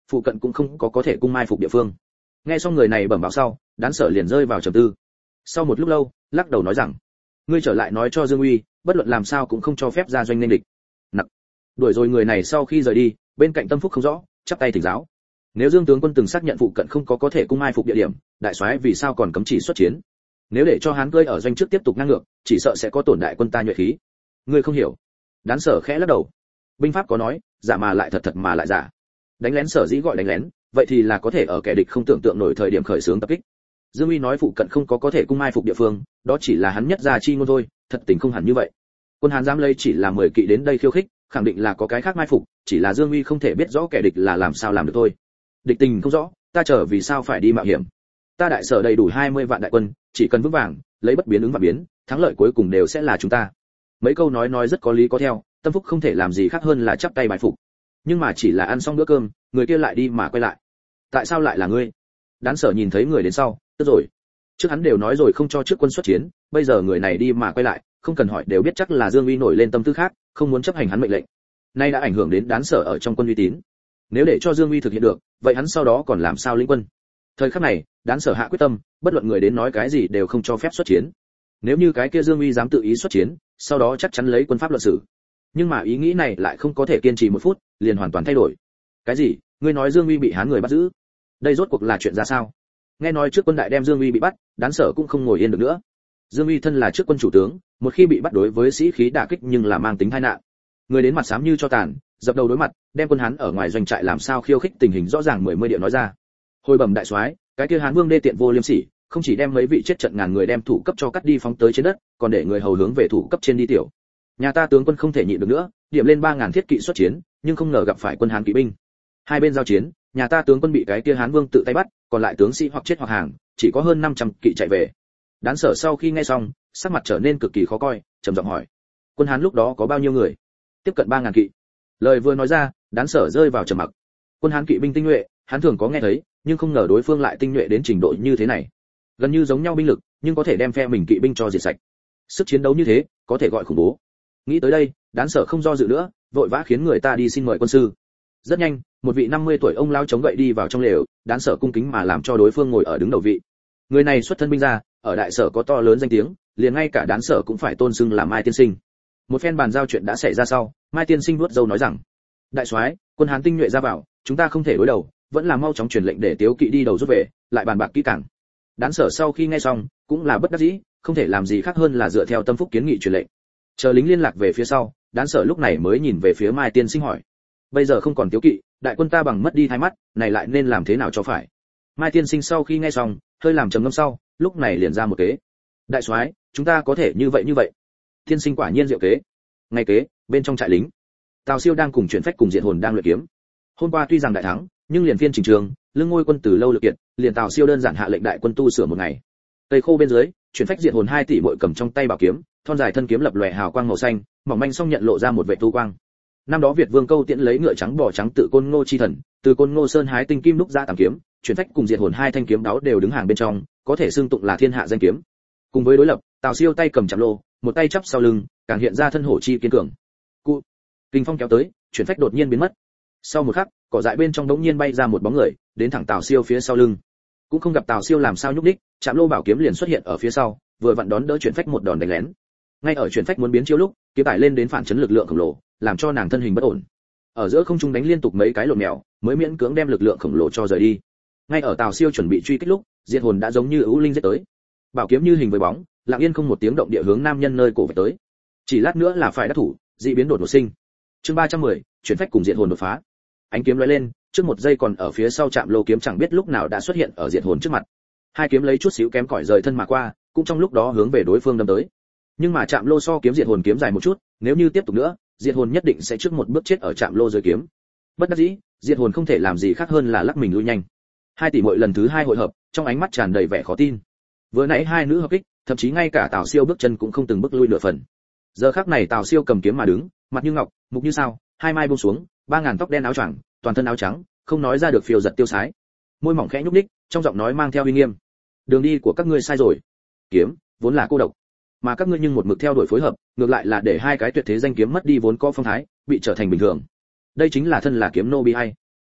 phụ cận cũng không có thể cung mai phục địa phương. Nghe xong người này bẩm báo sau, Đán Sở liền rơi vào trầm tư. Sau một lúc lâu, lắc đầu nói rằng, ngươi trở lại nói cho Dương Uy, bất luận làm sao cũng không cho phép ra doanh nên địch. Nặc. Đuổi rồi người này sau khi rời đi, bên cạnh Tâm Phúc không rõ, chắp tay thỉnh giáo. Nếu Dương tướng quân từng xác nhận phụ cận không có thể cung mai phục địa điểm, đại soái vì sao còn cấm chỉ xuất chiến? Nếu để cho Hán cưỡi ở doanh trước tiếp tục ngang ngược, chỉ sợ sẽ có tổn đại quân ta nhuệ khí. Ngươi không hiểu. Đán Sở khẽ lắc đầu. Binh pháp có nói, giả mà lại thật, thật mà lại giả. Đánh lén sở dĩ gọi đánh lén, vậy thì là có thể ở kẻ địch không tưởng tượng nổi thời điểm khởi xướng tập kích. Dương Uy nói phụ cận không có thể cung mai phục địa phương, đó chỉ là hắn nhất ra chi ngôn thôi, thật tình không hẳn như vậy. Quân Hán dám lấy chỉ là 10 kỵ đến đây khiêu khích, khẳng định là có cái khác mai phục, chỉ là Dương Uy không thể biết rõ kẻ địch là làm sao làm được thôi. Địch tình không rõ, ta chờ vì sao phải đi mạo hiểm? Ta đại sở đầy đủ 20 vạn đại quân, chỉ cần vững vàng, lấy bất biến ứng và biến, thắng lợi cuối cùng đều sẽ là chúng ta. Mấy câu nói rất có lý có theo, Tâm Phúc không thể làm gì khác hơn là chắp tay bái phục. Nhưng mà chỉ là ăn xong bữa cơm, người kia lại đi mà quay lại. Tại sao lại là ngươi? Đán Sở nhìn thấy người đến sau, tức rồi. Trước hắn đều nói rồi không cho trước quân xuất chiến, bây giờ người này đi mà quay lại, không cần hỏi đều biết chắc là Dương Uy nổi lên tâm tư khác, không muốn chấp hành hắn mệnh lệnh. Nay đã ảnh hưởng đến Đán Sở ở trong quân uy tín. Nếu để cho Dương Uy thực hiện được, vậy hắn sau đó còn làm sao lĩnh quân? Thời khắc này, Đán Sở hạ quyết tâm, bất luận người đến nói cái gì đều không cho phép xuất chiến. Nếu như cái kia Dương Uy dám tự ý xuất chiến, sau đó chắc chắn lấy quân pháp luận xử. Nhưng mà ý nghĩ này lại không có thể kiên trì một phút, liền hoàn toàn thay đổi. Cái gì? Ngươi nói Dương Uy bị Hán người bắt giữ? Đây rốt cuộc là chuyện ra sao? Nghe nói trước quân đại đem Dương Uy bị bắt, Đán Sở cũng không ngồi yên được nữa. Dương Uy thân là trước quân chủ tướng, một khi bị bắt đối với sĩ khí đả kích nhưng là mang tính tai nạn. Người đến mặt xám như cho tàn, dập đầu đối mặt, đem quân Hán ở ngoài doanh trại làm sao khiêu khích tình hình rõ ràng 10 điệu nói ra. Hồi bẩm đại soái, cái kia Hán vương đê tiện vô liêm sỉ, không chỉ đem mấy vị chết trận ngàn người đem thủ cấp cho cắt đi phóng tới trên đất, còn để người hầu hướng về thủ cấp trên đi tiểu. Nhà ta tướng quân không thể nhịn được nữa, điểm lên 3000 thiết kỵ xuất chiến, nhưng không ngờ gặp phải quân Hán kỵ binh. Hai bên giao chiến, nhà ta tướng quân bị cái kia Hán vương tự tay bắt, còn lại tướng sĩ hoặc chết hoặc hàng, chỉ có hơn 500 kỵ chạy về. Đán Sở sau khi nghe xong, sắc mặt trở nên cực kỳ khó coi, trầm giọng hỏi: quân Hán lúc đó có bao nhiêu người? Tiếp cận 3000 kỵ. Lời vừa nói ra, Đán Sở rơi vào trầm mặc. Quân Hán kỵ binh tinh nhuệ, hắn thường có nghe thấy, nhưng không ngờ đối phương lại tinh nhuệ đến trình độ như thế này. Gần như giống nhau binh lực, nhưng có thể đem phe mình kỵ binh cho diệt sạch. Sức chiến đấu như thế, có thể gọi khủng bố. Nghĩ tới đây, Đán Sở không do dự nữa, vội vã khiến người ta đi xin mời quân sư. Rất nhanh, một vị 50 tuổi ông lao chống gậy đi vào trong lều, Đán Sở cung kính mà làm cho đối phương ngồi ở đứng đầu vị. Người này xuất thân binh gia, ở đại sở có to lớn danh tiếng, liền ngay cả Đán Sở cũng phải tôn xưng là Mai tiên sinh. Một phen bàn giao chuyện đã xảy ra sau, Mai tiên sinh vuốt râu nói rằng: đại soái, quân Hán tinh nhuệ ra vào, chúng ta không thể đối đầu, vẫn là mau chóng truyền lệnh để Tiếu kỵ đi đầu rút về, lại bàn bạc kỹ càng. Đán Sở sau khi nghe xong, cũng là bất đắc dĩ, không thể làm gì khác hơn là dựa theo Tâm Phúc kiến nghị truyền lệnh. Chờ lính liên lạc về phía sau, Đán Sở lúc này mới nhìn về phía Mai tiên sinh hỏi: bây giờ không còn Tiếu kỵ, đại quân ta bằng mất đi hai mắt, này lại nên làm thế nào cho phải? Mai tiên sinh sau khi nghe xong, hơi làm trầm ngâm sau, lúc này liền ra một kế: đại soái, chúng ta có thể như vậy. Tiên sinh quả nhiên diệu kế. Ngay kế, bên trong trại lính, Tào Siêu đang cùng chuyển phách cùng Diệt Hồn đang luyện kiếm. Hôm qua tuy rằng đại thắng, nhưng liền phiên trình trường, lưng ngôi quân từ lâu lực kiệt, liền Tào Siêu đơn giản hạ lệnh đại quân tu sửa một ngày. Tây khô bên dưới, chuyển phách Diệt Hồn 2 tỷ muội cầm trong tay bảo kiếm, thon dài thân kiếm lập lòe hào quang màu xanh, mỏng manh song nhận lộ ra một vệt tu quang. Năm đó Việt Vương Câu Tiễn lấy ngựa trắng bò trắng tự Côn Ngô chi thần, từ Côn Ngô Sơn hái tinh kim đúc ra tàm kiếm, chuyển phách cùng Diệt Hồn 2 thanh kiếm đáo đều đứng hàng bên trong, có thể xưng tụng là thiên hạ danh kiếm. Cùng với đối lập, Tào Siêu tay cầm chạm lô, một tay chắp sau lưng, càng hiện ra thân hổ chi kiên cường. Cụ, kinh phong kéo tới, chuyển phách đột nhiên biến mất. Sau một khắc, cỏ dại bên trong đống nhiên bay ra một bóng người, đến thẳng Tào Siêu phía sau lưng. Cũng không gặp Tào Siêu làm sao nhúc đích, chạm lô bảo kiếm liền xuất hiện ở phía sau, vừa vặn đón đỡ chuyển phách một đòn đánh lén. Ngay ở chuyển phách muốn biến chiêu lúc, kiếm tải lên đến phản chấn lực lượng khổng lồ, làm cho nàng thân hình bất ổn. Ở giữa không trung đánh liên tục mấy cái lộn mèo, mới miễn cưỡng đem lực lượng khổng lồ cho rời đi. Ngay ở Tào Siêu chuẩn bị truy kích lúc, Diệt Hồn đã giống như ưu linh giết tới. Bảo kiếm như hình với bóng, lặng yên không một tiếng động địa hướng nam nhân nơi cổ về tới. Chỉ lát nữa là phải đắc thủ, dị biến đột ngột sinh. Chương 310, chuyển phách cùng Diệt Hồn đột phá. Ánh kiếm lóe lên, trước một giây còn ở phía sau chạm lô kiếm chẳng biết lúc nào đã xuất hiện ở Diệt Hồn trước mặt. Hai kiếm lấy chút xíu kém cỏi rời thân mà qua, cũng trong lúc đó hướng về đối phương đâm tới. Nhưng mà chạm lô so kiếm Diệt Hồn kiếm dài một chút, nếu như tiếp tục nữa, Diệt Hồn nhất định sẽ trước một bước chết ở chạm lô dưới kiếm. Bất đắc dĩ, Diệt Hồn không thể làm gì khác hơn là lắc mình lui nhanh. Hai tỷ muội lần thứ hai hội hợp, trong ánh mắt tràn đầy vẻ khó tin. Vừa nãy hai nữ hợp kích, thậm chí ngay cả Tào Siêu bước chân cũng không từng bước lui nửa phần. Giờ khắc này Tào Siêu cầm kiếm mà đứng, mặt như ngọc, mục như sao, hai mai buông xuống, 3000 tóc đen áo choàng, toàn thân áo trắng, không nói ra được phiêu giật tiêu sái. Môi mỏng khẽ nhúc nhích, trong giọng nói mang theo uy nghiêm. Đường đi của các ngươi sai rồi. Kiếm vốn là cô độc, mà các ngươi nhưng một mực theo đuổi phối hợp, ngược lại là để hai cái tuyệt thế danh kiếm mất đi vốn có phong thái, bị trở thành bình thường. Đây chính là thân là kiếm nô bi hay.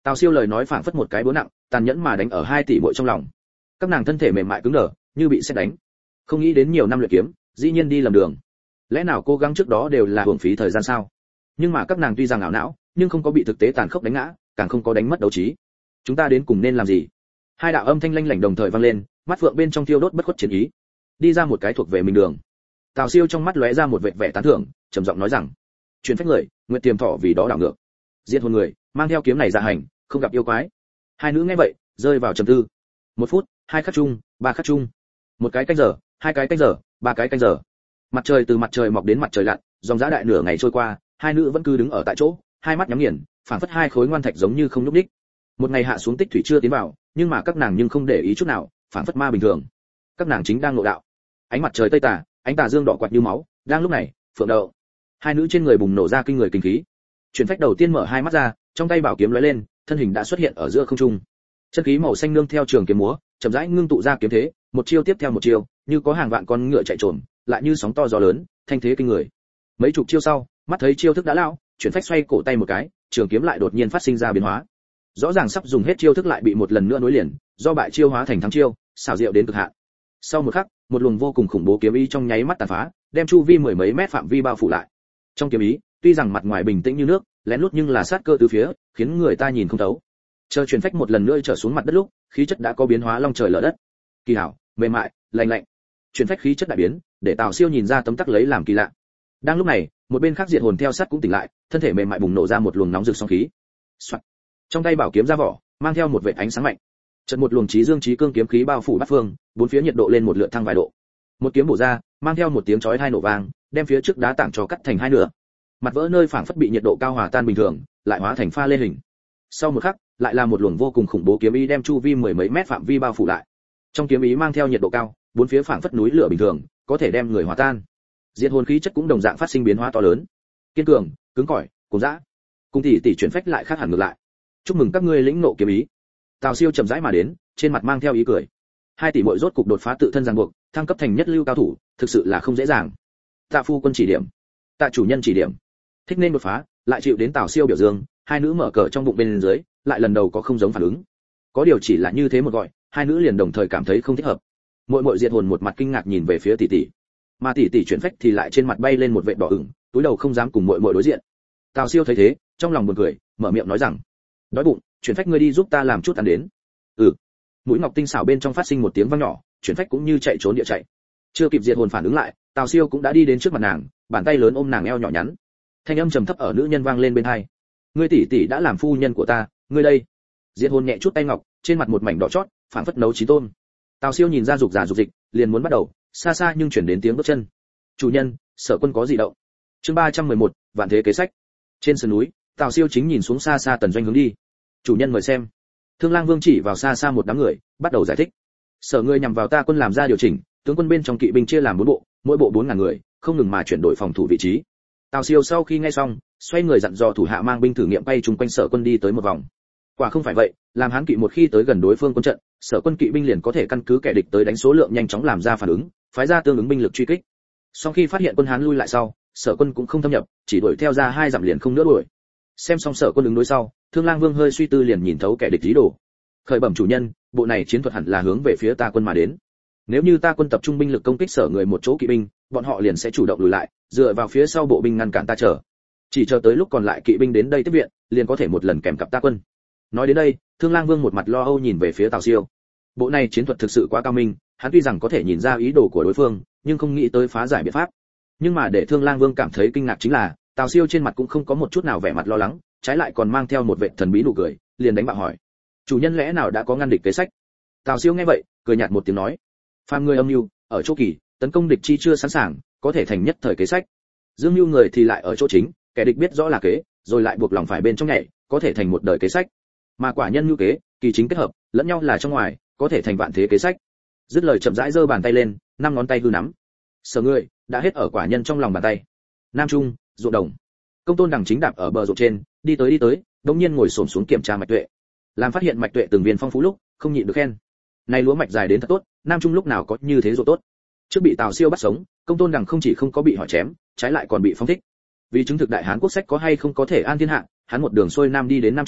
Tào Siêu lời nói phảng phất một cái búa nặng, tàn nhẫn mà đánh ở hai tỷ muội trong lòng. Các nàng thân thể mềm mại cứng đờ, như bị sét đánh. Không nghĩ đến nhiều năm luyện kiếm, dĩ nhiên đi lầm đường. Lẽ nào cố gắng trước đó đều là hưởng phí thời gian sao? Nhưng mà các nàng tuy rằng ảo não, nhưng không có bị thực tế tàn khốc đánh ngã, càng không có đánh mất đấu trí. Chúng ta đến cùng nên làm gì? Hai đạo âm thanh lanh lảnh đồng thời vang lên, mắt phượng bên trong thiêu đốt bất khuất chiến ý. Đi ra một cái thuộc về mình đường. Tào Siêu trong mắt lóe ra một vệt vẻ tán thưởng, trầm giọng nói rằng: "Truyền phách người, nguyện tiềm thọ vì đó đảo ngược. Diệt hồn người, mang theo kiếm này ra hành, không gặp yêu quái." Hai nữ nghe vậy, rơi vào trầm tư. 1 phút, 2 khắc chung, 3 khắc chung. 1 cái canh giờ, 2 cái canh giờ, 3 cái canh giờ. Mặt trời từ mặt trời mọc đến mặt trời lặn, dòng dã đại nửa ngày trôi qua, hai nữ vẫn cứ đứng ở tại chỗ, hai mắt nhắm nghiền, phảng phất hai khối ngoan thạch giống như không nhúc nhích. Một ngày hạ xuống tích thủy chưa tiến vào, nhưng mà các nàng nhưng không để ý chút nào, phảng phất ma bình thường. Các nàng chính đang ngộ đạo. Ánh mặt trời tây tà, ánh tà dương đỏ quạt như máu, đang lúc này, phượng đậu. Hai nữ trên người bùng nổ ra kinh người kinh khí. Truyền phách đầu tiên mở hai mắt ra, trong tay bảo kiếm lóe lên, thân hình đã xuất hiện ở giữa không trung. Chân khí màu xanh nương theo trường kiếm múa, chậm rãi ngưng tụ ra kiếm thế, một chiêu tiếp theo một chiêu, như có hàng vạn con ngựa chạy trồm, lại như sóng to gió lớn, thanh thế kinh người. Mấy chục chiêu sau, mắt thấy chiêu thức đã lão, Truyền phách xoay cổ tay một cái, trường kiếm lại đột nhiên phát sinh ra biến hóa. Rõ ràng sắp dùng hết chiêu thức lại bị một lần nữa nối liền, do bại chiêu hóa thành thắng chiêu, xảo diệu đến cực hạn. Sau một khắc, một luồng vô cùng khủng bố kiếm ý trong nháy mắt tàn phá, đem chu vi mười mấy mét phạm vi bao phủ lại. Trong kiếm ý, tuy rằng mặt ngoài bình tĩnh như nước, lén lút nhưng là sát cơ tứ phía, khiến người ta nhìn không thấu. Chờ Truyền phách một lần nữa trở xuống mặt đất lúc, khí chất đã có biến hóa long trời lở đất. Kỳ hảo, mềm mại, lạnh lạnh. Truyền phách khí chất đại biến, để Tào Siêu nhìn ra tấm tắc lấy làm kỳ lạ. Đang lúc này, một bên khác Diệt hồn theo sát cũng tỉnh lại, thân thể mềm mại bùng nổ ra một luồng nóng rực sóng khí. Soạt. Trong tay bảo kiếm ra vỏ, mang theo một vệt ánh sáng mạnh. Chợt một luồng chí dương chí cương kiếm khí bao phủ bát phương, bốn phía nhiệt độ lên một lượt thăng vài độ. Một kiếm bổ ra, mang theo một tiếng chói tai nổ vang, đem phía trước đá tảng trò cắt thành hai nửa. Mặt vỡ nơi phảng phất bị nhiệt độ cao hòa tan bình thường, lại hóa thành pha lên hình. Sau một khắc, lại là một luồng vô cùng khủng bố kiếm ý đem chu vi mười mấy mét phạm vi bao phủ lại. Trong kiếm ý mang theo nhiệt độ cao, bốn phía phảng phất núi lửa bình thường, có thể đem người hòa tan. Diệt hồn khí chất cũng đồng dạng phát sinh biến hóa to lớn. Kiên cường, cứng cỏi, cuồng dã. Cùng tỷ Truyền phách lại khác hẳn ngược lại. Chúc mừng các ngươi lĩnh ngộ kiếm ý. Tào Siêu chậm rãi mà đến, trên mặt mang theo ý cười. Hai tỷ muội rốt cục đột phá tự thân ràng buộc, thăng cấp thành nhất lưu cao thủ, thực sự là không dễ dàng. Tạ phu quân chỉ điểm, tạ chủ nhân chỉ điểm. Thích nên đột phá, lại chịu đến Tào Siêu biểu dương, hai nữ mở cờ trong bụng bên dưới, lại lần đầu có không giống phản ứng. Có điều chỉ là như thế một gọi, hai nữ liền đồng thời cảm thấy không thích hợp. Muội muội Diệt hồn một mặt kinh ngạc nhìn về phía tỷ tỷ, mà tỷ Truyền phách thì lại trên mặt bay lên một vệt đỏ ửng, túi đầu không dám cùng muội muội đối diện. Tào Siêu thấy thế, trong lòng buồn cười, mở miệng nói rằng: "Đói bụng, Truyền phách ngươi đi giúp ta làm chút ăn đến." "Ừ." Mũi ngọc tinh xảo bên trong phát sinh một tiếng vang nhỏ, Truyền phách cũng như chạy trốn địa chạy. Chưa kịp Diệt hồn phản ứng lại, Tào Siêu cũng đã đi đến trước mặt nàng, bàn tay lớn ôm nàng eo nhỏ nhắn. Thanh âm trầm thấp ở nữ nhân vang lên bên tai. "Ngươi tỷ đã làm phu nhân của ta, ngươi đây." Diệt hồn nhẹ chút tay ngọc, trên mặt một mảnh đỏ chót, phảng phất nấu chín tôm. Tào Siêu nhìn ra dục giả dục dịch, liền muốn bắt đầu, xa xa nhưng chuyển đến tiếng bước chân. "Chủ nhân, Sở Quân có gì động?" Chương 311, vạn thế kế sách. Trên sườn núi, Tào Siêu chính nhìn xuống xa xa Tần Doanh hướng đi. "Chủ nhân mời xem." Thương Lang Vương chỉ vào xa xa một đám người, bắt đầu giải thích. "Sở ngươi nhằm vào ta quân làm ra điều chỉnh, tướng quân bên trong kỵ binh chia làm 4 bộ, mỗi bộ 4000 người, không ngừng mà chuyển đổi phòng thủ vị trí." Tào Siêu sau khi nghe xong, xoay người dặn dò thủ hạ mang binh thử nghiệm bay chung quanh Sở Quân đi tới một vòng. Quả không phải vậy, làm Hán kỵ một khi tới gần đối phương quân trận, Sở Quân kỵ binh liền có thể căn cứ kẻ địch tới đánh số lượng nhanh chóng làm ra phản ứng, phái ra tương ứng binh lực truy kích. Sau khi phát hiện quân Hán lui lại sau, Sở Quân cũng không thâm nhập, chỉ đuổi theo ra 2 dặm liền không nữa đuổi. Xem xong Sở Quân ứng đối sau, Thương Lang Vương hơi suy tư liền nhìn thấu kẻ địch ý đồ. Khởi bẩm chủ nhân, bộ này chiến thuật hẳn là hướng về phía ta quân mà đến. Nếu như ta quân tập trung binh lực công kích Sở người một chỗ kỵ binh, bọn họ liền sẽ chủ động lùi lại, dựa vào phía sau bộ binh ngăn cản ta chờ. Chỉ chờ tới lúc còn lại kỵ binh đến đây tiếp viện, liền có thể một lần kèm cặp ta quân. Nói đến đây, Thương Lang Vương một mặt lo âu nhìn về phía Tào Siêu. Bộ này chiến thuật thực sự quá cao minh, hắn tuy rằng có thể nhìn ra ý đồ của đối phương, nhưng không nghĩ tới phá giải biện pháp. Nhưng mà để Thương Lang Vương cảm thấy kinh ngạc chính là, Tào Siêu trên mặt cũng không có một chút nào vẻ mặt lo lắng, trái lại còn mang theo một vẻ thần bí nụ cười, liền đánh bạo hỏi: "Chủ nhân lẽ nào đã có ngăn địch kế sách?" Tào Siêu nghe vậy, cười nhạt một tiếng nói: "Phàm người âm mưu, ở chỗ kỳ, tấn công địch chi chưa sẵn sàng, có thể thành nhất thời kế sách. Dương mưu người thì lại ở chỗ chính, kẻ địch biết rõ là kế, rồi lại buộc lòng phải bên trong nhảy, có thể thành một đời kế sách. Mà quả nhân mưu kế, kỳ chính kết hợp, lẫn nhau là trong ngoài, có thể thành vạn thế kế sách." Dứt lời chậm rãi giơ bàn tay lên, 5 ngón tay hư nắm. Sở người đã hết ở quả nhân trong lòng bàn tay. Nam Trung, ruộng đồng. Công Tôn Đằng chính đạp ở bờ ruộng trên, đi tới, đống nhiên ngồi xổm xuống kiểm tra mạch tuệ. Làm phát hiện mạch tuệ từng viên phong phú lúc, không nhịn được khen: "Này lúa mạch dài đến thật tốt, Nam Trung lúc nào có như thế ruộng tốt." Trước bị Tào Siêu bắt sống, Công Tôn Đằng không chỉ không có bị hỏi chém, trái lại còn bị phong thích. Vì chứng thực đại Hán quốc sách có hay không có thể an thiên hạ, hắn một đường xuôi nam đi đến Nam Trung,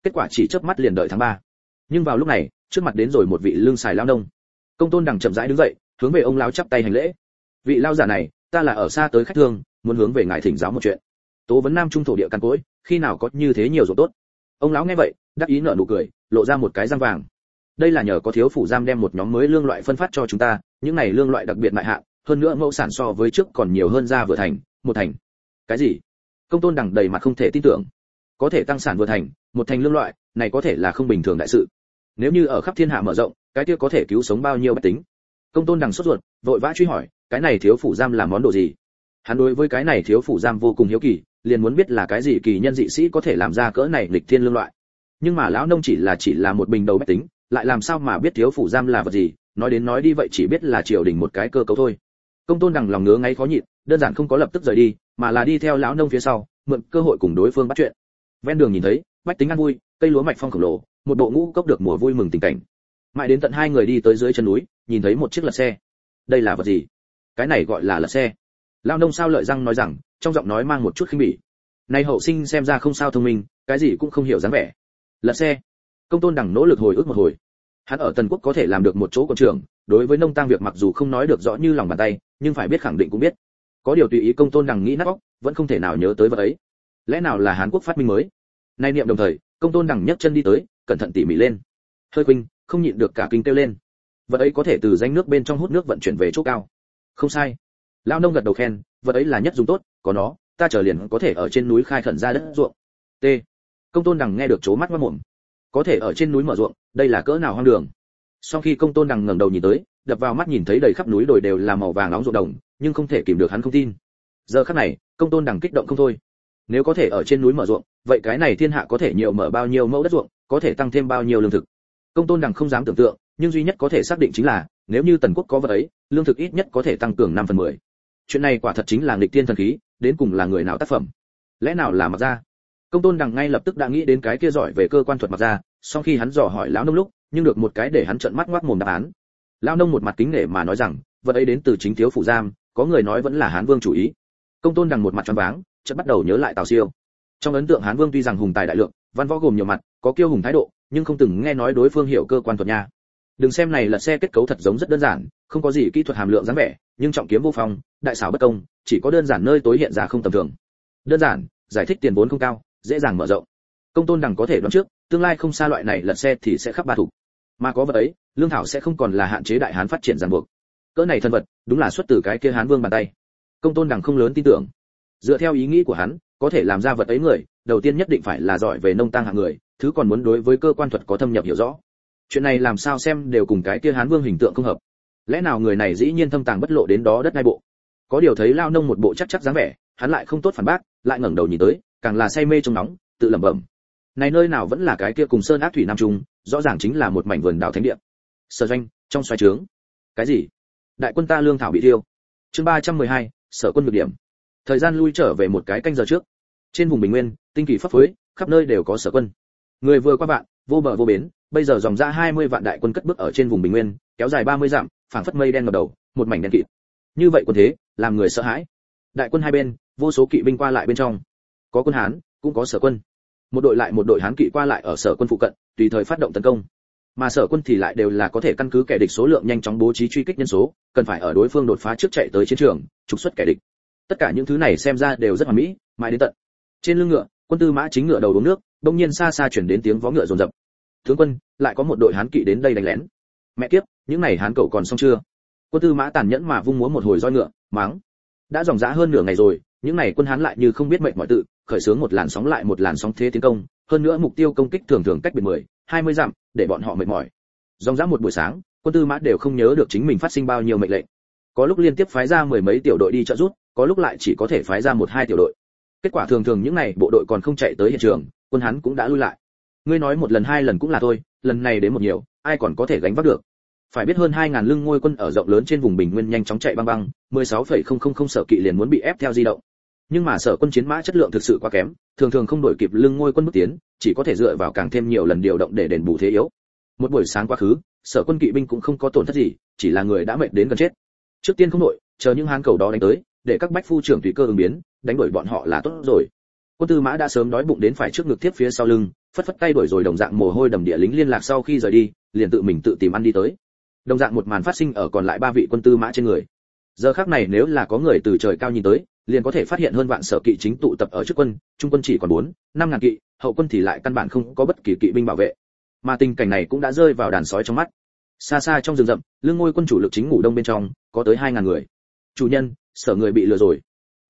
kết quả chỉ chớp mắt liền đợi tháng 3. Nhưng vào lúc này, trước mặt đến rồi một vị lương xài lão nông. Công Tôn Đằng chậm rãi đứng dậy, hướng về ông lão chắp tay hành lễ. Vị lão giả này, ta là ở xa tới khách thương, muốn hướng về ngài thỉnh giáo một chuyện. Tố vấn Nam Trung thổ địa căn cối, khi nào có như thế nhiều ruộng tốt. Ông lão nghe vậy, đắc ý nở nụ cười, lộ ra một cái răng vàng. Đây là nhờ có thiếu phủ giam đem một nhóm mới lương loại phân phát cho chúng ta, những này lương loại đặc biệt mại hạ, hơn nữa mẫu sản so với trước còn nhiều hơn ra vừa thành, một thành. Cái gì? Công Tôn Đằng đầy mặt không thể tin tưởng. Có thể tăng sản vừa thành, một thành lương loại, này có thể là không bình thường đại sự. Nếu như ở khắp thiên hạ mở rộng, cái kia có thể cứu sống bao nhiêu bách tính. Công Tôn Đằng sốt ruột, vội vã truy hỏi, cái này thiếu phủ giam là món đồ gì? Hắn đối với cái này thiếu phủ giam vô cùng hiếu kỳ, liền muốn biết là cái gì kỳ nhân dị sĩ có thể làm ra cỡ này lịch thiên lương loại. Nhưng mà lão nông chỉ là một bình đầu bách tính, lại làm sao mà biết thiếu phủ giam là vật gì, nói đến nói đi vậy chỉ biết là triều đình một cái cơ cấu thôi. Công Tôn Đằng lòng ngứa ngáy khó nhịn, đơn giản không có lập tức rời đi, mà là đi theo lão nông phía sau, mượn cơ hội cùng đối phương bắt chuyện. Ven đường nhìn thấy, bách tính ăn vui, cây lúa mạch phong khổng lồ, một bộ ngũ cốc được mùa vui mừng tình cảnh. Mãi đến tận hai người đi tới dưới chân núi, nhìn thấy một chiếc lật xe. Đây là vật gì? Cái này gọi là lật xe. Lão nông sao lợi răng nói rằng, trong giọng nói mang một chút khinh bỉ. Này hậu sinh xem ra không sao thông minh, cái gì cũng không hiểu dáng vẻ. Lật xe. Công Tôn Đằng nỗ lực hồi ức một hồi. Hắn ở Tần Quốc có thể làm được một chỗ quân trưởng, đối với nông tang việc mặc dù không nói được rõ như lòng bàn tay, nhưng phải biết khẳng định cũng biết. Có điều tùy ý Công Tôn Đằng nghĩ nát óc, vẫn không thể nào nhớ tới vật ấy. Lẽ nào là Hán Quốc phát minh mới? Nay niệm đồng thời, Công Tôn Đằng nhấc chân đi tới, cẩn thận tỉ mỉ lên. Hơi khuynh, không nhịn được cả kinh kêu lên. Vật ấy có thể từ danh nước bên trong hút nước vận chuyển về chỗ cao. Không sai. Lão nông gật đầu khen, vật ấy là nhất dùng tốt, có nó, ta chờ liền có thể ở trên núi khai khẩn ra đất ruộng. T. Công Tôn Đằng nghe được chố mắt ngoác mồm. Có thể ở trên núi mở ruộng, đây là cỡ nào hoang đường. Sau khi Công Tôn Đằng ngẩng đầu nhìn tới, đập vào mắt nhìn thấy đầy khắp núi đồi đều là màu vàng nóng ruộng đồng, nhưng không thể kìm được hắn không tin. Giờ khắc này, Công Tôn Đằng kích động không thôi. Nếu có thể ở trên núi mở ruộng, vậy cái này thiên hạ có thể nhiều mở bao nhiêu mẫu đất ruộng, có thể tăng thêm bao nhiêu lương thực. Công Tôn Đằng không dám tưởng tượng, nhưng duy nhất có thể xác định chính là, nếu như Tần Quốc có vật ấy, lương thực ít nhất có thể tăng cường 5/10. Chuyện này quả thật chính là nghịch thiên thần khí, đến cùng là người nào tác phẩm? Lẽ nào là Mặc Gia? Công Tôn Đằng ngay lập tức đã nghĩ đến cái kia giỏi về cơ quan thuật Mặc Gia, sau khi hắn dò hỏi lão nông lúc, nhưng được một cái để hắn trợn mắt ngoác mồm đáp án. Lão nông một mặt kính nể mà nói rằng, vật ấy đến từ chính thiếu phủ giam, có người nói vẫn là Hán Vương chủ ý. Công Tôn Đằng một mặt choáng váng, chợt bắt đầu nhớ lại Tào Siêu. Trong ấn tượng Hán Vương tuy rằng hùng tài đại lượng, văn võ gồm nhiều mặt, có kiêu hùng thái độ, nhưng không từng nghe nói đối phương hiểu cơ quan thuật nha. Đừng xem này là xe kết cấu thật giống rất đơn giản, không có gì kỹ thuật hàm lượng dáng vẻ, nhưng trọng kiếm vô phong, đại xảo bất công, chỉ có đơn giản nơi tối hiện ra không tầm thường. Đơn giản, giải thích tiền vốn không cao, dễ dàng mở rộng. Công Tôn Đằng có thể đoán trước, tương lai không xa loại này lật xe thì sẽ khắp ba thủ. Mà có vật ấy, lương thảo sẽ không còn là hạn chế đại hán phát triển ràng buộc. Cỡ này thân vật, đúng là xuất từ cái kia Hán Vương bàn tay. Công Tôn Đằng không lớn tin tưởng. Dựa theo ý nghĩ của hắn, có thể làm ra vật ấy người, đầu tiên nhất định phải là giỏi về nông tang hạng người, thứ còn muốn đối với cơ quan thuật có thâm nhập hiểu rõ. Chuyện này làm sao xem đều cùng cái kia Hán Vương hình tượng không hợp. Lẽ nào người này dĩ nhiên thâm tàng bất lộ đến đó đất nai bộ? Có điều thấy lao nông một bộ chắc dáng vẻ, hắn lại không tốt phản bác, lại ngẩng đầu nhìn tới, càng là say mê trong nóng, tự lẩm bẩm. Này nơi nào vẫn là cái kia cùng sơn ác thủy nam trung, rõ ràng chính là một mảnh vườn đào thánh địa. Sở Doanh, trong xoáy trướng. Cái gì? Đại quân ta lương thảo bị thiêu. Chương 312, Sở quân nhược điểm. Thời gian lui trở về một cái canh giờ trước. Trên vùng Bình Nguyên, tinh kỳ phấp phới, khắp nơi đều có Sở quân. Người vừa qua vạn, vô bờ vô bến, bây giờ dòng ra 20 vạn đại quân cất bước ở trên vùng Bình Nguyên, kéo dài 30 dặm, phảng phất mây đen ngập đầu, một mảnh đen kịt. Như vậy quân thế, làm người sợ hãi. Đại quân hai bên, vô số kỵ binh qua lại bên trong. Có quân Hán, cũng có Sở quân. Một đội lại một đội Hán kỵ qua lại ở Sở quân phụ cận, tùy thời phát động tấn công. Mà Sở quân thì lại đều là có thể căn cứ kẻ địch số lượng nhanh chóng bố trí truy kích nhân số, cần phải ở đối phương đột phá trước chạy tới chiến trường, trục xuất kẻ địch. Tất cả những thứ này xem ra đều rất hoàn mỹ, mãi đến tận. Trên lưng ngựa, quân tư mã chính ngựa đầu uống nước, đột nhiên xa xa truyền đến tiếng vó ngựa rồn rập. Tướng quân, lại có một đội Hán kỵ đến đây đánh lén. Mẹ kiếp, những này Hán cậu còn xong chưa? Quân tư mã tàn nhẫn mà vung múa một hồi roi ngựa, mắng. Đã dòng dã hơn nửa ngày rồi, những này quân Hán lại như không biết mệt mỏi tự, khởi xướng một làn sóng lại một làn sóng thế tiến công, hơn nữa mục tiêu công kích thường thường cách biệt 10, 20 dặm, để bọn họ mệt mỏi. Dòng dã một buổi sáng, quân tư mã đều không nhớ được chính mình phát sinh bao nhiêu mệnh lệnh. Có lúc liên tiếp phái ra mười mấy tiểu đội đi trợ giúp, có lúc lại chỉ có thể phái ra 1-2 tiểu đội. Kết quả thường thường những này bộ đội còn không chạy tới hiện trường, quân Hán cũng đã lui lại. Ngươi nói một lần hai lần cũng là thôi, lần này đến một nhiều, ai còn có thể gánh vác được? Phải biết hơn 2000 lưng ngôi quân ở rộng lớn trên vùng Bình Nguyên nhanh chóng chạy băng băng, 16,000 Sở kỵ liền muốn bị ép theo di động. Nhưng mà Sở quân chiến mã chất lượng thực sự quá kém, thường thường không đổi kịp lưng ngôi quân bước tiến, chỉ có thể dựa vào càng thêm nhiều lần điều động để đền bù thế yếu. Một buổi sáng quá khứ, Sở quân kỵ binh cũng không có tổn thất gì, chỉ là người đã mệt đến gần chết. Trước tiên không nội, chờ những Hán cầu đó đánh tới, để các bách phu trưởng tùy cơ ứng biến, đánh đuổi bọn họ là tốt rồi. Quân tư mã đã sớm đói bụng đến phải trước ngực tiếp phía sau lưng, phất phất tay đuổi rồi đồng dạng mồ hôi đầm địa lính liên lạc sau khi rời đi, liền tự mình tự tìm ăn đi tới. Đồng dạng một màn phát sinh ở còn lại 3 vị quân tư mã trên người. Giờ khắc này nếu là có người từ trời cao nhìn tới, liền có thể phát hiện hơn vạn sở kỵ chính tụ tập ở trước quân, trung quân chỉ còn 4-5 ngàn kỵ, hậu quân thì lại căn bản không có bất kỳ kỵ binh bảo vệ. Mà tình cảnh này cũng đã rơi vào đàn sói trong mắt. Xa xa trong rừng rậm, lương ngôi quân chủ lực chính ngủ đông bên trong, có tới 2000 người. Chủ nhân, sở người bị lừa rồi.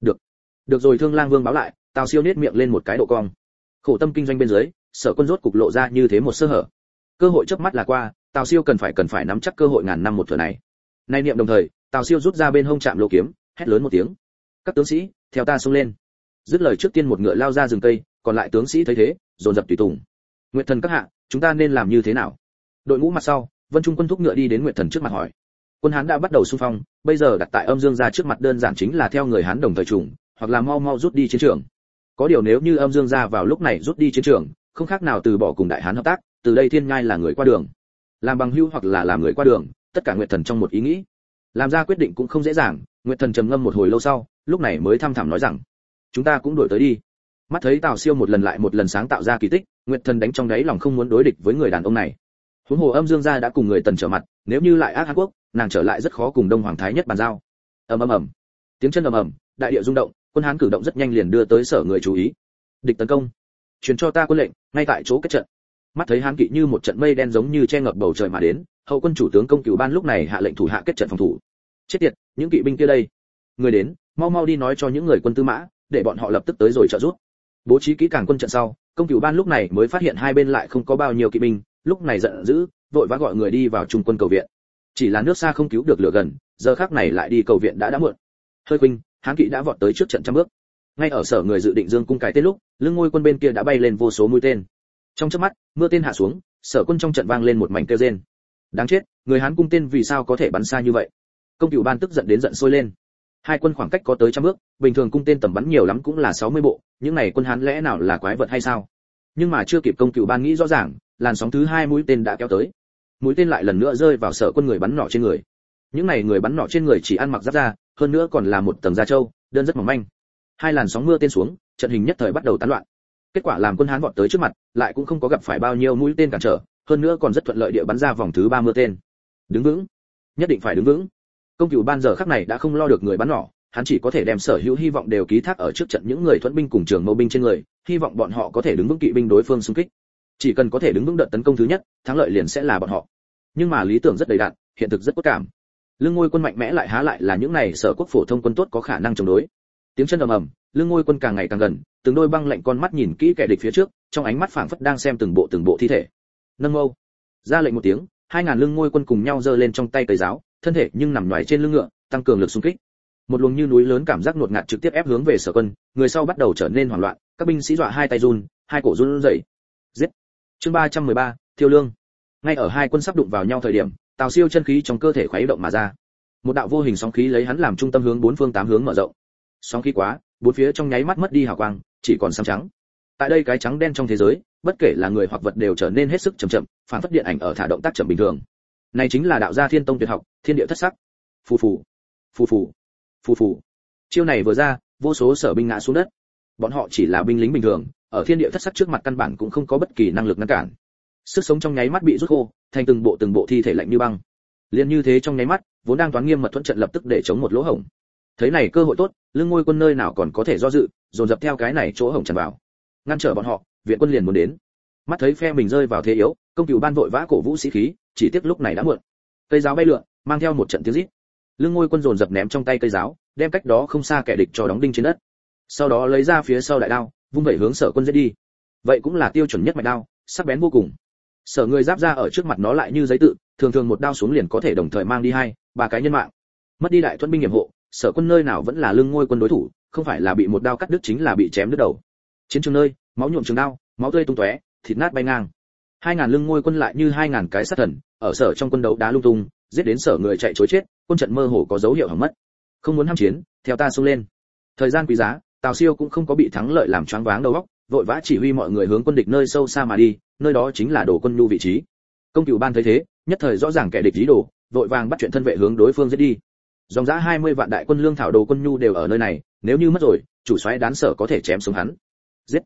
Được rồi, Thương Lang Vương báo lại, Tào Siêu nhếch miệng lên một cái độ cong. Khổ tâm kinh doanh bên dưới, sở quân rốt cục lộ ra như thế một sơ hở. Cơ hội chớp mắt là qua, Tào Siêu cần phải nắm chắc cơ hội ngàn năm một thừa này. Nay niệm đồng thời, Tào Siêu rút ra bên hông chạm lô kiếm, hét lớn một tiếng: "Các tướng sĩ, theo ta xông lên!" Dứt lời trước tiên một ngựa lao ra rừng cây, còn lại tướng sĩ thấy thế, dồn dập tùy tùng. Nguyệt Thần các hạ, chúng ta nên làm như thế nào? Đội ngũ mặt sau, Vân Trung quân thúc ngựa đi đến Nguyệt Thần trước mặt hỏi. Quân Hán đã bắt đầu xung phong, bây giờ đặt tại Âm Dương gia trước mặt đơn giản chính là theo người Hán đồng thời trùng, hoặc là mau mau rút đi chiến trường. Có điều nếu như Âm Dương gia vào lúc này rút đi chiến trường, không khác nào từ bỏ cùng Đại Hán hợp tác, từ đây Thiên Nhai là người qua đường, làm bằng hữu hoặc là làm người qua đường, tất cả Nguyệt Thần trong một ý nghĩ. Làm ra quyết định cũng không dễ dàng, Nguyệt Thần trầm ngâm một hồi lâu sau, lúc này mới thăm thẳm nói rằng: "Chúng ta cũng đuổi tới đi." Mắt thấy Tào Siêu một lần lại một lần sáng tạo ra kỳ tích, Nguyệt Thần đánh trong đáy lòng không muốn đối địch với người đàn ông này. Huống hồ Âm Dương gia đã cùng người Tần trở mặt, nếu như lại ác Hán Quốc, nàng trở lại rất khó cùng Đông Hoàng thái nhất bàn giao. Ầm ầm ầm, tiếng chân ầm ầm, đại địa rung động, quân Hán cử động rất nhanh liền đưa tới sở người chú ý. Địch tấn công, truyền cho ta quân lệnh, ngay tại chỗ kết trận. Mắt thấy Hán kỵ như một trận mây đen giống như che ngập bầu trời mà đến, hậu quân chủ tướng Công Cửu Ban lúc này hạ lệnh thủ hạ kết trận phòng thủ. Chết tiệt, những kỵ binh kia đây, người đến, mau mau đi nói cho những người quân tư mã, để bọn họ lập tức tới rồi trợ giúp. Bố trí kỹ càng quân trận sau, Công Cửu Ban lúc này mới phát hiện hai bên lại không có bao nhiêu kỵ binh, lúc này giận dữ, vội vã gọi người đi vào trung quân cầu viện. Chỉ là nước xa không cứu được lửa gần, giờ khắc này lại đi cầu viện đã muộn. Hơi khuynh, Hán kỵ đã vọt tới trước trận trăm bước. Ngay ở sở người dự định dương cung cái tên lúc, lưng ngôi quân bên kia đã bay lên vô số mũi tên. Trong chớp mắt, mưa tên hạ xuống, sở quân trong trận vang lên một mảnh kêu rên. Đáng chết, người Hán cung tên vì sao có thể bắn xa như vậy? Công Cửu Ban tức giận đến giận sôi lên. Hai quân khoảng cách có tới trăm bước, bình thường cung tên tầm bắn nhiều lắm cũng là 60 bộ, những này quân Hán lẽ nào là quái vật hay sao? Nhưng mà chưa kịp Công Cửu Ban nghĩ rõ ràng, làn sóng thứ hai mũi tên đã kéo tới. Mũi tên lại lần nữa rơi vào sở quân người bắn nỏ trên người. Những này người bắn nỏ trên người chỉ ăn mặc giáp da, hơn nữa còn là một tầng da trâu, đơn rất mỏng manh. Hai làn sóng mưa tên xuống, trận hình nhất thời bắt đầu tán loạn. Kết quả làm quân Hán vọt tới trước mặt, lại cũng không có gặp phải bao nhiêu mũi tên cản trở, hơn nữa còn rất thuận lợi địa bắn ra vòng thứ 3 mưa tên. Đứng vững, nhất định phải đứng vững. Công Cửu Ban giờ khắc này đã không lo được người bắn nỏ, hắn chỉ có thể đem sở hữu hy vọng đều ký thác ở trước trận những người thuẫn binh cùng trường mâu binh trên người, hy vọng bọn họ có thể đứng vững kỵ binh đối phương xung kích. Chỉ cần có thể đứng vững đợt tấn công thứ nhất, thắng lợi liền sẽ là bọn họ. Nhưng mà lý tưởng rất đầy đặn, hiện thực rất cốt cảm. Lương ngôi quân mạnh mẽ lại há lại là những này sở quốc phổ thông quân tốt có khả năng chống đối. Tiếng chân ầm ầm, lương ngôi quân càng ngày càng gần, từng đôi băng lạnh con mắt nhìn kỹ kẻ địch phía trước, trong ánh mắt phảng phất đang xem từng bộ thi thể. Nâng mâu, ra lệnh một tiếng, 2000 lương ngôi quân cùng nhau giơ lên trong tay cây giáo, thân thể nhưng nằm nhoài trên lưng ngựa, tăng cường lực xung kích. Một luồng như núi lớn cảm giác nuột ngạt trực tiếp ép hướng về sở quân, người sau bắt đầu trở nên hoảng loạn, các binh sĩ dọa hai tay run, hai cổ run rẩy. Giết. Chương 313, Thiêu Lương. Ngay ở hai quân sắp đụng vào nhau thời điểm, Tào Siêu chân khí trong cơ thể khuấy động mà ra. Một đạo vô hình sóng khí lấy hắn làm trung tâm hướng bốn phương tám hướng mở rộng. Sóng khí quá, bốn phía trong nháy mắt mất đi hào quang, chỉ còn xám trắng. Tại đây cái trắng đen trong thế giới, bất kể là người hoặc vật đều trở nên hết sức chậm chậm, phản phất điện ảnh ở thả động tác chậm bình thường. Này chính là đạo gia Thiên Tông tuyệt học, thiên địa thất sắc. Phù phù, phù phù, phù phù. Chiêu này vừa ra, vô số sở binh ngã xuống đất. Bọn họ chỉ là binh lính bình thường, ở thiên địa thất sắc trước mặt căn bản cũng không có bất kỳ năng lực ngăn cản. Sức sống trong nháy mắt bị rút khô, thành từng bộ thi thể lạnh như băng. Liên như thế trong nháy mắt, vốn đang toán nghiêm mật thuận trận lập tức để chống một lỗ hổng. Thấy này cơ hội tốt, lương ngôi quân nơi nào còn có thể do dự, dồn dập theo cái này chỗ hổng tràn vào. Ngăn trở bọn họ, viện quân liền muốn đến. Mắt thấy phe mình rơi vào thế yếu, Công Cửu Ban vội vã cổ vũ sĩ khí, chỉ tiếc lúc này đã muộn. Cây giáo bay lượn, mang theo một trận tiếng rít. Lương ngôi quân dồn dập ném trong tay cây giáo, đem cách đó không xa kẻ địch cho đóng đinh trên đất. Sau đó lấy ra phía sau đại đao, vung vẩy hướng sở quân giết đi. Vậy cũng là tiêu chuẩn nhất mạch đao, sắc bén vô cùng. Sở người giáp ra ở trước mặt nó lại như giấy tự, thường thường một đao xuống liền có thể đồng thời mang đi 2-3 cái nhân mạng. Mất đi đại thuẫn binh nghiệm hộ, sở quân nơi nào vẫn là lương ngôi quân đối thủ, không phải là bị một đao cắt đứt chính là bị chém đứt đầu. Chiến trường nơi, máu nhuộm trường đao, máu tươi tung tóe, thịt nát bay ngang. 2000 lương ngôi quân lại như 2000 cái sát thần, ở sở trong quân đấu đá lung tung, giết đến sở người chạy trối chết, quân trận mơ hồ có dấu hiệu hỏng mất. Không muốn ham chiến, theo ta xông lên. Thời gian quý giá, Tào Siêu cũng không có bị thắng lợi làm choáng váng đầu óc, vội vã chỉ huy mọi người hướng quân địch nơi sâu xa mà đi, nơi đó chính là Đồ Quân Nhu vị trí. Công Cửu Ban thấy thế, nhất thời rõ ràng kẻ địch ý đồ, vội vàng bắt chuyện thân vệ hướng đối phương giết đi. Dòng dã 20 vạn đại quân lương thảo Đồ Quân Nhu đều ở nơi này, nếu như mất rồi, chủ soái đán sở có thể chém xuống hắn. Giết!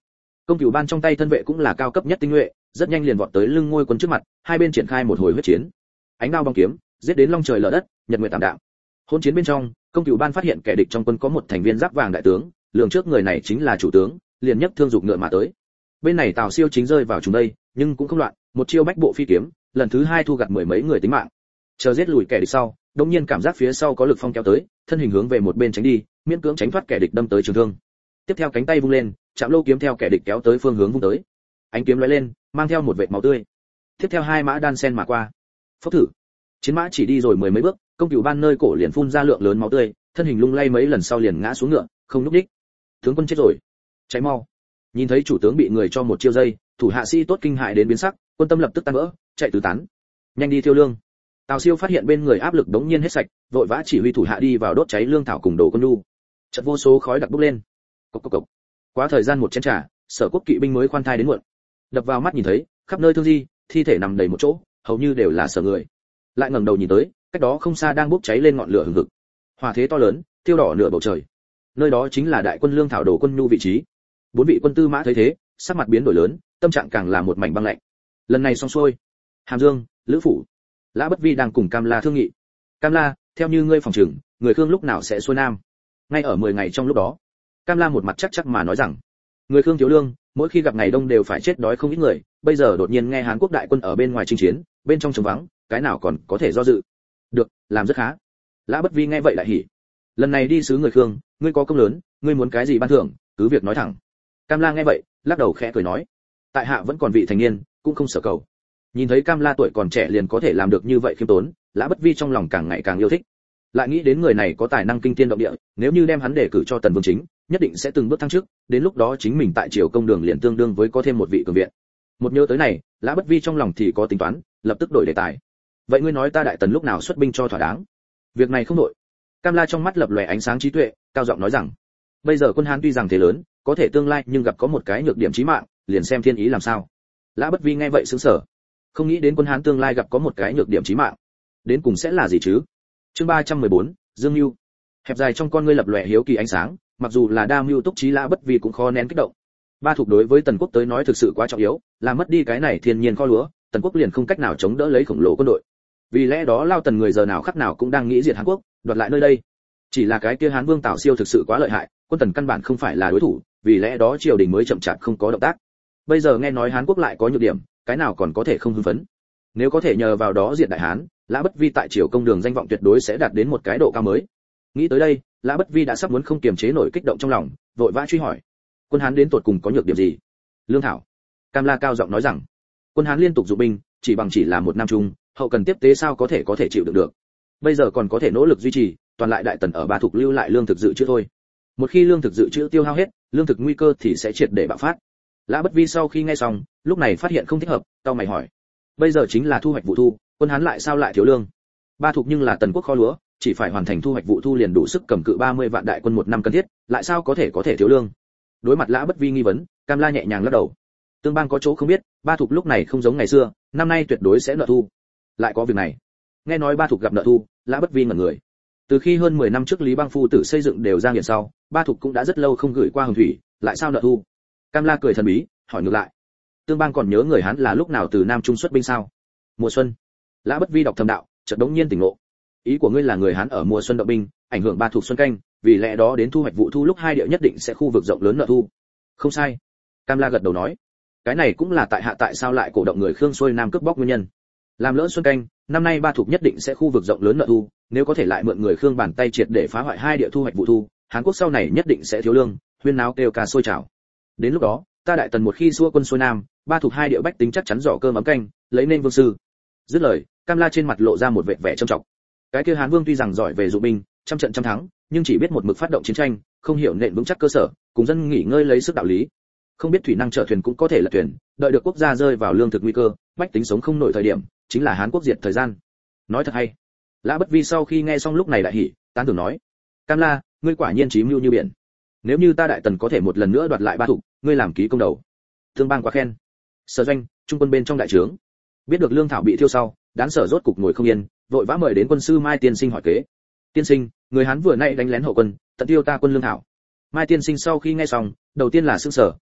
Công Cửu Ban trong tay thân vệ cũng là cao cấp nhất tinh nhuệ, rất nhanh liền vọt tới lưng ngôi quân trước mặt, hai bên triển khai một hồi huyết chiến. Ánh đao bóng kiếm, giết đến long trời lở đất, nhật nguyệt tạm đạm. Hỗn chiến bên trong, Công Cửu Ban phát hiện kẻ địch trong quân có một thành viên giáp vàng đại tướng, lường trước người này chính là chủ tướng, liền nhất thương dục ngựa mà tới. Bên này Tào Siêu chính rơi vào chúng đây, nhưng cũng không loạn, một chiêu bách bộ phi kiếm, lần thứ hai thu gặt mười mấy người tính mạng. Chờ giết lùi kẻ địch sau, đột nhiên cảm giác phía sau có lực phong kéo tới, thân hình hướng về một bên tránh đi, miễn cưỡng tránh thoát kẻ địch đâm tới trường thương. Tiếp theo cánh tay vung lên, chạm lô kiếm theo kẻ địch kéo tới phương hướng vung tới. Ánh kiếm lóe lên, mang theo một vệt máu tươi. Tiếp theo hai mã đan sen mà qua. Phốc thử. Chiến mã chỉ đi rồi mười mấy bước, Công Cửu Ban nơi cổ liền phun ra lượng lớn máu tươi, thân hình lung lay mấy lần sau liền ngã xuống ngựa, không nhúc nhích. Tướng quân chết rồi, cháy mau. Nhìn thấy chủ tướng bị người cho một chiêu dây, thủ hạ sĩ tốt kinh hại đến biến sắc, quân tâm lập tức tan vỡ, chạy tứ tán. Nhanh đi thiêu lương. Tào Siêu phát hiện bên người áp lực đống nhiên hết sạch, vội vã chỉ huy thủ hạ đi vào đốt cháy lương thảo cùng đồ quân nhu. Chợt vô số khói đặc bốc lên. Cộc cộc cộc. Quá thời gian một chén trà, Sở Quốc kỵ binh mới khoan thai đến muộn. Đập vào mắt nhìn thấy, khắp nơi thương di, thi thể nằm đầy một chỗ, hầu như đều là Sở người. Lại ngẩng đầu nhìn tới, cách đó không xa đang bốc cháy lên ngọn lửa hừng hực. Hỏa thế to lớn, thiêu đỏ nửa bầu trời. Nơi đó chính là đại quân lương thảo đồ quân nhu vị trí. Bốn vị quân tư mã thấy thế, sắc mặt biến đổi lớn, tâm trạng càng là một mảnh băng lạnh. Lần này xong xuôi. Hàm Dương, Lữ phủ, Lã Bất Vi đang cùng Cam La thương nghị. Cam La, theo như ngươi phòng trừng, người Khương lúc nào sẽ xuôi nam? Ngay ở 10 ngày trong lúc đó. Cam La một mặt chắc chắc mà nói rằng, người Khương thiếu lương, mỗi khi gặp ngày đông đều phải chết đói không ít người, bây giờ đột nhiên nghe Hán Quốc đại quân ở bên ngoài chinh chiến, bên trong trống vắng, cái nào còn có thể do dự. Được, làm rất khá. Lã Bất Vi nghe vậy lại hỉ. Lần này đi sứ người Khương, ngươi có công lớn, ngươi muốn cái gì ban thưởng, cứ việc nói thẳng. Cam La nghe vậy, lắc đầu khẽ cười nói, tại hạ vẫn còn vị thành niên, cũng không sở cầu. Nhìn thấy Cam La tuổi còn trẻ liền có thể làm được như vậy khiêm tốn, Lã Bất Vi trong lòng càng ngày càng yêu thích. Lại nghĩ đến người này có tài năng kinh thiên động địa, nếu như đem hắn đề cử cho Tần Vương chính, nhất định sẽ từng bước thăng chức, đến lúc đó chính mình tại triều công đường liền tương đương với có thêm một vị cường viện. Một nhớ tới này, Lã Bất Vi trong lòng thì có tính toán, lập tức đổi đề tài. Vậy ngươi nói ta đại tần lúc nào xuất binh cho thỏa đáng? Việc này không nội. Cam La trong mắt lập lòe ánh sáng trí tuệ, cao giọng nói rằng, bây giờ quân Hán tuy rằng thế lớn, có thể tương lai nhưng gặp có một cái nhược điểm chí mạng, liền xem thiên ý làm sao. Lã Bất Vi nghe vậy sững sờ, không nghĩ đến quân Hán tương lai gặp có một cái nhược điểm chí mạng, đến cùng sẽ là gì chứ? Chương 314, Dương Nưu. Hẹp dài trong con ngươi lập lòe hiếu kỳ ánh sáng, mặc dù là đa mưu túc trí Lã Bất Vi cũng khó nén kích động. Ba thuộc đối với Tần quốc tới nói thực sự quá trọng yếu, làm mất đi cái này thiên nhiên kho lúa, Tần quốc liền không cách nào chống đỡ lấy khổng lồ quân đội. Vì lẽ đó Lao Tần người giờ nào khắc nào cũng đang nghĩ diệt Hán Quốc, đoạt lại nơi đây. Chỉ là cái kia Hán Vương Tào Siêu thực sự quá lợi hại, quân Tần căn bản không phải là đối thủ, vì lẽ đó triều đình mới chậm chạp không có động tác. Bây giờ nghe nói Hán Quốc lại có nhược điểm, cái nào còn có thể không hưng phấn. Nếu có thể nhờ vào đó diệt đại Hán, Lã Bất Vi tại triều công đường danh vọng tuyệt đối sẽ đạt đến một cái độ cao mới. Nghĩ tới đây, Lã Bất Vi đã sắp muốn không kiềm chế nổi kích động trong lòng, vội vã truy hỏi: quân Hán đến tột cùng có nhược điểm gì? Lương thảo. Cam La cao giọng nói rằng, quân Hán liên tục dụng binh, chỉ là một năm chung, hậu cần tiếp tế sao có thể chịu đựng được. Bây giờ còn có thể nỗ lực duy trì, toàn lại đại tần ở Ba Thục lưu lại lương thực dự trữ thôi. Một khi lương thực dự trữ tiêu hao hết, lương thực nguy cơ thì sẽ triệt để bạo phát. Lã Bất Vi sau khi nghe xong, lúc này phát hiện không thích hợp, cau mày hỏi: bây giờ chính là thu hoạch vụ thu, quân Hán lại sao lại thiếu lương? Ba Thục nhưng là Tần quốc kho lúa, chỉ phải hoàn thành thu hoạch vụ thu liền đủ sức cầm cự 30 vạn đại quân một năm cần thiết, lại sao có thể thiếu lương? Đối mặt Lã Bất Vi nghi vấn, Cam La nhẹ nhàng lắc đầu. Tương Bang có chỗ không biết, Ba Thục lúc này không giống ngày xưa, năm nay tuyệt đối sẽ nợ thu. Lại có việc này. Nghe nói Ba Thục gặp nợ thu, Lã Bất Vi ngẩn người. Từ khi hơn 10 năm trước Lý Bang phu tử xây dựng đều ra hiện sau, Ba Thục cũng đã rất lâu không gửi qua Hồng Thủy, lại sao nợ thu? Cam La cười thần bí, hỏi ngược lại. Tương Bang còn nhớ người Hán là lúc nào từ Nam Trung xuất binh sao? Mùa xuân. Lã Bất Vi đọc thầm đạo, chợt đống nhiên tỉnh ngộ. Ý của ngươi là người Hán ở mùa xuân động binh, ảnh hưởng Ba Thục xuân canh, vì lẽ đó đến thu hoạch vụ thu lúc hai địa nhất định sẽ khu vực rộng lớn nợ thu. Không sai. Cam La gật đầu nói. Cái này cũng là tại hạ tại sao lại cổ động người Khương xuôi nam cướp bóc nguyên nhân. Làm lỡ xuân canh, năm nay Ba Thục nhất định sẽ khu vực rộng lớn nợ thu, nếu có thể lại mượn người Khương bàn tay triệt để phá hoại hai địa thu hoạch vụ thu, Hán Quốc sau này nhất định sẽ thiếu lương, huyên náo kêu ca sôi trào. Đến lúc đó, ta đại tần một khi xua quân xuôi nam, Ba Thục hai địa bách tính chắc chắn giỏ cơm ấm canh, lấy nên vương sư. Dứt lời, Cam La trên mặt lộ ra một vẻ vẻ trầm trọng. Cái kia Hán Vương tuy rằng giỏi về dụng binh, trăm trận trăm thắng, nhưng chỉ biết một mực phát động chiến tranh, không hiểu nền vững chắc cơ sở, cùng dân nghỉ ngơi lấy sức đạo lý. Không biết thủy năng chở thuyền cũng có thể là thuyền, đợi được quốc gia rơi vào lương thực nguy cơ, bách tính sống không nổi thời điểm, chính là Hán Quốc diệt thời gian. Nói thật hay. Lã Bất Vi sau khi nghe xong lúc này đại hỉ, tán thưởng nói: Cam La, ngươi quả nhiên trí mưu như biển. Nếu như ta đại tần có thể một lần nữa đoạt lại Ba Thục, ngươi làm ký công đầu. Tương Bang quá khen. Sở Doanh, trung quân bên trong đại trướng, biết được lương thảo bị thiêu sau, Đán Sở rốt cục ngồi không yên, vội vã mời đến quân sư Mai Tiên Sinh hỏi kế. Tiên sinh, người Hán vừa nay đánh lén hậu quân, tận tiêu ta quân lương thảo. Mai Tiên Sinh sau khi nghe xong, đầu tiên là sững sờ,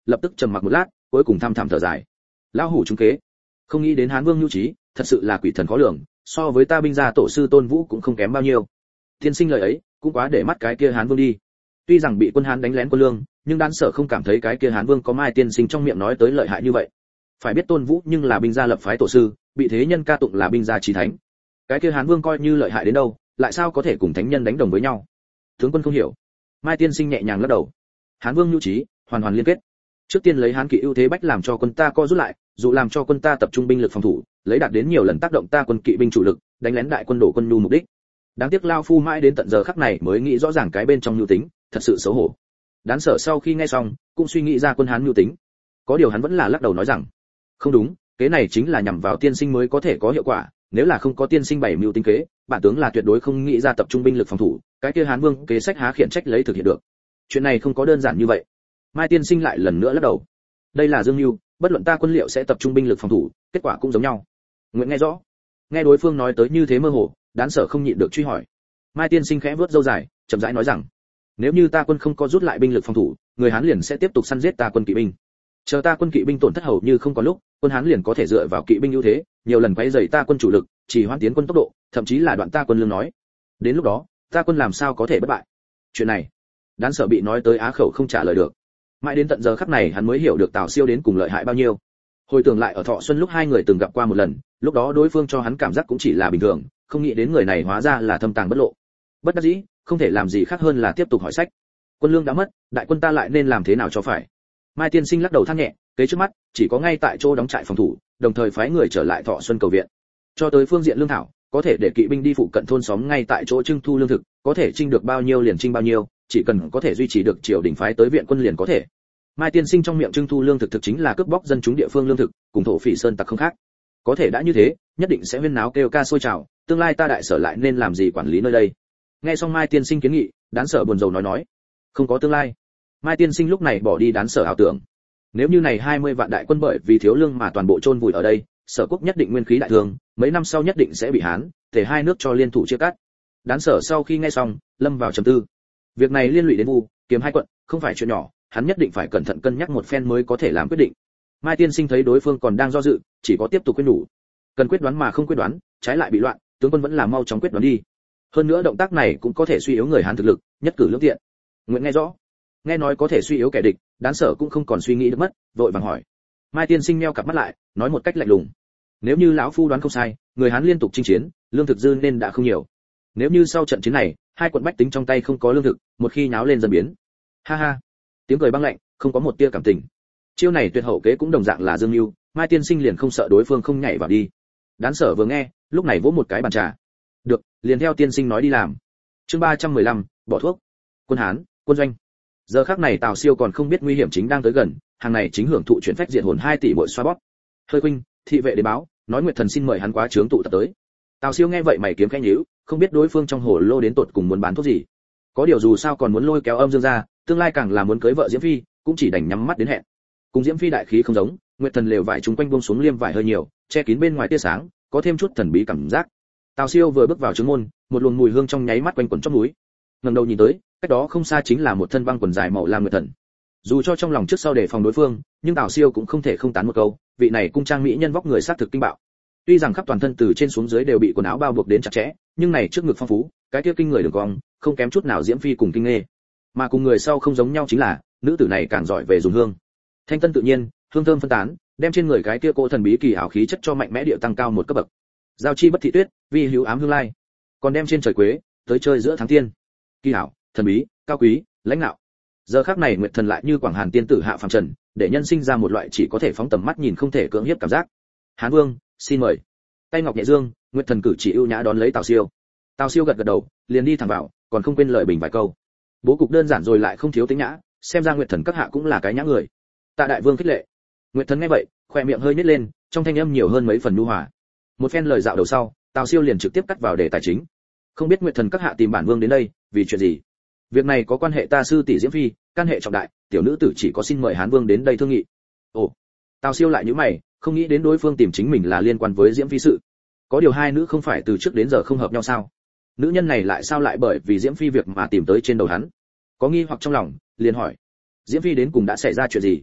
lập tức trầm mặc một lát, cuối cùng thăm thẳm thở dài. Lão hủ trúng kế, không nghĩ đến Hán Vương nhu trí, thật sự là quỷ thần khó lường, so với ta binh gia tổ sư Tôn Vũ cũng không kém bao nhiêu. Tiên sinh lời ấy, cũng quá để mắt cái kia Hán Vương đi. Tuy rằng bị quân Hán đánh lén quân lương, nhưng Đan Sở không cảm thấy cái kia Hán Vương có Mai tiên sinh trong miệng nói tới lợi hại như vậy. Phải biết Tôn Vũ nhưng là binh gia lập phái tổ sư, bị thế nhân ca tụng là binh gia chí thánh. Cái kia Hán Vương coi như lợi hại đến đâu, lại sao có thể cùng thánh nhân đánh đồng với nhau? Tướng quân không hiểu. Mai tiên sinh nhẹ nhàng lắc đầu. Hán Vương nhu trí, hoàn hoàn liên kết. Trước tiên lấy Hán kỵ ưu thế bách làm cho quân ta co rút lại, dù làm cho quân ta tập trung binh lực phòng thủ, lấy đạt đến nhiều lần tác động ta quân kỵ binh chủ lực, đánh lén đại quân đổ quân nhu mục đích. Đáng tiếc lao phu mãi đến tận giờ khắc này mới nghĩ rõ ràng cái bên trong nhu tính, thật sự xấu hổ. Đán Sở sau khi nghe xong, cũng suy nghĩ ra quân Hán nhu tính. Có điều hắn vẫn là lắc đầu nói rằng, không đúng, kế này chính là nhằm vào tiên sinh mới có thể có hiệu quả, nếu là không có tiên sinh bảy mưu tính kế, bản tướng là tuyệt đối không nghĩ ra tập trung binh lực phòng thủ, cái kia Hán Vương kế sách há khiển trách lấy thực hiện được. Chuyện này không có đơn giản như vậy. Mai tiên sinh lại lần nữa lắc đầu. Đây là dương mưu, bất luận ta quân liệu sẽ tập trung binh lực phòng thủ, kết quả cũng giống nhau. Nguyện nghe rõ. Nghe đối phương nói tới như thế mơ hồ, Đán Sở không nhịn được truy hỏi. Mai tiên sinh khẽ vuốt râu dài, chậm rãi nói rằng, nếu như ta quân không có rút lại binh lực phòng thủ, người Hán liền sẽ tiếp tục săn giết ta quân kỵ binh. Chờ ta quân kỵ binh tổn thất hầu như không có lúc, quân Hán liền có thể dựa vào kỵ binh ưu thế, nhiều lần quấy rầy ta quân chủ lực, chỉ hoãn tiến quân tốc độ, thậm chí là đoạn ta quân lương nói. Đến lúc đó, ta quân làm sao có thể bất bại? Chuyện này, Đán Sở bị nói tới á khẩu không trả lời được. Mãi đến tận giờ khắc này hắn mới hiểu được Tào Siêu đến cùng lợi hại bao nhiêu. Hồi tưởng lại ở Thọ Xuân lúc hai người từng gặp qua một lần, lúc đó đối phương cho hắn cảm giác cũng chỉ là bình thường, không nghĩ đến người này hóa ra là thâm tàng bất lộ. Bất đắc dĩ, không thể làm gì khác hơn là tiếp tục hỏi sách. Quân lương đã mất, đại quân ta lại nên làm thế nào cho phải? Mai tiên sinh lắc đầu than nhẹ, kế trước mắt chỉ có ngay tại chỗ đóng trại phòng thủ, đồng thời phái người trở lại Thọ Xuân cầu viện. Cho tới phương diện lương thảo, có thể để kỵ binh đi phụ cận thôn xóm ngay tại chỗ trưng thu lương thực, có thể trinh được bao nhiêu liền trinh bao nhiêu, chỉ cần có thể duy trì được triều đình phái tới viện quân liền có thể. Mai tiên sinh trong miệng trưng thu lương thực thực chính là cướp bóc dân chúng địa phương lương thực, cùng thổ phỉ sơn tặc không khác. Có thể đã như thế, nhất định sẽ huyên náo kêu ca sôi trào, tương lai ta đại sở lại nên làm gì quản lý nơi đây. Nghe xong Mai tiên sinh kiến nghị, Đán Sở buồn rầu nói, không có tương lai. Mai tiên sinh lúc này bỏ đi Đán Sở ảo tưởng. Nếu như này 20 vạn đại quân bởi vì thiếu lương mà toàn bộ chôn vùi ở đây, Sở quốc nhất định nguyên khí đại thương, mấy năm sau nhất định sẽ bị Hán, thể hai nước cho liên thủ chia cắt. Đán Sở sau khi nghe xong, lâm vào trầm tư. Việc này liên lụy đến Vu, Kiếm hai quận, không phải chuyện nhỏ, hắn nhất định phải cẩn thận cân nhắc một phen mới có thể làm quyết định. Mai tiên sinh thấy đối phương còn đang do dự, chỉ có tiếp tục khuyên nhủ. Cần quyết đoán mà không quyết đoán, trái lại bị loạn, tướng quân vẫn là mau chóng quyết đoán đi. Hơn nữa động tác này cũng có thể suy yếu người Hán thực lực, nhất cử lưỡng tiện. Nguyện nghe rõ. Nghe nói có thể suy yếu kẻ địch, Đán Sở cũng không còn suy nghĩ được mất, vội vàng hỏi. Mai tiên sinh meo cặp mắt lại, nói một cách lạnh lùng. Nếu như lão phu đoán không sai, người Hán liên tục chinh chiến, lương thực dư nên đã không nhiều. Nếu như sau trận chiến này, hai quận bách tính trong tay không có lương thực, một khi nháo lên dần biến. Ha ha. Tiếng cười băng lạnh, không có một tia cảm tình. Chiêu này tuyệt hậu kế cũng đồng dạng là dương mưu, Mai tiên sinh liền không sợ đối phương không nhảy vào đi. Đán Sở vừa nghe, lúc này vỗ một cái bàn trà. Được, liền theo tiên sinh nói đi làm. Chương 315, bỏ thuốc. Quân Hán, quân doanh. Giờ khắc này Tào Siêu còn không biết nguy hiểm chính đang tới gần, hàng này chính hưởng thụ chuyển phách diệt hồn 2 tỷ mỗi xoa bóp. Hơi huynh, thị vệ đến báo, nói Nguyệt Thần xin mời hắn quá trướng tụ tập tới. Tào Siêu nghe vậy mày kiếm khẽ nhíu, không biết đối phương trong hồ lô đến tột cùng muốn bán thuốc gì. Có điều dù sao còn muốn lôi kéo Âm Dương ra, tương lai càng là muốn cưới vợ Diễm Phi, cũng chỉ đành nhắm mắt đến hẹn. Cùng Diễm Phi đại khí không giống, Nguyệt Thần lều vải chúng quanh buông xuống liêm vải hơi nhiều, che kín bên ngoài tia sáng, có thêm chút thần bí cảm giác. Tào Siêu vừa bước vào trướng môn, một luồng mùi hương trong nháy mắt quanh quẩn trong núi. Ngẩng đầu nhìn tới, cách đó không xa chính là một thân băng quần dài màu lam Nguyệt Thần. Dù cho trong lòng trước sau đề phòng đối phương, nhưng Tào Siêu cũng không thể không tán một câu, vị này cung trang mỹ nhân vóc người sát thực kinh bạo. Tuy rằng khắp toàn thân từ trên xuống dưới đều bị quần áo bao buộc đến chặt chẽ, nhưng này trước ngực phong phú, cái kia kinh người đường cong, không kém chút nào Diễm Phi cùng Kinh Nghê. Mà cùng người sau không giống nhau chính là, nữ tử này càng giỏi về dùng hương. Thanh tân tự nhiên, hương thơm phân tán, đem trên người cái kia cỗ thần bí kỳ ảo khí chất cho mạnh mẽ địa tăng cao một cấp bậc. Giao chi bất thị tuyết, vi hữu ám hương lai. Còn đem trên trời quế, tới chơi giữa tháng tiên. Kỳ ảo, thần bí, cao quý, lãnh đạo. Giờ khắc này Nguyệt Thần lại như Quảng Hàn tiên tử hạ phàm trần, để nhân sinh ra một loại chỉ có thể phóng tầm mắt nhìn không thể cưỡng hiếp cảm giác. Hán Vương, xin mời. Tay ngọc nhẹ dương, Nguyệt Thần cử chỉ ưu nhã đón lấy Tào Siêu. Tào Siêu gật gật đầu, liền đi thẳng vào, còn không quên lời bình vài câu. Bố cục đơn giản rồi lại không thiếu tính nhã, xem ra Nguyệt Thần các hạ cũng là cái nhã người. Tạ đại vương khích lệ. Nguyệt Thần nghe vậy, khóe miệng hơi nhếch lên, trong thanh âm nhiều hơn mấy phần nhu hòa. Một phen lời dạo đầu sau, Tào Siêu liền trực tiếp cắt vào đề tài chính. Không biết Nguyệt Thần các hạ tìm bản vương đến đây, vì chuyện gì? Việc này có quan hệ ta sư tỷ Diễm Phi, can hệ trọng đại, tiểu nữ tử chỉ có xin mời Hán Vương đến đây thương nghị. Ồ. Tào Siêu lại nhíu mày, không nghĩ đến đối phương tìm chính mình là liên quan với Diễm Phi sự. Có điều hai nữ không phải từ trước đến giờ không hợp nhau sao? Nữ nhân này lại sao lại bởi vì Diễm Phi việc mà tìm tới trên đầu hắn? Có nghi hoặc trong lòng, liền hỏi. Diễm Phi đến cùng đã xảy ra chuyện gì?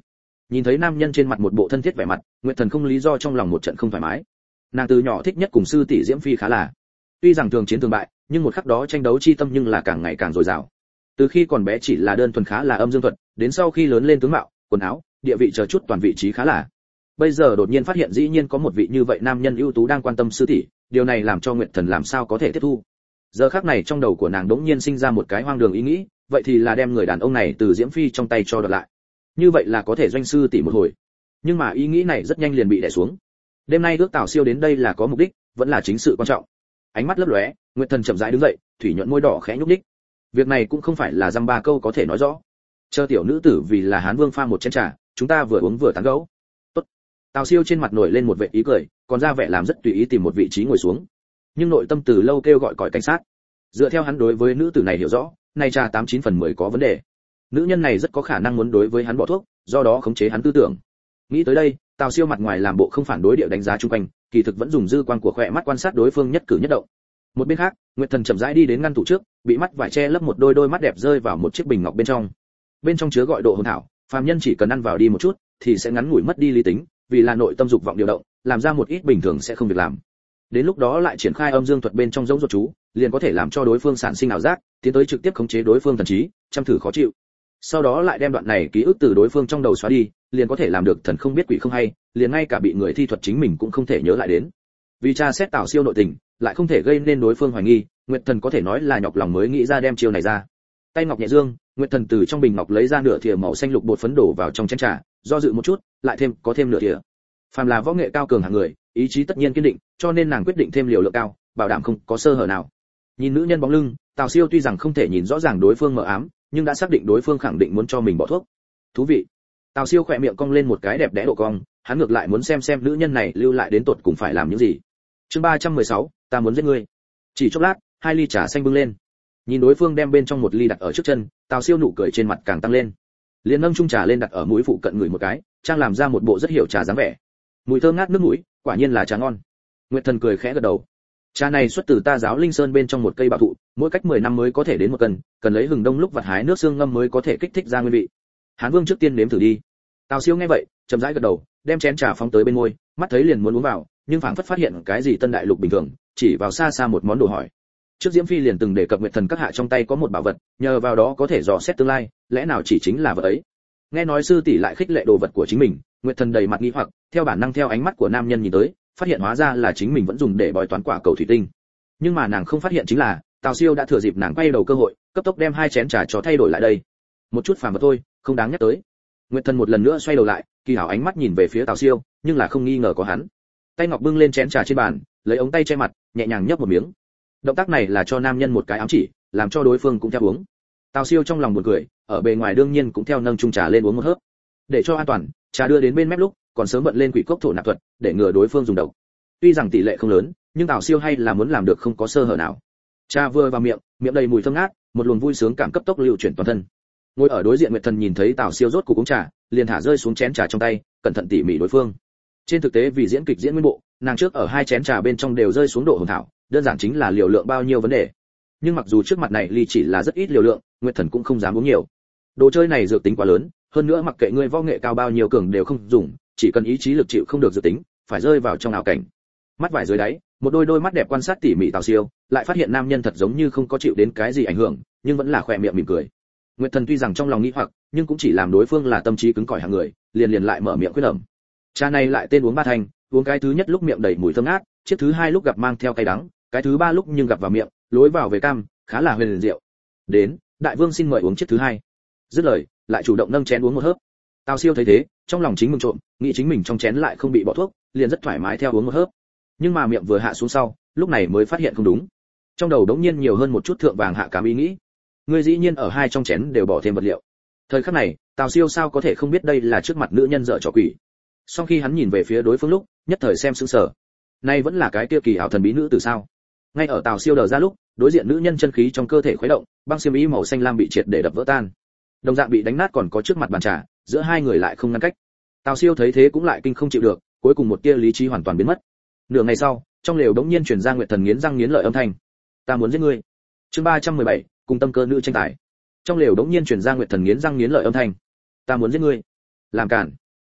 Nhìn thấy nam nhân trên mặt một bộ thân thiết vẻ mặt, Nguyệt Thần không lý do trong lòng một trận không thoải mái. Nàng từ nhỏ thích nhất cùng sư tỷ Diễm Phi khá là, tuy rằng thường chiến thường bại, nhưng một khắc đó tranh đấu chi tâm nhưng là càng ngày càng dồi dào. Từ khi còn bé chỉ là đơn thuần khá là âm dương thuật, đến sau khi lớn lên tướng mạo, quần áo, địa vị chờ chút toàn vị trí khá là. Bây giờ đột nhiên phát hiện dĩ nhiên có một vị như vậy nam nhân ưu tú đang quan tâm sư tỷ, điều này làm cho Nguyệt Thần làm sao có thể tiếp thu. Giờ khắc này trong đầu của nàng đống nhiên sinh ra một cái hoang đường ý nghĩ, vậy thì là đem người đàn ông này từ Diễm Phi trong tay cho đoạt lại. Như vậy là có thể doanh sư tỷ một hồi. Nhưng mà ý nghĩ này rất nhanh liền bị đè xuống. Đêm nay ước Tào Siêu đến đây là có mục đích, vẫn là chính sự quan trọng. Ánh mắt lấp lóe, Nguyệt Thần chậm rãi đứng dậy, thủy nhuận môi đỏ khẽ nhúc nhích. Việc này cũng không phải là dăm ba câu có thể nói rõ. Chờ tiểu nữ tử vì là Hán Vương pha một chén trà, chúng ta vừa uống vừa tán gẫu. Tốt. Tào Siêu trên mặt nổi lên một vẻ ý cười, còn ra vẻ làm rất tùy ý tìm một vị trí ngồi xuống. Nhưng nội tâm từ lâu kêu gọi còi cảnh sát. Dựa theo hắn đối với nữ tử này hiểu rõ, này trà 89 phần 10 có vấn đề. Nữ nhân này rất có khả năng muốn đối với hắn bỏ thuốc, do đó khống chế hắn tư tưởng. Nghĩ tới đây, Tào Siêu mặt ngoài làm bộ không phản đối điệu đánh giá chung quanh, kỳ thực vẫn dùng dư quang của khỏe mắt quan sát đối phương nhất cử nhất động. Một bên khác, Nguyệt Thần chậm rãi đi đến ngăn tủ trước, bị mắt vải che lấp một đôi mắt đẹp rơi vào một chiếc bình ngọc bên trong. Bên trong chứa gọi độ hồn thảo, phàm nhân chỉ cần ăn vào đi một chút, thì sẽ ngắn ngủi mất đi lý tính, vì là nội tâm dục vọng điều động, làm ra một ít bình thường sẽ không việc làm. Đến lúc đó lại triển khai âm dương thuật bên trong giống ruột chú, liền có thể làm cho đối phương sản sinh ảo giác, tiến tới trực tiếp khống chế đối phương thần trí, chăm thử khó chịu. Sau đó lại đem đoạn này ký ức từ đối phương trong đầu xóa đi, liền có thể làm được thần không biết quỷ không hay, liền ngay cả bị người thi thuật chính mình cũng không thể nhớ lại đến. Vì tra xét Tào Siêu nội tình, lại không thể gây nên đối phương hoài nghi, Nguyệt Thần có thể nói là nhọc lòng mới nghĩ ra đem chiêu này ra. Tay ngọc nhẹ dương, Nguyệt Thần từ trong bình ngọc lấy ra nửa thìa màu xanh lục bột phấn đổ vào trong chén trà, do dự một chút, lại có thêm nửa thìa. Phàm là võ nghệ cao cường hạng người, ý chí tất nhiên kiên định, cho nên nàng quyết định thêm liều lượng cao, bảo đảm không có sơ hở nào. Nhìn nữ nhân bóng lưng, Tào Siêu tuy rằng không thể nhìn rõ ràng đối phương mờ ám, nhưng đã xác định đối phương khẳng định muốn cho mình bỏ thuốc. Thú vị. Tào Siêu khỏe miệng cong lên một cái đẹp đẽ độ cong, hắn ngược lại muốn xem nữ nhân này lưu lại đến tột cùng phải làm những gì. Chương 316, ta muốn giết ngươi. Chỉ chốc lát, hai ly trà xanh bưng lên. Nhìn đối phương đem bên trong một ly đặt ở trước chân, Tào Siêu nụ cười trên mặt càng tăng lên. Liền nâng chung trà lên đặt ở mũi phụ cận người một cái, trang làm ra một bộ rất hiểu trà dáng vẻ. Mùi thơm ngát nước mũi, quả nhiên là trà ngon. Nguyệt Thần cười khẽ gật đầu. Trà này xuất từ ta giáo Linh Sơn bên trong một cây bảo thụ, mỗi cách 10 năm mới có thể đến một cân, cần lấy hừng đông lúc vặt hái nước xương ngâm mới có thể kích thích ra nguyên vị. Hán Vương trước tiên nếm thử đi. Tào Siêu nghe vậy, chậm rãi gật đầu, đem chén trà phóng tới bên môi, mắt thấy liền muốn uống vào, nhưng phảng phất phát hiện cái gì tân đại lục bình thường, chỉ vào xa xa một món đồ hỏi. Trước Diễm Phi liền từng đề cập Nguyệt Thần các hạ trong tay có một bảo vật, nhờ vào đó có thể dò xét tương lai, lẽ nào chỉ chính là vật ấy? Nghe nói sư tỷ lại khích lệ đồ vật của chính mình, Nguyệt Thần đầy mặt nghi hoặc, theo bản năng theo ánh mắt của nam nhân nhìn tới, phát hiện hóa ra là chính mình vẫn dùng để bói toán quả cầu thủy tinh. Nhưng mà nàng không phát hiện chính là, Tào Siêu đã thừa dịp nàng quay đầu cơ hội, cấp tốc đem hai chén trà cho thay đổi lại đây. Một chút phàm vật thôi, không đáng nhắc tới. Nguyệt Thần một lần nữa xoay đầu lại, kỳ hảo ánh mắt nhìn về phía Tào Siêu, nhưng là không nghi ngờ có hắn. Tay ngọc bưng lên chén trà trên bàn, lấy ống tay che mặt, nhẹ nhàng nhấp một miếng. Động tác này là cho nam nhân một cái ám chỉ, làm cho đối phương cũng theo uống. Tào Siêu trong lòng buồn cười, ở bề ngoài đương nhiên cũng theo nâng chung trà lên uống một hớp. Để cho an toàn, trà đưa đến bên mép lúc, còn sớm bận lên quỷ cốc thổ nạp thuật, để ngừa đối phương dùng độc. Tuy rằng tỷ lệ không lớn, nhưng Tào Siêu hay là muốn làm được không có sơ hở nào. Trà vừa vào miệng, miệng đầy mùi thơm ngát, một luồng vui sướng cảm cấp tốc lưu chuyển toàn thân. Ngồi ở đối diện Nguyệt Thần nhìn thấy Tào Siêu rốt cục uống trà, liền thả rơi xuống chén trà trong tay, cẩn thận tỉ mỉ đối phương. Trên thực tế vì diễn kịch diễn nguyên bộ, nàng trước ở hai chén trà bên trong đều rơi xuống độ hồn thảo, đơn giản chính là liều lượng bao nhiêu vấn đề. Nhưng mặc dù trước mặt này ly chỉ là rất ít liều lượng, Nguyệt Thần cũng không dám uống nhiều. Đồ chơi này dược tính quá lớn, hơn nữa mặc kệ ngươi võ nghệ cao bao nhiêu cường đều không dùng, chỉ cần ý chí lực chịu không được dược tính, phải rơi vào trong ảo cảnh. Mắt vải dưới đáy, một đôi mắt đẹp quan sát tỉ mỉ Tào Siêu, lại phát hiện nam nhân thật giống như không có chịu đến cái gì ảnh hưởng, nhưng vẫn là khỏe miệng mỉm cười. Nguyệt Thần tuy rằng trong lòng nghĩ hoặc, nhưng cũng chỉ làm đối phương là tâm trí cứng cỏi hạng người, liền lại mở miệng khuyên ẩm. Trà này lại tên uống ba thành, uống cái thứ nhất lúc miệng đầy mùi thơm ngát, chiếc thứ hai lúc gặp mang theo cay đắng, cái thứ ba lúc nhưng gặp vào miệng, lối vào về cam, khá là huyền diệu. Đến, đại vương xin mời uống chiếc thứ hai. Dứt lời, lại chủ động nâng chén uống một hớp. Tào Siêu thấy thế, trong lòng chính mừng trộm, nghĩ chính mình trong chén lại không bị bỏ thuốc, liền rất thoải mái theo uống một hớp. Nhưng mà miệng vừa hạ xuống sau, lúc này mới phát hiện không đúng. Trong đầu đống nhiên nhiều hơn một chút thượng vàng hạ cám ý nghĩ. Ngươi dĩ nhiên ở hai trong chén đều bỏ thêm vật liệu. Thời khắc này, Tào Siêu sao có thể không biết đây là trước mặt nữ nhân dở trò quỷ. Sau khi hắn nhìn về phía đối phương lúc, nhất thời xem sững sờ. Nay vẫn là cái kia kỳ ảo thần bí nữ từ sao? Ngay ở Tào Siêu đờ ra lúc, đối diện nữ nhân chân khí trong cơ thể khuấy động, băng xiêm y màu xanh lam bị triệt để đập vỡ tan. Đồng dạng bị đánh nát còn có trước mặt bàn trà, giữa hai người lại không ngăn cách. Tào Siêu thấy thế cũng lại kinh không chịu được, cuối cùng một tia lý trí hoàn toàn biến mất. Nửa ngày sau, trong lều đống nhiên truyền ra Nguyệt Thần nghiến răng nghiến lợi âm thanh. Ta muốn giết ngươi. Chương 317, cùng tâm cơ nữ tranh tài. Trong lều đống nhiên truyền ra Nguyệt Thần nghiến răng nghiến lợi âm thanh. Ta muốn giết ngươi. Làm cản.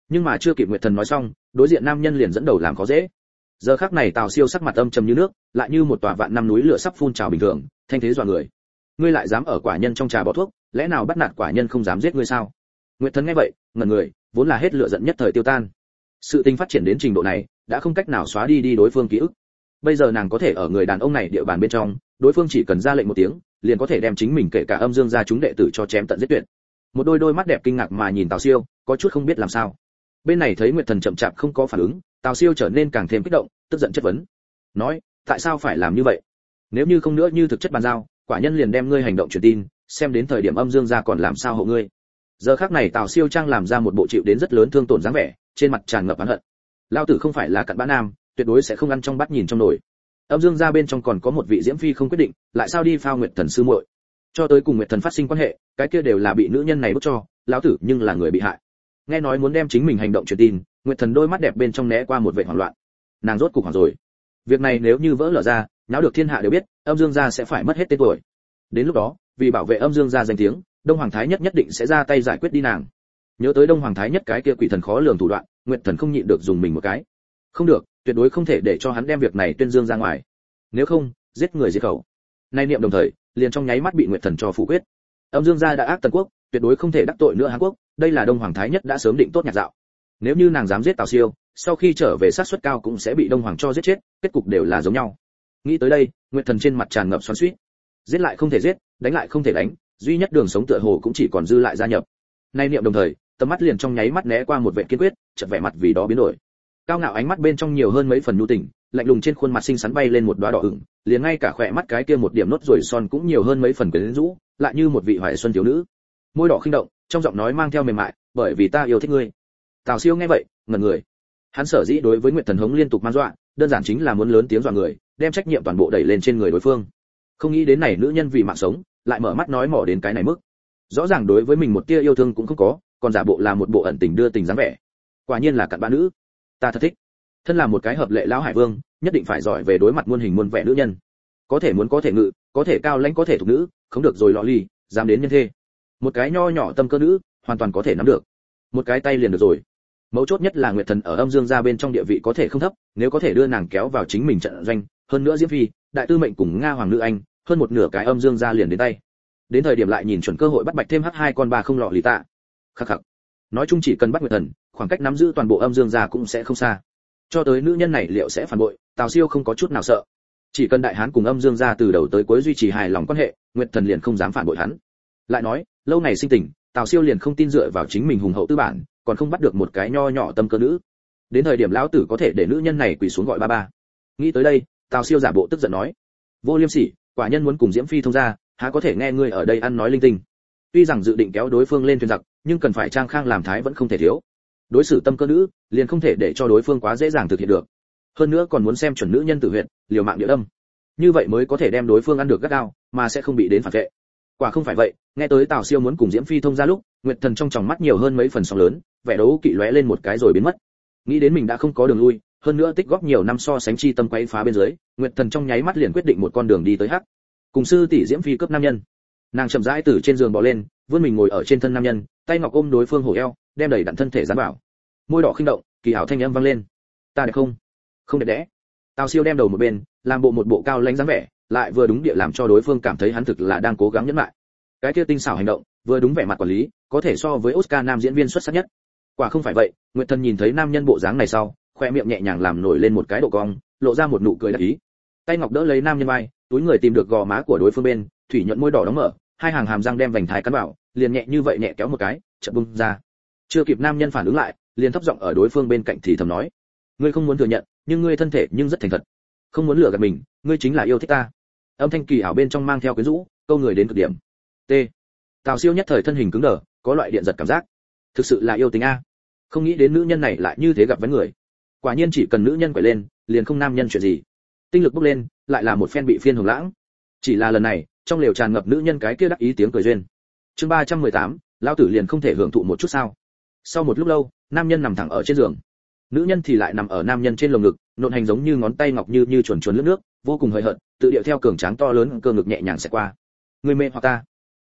Nhưng mà chưa kịp Nguyệt Thần nói xong, đối diện nam nhân liền dẫn đầu làm khó dễ. Giờ khắc này Tào Siêu sắc mặt âm trầm như nước, lại như một tòa vạn năm núi lửa sắp phun trào bình thường, thanh thế dọa người. Ngươi lại dám ở quả nhân trong trà bỏ thuốc, lẽ nào bắt nạt quả nhân không dám giết ngươi sao? Nguyệt Thần nghe vậy, ngẩn người, vốn là hết lửa giận nhất thời tiêu tan. Sự tình phát triển đến trình độ này, đã không cách nào xóa đi đối phương ký ức. Bây giờ nàng có thể ở người đàn ông này địa bàn bên trong, đối phương chỉ cần ra lệnh một tiếng, liền có thể đem chính mình kể cả Âm Dương gia chúng đệ tử cho chém tận giết tuyệt. Một đôi mắt đẹp kinh ngạc mà nhìn Tào Siêu, có chút không biết làm sao. Bên này thấy Nguyệt Thần chậm chạp không có phản ứng, Tào Siêu trở nên càng thêm kích động, tức giận chất vấn. Nói, tại sao phải làm như vậy? Nếu như không nữa như thực chất bàn giao, quả nhân liền đem ngươi hành động truyền tin, xem đến thời điểm Âm Dương gia còn làm sao hộ ngươi. Giờ khắc này Tào Siêu trang làm ra một bộ chịu đến rất lớn thương tổn dáng vẻ, trên mặt tràn ngập oán hận. Lão tử không phải là cặn bã nam, tuyệt đối sẽ không ăn trong bát nhìn trong nồi. Âm Dương gia bên trong còn có một vị diễm phi không quyết định, lại sao đi phao Nguyệt Thần sư muội. Cho tới cùng Nguyệt Thần phát sinh quan hệ, cái kia đều là bị nữ nhân này bức cho, lão tử nhưng là người bị hại. Nghe nói muốn đem chính mình hành động truyền tin, Nguyệt Thần đôi mắt đẹp bên trong né qua một vẻ hoảng loạn. Nàng rốt cục hoảng rồi. Việc này nếu như vỡ lở ra, náo được thiên hạ đều biết, Âm Dương gia sẽ phải mất hết tên tuổi. Đến lúc đó, vì bảo vệ Âm Dương gia danh tiếng, Đông Hoàng Thái Nhất nhất định sẽ ra tay giải quyết đi nàng. Nhớ tới Đông Hoàng Thái Nhất cái kia quỷ thần khó lường thủ đoạn, Nguyệt Thần không nhịn được dùng mình một cái. Không được, tuyệt đối không thể để cho hắn đem việc này tuyên dương ra ngoài. Nếu không, giết người diệt khẩu. Nay niệm đồng thời, liền trong nháy mắt bị Nguyệt Thần cho phủ quyết. Âm Dương gia đã ác Tần Quốc, tuyệt đối không thể đắc tội nữa Hán Quốc, đây là Đông Hoàng Thái Nhất đã sớm định tốt nhạc dạo. Nếu như nàng dám giết Tào Siêu, sau khi trở về sát suất cao cũng sẽ bị Đông Hoàng cho giết chết, kết cục đều là giống nhau. Nghĩ tới đây, Nguyệt Thần trên mặt tràn ngập xoắn xuýt. Giết lại không thể giết, đánh lại không thể đánh, duy nhất đường sống tựa hồ cũng chỉ còn dư lại gia nhập. Nay niệm đồng thời, tầm mắt liền trong nháy mắt né qua một vẻ kiên quyết, chợt vẻ mặt vì đó biến đổi. Cao ngạo ánh mắt bên trong nhiều hơn mấy phần nhu tình, lạnh lùng trên khuôn mặt xinh xắn bay lên một đóa đỏ ửng, liền ngay cả khỏe mắt cái kia một điểm nốt ruồi son cũng nhiều hơn mấy phần quyến rũ, lại như một vị hoài xuân thiếu nữ. Môi đỏ khinh động, trong giọng nói mang theo mềm mại, bởi vì ta yêu thích ngươi. Tào Siêu nghe vậy, ngẩn người. Hắn sở dĩ đối với Nguyệt Thần hống liên tục man dọa, đơn giản chính là muốn lớn tiếng dọa người, đem trách nhiệm toàn bộ đẩy lên trên người đối phương. Không nghĩ đến này nữ nhân vì mạng sống, lại mở mắt nói mỏ đến cái này mức. Rõ ràng đối với mình một tia yêu thương cũng không có, còn giả bộ là một bộ ẩn tình đưa tình dáng vẻ. Quả nhiên là cặn bã nữ. Ta thật thích. Thân là một cái hợp lệ lão hải vương, nhất định phải giỏi về đối mặt muôn hình muôn vẻ nữ nhân. Có thể muốn có thể ngự, có thể cao lãnh có thể thục nữ, không được rồi lọ ly, dám đến nhân thê. Một cái nho nhỏ tâm cơ nữ, hoàn toàn có thể nắm được. Một cái tay liền được rồi. Mấu chốt nhất là Nguyệt Thần ở Âm Dương gia bên trong địa vị có thể không thấp, nếu có thể đưa nàng kéo vào chính mình trận doanh, hơn nữa Diễm Phi, đại tư mệnh cùng Nga hoàng nữ anh, hơn một nửa cái Âm Dương gia liền đến tay. Đến thời điểm lại nhìn chuẩn cơ hội bắt bạch thêm H2 con bà không lọ lì tạ. Khắc khắc. Nói chung chỉ cần bắt Nguyệt Thần, khoảng cách nắm giữ toàn bộ Âm Dương gia cũng sẽ không xa. Cho tới nữ nhân này liệu sẽ phản bội, Tào Siêu không có chút nào sợ. Chỉ cần đại hán cùng Âm Dương gia từ đầu tới cuối duy trì hài lòng quan hệ, Nguyệt Thần liền không dám phản bội hắn. Lại nói, lâu ngày sinh tình, Tào Siêu liền không tin dựa vào chính mình hùng hậu tư bản, còn không bắt được một cái nho nhỏ tâm cơ nữ. Đến thời điểm lão tử có thể để nữ nhân này quỳ xuống gọi ba ba. Nghĩ tới đây, Tào Siêu giả bộ tức giận nói: "Vô Liêm Sỉ, quả nhân muốn cùng Diễm Phi thông gia, há có thể nghe ngươi ở đây ăn nói linh tinh." Tuy rằng dự định kéo đối phương lên thuyền giặc, nhưng cần phải trang khang làm thái vẫn không thể thiếu. Đối xử tâm cơ nữ, liền không thể để cho đối phương quá dễ dàng thực hiện được. Hơn nữa còn muốn xem chuẩn nữ nhân tử huyệt, liều mạng địa đâm. Như vậy mới có thể đem đối phương ăn được gắt gao, mà sẽ không bị đến phản vệ. Quả không phải vậy, nghe tới Tào Siêu muốn cùng Diễm Phi thông gia lúc, Nguyệt Thần trong tròng mắt nhiều hơn mấy phần sóng lớn, vẻ đấu kỵ lóe lên một cái rồi biến mất. Nghĩ đến mình đã không có đường lui, hơn nữa tích góp nhiều năm so sánh chi tâm quấy phá bên dưới, Nguyệt Thần trong nháy mắt liền quyết định một con đường đi tới hắc. Cùng sư tỷ Diễm Phi cướp nam nhân. Nàng chậm rãi từ trên giường bò lên, vươn mình ngồi ở trên thân nam nhân, tay ngọc ôm đối phương hổ eo, đem đầy đặn thân thể dán vào. Môi đỏ khinh động, kỳ ảo thanh âm vang lên. Ta đẹp không? Không đẹp đẽ. Tào Siêu đem đầu một bên, làm bộ một bộ cao lãnh dáng vẻ, lại vừa đúng địa làm cho đối phương cảm thấy hắn thực là đang cố gắng nhẫn lại. Cái kia tinh xảo hành động, vừa đúng vẻ mặt quản lý, có thể so với Oscar nam diễn viên xuất sắc nhất. Quả không phải vậy, Nguyệt Thần nhìn thấy nam nhân bộ dáng này sau, khoe miệng nhẹ nhàng làm nổi lên một cái độ cong, lộ ra một nụ cười đắc ý. Tay ngọc đỡ lấy nam nhân vai, túi người tìm được gò má của đối phương bên, thủy nhuận môi đỏ đóng mở, hai hàng hàm răng đem vành thái cắn vào, liền nhẹ như vậy nhẹ kéo một cái, chợt bung ra. Chưa kịp nam nhân phản ứng lại, liền thấp giọng ở đối phương bên cạnh thì thầm nói: "Ngươi không muốn thừa nhận, nhưng ngươi thân thể nhưng rất thành thật. Không muốn lừa gạt mình, ngươi chính là yêu thích ta." Âm thanh kỳ ảo bên trong mang theo quyến rũ, câu người đến cực điểm. T. Tào Siêu nhất thời thân hình cứng đờ, có loại điện giật cảm giác. Thực sự là yêu tính a. Không nghĩ đến nữ nhân này lại như thế gặp với người. Quả nhiên chỉ cần nữ nhân quậy lên, liền không nam nhân chuyện gì. Tinh lực bốc lên, lại là một phen bị phiên hồng lãng. Chỉ là lần này, trong lều tràn ngập nữ nhân cái kia đắc ý tiếng cười duyên. Chương 318, lão tử liền không thể hưởng thụ một chút sao? Sau một lúc lâu, nam nhân nằm thẳng ở trên giường. Nữ nhân thì lại nằm ở nam nhân trên lồng ngực, nộn hành giống như ngón tay ngọc như chuồn chuồn lướt nước, vô cùng hời hợt, tự điệu theo cường tráng to lớn cơ ngực nhẹ nhàng sẽ qua. Người mê hoặc ta.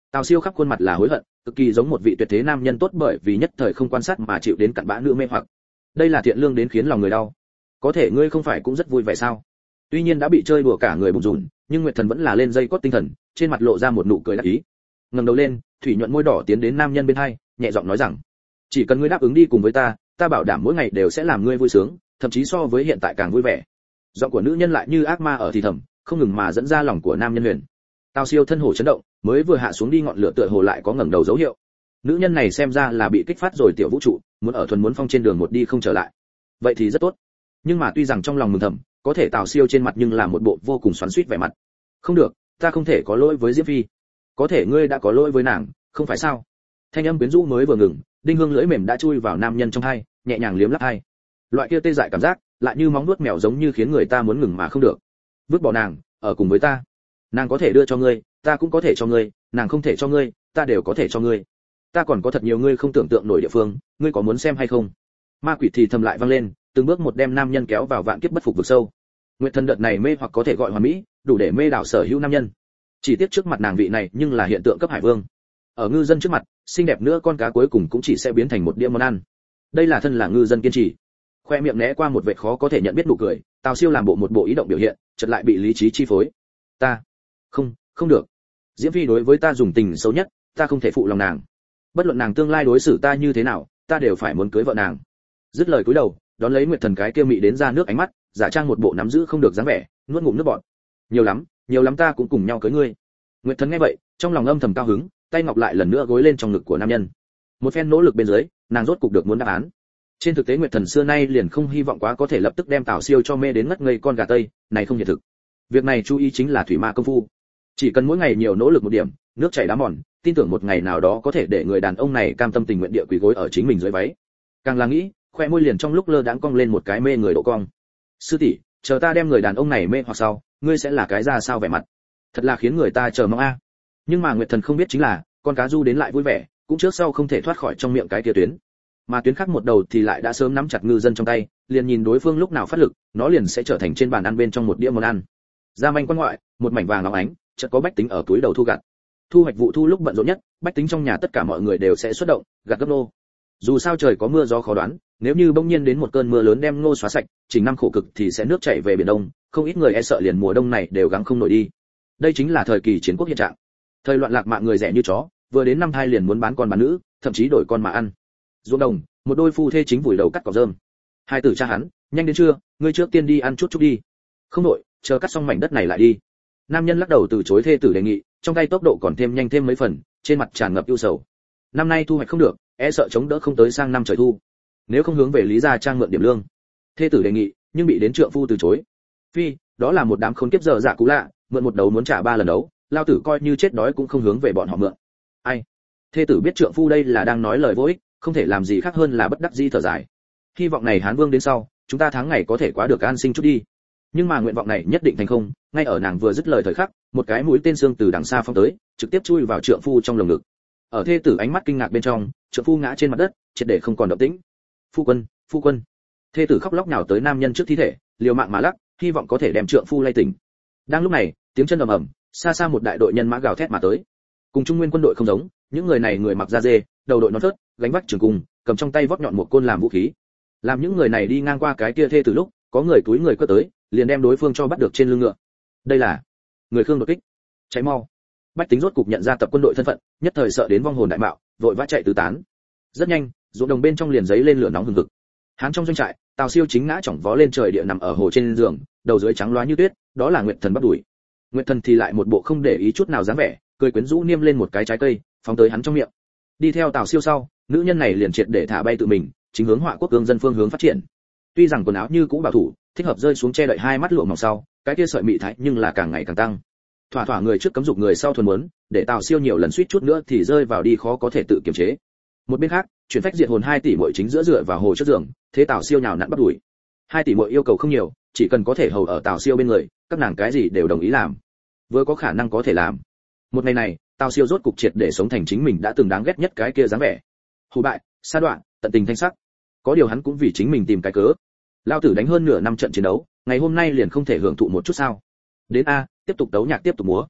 Tào Siêu khắp khuôn mặt là hối hận, cực kỳ giống một vị tuyệt thế nam nhân tốt bởi vì nhất thời không quan sát mà chịu đến cặn bã nữ mê hoặc. Đây là thiện lương đến khiến lòng người đau. Có thể ngươi không phải cũng rất vui vẻ sao? Tuy nhiên đã bị chơi đùa cả người bùn rùn, nhưng Nguyệt Thần vẫn là lên dây cót tinh thần, trên mặt lộ ra một nụ cười đắc ý. Ngẩng đầu lên, thủy nhuận môi đỏ tiến đến nam nhân bên hai, nhẹ giọng nói rằng: "Chỉ cần ngươi đáp ứng đi cùng với ta bảo đảm mỗi ngày đều sẽ làm ngươi vui sướng, thậm chí so với hiện tại càng vui vẻ." Giọng của nữ nhân lại như ác ma ở thì thầm, không ngừng mà dẫn ra lòng của nam nhân huyền. Tào Siêu thân hổ chấn động, mới vừa hạ xuống đi ngọn lửa tựa hồ lại có ngẩng đầu dấu hiệu. Nữ nhân này xem ra là bị kích phát rồi tiểu vũ trụ, muốn ở thuần muốn phong trên đường một đi không trở lại. Vậy thì rất tốt. Nhưng mà tuy rằng trong lòng mừng thầm, có thể Tào Siêu trên mặt nhưng là một bộ vô cùng xoắn xuýt vẻ mặt. Không được, ta không thể có lỗi với Diễm Phi. Có thể ngươi đã có lỗi với nàng, không phải sao? Thanh âm quyến rũ mới vừa ngừng, đinh hương lưỡi mềm đã chui vào nam nhân trong hai, nhẹ nhàng liếm láp hai. Loại kia tê dại cảm giác, lại như móng nuốt mèo giống như khiến người ta muốn ngừng mà không được. Vứt bỏ nàng, ở cùng với ta. Nàng có thể đưa cho ngươi, ta cũng có thể cho ngươi, nàng không thể cho ngươi, ta đều có thể cho ngươi. Ta còn có thật nhiều ngươi không tưởng tượng nổi địa phương, ngươi có muốn xem hay không? Ma quỷ thì thầm lại vang lên, từng bước một đem nam nhân kéo vào vạn kiếp bất phục vực sâu. Nguyệt Thần đợt này mê hoặc có thể gọi hoàn mỹ, đủ để mê đảo sở hữu nam nhân. Chỉ tiếc trước mặt nàng vị này nhưng là hiện tượng cấp hải vương. Ở ngư dân trước mặt, xinh đẹp nữa con cá cuối cùng cũng chỉ sẽ biến thành một đĩa món ăn. Đây là thân là ngư dân kiên trì. Khoe miệng né qua một vệt khó có thể nhận biết nụ cười, Tào Siêu làm bộ một bộ ý động biểu hiện, chợt lại bị lý trí chi phối. Ta, không được. Diễm Phi đối với ta dùng tình xấu nhất, ta không thể phụ lòng nàng. Bất luận nàng tương lai đối xử ta như thế nào, ta đều phải muốn cưới vợ nàng. Dứt lời cúi đầu, đón lấy Nguyệt Thần cái kia mị đến ra nước ánh mắt, giả trang một bộ nắm giữ không được dáng vẻ, nuốt ngụm nước bọt. Nhiều lắm ta cũng cùng nhau cưới ngươi. Nguyệt Thần nghe vậy, trong lòng âm thầm cao hứng, tay ngọc lại lần nữa gối lên trong ngực của nam nhân. Một phen nỗ lực bên dưới, nàng rốt cục được muốn đáp án. Trên thực tế Nguyệt Thần xưa nay liền không hy vọng quá có thể lập tức đem Tào Siêu cho mê đến ngất ngây con gà tây, này không hiện thực. Việc này chú ý chính là thủy ma công phu. Chỉ cần mỗi ngày nhiều nỗ lực một điểm, nước chảy đá mòn, tin tưởng một ngày nào đó có thể để người đàn ông này cam tâm tình nguyện địa quỳ gối ở chính mình dưới váy. Càng là nghĩ, khoe môi liền trong lúc lơ đãng cong lên một cái mê người độ cong. Sư tỷ, chờ ta đem người đàn ông này mê hoặc sau, ngươi sẽ là cái ra sao vẻ mặt? Thật là khiến người ta chờ mong a. Nhưng mà Nguyệt Thần không biết chính là, con cá du đến lại vui vẻ, cũng trước sau không thể thoát khỏi trong miệng cái kia tuyến. Mà tuyến khác một đầu thì lại đã sớm nắm chặt ngư dân trong tay, liền nhìn đối phương lúc nào phát lực, nó liền sẽ trở thành trên bàn ăn bên trong một đĩa món ăn. Ra manh quan ngoại, một mảnh vàng óng ánh, chợt có Bách Tính ở túi đầu thu gặt. Thu hoạch vụ thu lúc bận rộn nhất, Bách Tính trong nhà tất cả mọi người đều sẽ xuất động, gặt gấp nô. Dù sao trời có mưa gió khó đoán, nếu như bỗng nhiên đến một cơn mưa lớn đem ngô xóa sạch, chỉnh năm khổ cực thì sẽ nước chảy về biển đông, không ít người e sợ liền mùa đông này đều gắng không nổi đi. Đây chính là thời kỳ chiến quốc hiện trạng. Thời loạn lạc mạng người rẻ như chó, vừa đến năm thai liền muốn bán con bán nữ, thậm chí đổi con mà ăn. Ruộng đồng, một đôi phu thê chính vùi đầu cắt cỏ rơm. Hai tử cha hắn, nhanh đến trưa, ngươi trước tiên đi ăn chút chút đi. Không đổi, chờ cắt xong mảnh đất này lại đi. Nam nhân lắc đầu từ chối thê tử đề nghị, trong tay tốc độ còn thêm nhanh thêm mấy phần, trên mặt tràn ngập ưu sầu. Năm nay thu hoạch không được, e sợ chống đỡ không tới sang năm trời thu. Nếu không hướng về Lý gia trang mượn điểm lương. Thê tử đề nghị, nhưng bị đến trượng phu từ chối. Phi, đó là một đám khốn kiếp dở dạ cũ lạ, mượn một đấu muốn trả 3 lần đấu, lao tử coi như chết đói cũng không hướng về bọn họ mượn. Ai? Thê tử biết trượng phu đây là đang nói lời vô ích, không thể làm gì khác hơn là bất đắc dĩ thở dài. Hy vọng này Hán Vương đến sau, chúng ta tháng ngày có thể quá được an sinh chút đi. Nhưng mà nguyện vọng này nhất định thành không, ngay ở nàng vừa dứt lời thời khắc, một cái mũi tên xương từ đằng xa phóng tới, trực tiếp chui vào trượng phu trong lồng ngực. Ở thê tử ánh mắt kinh ngạc bên trong, trượng phu ngã trên mặt đất, triệt để không còn động tĩnh. Phu quân. Thê tử khóc lóc nhào tới nam nhân trước thi thể, liều mạng mà lắc, hy vọng có thể đem trượng phu lay tỉnh. Đang lúc này, tiếng chân ầm ầm, xa xa một đại đội nhân mã gào thét mà tới. Cùng Trung Nguyên quân đội không giống, những người này người mặc da dê, đầu đội nón phớt, gánh vác trường cung, cầm trong tay vót nhọn một côn làm vũ khí. Làm những người này đi ngang qua cái kia thê tử lúc, có người túi người quơ tới, liền đem đối phương cho bắt được trên lưng ngựa. Đây là người Khương đột kích. Cháy mau. Bách Tính rốt cục nhận ra tập quân đội thân phận, nhất thời sợ đến vong hồn đại mạo, vội vã chạy tứ tán. Rất nhanh, ruộng đồng bên trong liền giấy lên lửa nóng hừng hực. Hán trong doanh trại, Tào Siêu chính ngã chỏng vó lên trời địa nằm ở hồ trên giường, đầu dưới trắng loá như tuyết, đó là Nguyệt Thần bắt đuổi. Nguyệt Thần thì lại một bộ không để ý chút nào dáng vẻ, cười quyến rũ niêm lên một cái trái cây, phóng tới hắn trong miệng. Đi theo Tào Siêu sau, nữ nhân này liền triệt để thả bay tự mình, chính hướng Họa Quốc cương dân phương hướng phát triển. Tuy rằng quần áo như cũ bảo thủ, thích hợp rơi xuống che đậy hai mắt lụa mỏng sau, cái kia sợi mị thái nhưng là càng ngày càng tăng. Thỏa thỏa người trước cấm dục người sau thuần muốn, để Tào Siêu nhiều lần suýt chút nữa thì rơi vào đi khó có thể tự kiềm chế. Một bên khác, chuyển phách diệt hồn 2 tỷ muội chính giữa dựa vào hồ trước giường, thế Tào Siêu nhào nặn bắt đuổi. 2 tỷ muội yêu cầu không nhiều, chỉ cần có thể hầu ở Tào Siêu bên người, các nàng cái gì đều đồng ý làm. Vừa có khả năng có thể làm. Một ngày này, Tào Siêu rốt cục triệt để sống thành chính mình đã từng đáng ghét nhất cái kia dáng vẻ. Hù bại, sa đoạn, tận tình thanh sắc. Có điều hắn cũng vì chính mình tìm cái cớ. Lao tử đánh hơn nửa năm trận chiến đấu, ngày hôm nay liền không thể hưởng thụ một chút sao? Đến a, tiếp tục đấu nhạc tiếp tục múa.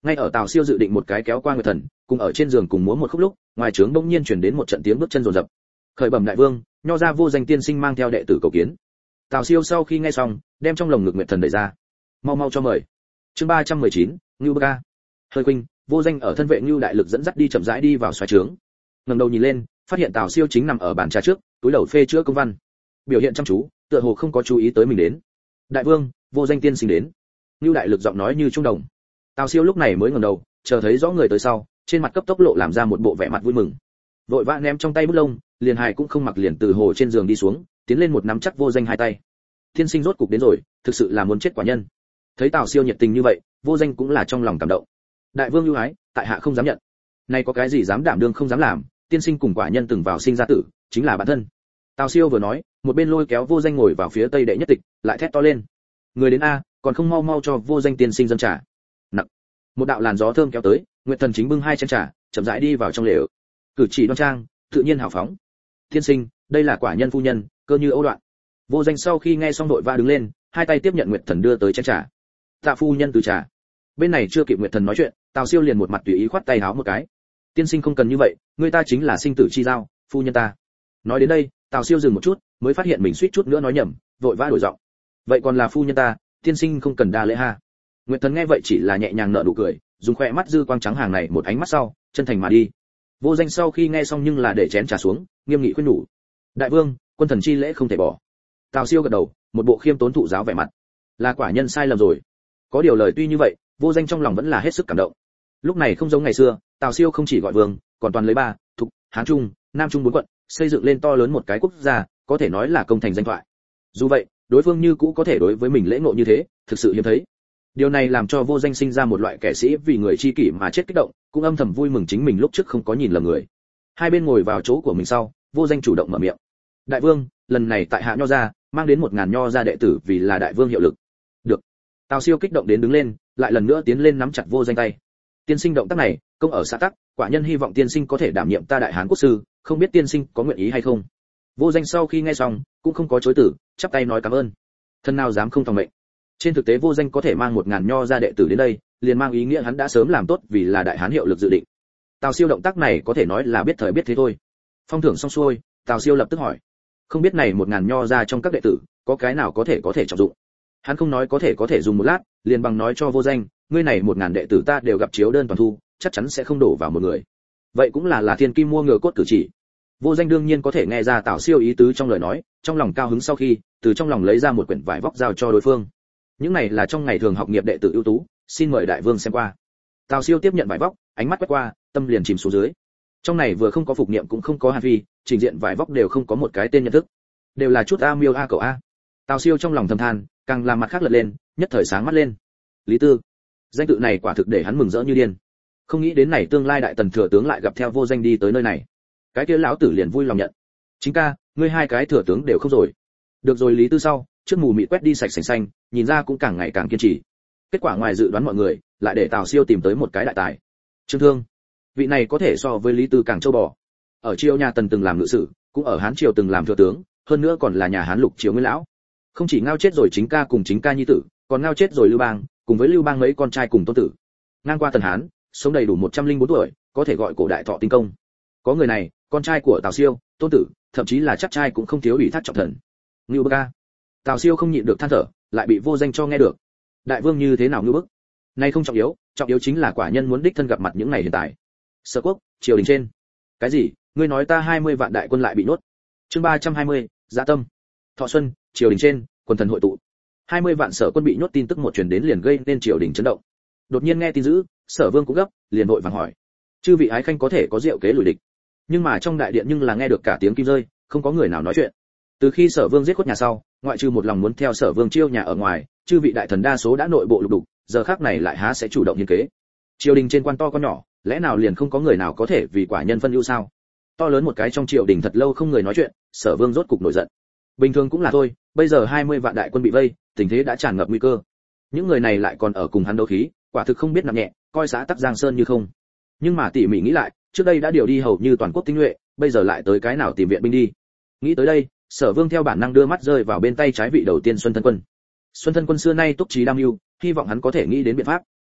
Ngay ở Tào Siêu dự định một cái kéo qua Nguyệt Thần, cùng ở trên giường cùng múa một khúc lúc, ngoài trướng bỗng nhiên truyền đến một trận tiếng bước chân rồn rập. Khởi bẩm đại vương, nho ra Vô Danh tiên sinh mang theo đệ tử cầu kiến. Tào Siêu sau khi nghe xong, đem trong lồng ngực Nguyệt Thần đẩy ra. Mau mau cho mời. Chương 319, Ngưu Bca. Hơi Khuynh, Vô Danh ở thân vệ Ngưu đại lực dẫn dắt đi chậm rãi đi vào xoáy trướng. Ngẩng đầu nhìn lên, phát hiện Tào Siêu chính nằm ở bàn trà trước, túi đầu phê chữa công văn. Biểu hiện chăm chú, tựa hồ không có chú ý tới mình đến. Đại vương, Vô Danh tiên sinh đến. Ngưu đại lực giọng nói như trung đồng. Tào Siêu lúc này mới ngẩng đầu, chờ thấy rõ người tới sau, trên mặt cấp tốc lộ làm ra một bộ vẻ mặt vui mừng. Vội vã ném trong tay bút lông, liền hài cũng không mặc liền từ hồ trên giường đi xuống, tiến lên một nắm chắc Vô Danh hai tay. Tiên sinh rốt cục đến rồi, thực sự là muốn chết quả nhân. Thấy Tào Siêu nhiệt tình như vậy, Vô Danh cũng là trong lòng cảm động. Đại vương ưu ái, tại hạ không dám nhận. Này có cái gì dám đảm đương không dám làm, tiên sinh cùng quả nhân từng vào sinh ra tử, chính là bản thân. Tào Siêu vừa nói, một bên lôi kéo Vô Danh ngồi vào phía tây đệ nhất tịch, lại thét to lên. Người đến a, còn không mau mau cho Vô Danh tiên sinh dâng trà. Nặng. Một đạo làn gió thơm kéo tới, Nguyệt Thần chính bưng hai chén trà, chậm rãi đi vào trong lều. Cử chỉ đoan trang, tự nhiên hào phóng. Tiên sinh, đây là quả nhân phu nhân, cơ như Âu Đoạn. Vô Danh sau khi nghe xong đội va đứng lên, hai tay tiếp nhận Nguyệt Thần đưa tới chén trà. Tạ phu nhân từ trà. Bên này chưa kịp Nguyệt Thần nói chuyện, Tào Siêu liền một mặt tùy ý khoát tay háo một cái. Tiên sinh không cần như vậy, người ta chính là sinh tử chi giao, phu nhân ta. Nói đến đây, Tào Siêu dừng một chút, mới phát hiện mình suýt chút nữa nói nhầm, vội vã đổi giọng. Vậy còn là phu nhân ta, tiên sinh không cần đa lễ ha. Nguyệt Thần nghe vậy chỉ là nhẹ nhàng nở nụ cười, dùng khóe mắt dư quang trắng hàng này một ánh mắt sau, chân thành mà đi. Vô Danh sau khi nghe xong nhưng là để chén trà xuống, nghiêm nghị khuyên nhủ. Đại vương, quân thần chi lễ không thể bỏ. Tào Siêu gật đầu, một bộ khiêm tốn thụ giáo vẻ mặt. Là quả nhân sai lầm rồi. Có điều lời tuy như vậy, Vô Danh trong lòng vẫn là hết sức cảm động. Lúc này không giống ngày xưa, Tào Siêu không chỉ gọi vương, còn toàn lấy ba, Thục, Hán Trung, Nam Trung bốn quận, xây dựng lên to lớn một cái quốc gia, có thể nói là công thành danh thoại. Dù vậy, đối phương như cũ có thể đối với mình lễ ngộ như thế, thực sự hiếm thấy. Điều này làm cho Vô Danh sinh ra một loại kẻ sĩ vì người chi kỷ mà chết kích động, cũng âm thầm vui mừng chính mình lúc trước không có nhìn lầm người. Hai bên ngồi vào chỗ của mình sau, Vô Danh chủ động mở miệng. Đại vương, lần này tại hạ nho gia, mang đến 1000 nho gia đệ tử vì là đại vương hiệu lực. Được. Tào Siêu kích động đến đứng lên, lại lần nữa tiến lên nắm chặt Vô Danh tay. Tiên sinh động tác này, công ở xã tắc, quả nhân hy vọng tiên sinh có thể đảm nhiệm ta đại hán quốc sư, không biết tiên sinh có nguyện ý hay không. Vô Danh sau khi nghe xong, cũng không có chối từ, chắp tay nói cảm ơn. Thân nào dám không tòng mệnh. Trên thực tế Vô Danh có thể mang 1000 nho gia đệ tử đến đây, liền mang ý nghĩa hắn đã sớm làm tốt vì là đại hán hiệu lực dự định. Tào Siêu động tác này có thể nói là biết thời biết thế thôi. Phong thưởng xong xuôi, Tào Siêu lập tức hỏi, không biết này 1000 nho gia trong các đệ tử, có cái nào có thể trọng dụng. Hắn không nói có thể dùng một lát, liền bằng nói cho Vô Danh, ngươi này 1000 đệ tử ta đều gặp chiếu đơn toàn thu, chắc chắn sẽ không đổ vào một người. Vậy cũng là thiên kim mua ngựa cốt cử chỉ. Vô Danh đương nhiên có thể nghe ra Tào Siêu ý tứ trong lời nói, trong lòng cao hứng sau khi, từ trong lòng lấy ra một quyển vải vóc giao cho đối phương. Những này là trong ngày thường học nghiệp đệ tử ưu tú, xin mời đại vương xem qua. Tào Siêu tiếp nhận vải vóc, ánh mắt quét qua, tâm liền chìm xuống dưới. Trong này vừa không có phục niệm cũng không có hàn phi, trình diện vải vóc đều không có một cái tên nhận thức, đều là chút a miêu a cậu a. Tào Siêu trong lòng thầm than, càng làm mặt khác lật lên, nhất thời sáng mắt lên. Lý Tư, danh tự này quả thực để hắn mừng rỡ như điên. Không nghĩ đến này tương lai đại tần thừa tướng lại gặp theo Vô Danh đi tới nơi này. Cái kia lão tử liền vui lòng nhận. Chính ca, ngươi hai cái thừa tướng đều không rồi. Được rồi Lý Tư sau, trước mù mịt quét đi sạch sành xanh, nhìn ra cũng càng ngày càng kiên trì. Kết quả ngoài dự đoán mọi người, lại để Tào Siêu tìm tới một cái đại tài. Trương Thương, vị này có thể so với Lý Tư càng châu bò. Ở triều nhà Tần từng làm ngự sử, cũng ở Hán triều từng làm thừa tướng, hơn nữa còn là nhà Hán Lục triều nguyên lão. Không chỉ ngao chết rồi chính ca cùng chính ca nhi tử, còn ngao chết rồi Lưu Bang, cùng với Lưu Bang mấy con trai cùng tôn tử. Ngang qua Tần Hán, sống đầy đủ 104 tuổi, có thể gọi cổ đại thọ tinh công. Có người này, con trai của Tào Siêu, tôn tử, thậm chí là chắc trai cũng không thiếu ủy thác trọng thần. Ngưu Bức a. Tào Siêu không nhịn được than thở, lại bị Vô Danh cho nghe được. Đại vương như thế nào Ngưu Bức? Nay không trọng yếu chính là quả nhân muốn đích thân gặp mặt những ngày hiện tại. Sở Quốc, triều đình trên. Cái gì? Ngươi nói ta 20 vạn đại quân lại bị nuốt? Chương 320, Dạ Tâm. Thọ Xuân, triều đình trên, quần thần hội tụ. 20 vạn Sở quân bị nhốt tin tức một truyền đến liền gây nên triều đình chấn động. Đột nhiên nghe tin dữ, Sở Vương cũng gấp, liền vội vàng hỏi: "Chư vị ái khanh có thể có diệu kế lùi địch?" Nhưng mà trong đại điện nhưng là nghe được cả tiếng kim rơi, không có người nào nói chuyện. Từ khi Sở Vương giết khuất nhà sau, ngoại trừ một lòng muốn theo Sở Vương chiêu nhà ở ngoài, chư vị đại thần đa số đã nội bộ lục đục, giờ khắc này lại há sẽ chủ động nhân kế. Triều đình trên quan to con nhỏ, lẽ nào liền không có người nào có thể vì quả nhân phân ưu sao? To lớn một cái trong triều đình thật lâu không người nói chuyện, Sở Vương rốt cục nổi giận. Bình thường cũng là thôi, bây giờ 20 vạn đại quân bị vây, tình thế đã tràn ngập nguy cơ. Những người này lại còn ở cùng hắn đấu khí, quả thực không biết nặng nhẹ, coi xã tắc Giang Sơn như không. Nhưng mà tỉ mỉ nghĩ lại, trước đây đã điều đi hầu như toàn quốc tinh nhuệ, bây giờ lại tới cái nào tìm viện binh đi. Nghĩ tới đây, Sở Vương theo bản năng đưa mắt rơi vào bên tay trái vị đầu tiên Xuân Thân Quân. Xuân Thân Quân xưa nay túc trí đam mưu, hy vọng hắn có thể nghĩ đến biện pháp.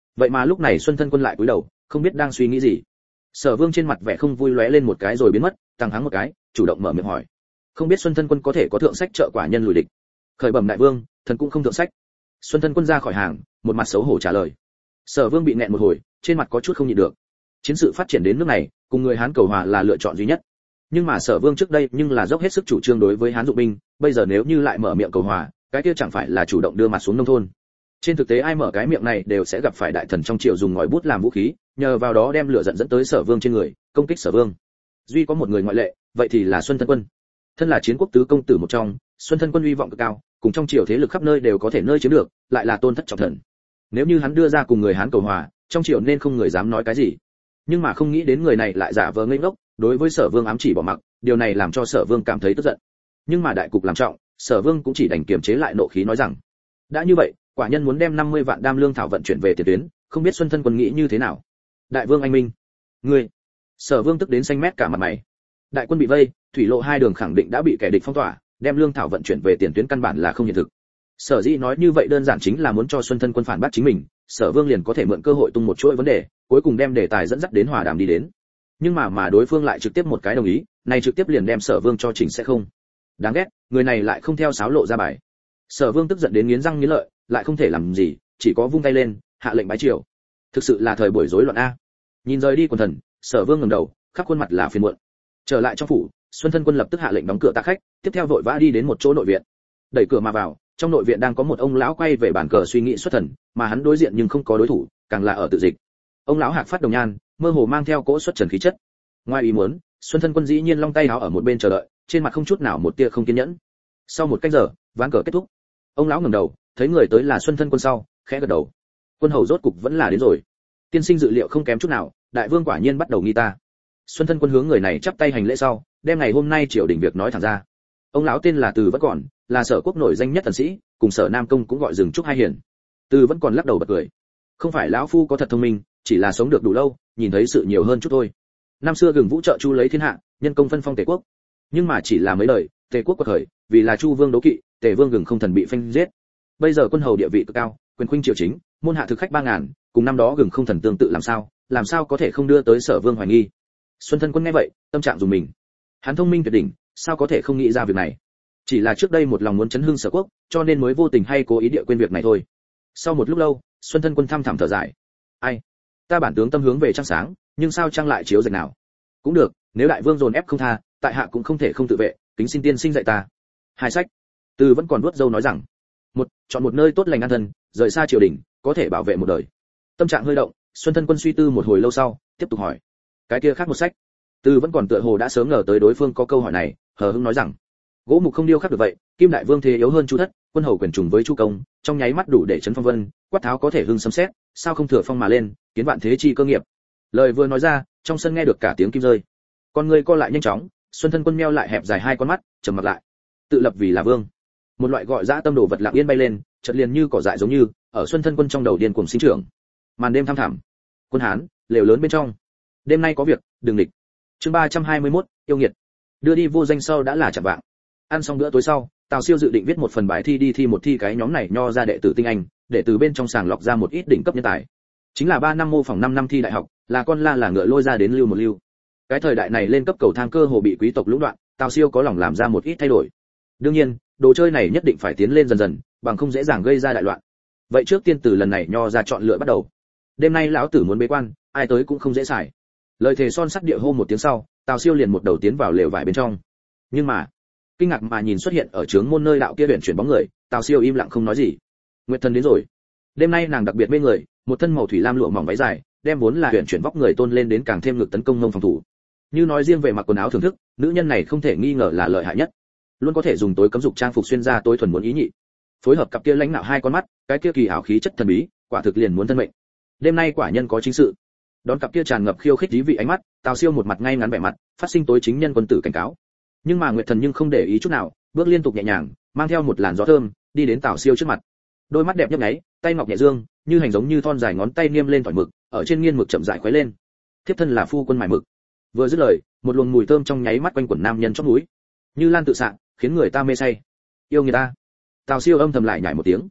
Vậy mà lúc này Xuân Thân Quân lại cúi đầu, không biết đang suy nghĩ gì. Sở Vương trên mặt vẻ không vui lóe lên một cái rồi biến mất, tăng hắng một cái, chủ động mở miệng hỏi: "Không biết Xuân Thân Quân có thể có thượng sách trợ quả nhân lùi địch?" Khởi bẩm đại vương, thần cũng không thượng sách. Xuân Thân Quân ra khỏi hàng, một mặt xấu hổ trả lời. Sở Vương bị nghẹn một hồi, trên mặt có chút không nhịn được. Chiến sự phát triển đến nước này, cùng người Hán cầu hòa là lựa chọn duy nhất. Nhưng mà Sở Vương trước đây nhưng là dốc hết sức chủ trương đối với Hán dụng binh, bây giờ nếu như lại mở miệng cầu hòa, cái kia chẳng phải là chủ động đưa mặt xuống nông thôn. Trên thực tế ai mở cái miệng này đều sẽ gặp phải đại thần trong triều dùng ngòi bút làm vũ khí, nhờ vào đó đem lửa giận dẫn tới Sở Vương trên người, công kích Sở Vương. Duy có một người ngoại lệ, vậy thì là Xuân Thân Quân. Thân là chiến quốc tứ công tử một trong, Xuân Thân Quân uy vọng cực cao, cùng trong triều thế lực khắp nơi đều có thể nơi chiếm được, lại là tôn thất trọng thần. Nếu như hắn đưa ra cùng người Hán cầu hòa, trong triều nên không người dám nói cái gì. Nhưng mà không nghĩ đến người này lại giả vờ ngây ngốc, đối với Sở Vương ám chỉ bỏ mặc, điều này làm cho Sở Vương cảm thấy tức giận. Nhưng mà đại cục làm trọng, Sở Vương cũng chỉ đành kiềm chế lại nộ khí nói rằng: đã như vậy, quả nhân muốn đem 50 vạn đam lương thảo vận chuyển về tiền tuyến, không biết Xuân Thân Quân nghĩ như thế nào. Đại vương anh minh. Ngươi. Sở Vương tức đến xanh mét cả mặt mày. Đại quân bị vây, thủy lộ hai đường khẳng định đã bị kẻ địch phong tỏa, đem lương thảo vận chuyển về tiền tuyến căn bản là không hiện thực. Sở dĩ nói như vậy đơn giản chính là muốn cho Xuân Thân Quân phản bác chính mình, Sở Vương liền có thể mượn cơ hội tung một chuỗi vấn đề, cuối cùng đem đề tài dẫn dắt đến hòa đàm đi đến. Nhưng mà đối phương lại trực tiếp một cái đồng ý, này trực tiếp liền đem Sở Vương cho chỉnh sẽ không. Đáng ghét, người này lại không theo sáo lộ ra bài. Sở Vương tức giận đến nghiến răng nghiến lợi, lại không thể làm gì, chỉ có vung tay lên, hạ lệnh bái triều. Thực sự là thời buổi rối loạn a. Nhìn rời đi quần thần, Sở Vương ngẩng đầu, khắp khuôn mặt là phiền muộn. Trở lại trong phủ, Xuân Thân Quân lập tức hạ lệnh đóng cửa tạ khách, tiếp theo vội vã đi đến một chỗ nội viện. Đẩy cửa mà vào, trong nội viện đang có một ông lão quay về bàn cờ suy nghĩ xuất thần, mà hắn đối diện nhưng không có đối thủ, càng là ở tự dịch. Ông lão hạc phát đồng nhan, mơ hồ mang theo cỗ xuất trần khí chất. Ngoài ý muốn, Xuân Thân Quân dĩ nhiên long tay áo ở một bên chờ đợi, trên mặt không chút nào một tia không kiên nhẫn. Sau một cách giờ, ván cờ kết thúc. Ông lão ngẩng đầu, thấy người tới là Xuân Thân Quân sau, khẽ gật đầu. Quân hầu rốt cục vẫn là đến rồi. Tiên sinh dự liệu không kém chút nào, đại vương quả nhiên bắt đầu nghi ta. Xuân Thân Quân hướng người này chắp tay hành lễ sau, đem ngày hôm nay triều đình việc nói thẳng ra. Ông lão tên là Từ Vẫn Còn, là Sở Quốc nổi danh nhất thần sĩ, cùng Sở Nam Công cũng gọi dừng trúc hai hiển. Từ Vẫn Còn lắc đầu bật cười. Không phải lão phu có thật thông minh, chỉ là sống được đủ lâu, nhìn thấy sự nhiều hơn chút thôi. Năm xưa Gừng Vũ trợ Chu lấy thiên hạ, nhân công phân phong Tề quốc. Nhưng mà chỉ là mấy lời, Tề quốc quật khởi, vì là Chu Vương đố kỵ, Tề Vương Gừng không thần bị phanh giết. Bây giờ quân hầu địa vị cực cao, quyền khuynh triều chính, môn hạ thực khách 3000, cùng năm đó Gừng không thần tương tự làm sao có thể không đưa tới Sở Vương hoài nghi. Xuân Thân Quân nghe vậy, tâm trạng dùng mình. Hắn thông minh tuyệt đỉnh, sao có thể không nghĩ ra việc này. Chỉ là trước đây một lòng muốn chấn hưng Sở Quốc, cho nên mới vô tình hay cố ý địa quên việc này thôi. Sau một lúc lâu, Xuân Thân Quân thăm thẳm thở dài. Ai, ta bản tướng tâm hướng về trăng sáng, nhưng sao trăng lại chiếu rạch nào. Cũng được, nếu đại vương dồn ép không tha, tại hạ cũng không thể không tự vệ, kính xin tiên sinh dạy ta. Hai sách. Từ Vẫn Còn vuốt râu nói rằng: một, chọn một nơi tốt lành an thân, rời xa triều đình, có thể bảo vệ một đời. Tâm trạng hơi động, Xuân Thân Quân suy tư một hồi lâu sau, tiếp tục hỏi: cái kia khác một sách. Từ Vẫn Còn tựa hồ đã sớm ngờ tới đối phương có câu hỏi này, hờ hững nói rằng: gỗ mục không điêu khắc được vậy, kim đại vương thế yếu hơn Chu thất, quân hầu quyền trùng với Chu công, trong nháy mắt đủ để chấn phong vân, quát tháo có thể hưng sấm sét, sao không thừa phong mà lên, kiến vạn thế chi cơ nghiệp. Lời vừa nói ra, trong sân nghe được cả tiếng kim rơi. Con người co lại nhanh chóng, Xuân Thân Quân meo lại hẹp dài hai con mắt, trầm mặt lại. Tự lập vì là vương. Một loại gọi dã tâm đồ vật lặng yên bay lên, chợt liền như cỏ dại giống như, ở Xuân Thân Quân trong đầu điên cuồng sinh trưởng. Màn đêm thăm thẳm. Quân Hán, lều lớn bên trong. Đêm nay có việc, đừng địch. Chương 321, yêu nghiệt. Đưa đi vô danh sau đã là chạng vạng. Ăn xong bữa tối sau, Tào Siêu dự định viết một phần bài thi đi thi một thi cái nhóm này nho ra đệ tử tinh anh, để từ bên trong sàng lọc ra một ít đỉnh cấp nhân tài. Chính là 3 năm mô phỏng 5 năm thi đại học, là con la là ngựa lôi ra đến lưu một lưu. Cái thời đại này lên cấp cầu thang cơ hồ bị quý tộc lũng đoạn, Tào Siêu có lòng làm ra một ít thay đổi. Đương nhiên, đồ chơi này nhất định phải tiến lên dần dần, bằng không dễ dàng gây ra đại loạn. Vậy trước tiên từ lần này nho ra chọn lựa bắt đầu. Đêm nay lão tử muốn bế quan, ai tới cũng không dễ xài. Lời thề son sắt địa hô một tiếng sau, Tào Siêu liền một đầu tiến vào lều vải bên trong. Nhưng mà, kinh ngạc mà nhìn xuất hiện ở trướng môn nơi đạo kia huyền chuyển bóng người, Tào Siêu im lặng không nói gì. Nguyệt Thần đến rồi. Đêm nay nàng đặc biệt mê người, một thân màu thủy lam lụa mỏng váy dài, đem vốn là huyền chuyển vóc người tôn lên đến càng thêm lực tấn công ngông phòng thủ. Như nói riêng về mặc quần áo thưởng thức, nữ nhân này không thể nghi ngờ là lợi hại nhất. Luôn có thể dùng tối cấm dục trang phục xuyên ra tối thuần muốn ý nhị. Phối hợp cặp kia lãnh nạo hai con mắt, cái kia kỳ ảo khí chất thần bí, quả thực liền muốn thân mệnh. Đêm nay quả nhân có chính sự. Đón cặp kia tràn ngập khiêu khích dí vị ánh mắt, Tào Siêu một mặt ngay ngắn vẻ mặt, phát sinh tối chính nhân quân tử cảnh cáo. Nhưng mà Nguyệt Thần nhưng không để ý chút nào, bước liên tục nhẹ nhàng, mang theo một làn gió thơm, đi đến Tào Siêu trước mặt. Đôi mắt đẹp nhấp nháy, tay ngọc nhẹ dương, như hành giống như thon dài ngón tay niêm lên tỏi mực, ở trên nghiên mực chậm rãi khuấy lên. Thiếp thân là phu quân mài mực. Vừa dứt lời, một luồng mùi thơm trong nháy mắt quanh quẩn nam nhân chóp mũi, như lan tự sạng, khiến người ta mê say. Yêu người ta. Tào Siêu âm thầm lại nhảy một tiếng.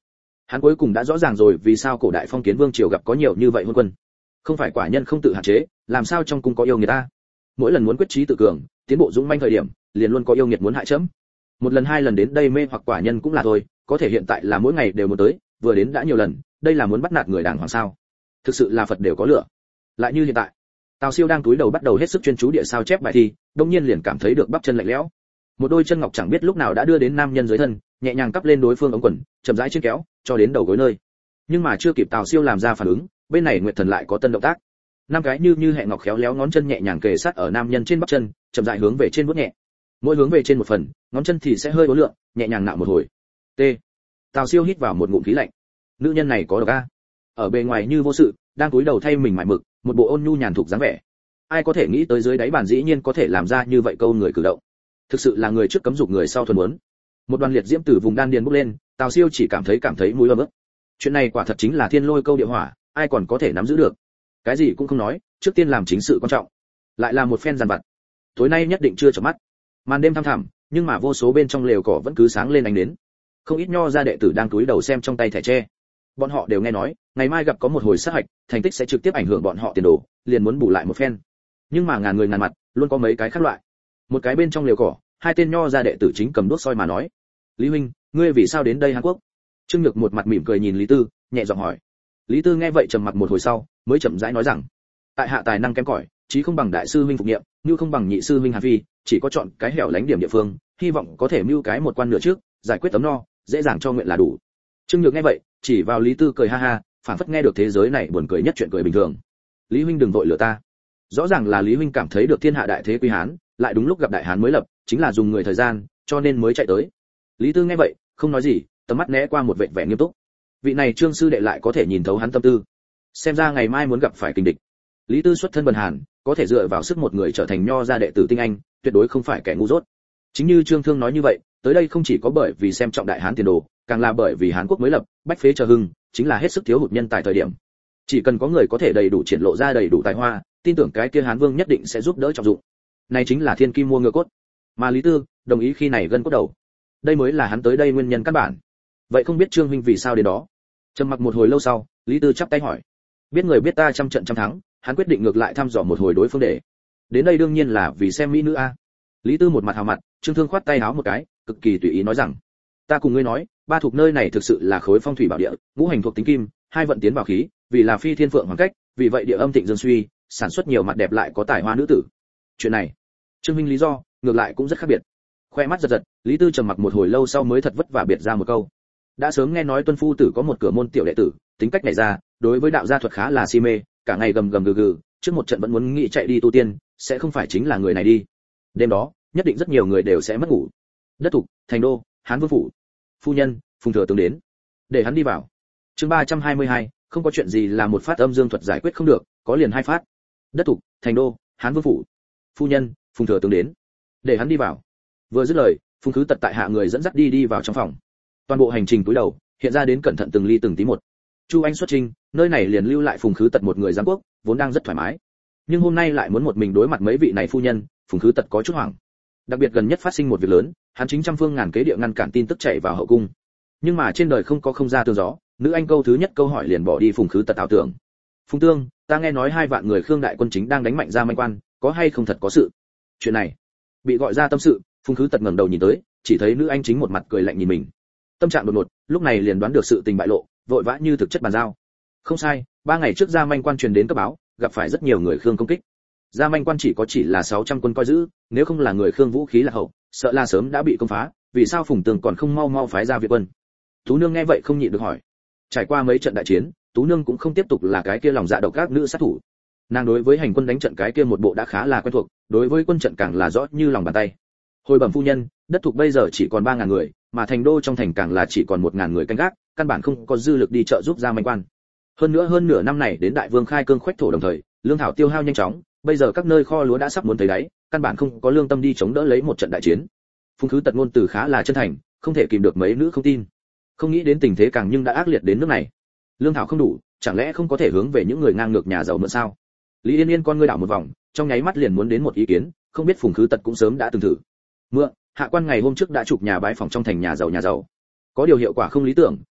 Hắn cuối cùng đã rõ ràng rồi vì sao cổ đại phong kiến vương triều gặp có nhiều như vậy hôn quân. Không phải quả nhân không tự hạn chế, làm sao trong cung có yêu người ta. Mỗi lần muốn quyết chí tự cường, tiến bộ dũng manh thời điểm, liền luôn có yêu nghiệt muốn hại chấm. Một lần hai lần đến đây mê hoặc quả nhân cũng là thôi, có thể hiện tại là mỗi ngày đều muốn tới, vừa đến đã nhiều lần, đây là muốn bắt nạt người đàng hoàng sao? Thực sự là Phật đều có lửa. Lại như hiện tại, Tào Siêu đang cúi đầu bắt đầu hết sức chuyên chú địa sao chép bài thi, đột nhiên liền cảm thấy được bắp chân lạnh lẽo. Một đôi chân ngọc chẳng biết lúc nào đã đưa đến nam nhân dưới thân, nhẹ nhàng cắp lên đối phương ống quần, chậm rãi trên kéo, cho đến đầu gối nơi. Nhưng mà chưa kịp Tào Siêu làm ra phản ứng, bên này Nguyệt Thần lại có tân động tác. Năm cái như hẹn ngọc khéo léo ngón chân nhẹ nhàng kề sát ở nam nhân trên bắp chân, chậm rãi hướng về trên vuốt nhẹ. Mỗi hướng về trên một phần, ngón chân thì sẽ hơi uốn lượn, nhẹ nhàng nạo một hồi. T. Tào Siêu hít vào một ngụm khí lạnh. Nữ nhân này có độc a. Ở bề ngoài như vô sự, đang cúi đầu thay mình mải mực, một bộ ôn nhu nhàn thục dáng vẻ. Ai có thể nghĩ tới dưới đáy bàn dĩ nhiên có thể làm ra như vậy câu người cử động. Thực sự là người trước cấm dục người sau thuần muốn. Một đoàn liệt diễm từ vùng đan điền bốc lên, Tào Siêu chỉ cảm thấy mũi ấm ức. Chuyện này quả thật chính là thiên lôi câu địa hỏa, ai còn có thể nắm giữ được. Cái gì cũng không nói, trước tiên làm chính sự quan trọng. Lại là một phen giàn vặt. Tối nay nhất định chưa chợp mắt. Màn đêm thăm thẳm, nhưng mà vô số bên trong lều cỏ vẫn cứ sáng lên ánh đến. Không ít nho gia đệ tử đang cúi đầu xem trong tay thẻ tre. Bọn họ đều nghe nói, ngày mai gặp có một hồi sát hạch, thành tích sẽ trực tiếp ảnh hưởng bọn họ tiền đồ, liền muốn bù lại một phen. Nhưng mà ngàn người ngàn mặt, luôn có mấy cái khác loại. Một cái bên trong lều cỏ, hai tên nho gia đệ tử chính cầm đuốc soi mà nói: "Lý huynh, ngươi vì sao đến đây Hàn Quốc?" Trương Nhược một mặt mỉm cười nhìn Lý Tư, nhẹ giọng hỏi. Lý Tư nghe vậy trầm mặc một hồi sau, mới chậm rãi nói rằng: "Tại hạ tài năng kém cỏi, chí không bằng đại sư huynh Phục Nghiệm, như không bằng nhị sư huynh Hàn Phi, chỉ có chọn cái hẻo lánh điểm địa phương, hy vọng có thể mưu cái một quan nửa trước, giải quyết tấm no, dễ dàng cho nguyện là đủ." Trương Nhược nghe vậy, chỉ vào Lý Tư cười ha ha, phảng phất nghe được thế giới này buồn cười nhất chuyện cười bình thường. "Lý huynh đừng vội lừa ta." Rõ ràng là Lý huynh cảm thấy được thiên hạ đại thế quy Hán, lại đúng lúc gặp đại Hán mới lập, chính là dùng người thời gian, cho nên mới chạy tới. Lý Tư nghe vậy, không nói gì, tầm mắt né qua một vệt vẻ nghiêm túc. Vị này Trương sư đệ lại có thể nhìn thấu hắn tâm tư. Xem ra ngày mai muốn gặp phải kình địch. Lý Tư xuất thân bần hàn, có thể dựa vào sức một người trở thành nho gia đệ tử tinh anh, tuyệt đối không phải kẻ ngu dốt. Chính như Trương Thương nói như vậy, tới đây không chỉ có bởi vì xem trọng đại Hán tiền đồ, càng là bởi vì Hán quốc mới lập, bách phế chờ hưng, chính là hết sức thiếu hụt nhân tài thời điểm. Chỉ cần có người có thể đầy đủ triển lộ ra đầy đủ tài hoa, tin tưởng cái kia Hán vương nhất định sẽ giúp đỡ trọng dụng. Này chính là thiên kim mua ngựa cốt. Mà Lý Tư đồng ý khi này gân cốt đầu. Đây mới là hắn tới đây nguyên nhân căn bản. Vậy không biết Trương huynh vì sao đến đó? Trầm mặc một hồi lâu sau, Lý Tư chắp tay hỏi. Biết người biết ta trăm trận trăm thắng, hắn quyết định ngược lại thăm dò một hồi đối phương để. Đến đây đương nhiên là vì xem mỹ nữ a. Lý Tư một mặt hào mặt, Trương Thương khoát tay áo một cái, cực kỳ tùy ý nói rằng: "Ta cùng ngươi nói, ba thuộc nơi này thực sự là khối phong thủy bảo địa, ngũ hành thuộc tính kim, hai vận tiến vào khí, vì là phi thiên phượng hoàng cách, vì vậy địa âm thịnh dương suy, sản xuất nhiều mặt đẹp lại có tài hoa nữ tử. Chuyện này, Trương huynh lý do, ngược lại cũng rất khác biệt." Khoe mắt giật giật, Lý Tư trầm mặc một hồi lâu sau mới thật vất vả biệt ra một câu. Đã sớm nghe nói Tuân phu tử có một cửa môn tiểu đệ tử, tính cách này ra, đối với đạo gia thuật khá là si mê, cả ngày gầm gầm gừ gừ, trước một trận vẫn muốn nghĩ chạy đi tu tiên, sẽ không phải chính là người này đi. Đêm đó, nhất định rất nhiều người đều sẽ mất ngủ. Đất Thục, Thành Đô, Hán Vương phủ. Phu nhân, Phùng thừa tướng đến. Để hắn đi vào. Chương 322, không có chuyện gì là một phát âm dương thuật giải quyết không được, có liền hai phát. Đất Thục, Thành Đô, Hán Vương phủ. Phu nhân, Phùng thừa tướng đến. Để hắn đi vào. Vừa dứt lời, Phùng Khứ Tật tại hạ người dẫn dắt đi vào trong phòng. Toàn bộ hành trình túi đầu, hiện ra đến cẩn thận từng ly từng tí một. Chu Anh xuất trình, nơi này liền lưu lại Phùng Khứ Tật một người giám quốc, vốn đang rất thoải mái. Nhưng hôm nay lại muốn một mình đối mặt mấy vị này phu nhân, Phùng Khứ Tật có chút hoảng. Đặc biệt gần nhất phát sinh một việc lớn, hắn chính trăm phương ngàn kế địa ngăn cản tin tức chạy vào hậu cung. Nhưng mà trên đời không có không ra tường gió, nữ anh câu thứ nhất câu hỏi liền bỏ đi Phùng Khứ Tật ảo tưởng. "Phùng tương, ta nghe nói 2 vạn người Khương đại quân chính đang đánh mạnh ra Manh Quan, có hay không thật có sự?" Chuyện này, bị gọi ra tâm sự, Phùng Khứ Tật ngẩng đầu nhìn tới, chỉ thấy nữ anh chính một mặt cười lạnh nhìn mình. Tâm trạng đột ngột, lúc này liền đoán được sự tình bại lộ, vội vã như thực chất bàn giao. Không sai, 3 ngày trước Gia Manh Quan truyền đến cấp báo, gặp phải rất nhiều người Khương công kích. Gia Manh Quan chỉ là 600 quân coi giữ, nếu không là người Khương vũ khí là hậu, sợ là sớm đã bị công phá, vì sao Phùng Tường còn không mau phái ra viện quân? Tú nương nghe vậy không nhịn được hỏi. Trải qua mấy trận đại chiến, Tú nương cũng không tiếp tục là cái kia lòng dạ độc ác nữ sát thủ. Nàng đối với hành quân đánh trận cái kia một bộ đã khá là quen thuộc, đối với quân trận càng là rõ như lòng bàn tay. Hồi bẩm phu nhân, Đất Thục bây giờ chỉ còn 3000 người, mà Thành Đô trong thành càng là chỉ còn 1000 người canh gác, căn bản không có dư lực đi trợ giúp Gia Manh Quan. Hơn nữa hơn nửa năm này đến Đại Vương khai cương khoách thổ đồng thời, lương thảo tiêu hao nhanh chóng, bây giờ các nơi kho lúa đã sắp muốn thấy đáy, căn bản không có lương tâm đi chống đỡ lấy một trận đại chiến. Phùng Khứ Tật ngôn từ khá là chân thành, không thể kìm được mấy nữ không tin. Không nghĩ đến tình thế càng nhưng đã ác liệt đến nước này. Lương thảo không đủ, chẳng lẽ không có thể hướng về những người ngang ngược nhà giàu mượn sao? Lý Yên Yên con ngươi đảo một vòng, trong nháy mắt liền muốn đến một ý kiến, không biết Phùng Khứ Tật cũng sớm đã từng thử. Mượn, hạ quan ngày hôm trước đã chụp nhà bái phòng trong thành nhà giàu. Có điều hiệu quả không lý tưởng,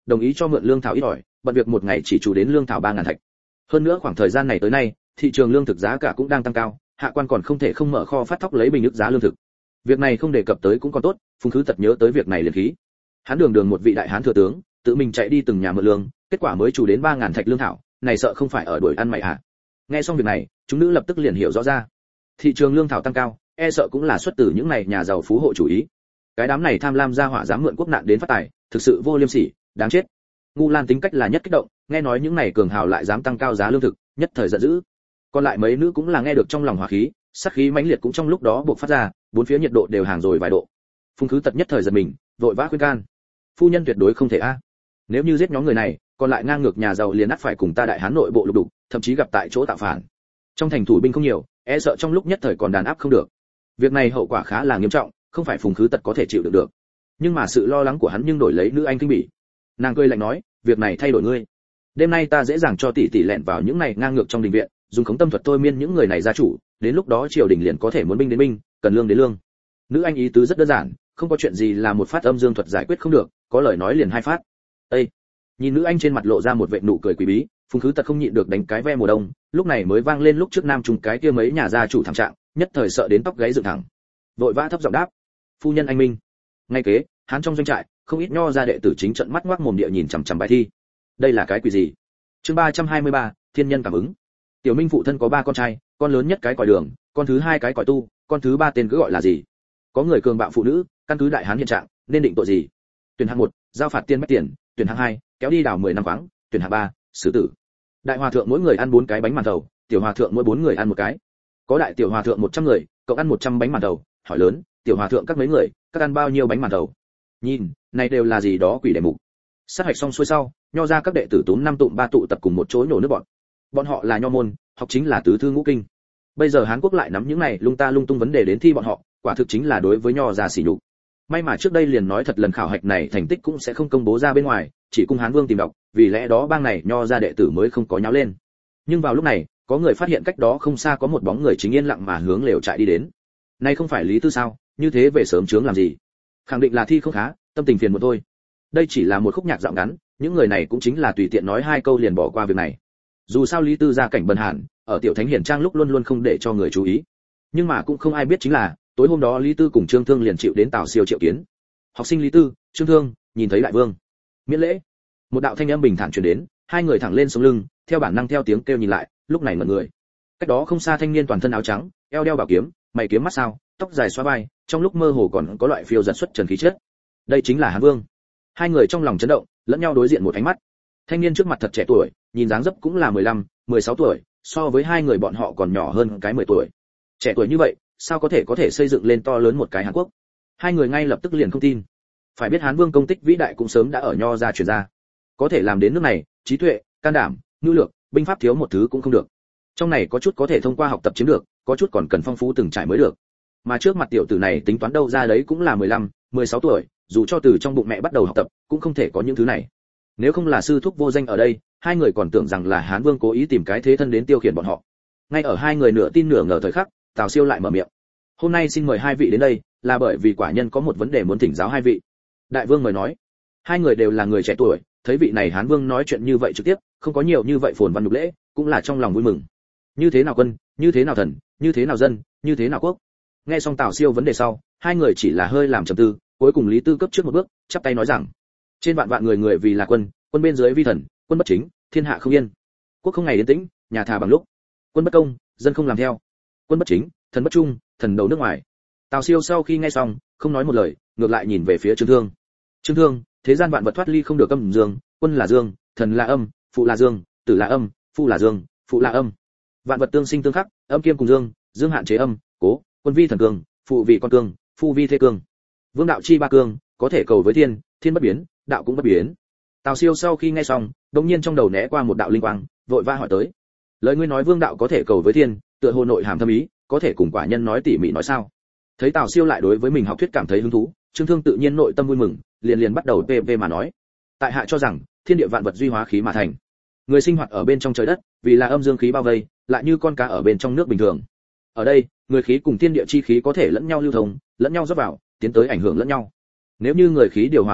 đồng ý cho mượn lương thảo ít ỏi, bận việc một ngày chỉ chủ đến lương thảo 3000 thạch. Hơn nữa khoảng thời gian này tới nay, thị trường lương thực giá cả cũng đang tăng cao, hạ quan còn không thể không mở kho phát thóc lấy bình ức giá lương thực. Việc này không đề cập tới cũng còn tốt, Phùng Khứ Tật nhớ tới việc này liền khí. Hắn đường một vị đại hán thừa tướng, tự mình chạy đi từng nhà mượn lương, kết quả mới chủ đến 3000 thạch lương thảo, này sợ không phải ở đuổi ăn mày hả? Nghe xong việc này, chúng nữ lập tức liền hiểu rõ ra. Thị trường lương thảo tăng cao, e sợ cũng là xuất từ những này nhà giàu phú hộ chủ ý. Cái đám này tham lam gia hỏa dám mượn quốc nạn đến phát tài, thực sự vô liêm sỉ, đáng chết. Ngu Lan tính cách là nhất kích động, nghe nói những này cường hào lại dám tăng cao giá lương thực, nhất thời giận dữ. Còn lại mấy nữ cũng là nghe được trong lòng hỏa khí, sát khí mãnh liệt cũng trong lúc đó bộc phát ra, bốn phía nhiệt độ đều hàng rồi vài độ. Phùng Khứ Tật nhất thời giật mình, vội vã khuyên can. Phu nhân tuyệt đối không thể a. Nếu như giết nhóm người này, còn lại ngang ngược nhà giàu liền ắt phải cùng ta đại hán nội bộ lục đục, thậm chí gặp tại chỗ tạo phản. Trong thành thủ binh không nhiều, e sợ trong lúc nhất thời còn đàn áp không được. Việc này hậu quả khá là nghiêm trọng, không phải Phùng Khứ Tật có thể chịu được. Nhưng mà sự lo lắng của hắn nhưng đổi lấy nữ anh kinh bỉ. Nàng cười lạnh nói, việc này thay đổi ngươi. Đêm nay ta dễ dàng cho tỷ tỷ lẻn vào những này ngang ngược trong đình viện, dùng khống tâm thuật thôi miên những người này gia chủ, đến lúc đó triều đình liền có thể muốn binh đến binh, cần lương đến lương. Nữ anh ý tứ rất đơn giản, không có chuyện gì là một phát âm dương thuật giải quyết không được, có lời nói liền hai phát. Ê! Nhìn nữ anh trên mặt lộ ra một vệt nụ cười quỷ bí, Phùng Khứ Tật không nhịn được đánh cái ve mùa đông, lúc này mới vang lên lúc trước nam trùng cái kia mấy nhà gia chủ thảm trạng, nhất thời sợ đến tóc gáy dựng thẳng. Vội vã thấp giọng đáp, phu nhân anh minh. Ngay kế, hắn trong doanh trại, không ít nho gia đệ tử chính trận mắt ngoác mồm địa nhìn chằm chằm bài thi. Đây là cái quỷ gì? Chương 323, thiên nhân cảm ứng. Tiểu Minh phụ thân có 3 con trai, con lớn nhất cái còi đường, con thứ 2 cái còi tu, con thứ 3 tên cứ gọi là gì? Có người cường bạo phụ nữ, căn cứ đại hán hiện trạng, nên định tội gì? Tuyển hạng 1, giao phạt tiền mất tiền, tuyển hạng 2, kéo đi đào 10 năm khoáng, tuyển hạng 3, xử tử. Đại hòa thượng mỗi người ăn 4 cái bánh màn thầu, tiểu hòa thượng mỗi 4 người ăn một cái. Có đại tiểu hòa thượng 100 người, cộng ăn 100 bánh màn thầu, hỏi lớn, tiểu hòa thượng các mấy người, các ăn bao nhiêu bánh màn thầu? Nhìn, này đều là gì đó quỷ đề mục. Sát hạch xong xuôi sau, nho ra các đệ tử túm 5 tụm 3 tụ tập cùng một chỗ nhổ nước bọn. Bọn họ là nho môn, học chính là tứ thư ngũ kinh. Bây giờ Hán Quốc lại nắm những này lung ta lung tung vấn đề đến thi bọn họ, quả thực chính là đối với nho gia sỉ nhục. May mà trước đây liền nói thật lần khảo hạch này thành tích cũng sẽ không công bố ra bên ngoài, chỉ cung Hán Vương tìm đọc, vì lẽ đó bang này nho gia đệ tử mới không có nháo lên. Nhưng vào lúc này, có người phát hiện cách đó không xa có một bóng người chính yên lặng mà hướng lều trại đi đến. Này không phải Lý Tư sao, như thế về sớm chướng làm gì? Khẳng định là thi không khá, tâm tình phiền một thôi. Đây chỉ là một khúc nhạc dạo ngắn, những người này cũng chính là tùy tiện nói 2 câu liền bỏ qua việc này. Dù sao Lý Tư gia cảnh bần hàn, ở tiểu thánh hiển trang lúc luôn luôn không để cho người chú ý. Nhưng mà cũng không ai biết chính là, tối hôm đó Lý Tư cùng Trương Thương liền chịu đến Tào Siêu triệu kiến. Học sinh Lý Tư, Trương Thương, nhìn thấy đại vương. Miễn lễ. Một đạo thanh âm bình thản truyền đến, 2 người thẳng lên sống lưng, theo bản năng theo tiếng kêu nhìn lại, lúc này ngẩn người. Cách đó không xa thanh niên toàn thân áo trắng, eo đeo bảo kiếm, mày kiếm mắt sao, tóc dài xóa vai, trong lúc mơ hồ còn có loại phiêu giật xuất trần khí chất. Đây chính là Hán Vương. 2 người trong lòng chấn động, lẫn nhau đối diện một ánh mắt. Thanh niên trước mặt thật trẻ tuổi, nhìn dáng dấp cũng là 15, 16 tuổi, so với 2 người bọn họ còn nhỏ hơn cái 10 tuổi. Trẻ tuổi như vậy, sao có thể xây dựng lên to lớn một cái Hán Quốc? 2 người ngay lập tức liền không tin. Phải biết Hán Vương công tích vĩ đại cũng sớm đã ở nho gia truyền ra. Có thể làm đến nước này, trí tuệ, can đảm, nhu lược, binh pháp thiếu một thứ cũng không được. Trong này có chút có thể thông qua học tập chiếm được, có chút còn cần phong phú từng trải mới được. Mà trước mặt tiểu tử này tính toán đâu ra đấy cũng là 15, 16 tuổi, dù cho từ trong bụng mẹ bắt đầu học tập, cũng không thể có những thứ này. Nếu không là sư thúc vô danh ở đây, 2 người còn tưởng rằng là Hán Vương cố ý tìm cái thế thân đến tiêu khiển bọn họ. Ngay ở 2 người nửa tin nửa ngờ thời khắc, Tào Siêu lại mở miệng. Hôm nay xin mời 2 vị đến đây, là bởi vì quả nhân có một vấn đề muốn thỉnh giáo 2 vị. Đại vương mời nói. 2 người đều là người trẻ tuổi, thấy vị này Hán Vương nói chuyện như vậy trực tiếp, không có nhiều như vậy phồn văn nhục lễ, cũng là trong lòng vui mừng. Như thế nào quân, như thế nào thần, như thế nào dân, như thế nào quốc. Nghe xong Tào Siêu vấn đề sau, 2 người chỉ là hơi làm trầm tư, cuối cùng Lý Tư cấp trước một bước, chắp tay nói rằng: trên vạn vạn người người vì là quân, quân bên dưới vi thần, quân bất chính, thiên hạ không yên. Quốc không ngày yên tĩnh, nhà thà bằng lúc. Quân bất công, dân không làm theo. Quân bất chính, thần bất trung, thần đầu nước ngoài. Tào Siêu sau khi nghe xong, không nói một lời, ngược lại nhìn về phía Trương Thương. Trương Thương, thế gian vạn vật thoát ly không được âm dương, quân là dương, thần là âm, phụ là dương, tử là âm, phu là dương, phụ là âm. Vạn vật tương sinh tương khắc, âm kiêm cùng dương, dương hạn chế âm, cố, quân vi thần cương, phụ vị con cương, phu vi thế cương. Vương đạo chi 3 cương, có thể cầu với thiên, thiên bất biến, đạo cũng bất biến. Tào Siêu sau khi nghe xong, đột nhiên trong đầu né qua một đạo linh quang, vội vã hỏi tới: lời ngươi nói vương đạo có thể cầu với thiên, tựa hồ nội hàm thâm ý, có thể cùng quả nhân nói tỉ mỉ nói sao? Thấy Tào Siêu lại đối với mình học thuyết cảm thấy hứng thú, Trương Thương tự nhiên nội tâm vui mừng, liền bắt đầu về mà nói: tại hạ cho rằng thiên địa vạn vật duy hóa khí mà thành, người sinh hoạt ở bên trong trời đất, vì là âm dương khí bao vây, lại như con cá ở bên trong nước bình thường. Ở đây, người khí cùng thiên địa chi khí có thể lẫn nhau lưu thông, lẫn nhau rót vào, tiến tới ảnh hưởng lẫn nhau. Nếu như người khí điều hòa thuận thích,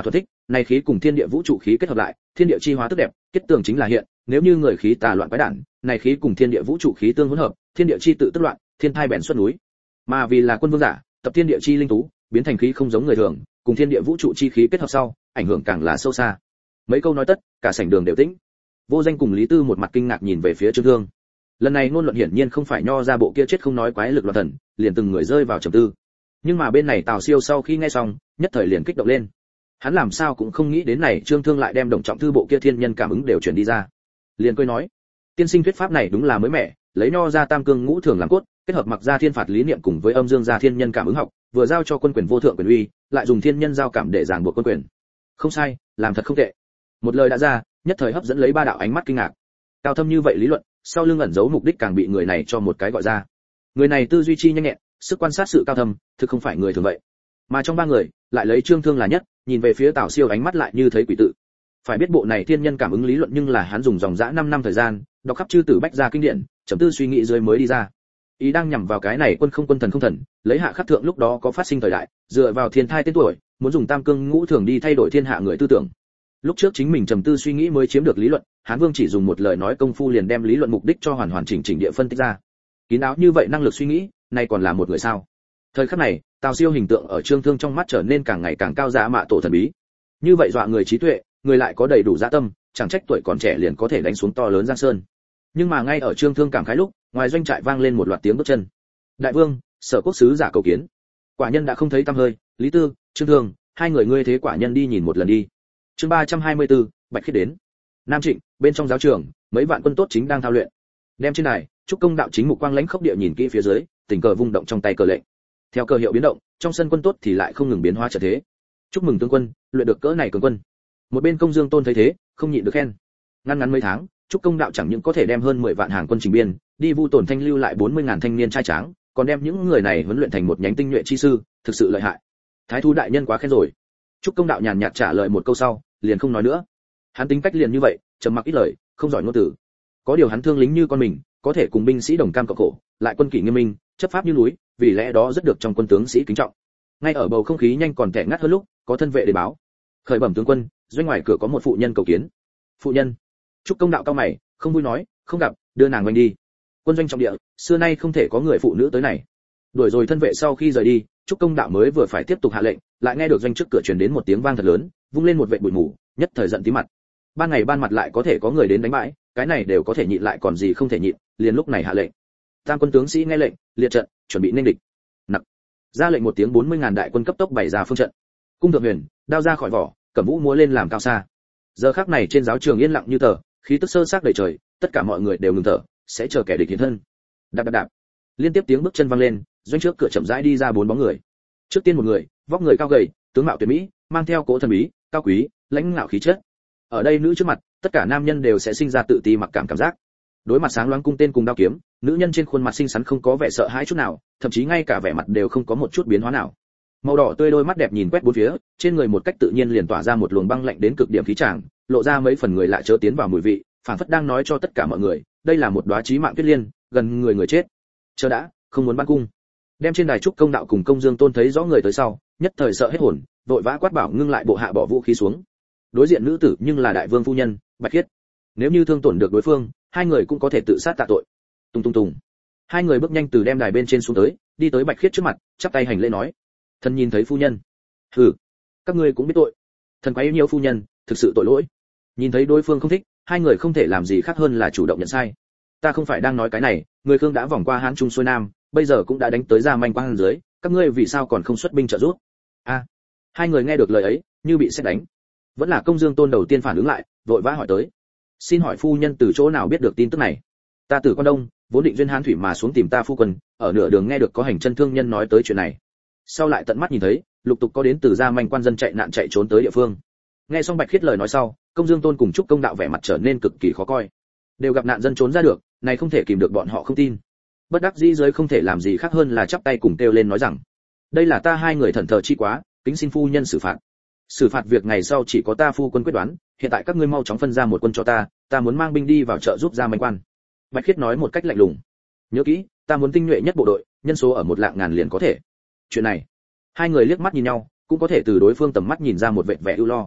này khí cùng thiên địa vũ trụ khí kết hợp lại, thiên địa chi hóa tức đẹp, kết tường chính là hiện, nếu như người khí tà loạn quái đản, này khí cùng thiên địa vũ trụ khí tương hỗn hợp, thiên địa chi tự tức loạn, thiên thai bèn xuất núi. Mà vì là quân vương giả, tập thiên địa chi linh tú, biến thành khí không giống người thường, cùng thiên địa vũ trụ chi khí kết hợp sau, ảnh hưởng càng là sâu xa. Mấy câu nói tất, cả sảnh đường đều tĩnh. Vô Danh cùng Lý Tư một mặt kinh ngạc nhìn về phía Trương Thương. Lần này ngôn luận hiển nhiên không phải nho ra bộ kia chết không nói quái lực loạn thần, liền từng người rơi vào trầm tư. Nhưng mà bên này Tào Siêu sau khi nghe xong, nhất thời liền kích động lên. Hắn làm sao cũng không nghĩ đến này Trương Thương lại đem Đồng Trọng thư bộ kia thiên nhân cảm ứng đều chuyển đi ra. Liền cười nói, tiên sinh thuyết pháp này đúng là mới mẻ, lấy nho ra tam cương ngũ thường làm cốt, kết hợp mặc ra thiên phạt lý niệm cùng với âm dương gia thiên nhân cảm ứng học, vừa giao cho quân quyền vô thượng quyền uy, lại dùng thiên nhân giao cảm để ràng buộc quân quyền. Không sai, làm thật không tệ. Một lời đã ra, nhất thời hấp dẫn lấy ba đạo ánh mắt kinh ngạc. Cao thâm như vậy lý luận, sau lưng ẩn giấu mục đích càng bị người này cho một cái gọi ra. Người này tư duy chi nhanh nhẹn, sức quan sát sự cao thâm, thực không phải người thường vậy. Mà trong ba người, lại lấy Trương Thương là nhất, nhìn về phía Tào Siêu ánh mắt lại như thấy quỷ tự. Phải biết bộ này thiên nhân cảm ứng lý luận nhưng là hắn dùng dòng dã 5 năm thời gian, đọc khắp chư tử bách gia kinh điển, chấm tư suy nghĩ dưới mới đi ra. Ý đang nhằm vào cái này quân không quân thần không thần, lấy hạ khắc thượng lúc đó có phát sinh thời đại, dựa vào thiên thai tên tuổi, muốn dùng tam cương ngũ thường đi thay đổi thiên hạ người tư tưởng. Lúc trước chính mình trầm tư suy nghĩ mới chiếm được lý luận, Hán Vương chỉ dùng một lời nói công phu liền đem lý luận mục đích cho hoàn hoàn chỉnh chỉnh địa phân tích ra. Kín đáo như vậy năng lực suy nghĩ, nay còn là một người sao? Thời khắc này, Tào Siêu hình tượng ở Trương Thương trong mắt trở nên càng ngày càng cao giá mạ tổ thần bí. Như vậy dọa người trí tuệ, người lại có đầy đủ dạ tâm, chẳng trách tuổi còn trẻ liền có thể đánh xuống to lớn giang sơn. Nhưng mà ngay ở Trương Thương cảm khái lúc, ngoài doanh trại vang lên một loạt tiếng bước chân. Đại vương, Sở quốc sứ giả cầu kiến. Quả nhân đã không thấy tăm hơi, Lý Tư, Trương Thương, hai người ngươi thế quả nhân đi nhìn một lần đi. Chương 324, Bạch Khiết đến. Nam Trịnh, bên trong giáo trường, mấy vạn quân tốt chính đang thao luyện. Đem trên này, Trúc Công đạo chính mục quang lãnh khốc địa nhìn kỹ phía dưới, tình cờ vung động trong tay cờ lệnh. Theo cờ hiệu biến động, trong sân quân tốt thì lại không ngừng biến hóa trở thế. Chúc mừng tướng quân, luyện được cỡ này cường quân. Một bên Công Dương Tôn thấy thế, không nhịn được khen. Ngắn ngắn mấy tháng, Trúc Công đạo chẳng những có thể đem hơn 10 vạn hàng quân chỉnh biên, đi vu tổn thanh lưu lại 40.000 thanh niên trai tráng, còn đem những người này huấn luyện thành một nhánh tinh nhuệ chi sư, thực sự lợi hại. Thái thú đại nhân quá khen rồi. Trúc Công đạo nhàn nhạt trả lời một câu sau, liền không nói nữa. Hắn tính cách liền như vậy, trầm mặc ít lời, không giỏi ngôn từ. Có điều hắn thương lính như con mình, có thể cùng binh sĩ đồng cam cộng khổ, lại quân kỷ nghiêm minh, chấp pháp như núi, vì lẽ đó rất được trong quân tướng sĩ kính trọng. Ngay ở bầu không khí nhanh còn tẻ ngắt hơn lúc, có thân vệ để báo. Khởi bẩm tướng quân, doanh ngoài cửa có một phụ nhân cầu kiến. Phụ nhân? Trúc Công đạo cao mày, không vui nói, không gặp, đưa nàng quanh đi. Quân doanh trọng địa, xưa nay không thể có người phụ nữ tới này. Đuổi rồi thân vệ sau khi rời đi, Trúc Công đạo mới vừa phải tiếp tục hạ lệnh, lại nghe được doanh trước cửa truyền đến một tiếng vang thật lớn, vung lên một vệt bụi mù, nhất thời giận tí mặt. Ban ngày ban mặt lại có thể có người đến đánh bãi, cái này đều có thể nhịn lại còn gì không thể nhịn, liền lúc này hạ lệnh. Tam quân tướng sĩ nghe lệnh, liệt trận, chuẩn bị nên địch. Nặc. Ra lệnh một tiếng 40.000 đại quân cấp tốc bày ra phương trận. Cung thượng huyền, đao ra khỏi vỏ, cẩm vũ múa lên làm cao xa. Giờ khắc này trên giáo trường yên lặng như tờ, khí tức sơ xác đầy trời, tất cả mọi người đều ngừng thở, sẽ chờ kẻ địch hiện thân. Đạp đạp đạp. Liên tiếp tiếng bước chân vang lên, doanh trước cửa chậm rãi đi ra 4 bóng người. Trước tiên một người, vóc người cao gầy, tướng mạo tuyệt mỹ, mang theo cỗ thần bí, cao quý, lãnh ngạo khí chất. Ở đây nữ trước mặt, tất cả nam nhân đều sẽ sinh ra tự ti mặc cảm giác. Đối mặt sáng loáng cung tên cùng đao kiếm, nữ nhân trên khuôn mặt xinh xắn không có vẻ sợ hãi chút nào, thậm chí ngay cả vẻ mặt đều không có một chút biến hóa nào. Màu đỏ tươi đôi mắt đẹp nhìn quét bốn phía, trên người một cách tự nhiên liền tỏa ra một luồng băng lạnh đến cực điểm khí tràng, lộ ra mấy phần người lạ chớ tiến vào mùi vị, phản phất đang nói cho tất cả mọi người, đây là một đóa chí mạng tuyết liên, gần người người chết. Chờ đã, không muốn ban cung. Đem trên đài Trúc Công đạo cùng Công Dương Tôn thấy rõ người tới sau, nhất thời sợ hết hồn, vội vã quát bảo ngưng lại bộ hạ bỏ vũ khí xuống. Đối diện nữ tử nhưng là đại vương phu nhân, Bạch Khiết. Nếu như thương tổn được đối phương, hai người cũng có thể tự sát tạ tội. Tung tung tung. Hai người bước nhanh từ đem đài bên trên xuống tới, đi tới Bạch Khiết trước mặt, chắp tay hành lễ nói: "Thần nhìn thấy phu nhân." "Hừ, các ngươi cũng biết tội. Thần quá yêu nhiều phu nhân, thực sự tội lỗi." Nhìn thấy đối phương không thích, hai người không thể làm gì khác hơn là chủ động nhận sai. "Ta không phải đang nói cái này, người Khương đã vòng qua Hán Trung xuôi Nam, bây giờ cũng đã đánh tới Gia Manh Quang dưới, các ngươi vì sao còn không xuất binh trợ giúp?" A. Hai người nghe được lời ấy, như bị sét đánh. Vẫn là Công Dương Tôn đầu tiên phản ứng lại, vội vã hỏi tới: "Xin hỏi phu nhân từ chỗ nào biết được tin tức này?" "Ta từ Quan Đông, vốn định duyên Hán thủy mà xuống tìm ta phu quân, ở nửa đường nghe được có hành chân thương nhân nói tới chuyện này. Sau lại tận mắt nhìn thấy, lục tục có đến từ Gia Manh quan dân chạy nạn chạy trốn tới địa phương." Nghe xong Bạch Khiết lời nói sau, Công Dương Tôn cùng Trúc Công đạo vẻ mặt trở nên cực kỳ khó coi. Đều gặp nạn dân trốn ra được, này không thể kìm được bọn họ không tin. Bất đắc dĩ dưới không thể làm gì khác hơn là chắp tay cùng kêu lên nói rằng: "Đây là ta hai người thần thờ chi quá, kính xin phu nhân xử phạt. Xử phạt việc ngày sau chỉ có ta phu quân quyết đoán, hiện tại các ngươi mau chóng phân ra một quân cho ta muốn mang binh đi vào trợ giúp Gia Manh quan." Bạch Khiết nói một cách lạnh lùng: "Nhớ kỹ, ta muốn tinh nhuệ nhất bộ đội, nhân số ở 100.000 liền có thể." Chuyện này, hai người liếc mắt nhìn nhau, cũng có thể từ đối phương tầm mắt nhìn ra một vẻ ưu lo.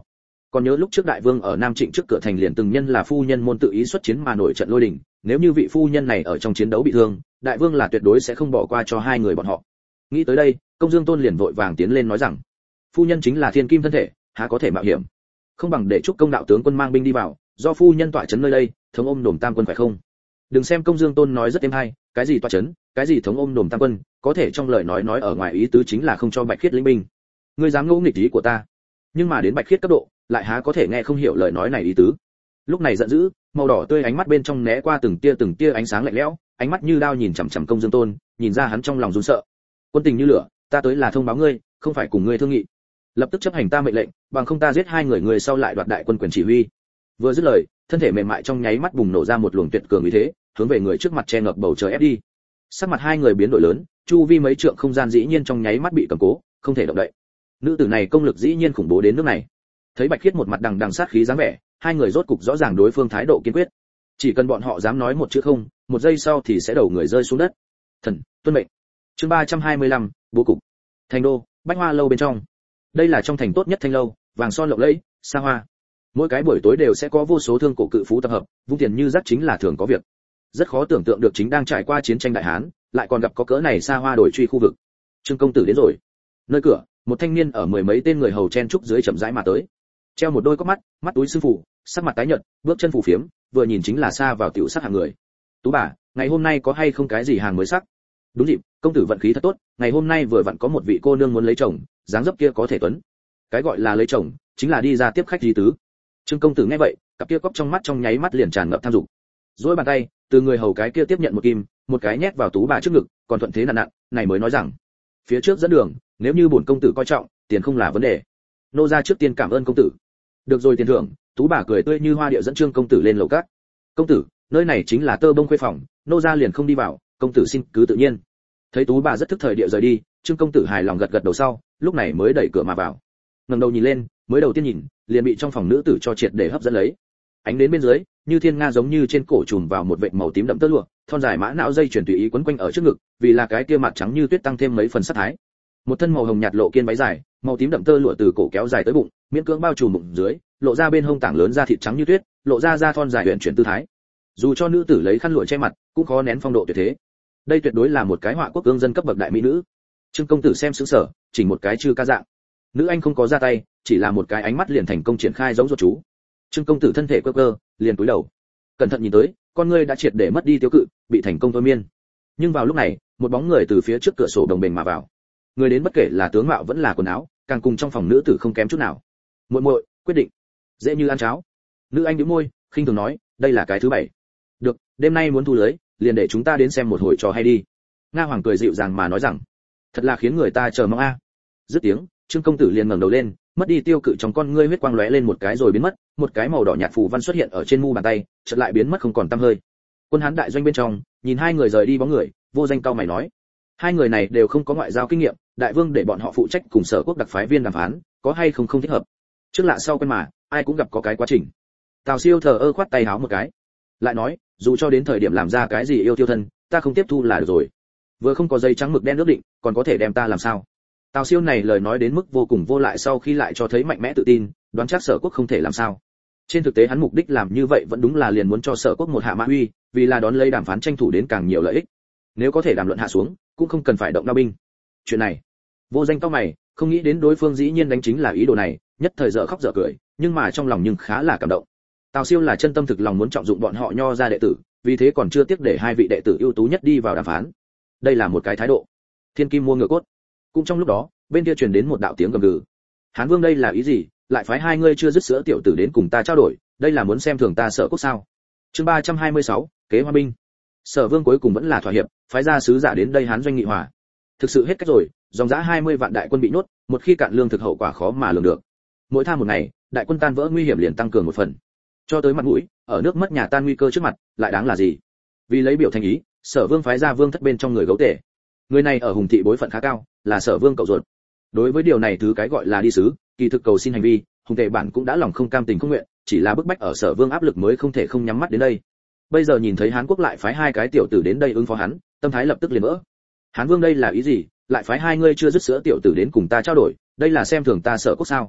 Còn nhớ lúc trước đại vương ở Nam Trịnh trước cửa thành liền từng nhân là phu nhân môn tự ý xuất chiến mà nổi trận lôi đình, nếu như vị phu nhân này ở trong chiến đấu bị thương, đại vương là tuyệt đối sẽ không bỏ qua cho hai người bọn họ. Nghĩ tới đây, Công Dương Tôn liền vội vàng tiến lên nói rằng, phu nhân chính là thiên kim thân thể, há có thể mạo hiểm, không bằng để chúc Công đạo tướng quân mang binh đi vào, do phu nhân tọa trấn nơi đây, thống ôm đồm tam quân phải không? Đừng xem Công Dương Tôn nói rất êm hay, cái gì tọa trấn, cái gì thống ôm đồm tam quân, có thể trong lời nói ở ngoài ý tứ chính là không cho Bạch Khiết lĩnh binh. Ngươi dám ngỗ nghịch ý của ta? Nhưng mà đến Bạch Khiết cấp độ, lại há có thể nghe không hiểu lời nói này ý tứ. Lúc này giận dữ, màu đỏ tươi ánh mắt bên trong né qua từng tia ánh sáng lạnh lẽo, ánh mắt như đao nhìn chằm chằm Công Dương Tôn, nhìn ra hắn trong lòng run sợ. Quân tình như lửa, ta tới là thông báo ngươi, không phải cùng ngươi thương nghị. Lập tức chấp hành ta mệnh lệnh, bằng không ta giết hai người sau lại đoạt đại quân quyền chỉ huy. Vừa dứt lời, thân thể mềm mại trong nháy mắt bùng nổ ra một luồng tuyệt cường uy thế, hướng về người trước mặt che ngập bầu trời ép đi. Sắc mặt hai người biến đổi lớn, chu vi mấy trượng không gian dĩ nhiên trong nháy mắt bị cầm cố, không thể động đậy. Nữ tử này công lực dĩ nhiên khủng bố đến nước này. Thấy Bạch Khiết một mặt đằng đằng sát khí dáng vẻ, hai người rốt cục rõ ràng đối phương thái độ kiên quyết. Chỉ cần bọn họ dám nói một chữ không, một giây sau thì sẽ đầu người rơi xuống đất. Thần, tuân mệnh. Chương 325, bố cục. Thành đô, Bách Hoa lâu bên trong. Đây là trong thành tốt nhất thanh lâu, vàng son lộng lẫy, xa hoa. Mỗi cái buổi tối đều sẽ có vô số thương cổ cự phú tập hợp, vung tiền như rác chính là thường có việc. Rất khó tưởng tượng được chính đang trải qua chiến tranh đại hán, lại còn gặp có cỡ này xa hoa đổi truy khu vực. Trương công tử đến rồi. Nơi cửa, một thanh niên ở mười mấy tên người hầu chen trúc dưới chậm rãi mà tới. Treo một đôi cốc mắt, mắt túi sư phụ, sắc mặt tái nhợt, bước chân phù phiếm, vừa nhìn chính là xa vào tiểu sắc hàng người. Tú bà, ngày hôm nay có hay không cái gì hàng mới sắc? Đúng dịp, công tử vận khí thật tốt, ngày hôm nay vừa vặn có một vị cô nương muốn lấy chồng, dáng dấp kia có thể tuấn. Cái gọi là lấy chồng, chính là đi ra tiếp khách di tứ. Trương công tử nghe vậy, cặp kia cốc trong mắt trong nháy mắt liền tràn ngập tham dục. Duỗi bàn tay, từ người hầu cái kia tiếp nhận một kim, một cái nhét vào tú bà trước ngực, còn thuận thế nặn nặn, này mới nói rằng, phía trước dẫn đường, nếu như bổn công tử coi trọng, tiền không là vấn đề. Nô gia trước tiên cảm ơn công tử. Được rồi tiền thưởng, tú bà cười tươi như hoa điệu dẫn Trương công tử lên lầu các. Công tử, nơi này chính là tơ bông khuê phòng, nô gia liền không đi vào, công tử xin cứ tự nhiên. Thấy tú bà rất thức thời địa rời đi, Trương công tử hài lòng gật gật đầu sau, lúc này mới đẩy cửa mà vào. Ngẩng đầu nhìn lên, mới đầu tiên nhìn, liền bị trong phòng nữ tử cho triệt để hấp dẫn lấy. Ánh đến bên dưới, như thiên nga giống như trên cổ trùm vào một vệt màu tím đậm tơ lụa, thon dài mã não dây chuyền tùy ý quấn quanh ở trước ngực, vì là cái kia mặt trắng như tuyết tăng thêm mấy phần sắc thái. Một thân màu hồng nhạt lộ kiên váy dài, màu tím đậm tơ lụa từ cổ kéo dài tới bụng, miễn cưỡng bao trùm bụng dưới, lộ ra bên hông tảng lớn da thịt trắng như tuyết, lộ ra da thon dài huyền chuyển tư thái. Dù cho nữ tử lấy khăn lụa che mặt, cũng khó nén phong độ tuyệt thế. Đây tuyệt đối là một cái họa quốc ương dân cấp bậc đại mỹ nữ. Trương công tử xem sững sờ, chỉnh một cái chư ca dạng. Nữ anh không có ra tay, chỉ là một cái ánh mắt liền thành công triển khai giống ruột chú. Trương công tử thân thể cơ cơ, liền cúi đầu. Cẩn thận nhìn tới, con ngươi đã triệt để mất đi tiêu cự, bị thành công thôi miên. Nhưng vào lúc này, một bóng người từ phía trước cửa sổ đồng bền mà vào. Người đến bất kể là tướng mạo vẫn là quần áo, càng cùng trong phòng nữ tử không kém chút nào. Muội muội, quyết định. Dễ như ăn cháo. Nữ anh nhíu môi, khinh thường nói, đây là cái thứ bảy. Được, đêm nay muốn thu lưới, liền để chúng ta đến xem một hồi trò hay đi. Nga Hoàng cười dịu dàng mà nói rằng, thật là khiến người ta chờ mong a. Dứt tiếng, Trương công tử liền ngẩng đầu lên, mất đi tiêu cự trong con ngươi huyết quang lóe lên một cái rồi biến mất, một cái màu đỏ nhạt phù văn xuất hiện ở trên mu bàn tay, chợt lại biến mất không còn tăm hơi. Quân Hán đại doanh bên trong, nhìn hai người rời đi bóng người, Vô Danh cau mày nói, hai người này đều không có ngoại giao kinh nghiệm, đại vương để bọn họ phụ trách cùng Sở Quốc đặc phái viên đàm phán, có hay không thích hợp. Trước lạ sau quen mà, ai cũng gặp có cái quá trình. Tào Siêu thờ ơ khoát tay háo một cái, lại nói, dù cho đến thời điểm làm ra cái gì yêu tiêu thân, ta không tiếp thu là được rồi. Vừa không có giấy trắng mực đen ước định, còn có thể đem ta làm sao? Tào Siêu này lời nói đến mức vô cùng vô lại, sau khi lại cho thấy mạnh mẽ tự tin, đoán chắc Sở Quốc không thể làm sao. Trên thực tế hắn mục đích làm như vậy vẫn đúng là liền muốn cho Sở Quốc một hạ mã uy, vì là đón lấy đàm phán tranh thủ đến càng nhiều lợi ích. Nếu có thể đàm luận hạ xuống, cũng không cần phải động đao binh. Chuyện này, Vô Danh cau mày, không nghĩ đến đối phương dĩ nhiên đánh chính là ý đồ này, nhất thời dở khóc dở cười, nhưng mà trong lòng nhưng khá là cảm động. Tào Siêu là chân tâm thực lòng muốn trọng dụng bọn họ Nho gia đệ tử, vì thế còn chưa tiếc để hai vị đệ tử ưu tú nhất đi vào đàm phán. Đây là một cái thái độ. Thiên kim mua ngựa cốt. Cũng trong lúc đó, bên kia truyền đến một đạo tiếng gầm gừ. Hán Vương đây là ý gì, lại phái hai ngươi chưa dứt sữa tiểu tử đến cùng ta trao đổi, đây là muốn xem thường ta Sở Quốc sao? Chương 326, kế hoa binh. Sở Vương cuối cùng vẫn là thỏa hiệp, phái ra sứ giả đến đây Hán doanh nghị hòa. Thực sự hết cách rồi, dòng dã 20 vạn đại quân bị nhốt, một khi cạn lương thực hậu quả khó mà lường được. Mỗi tham một ngày, đại quân tan vỡ nguy hiểm liền tăng cường một phần. Cho tới mặt mũi, ở nước mất nhà tan nguy cơ trước mặt, lại đáng là gì? Vì lấy biểu thành ý, Sở Vương phái ra Vương Thất bên trong người gấu tể. Người này ở Hùng thị bối phận khá cao, là Sở Vương cậu ruột. Đối với điều này thứ cái gọi là đi sứ, kỳ thực cầu xin hành vi, Hùng Tề bản cũng đã lòng không cam tình không nguyện, chỉ là bức bách ở Sở Vương áp lực mới không thể không nhắm mắt đến đây. Bây giờ nhìn thấy Hán Quốc lại phái hai cái tiểu tử đến đây ứng phó hắn, tâm thái lập tức liền vỡ. Hán Vương đây là ý gì, lại phái hai ngươi chưa dứt sữa tiểu tử đến cùng ta trao đổi, đây là xem thường ta Sở Quốc sao?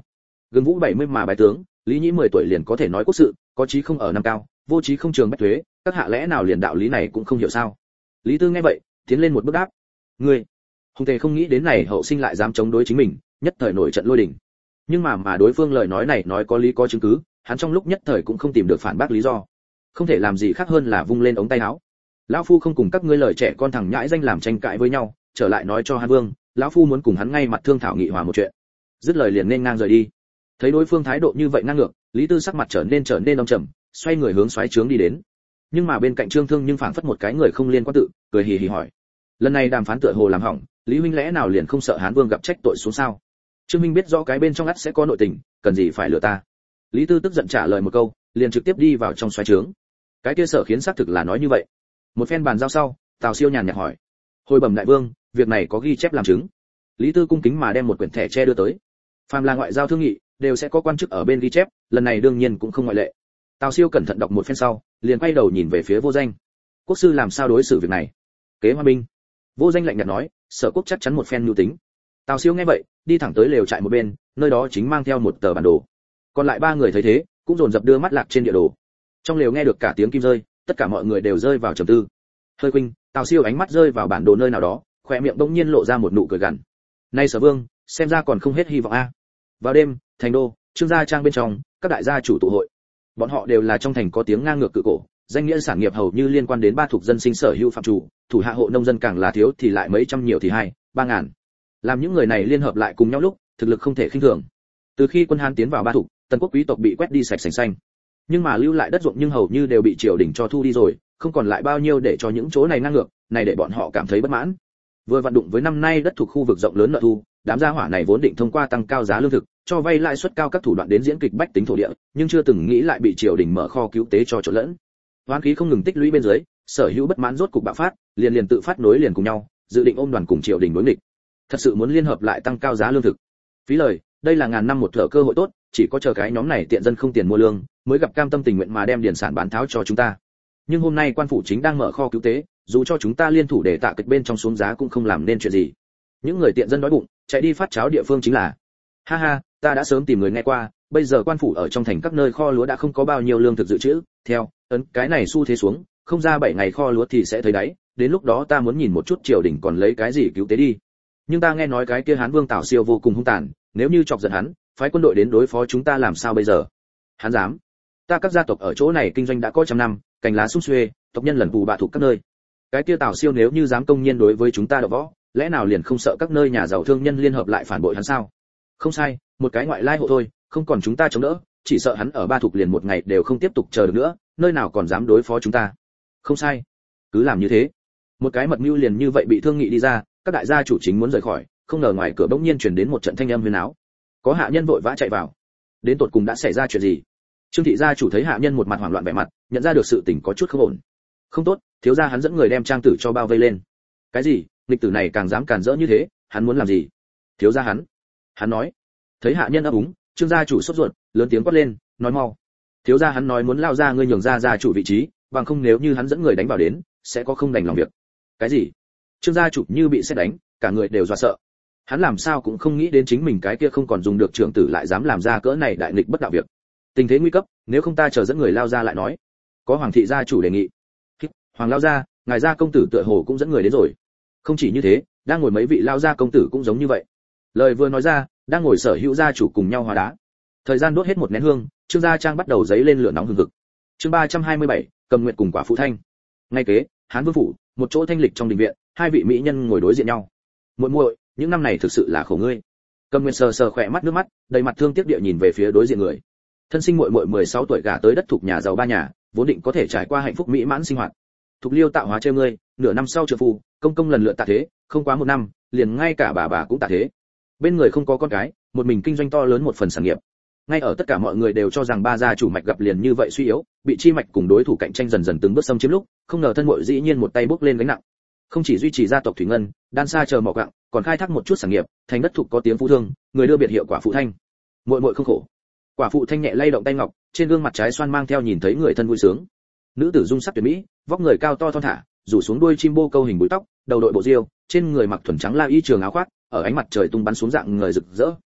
Gừng Vũ 70 mà bài tướng, Lý Nhĩ 10 tuổi liền có thể nói quốc sự, có chí không ở năm cao, vô chí không trường bách thuế, các hạ lẽ nào liền đạo lý này cũng không hiểu sao? Lý Tư nghe vậy, tiến lên một bước đáp: "Ngươi." Hùng Tề không nghĩ đến này hậu sinh lại dám chống đối chính mình, nhất thời nổi trận lôi đình. Nhưng mà đối phương lời nói này nói có lý có chứng cứ, hắn trong lúc nhất thời cũng không tìm được phản bác lý do. Không thể làm gì khác hơn là vung lên ống tay áo. Lão phu không cùng các ngươi lời trẻ con thằng nhãi danh làm tranh cãi với nhau, trở lại nói cho Hán Vương, lão phu muốn cùng hắn ngay mặt thương thảo nghị hòa một chuyện. Dứt lời liền nên ngang rời đi. Thấy đối phương thái độ như vậy ngang ngược, Lý Tư sắc mặt trở nên âm trầm, xoay người hướng xoáy trướng đi đến. Nhưng mà bên cạnh Trương Thương nhưng phảng phất một cái người không liên quan tự, cười hì hì hỏi: "Lần này đàm phán tựa hồ làm hỏng, Lý huynh lẽ nào liền không sợ Hán Vương gặp trách tội xuống sao?" Trương Minh biết rõ cái bên trong ắt sẽ có nội tình, cần gì phải lừa ta. Lý Tư tức giận trả lời một câu, liền trực tiếp đi vào trong xoáy trướng. Cái kia Sở Khiến xác thực là nói như vậy. Một phen bàn giao sau, Tào Siêu nhàn nhạt hỏi: "Hồi bẩm đại vương, việc này có ghi chép làm chứng?" Lý Tư cung kính mà đem một quyển thẻ tre đưa tới. Phàm là ngoại giao thương nghị, đều sẽ có quan chức ở bên ghi chép, lần này đương nhiên cũng không ngoại lệ. Tào Siêu cẩn thận đọc một phen sau, liền quay đầu nhìn về phía Vô Danh. "Quốc sư làm sao đối xử việc này?" "Kế hòa binh." Vô Danh lạnh nhạt nói, "Sở quốc chắc chắn một phen nhu tính." Tào Siêu nghe vậy, đi thẳng tới lều trại một bên, nơi đó chính mang theo một tờ bản đồ. Còn lại ba người thấy thế, cũng dồn dập đưa mắt lạc trên địa đồ. Trong lều nghe được cả tiếng kim rơi, tất cả mọi người đều rơi vào trầm tư. Hơi khuynh, Tào Siêu ánh mắt rơi vào bản đồ nơi nào đó, khóe miệng bỗng nhiên lộ ra một nụ cười gằn. "Nay Sở Vương, xem ra còn không hết hy vọng a." Vào đêm, thành đô, Trương gia trang bên trong, các đại gia chủ tụ hội. Bọn họ đều là trong thành có tiếng ngang ngược cự cổ, danh nghĩa sản nghiệp hầu như liên quan đến ba thuộc dân sinh sở hữu phạm chủ, thủ hạ hộ nông dân càng là thiếu thì lại mấy trăm nhiều thì 2-3 ngàn. Làm những người này liên hợp lại cùng nhau lúc, thực lực không thể khinh thường. Từ khi quân Hán tiến vào ba thuộc, tần quốc quý tộc bị quét đi sạch sành xanh. Nhưng mà lưu lại đất ruộng nhưng hầu như đều bị triều đình cho thu đi rồi, không còn lại bao nhiêu để cho những chỗ này ngang ngược, này để bọn họ cảm thấy bất mãn. Vừa vận đụng với năm nay đất thuộc khu vực rộng lớn nợ thu, đám gia hỏa này vốn định thông qua tăng cao giá lương thực, cho vay lãi suất cao các thủ đoạn đến diễn kịch bách tính thổ địa, nhưng chưa từng nghĩ lại bị triều đình mở kho cứu tế cho trộn lẫn. Hoán khí không ngừng tích lũy bên dưới, sở hữu bất mãn rốt cục bạo phát, liền tự phát nối liền cùng nhau, dự định ôm đoàn cùng triều đình đối nghịch. Thật sự muốn liên hợp lại tăng cao giá lương thực. Phí lời, đây là ngàn năm một thở cơ hội tốt, chỉ có chờ cái nhóm này tiện dân không tiền mua lương, mới gặp cam tâm tình nguyện mà đem điển sản bán tháo cho chúng ta. Nhưng hôm nay quan phủ chính đang mở kho cứu tế, dù cho chúng ta liên thủ để tạ kịch bên trong xuống giá cũng không làm nên chuyện gì. Những người tiện dân đói bụng, chạy đi phát cháo địa phương chính là. Ha ha, ta đã sớm tìm người nghe qua, bây giờ quan phủ ở trong thành các nơi kho lúa đã không có bao nhiêu lương thực dự trữ, theo cái này xu thế xuống, không ra 7 ngày kho lúa thì sẽ thấy đáy, đến lúc đó ta muốn nhìn một chút triều đình còn lấy cái gì cứu tế đi. Nhưng ta nghe nói cái kia Hán Vương Tào Siêu vô cùng hung tàn, nếu như chọc giận hắn, phái quân đội đến đối phó chúng ta làm sao bây giờ? Hắn dám? Ta các gia tộc ở chỗ này kinh doanh đã có trăm năm, cành lá sum xuê, tộc nhân lần tù bạ thuộc các nơi. Cái kia Tào Siêu nếu như dám công nhiên đối với chúng ta đọ võ, lẽ nào liền không sợ các nơi nhà giàu thương nhân liên hợp lại phản bội hắn sao? Không sai, một cái ngoại lai hộ thôi, không còn chúng ta chống đỡ, chỉ sợ hắn ở ba thuộc liền một ngày đều không tiếp tục chờ được nữa, nơi nào còn dám đối phó chúng ta. Không sai, cứ làm như thế. Một cái mật mưu liền như vậy bị thương nghị đi ra, các đại gia chủ chính muốn rời khỏi, không ngờ ngoài cửa bỗng nhiên truyền đến một trận thanh âm huyên áo. Có hạ nhân vội vã chạy vào. Đến tột cùng đã xảy ra chuyện gì? Trương thị gia chủ thấy hạ nhân một mặt hoảng loạn vẻ mặt, nhận ra được sự tình có chút không ổn. Không tốt, thiếu gia hắn dẫn người đem trang tử cho bao vây lên. Cái gì? Nghịch tử này càng dám càn rỡ như thế, hắn muốn làm gì? Thiếu gia hắn nói. Thấy hạ nhân ấp úng, Trương gia chủ sốt ruột, lớn tiếng quát lên, nói mau. Thiếu gia hắn nói muốn lao ra ngươi nhường ra gia chủ vị trí, bằng không nếu như hắn dẫn người đánh vào đến, sẽ có không đành lòng việc. Cái gì? Trương gia chủ như bị sét đánh, cả người đều dọa sợ. Hắn làm sao cũng không nghĩ đến chính mình cái kia không còn dùng được trưởng tử lại dám làm ra cỡ này đại nghịch bất đạo việc. Tình thế nguy cấp, nếu không ta chờ dẫn người lao ra lại nói. Có hoàng thị gia chủ đề nghị. Hoàng lao ra, ngài gia công tử tựa hồ cũng dẫn người đến rồi. Không chỉ như thế, đang ngồi mấy vị lao gia công tử cũng giống như vậy. Lời vừa nói ra, đang ngồi sở hữu gia chủ cùng nhau hóa đá. Thời gian đốt hết một nén hương, Trương gia trang bắt đầu dấy lên lửa nóng hừng hực. Chương 327, Cầm Nguyệt cùng Quả Phụ Thanh. Ngay kế, Hán Vương phủ, một chỗ thanh lịch trong đình viện, hai vị mỹ nhân ngồi đối diện nhau. Muội muội, những năm này thực sự là khổ ngươi. Cầm Nguyệt sờ sờ khỏe mắt nước mắt, đầy mặt thương tiếc địa nhìn về phía đối diện người. Thân sinh muội muội 16 tuổi gả tới đất thuộc nhà giàu ba nhà, vốn định có thể trải qua hạnh phúc mỹ mãn sinh hoạt. Thục Liêu tạo hóa trêu ngươi, nửa năm sau trợ phù, công công lần lượt tạ thế, không quá một năm, liền ngay cả bà cũng tạ thế. Bên người không có con cái, một mình kinh doanh to lớn một phần sản nghiệp. Ngay ở tất cả mọi người đều cho rằng ba gia chủ mạch gặp liền như vậy suy yếu, bị chi mạch cùng đối thủ cạnh tranh dần dần từng bước xâm chiếm lúc, không ngờ thân muội dĩ nhiên một tay bước lên gánh nặng. Không chỉ duy trì gia tộc thủy ngân, đan xa chờ mỏ quặng, còn khai thác một chút sản nghiệp, thành đất thuộc có tiếng phú thương, người đưa biệt hiệu Quả Phụ Thanh. Muội muội không khổ. Quả Phụ Thanh nhẹ lay động tay ngọc, trên gương mặt trái xoan mang theo nhìn thấy người thân vui sướng. Nữ tử dung sắc tuyệt mỹ, vóc người cao to thon thả, rủ xuống đuôi chim bô câu hình búi tóc, đầu đội bộ diêu, trên người mặc thuần trắng la y trường áo khoác, ở ánh mặt trời tung bắn xuống dạng người rực rỡ.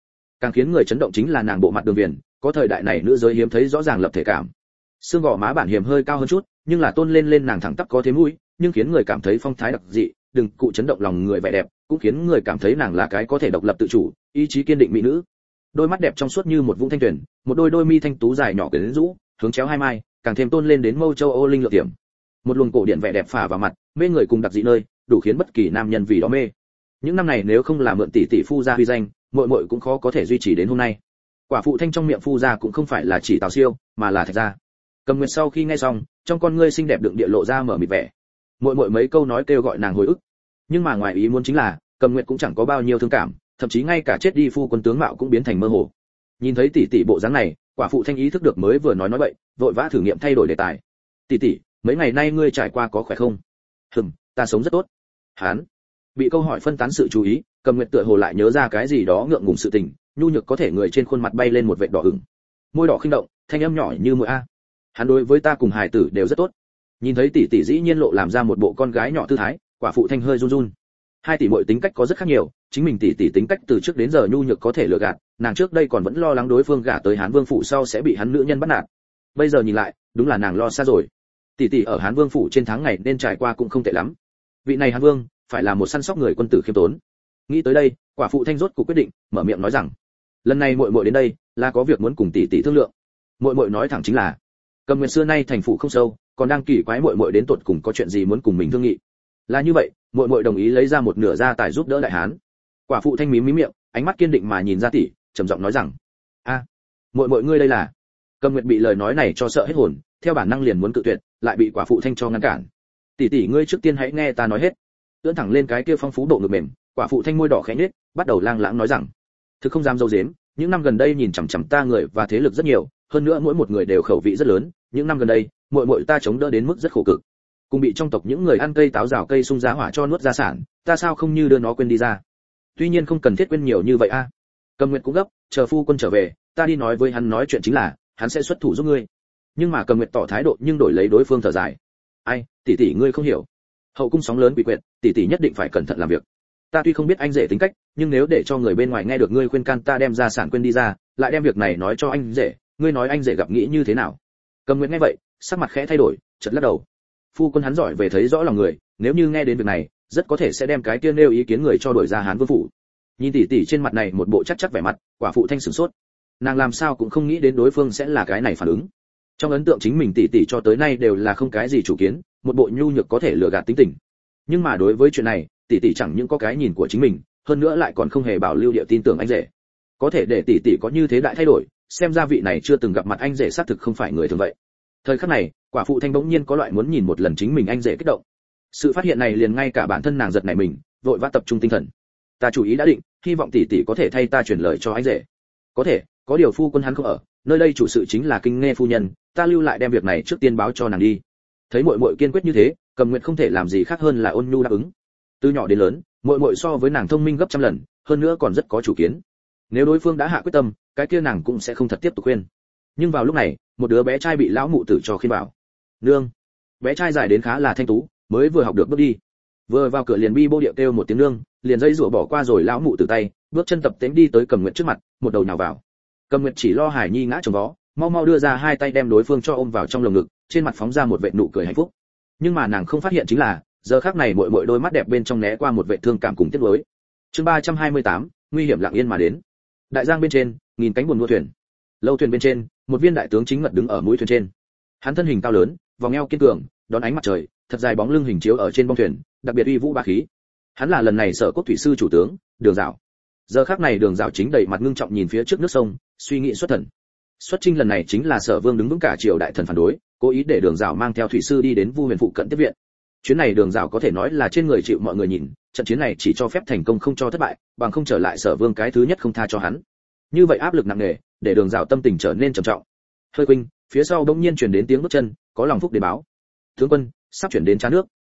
Càng khiến người chấn động chính là nàng bộ mặt đường viền, có thời đại này nữ giới hiếm thấy rõ ràng lập thể cảm. Xương gò má bản hiểm hơi cao hơn chút, nhưng là tôn lên nàng thẳng tắp có thế mũi, nhưng khiến người cảm thấy phong thái đặc dị, đừng cụ chấn động lòng người vẻ đẹp, cũng khiến người cảm thấy nàng là cái có thể độc lập tự chủ, ý chí kiên định mỹ nữ. Đôi mắt đẹp trong suốt như một vũng thanh tuyển, một đôi mi thanh tú dài nhỏ quyến rũ, hướng chéo hai mai, càng thêm tôn lên đến mâu châu ô linh lược điểm. Một luồng cổ điển vẻ đẹp phả vào mặt, mê người cùng đặc dị nơi, đủ khiến bất kỳ nam nhân vì đó mê. Những năm này nếu không là mượn tỷ phu gia huy danh, muội muội cũng khó có thể duy trì đến hôm nay. Quả phụ thanh trong miệng phu gia cũng không phải là chỉ Tào Siêu, mà là Thạch gia. Cầm Nguyệt sau khi nghe xong, trong con ngươi xinh đẹp đựng địa lộ ra mở mịt vẻ. Muội muội mấy câu nói kêu gọi nàng hồi ức. Nhưng mà ngoài ý muốn chính là, Cầm Nguyệt cũng chẳng có bao nhiêu thương cảm, thậm chí ngay cả chết đi phu quân tướng mạo cũng biến thành mơ hồ. Nhìn thấy tỷ bộ dáng này, quả phụ thanh ý thức được mới vừa nói bậy, vội vã thử nghiệm thay đổi đề tài. Tỷ, mấy ngày nay ngươi trải qua có khỏe không? Ta sống rất tốt. Hán. Bị câu hỏi phân tán sự chú ý, Cầm Nguyệt tựa hồ lại nhớ ra cái gì đó ngượng ngùng sự tình, nhu nhược có thể người trên khuôn mặt bay lên một vệt đỏ ửng. Môi đỏ khinh động, thanh âm nhỏ như muội a. Hắn đối với ta cùng hài tử đều rất tốt. Nhìn thấy tỷ dĩ nhiên lộ làm ra một bộ con gái nhỏ tư thái, quả phụ thanh hơi run run. Hai tỷ muội tính cách có rất khác nhiều, chính mình tỷ tính cách từ trước đến giờ nhu nhược có thể lừa gạt, nàng trước đây còn vẫn lo lắng đối phương gả tới Hán Vương phủ sau sẽ bị hắn nữ nhân bắt nạt. Bây giờ nhìn lại, đúng là nàng lo xa rồi. Tỷ ở Hán Vương phủ trên tháng ngày nên trải qua cũng không tệ lắm. Vị này Hán Vương, phải là một săn sóc người quân tử khiêm tốn. Nghĩ tới đây, quả phụ thanh rốt cuộc quyết định, mở miệng nói rằng, lần này muội đến đây, là có việc muốn cùng tỷ thương lượng. Muội nói thẳng chính là, Cầm Nguyệt xưa nay thành phụ không sâu, còn đang kỳ quái muội đến tột cùng có chuyện gì muốn cùng mình thương nghị. Là như vậy, muội đồng ý lấy ra một nửa gia tài giúp đỡ đại hán. Quả phụ thanh mím miệng, ánh mắt kiên định mà nhìn ra tỷ, trầm giọng nói rằng, muội ngươi đây là. Cầm Nguyệt bị lời nói này cho sợ hết hồn, theo bản năng liền muốn cự tuyệt, lại bị quả phụ thanh cho ngăn cản. Tỷ ngươi trước tiên hãy nghe ta nói hết. Ưỡn thẳng lên cái kia phong phú độ ngực mềm, quả phụ thanh môi đỏ khẽ nhếch, bắt đầu lang lãng nói rằng, thực không dám dâu dếm, những năm gần đây nhìn chằm chằm ta người và thế lực rất nhiều, hơn nữa mỗi một người đều khẩu vị rất lớn, những năm gần đây, muội ta chống đỡ đến mức rất khổ cực. Cùng bị trong tộc những người ăn cây táo rào cây sung giá hỏa cho nuốt gia sản, ta sao không như đưa nó quên đi ra. Tuy nhiên không cần thiết quên nhiều như vậy a. Cầm Nguyệt cũng gấp, chờ phu quân trở về, ta đi nói với hắn nói chuyện chính là, hắn sẽ xuất thủ giúp ngươi. Nhưng mà Cầm Nguyệt tỏ thái độ nhưng đổi lấy đối phương thở dài. Ai, tỷ ngươi không hiểu. Hậu cung sóng lớn quỷ quyệt, tỷ nhất định phải cẩn thận làm việc. Ta tuy không biết anh rể tính cách, nhưng nếu để cho người bên ngoài nghe được ngươi khuyên can ta đem gia sản quên đi ra, lại đem việc này nói cho anh rể, ngươi nói anh rể gặp nghĩ như thế nào? Cầm Nguyệt nghe vậy, sắc mặt khẽ thay đổi, chợt lắc đầu. Phu quân hắn giỏi về thấy rõ lòng người, nếu như nghe đến việc này, rất có thể sẽ đem cái kia nêu ý kiến người cho đuổi ra Hán Vương phủ. Nhìn tỷ trên mặt này một bộ chắc vẻ mặt, quả phụ thanh sửng sốt. Nàng làm sao cũng không nghĩ đến đối phương sẽ là cái này phản ứng. Trong ấn tượng chính mình tỷ cho tới nay đều là không cái gì chủ kiến, một bộ nhu nhược có thể lừa gạt tính tình. Nhưng mà đối với chuyện này, tỷ chẳng những có cái nhìn của chính mình, hơn nữa lại còn không hề bảo lưu địa tin tưởng anh rể. Có thể để tỷ có như thế đại thay đổi, xem ra vị này chưa từng gặp mặt anh rể xác thực không phải người thường vậy. Thời khắc này, quả phụ thanh bỗng nhiên có loại muốn nhìn một lần chính mình anh rể kích động. Sự phát hiện này liền ngay cả bản thân nàng giật nảy mình, vội vã tập trung tinh thần. Ta chủ ý đã định, hy vọng tỷ có thể thay ta truyền lời cho anh rể. Có thể, có điều phu quân hắn không ở, nơi đây chủ sự chính là Kinh Nghe phu nhân, ta lưu lại đem việc này trước tiên báo cho nàng đi. Thấy muội kiên quyết như thế, Cầm Nguyệt không thể làm gì khác hơn là ôn nhu đáp ứng. Từ nhỏ đến lớn, muội so với nàng thông minh gấp trăm lần, hơn nữa còn rất có chủ kiến. Nếu đối phương đã hạ quyết tâm, cái kia nàng cũng sẽ không thật tiếp tục khuyên. Nhưng vào lúc này, một đứa bé trai bị lão mụ tử cho khiên vào. Nương. Bé trai dài đến khá là thanh tú, mới vừa học được bước đi. Vừa vào cửa liền bi bô điệu kêu một tiếng nương, liền dây rủa bỏ qua rồi lão mụ tử tay, bước chân tập tễnh đi tới Cầm Nguyệt trước mặt, một đầu nhào vào. Cầm Nguyệt chỉ lo Hải Nhi ngã chồng vó, mau đưa ra hai tay đem đối phương cho ôm vào trong lồng ngực, trên mặt phóng ra một vệt nụ cười hạnh phúc. Nhưng mà nàng không phát hiện chính là, giờ khắc này muội đôi mắt đẹp bên trong né qua một vệt thương cảm cùng tiếc nuối. Chương 328, nguy hiểm lặng yên mà đến. Đại giang bên trên, nghìn cánh buồm đua thuyền. Lâu thuyền bên trên, một viên đại tướng chính ngật đứng ở mũi thuyền trên. Hắn thân hình cao lớn, vòng eo kiên cường, đón ánh mặt trời, thật dài bóng lưng hình chiếu ở trên bong thuyền, đặc biệt uy vũ bá khí. Hắn là lần này Sở Cốt thủy sư chủ tướng, Đường Dạo. Giờ khắc này Đường Dạo chính đầy mặt ngưng trọng nhìn phía trước nước sông, suy nghĩ xuất thần. Xuất chinh lần này chính là Sở Vương đứng vững cả triều đại thần phản đối, cố ý để Đường Dạo mang theo thủy sư đi đến Vu Huyền phụ cận tiếp viện. Chuyến này Đường Dạo có thể nói là trên người chịu mọi người nhìn, trận chiến này chỉ cho phép thành công không cho thất bại, bằng không trở lại Sở Vương cái thứ nhất không tha cho hắn. Như vậy áp lực nặng nề, để Đường Dạo tâm tình trở nên trầm trọng. Hơi quỳnh, phía sau bỗng nhiên truyền đến tiếng bước chân, có lòng phúc để báo. Tướng quân, sắp chuyển đến Trá nước,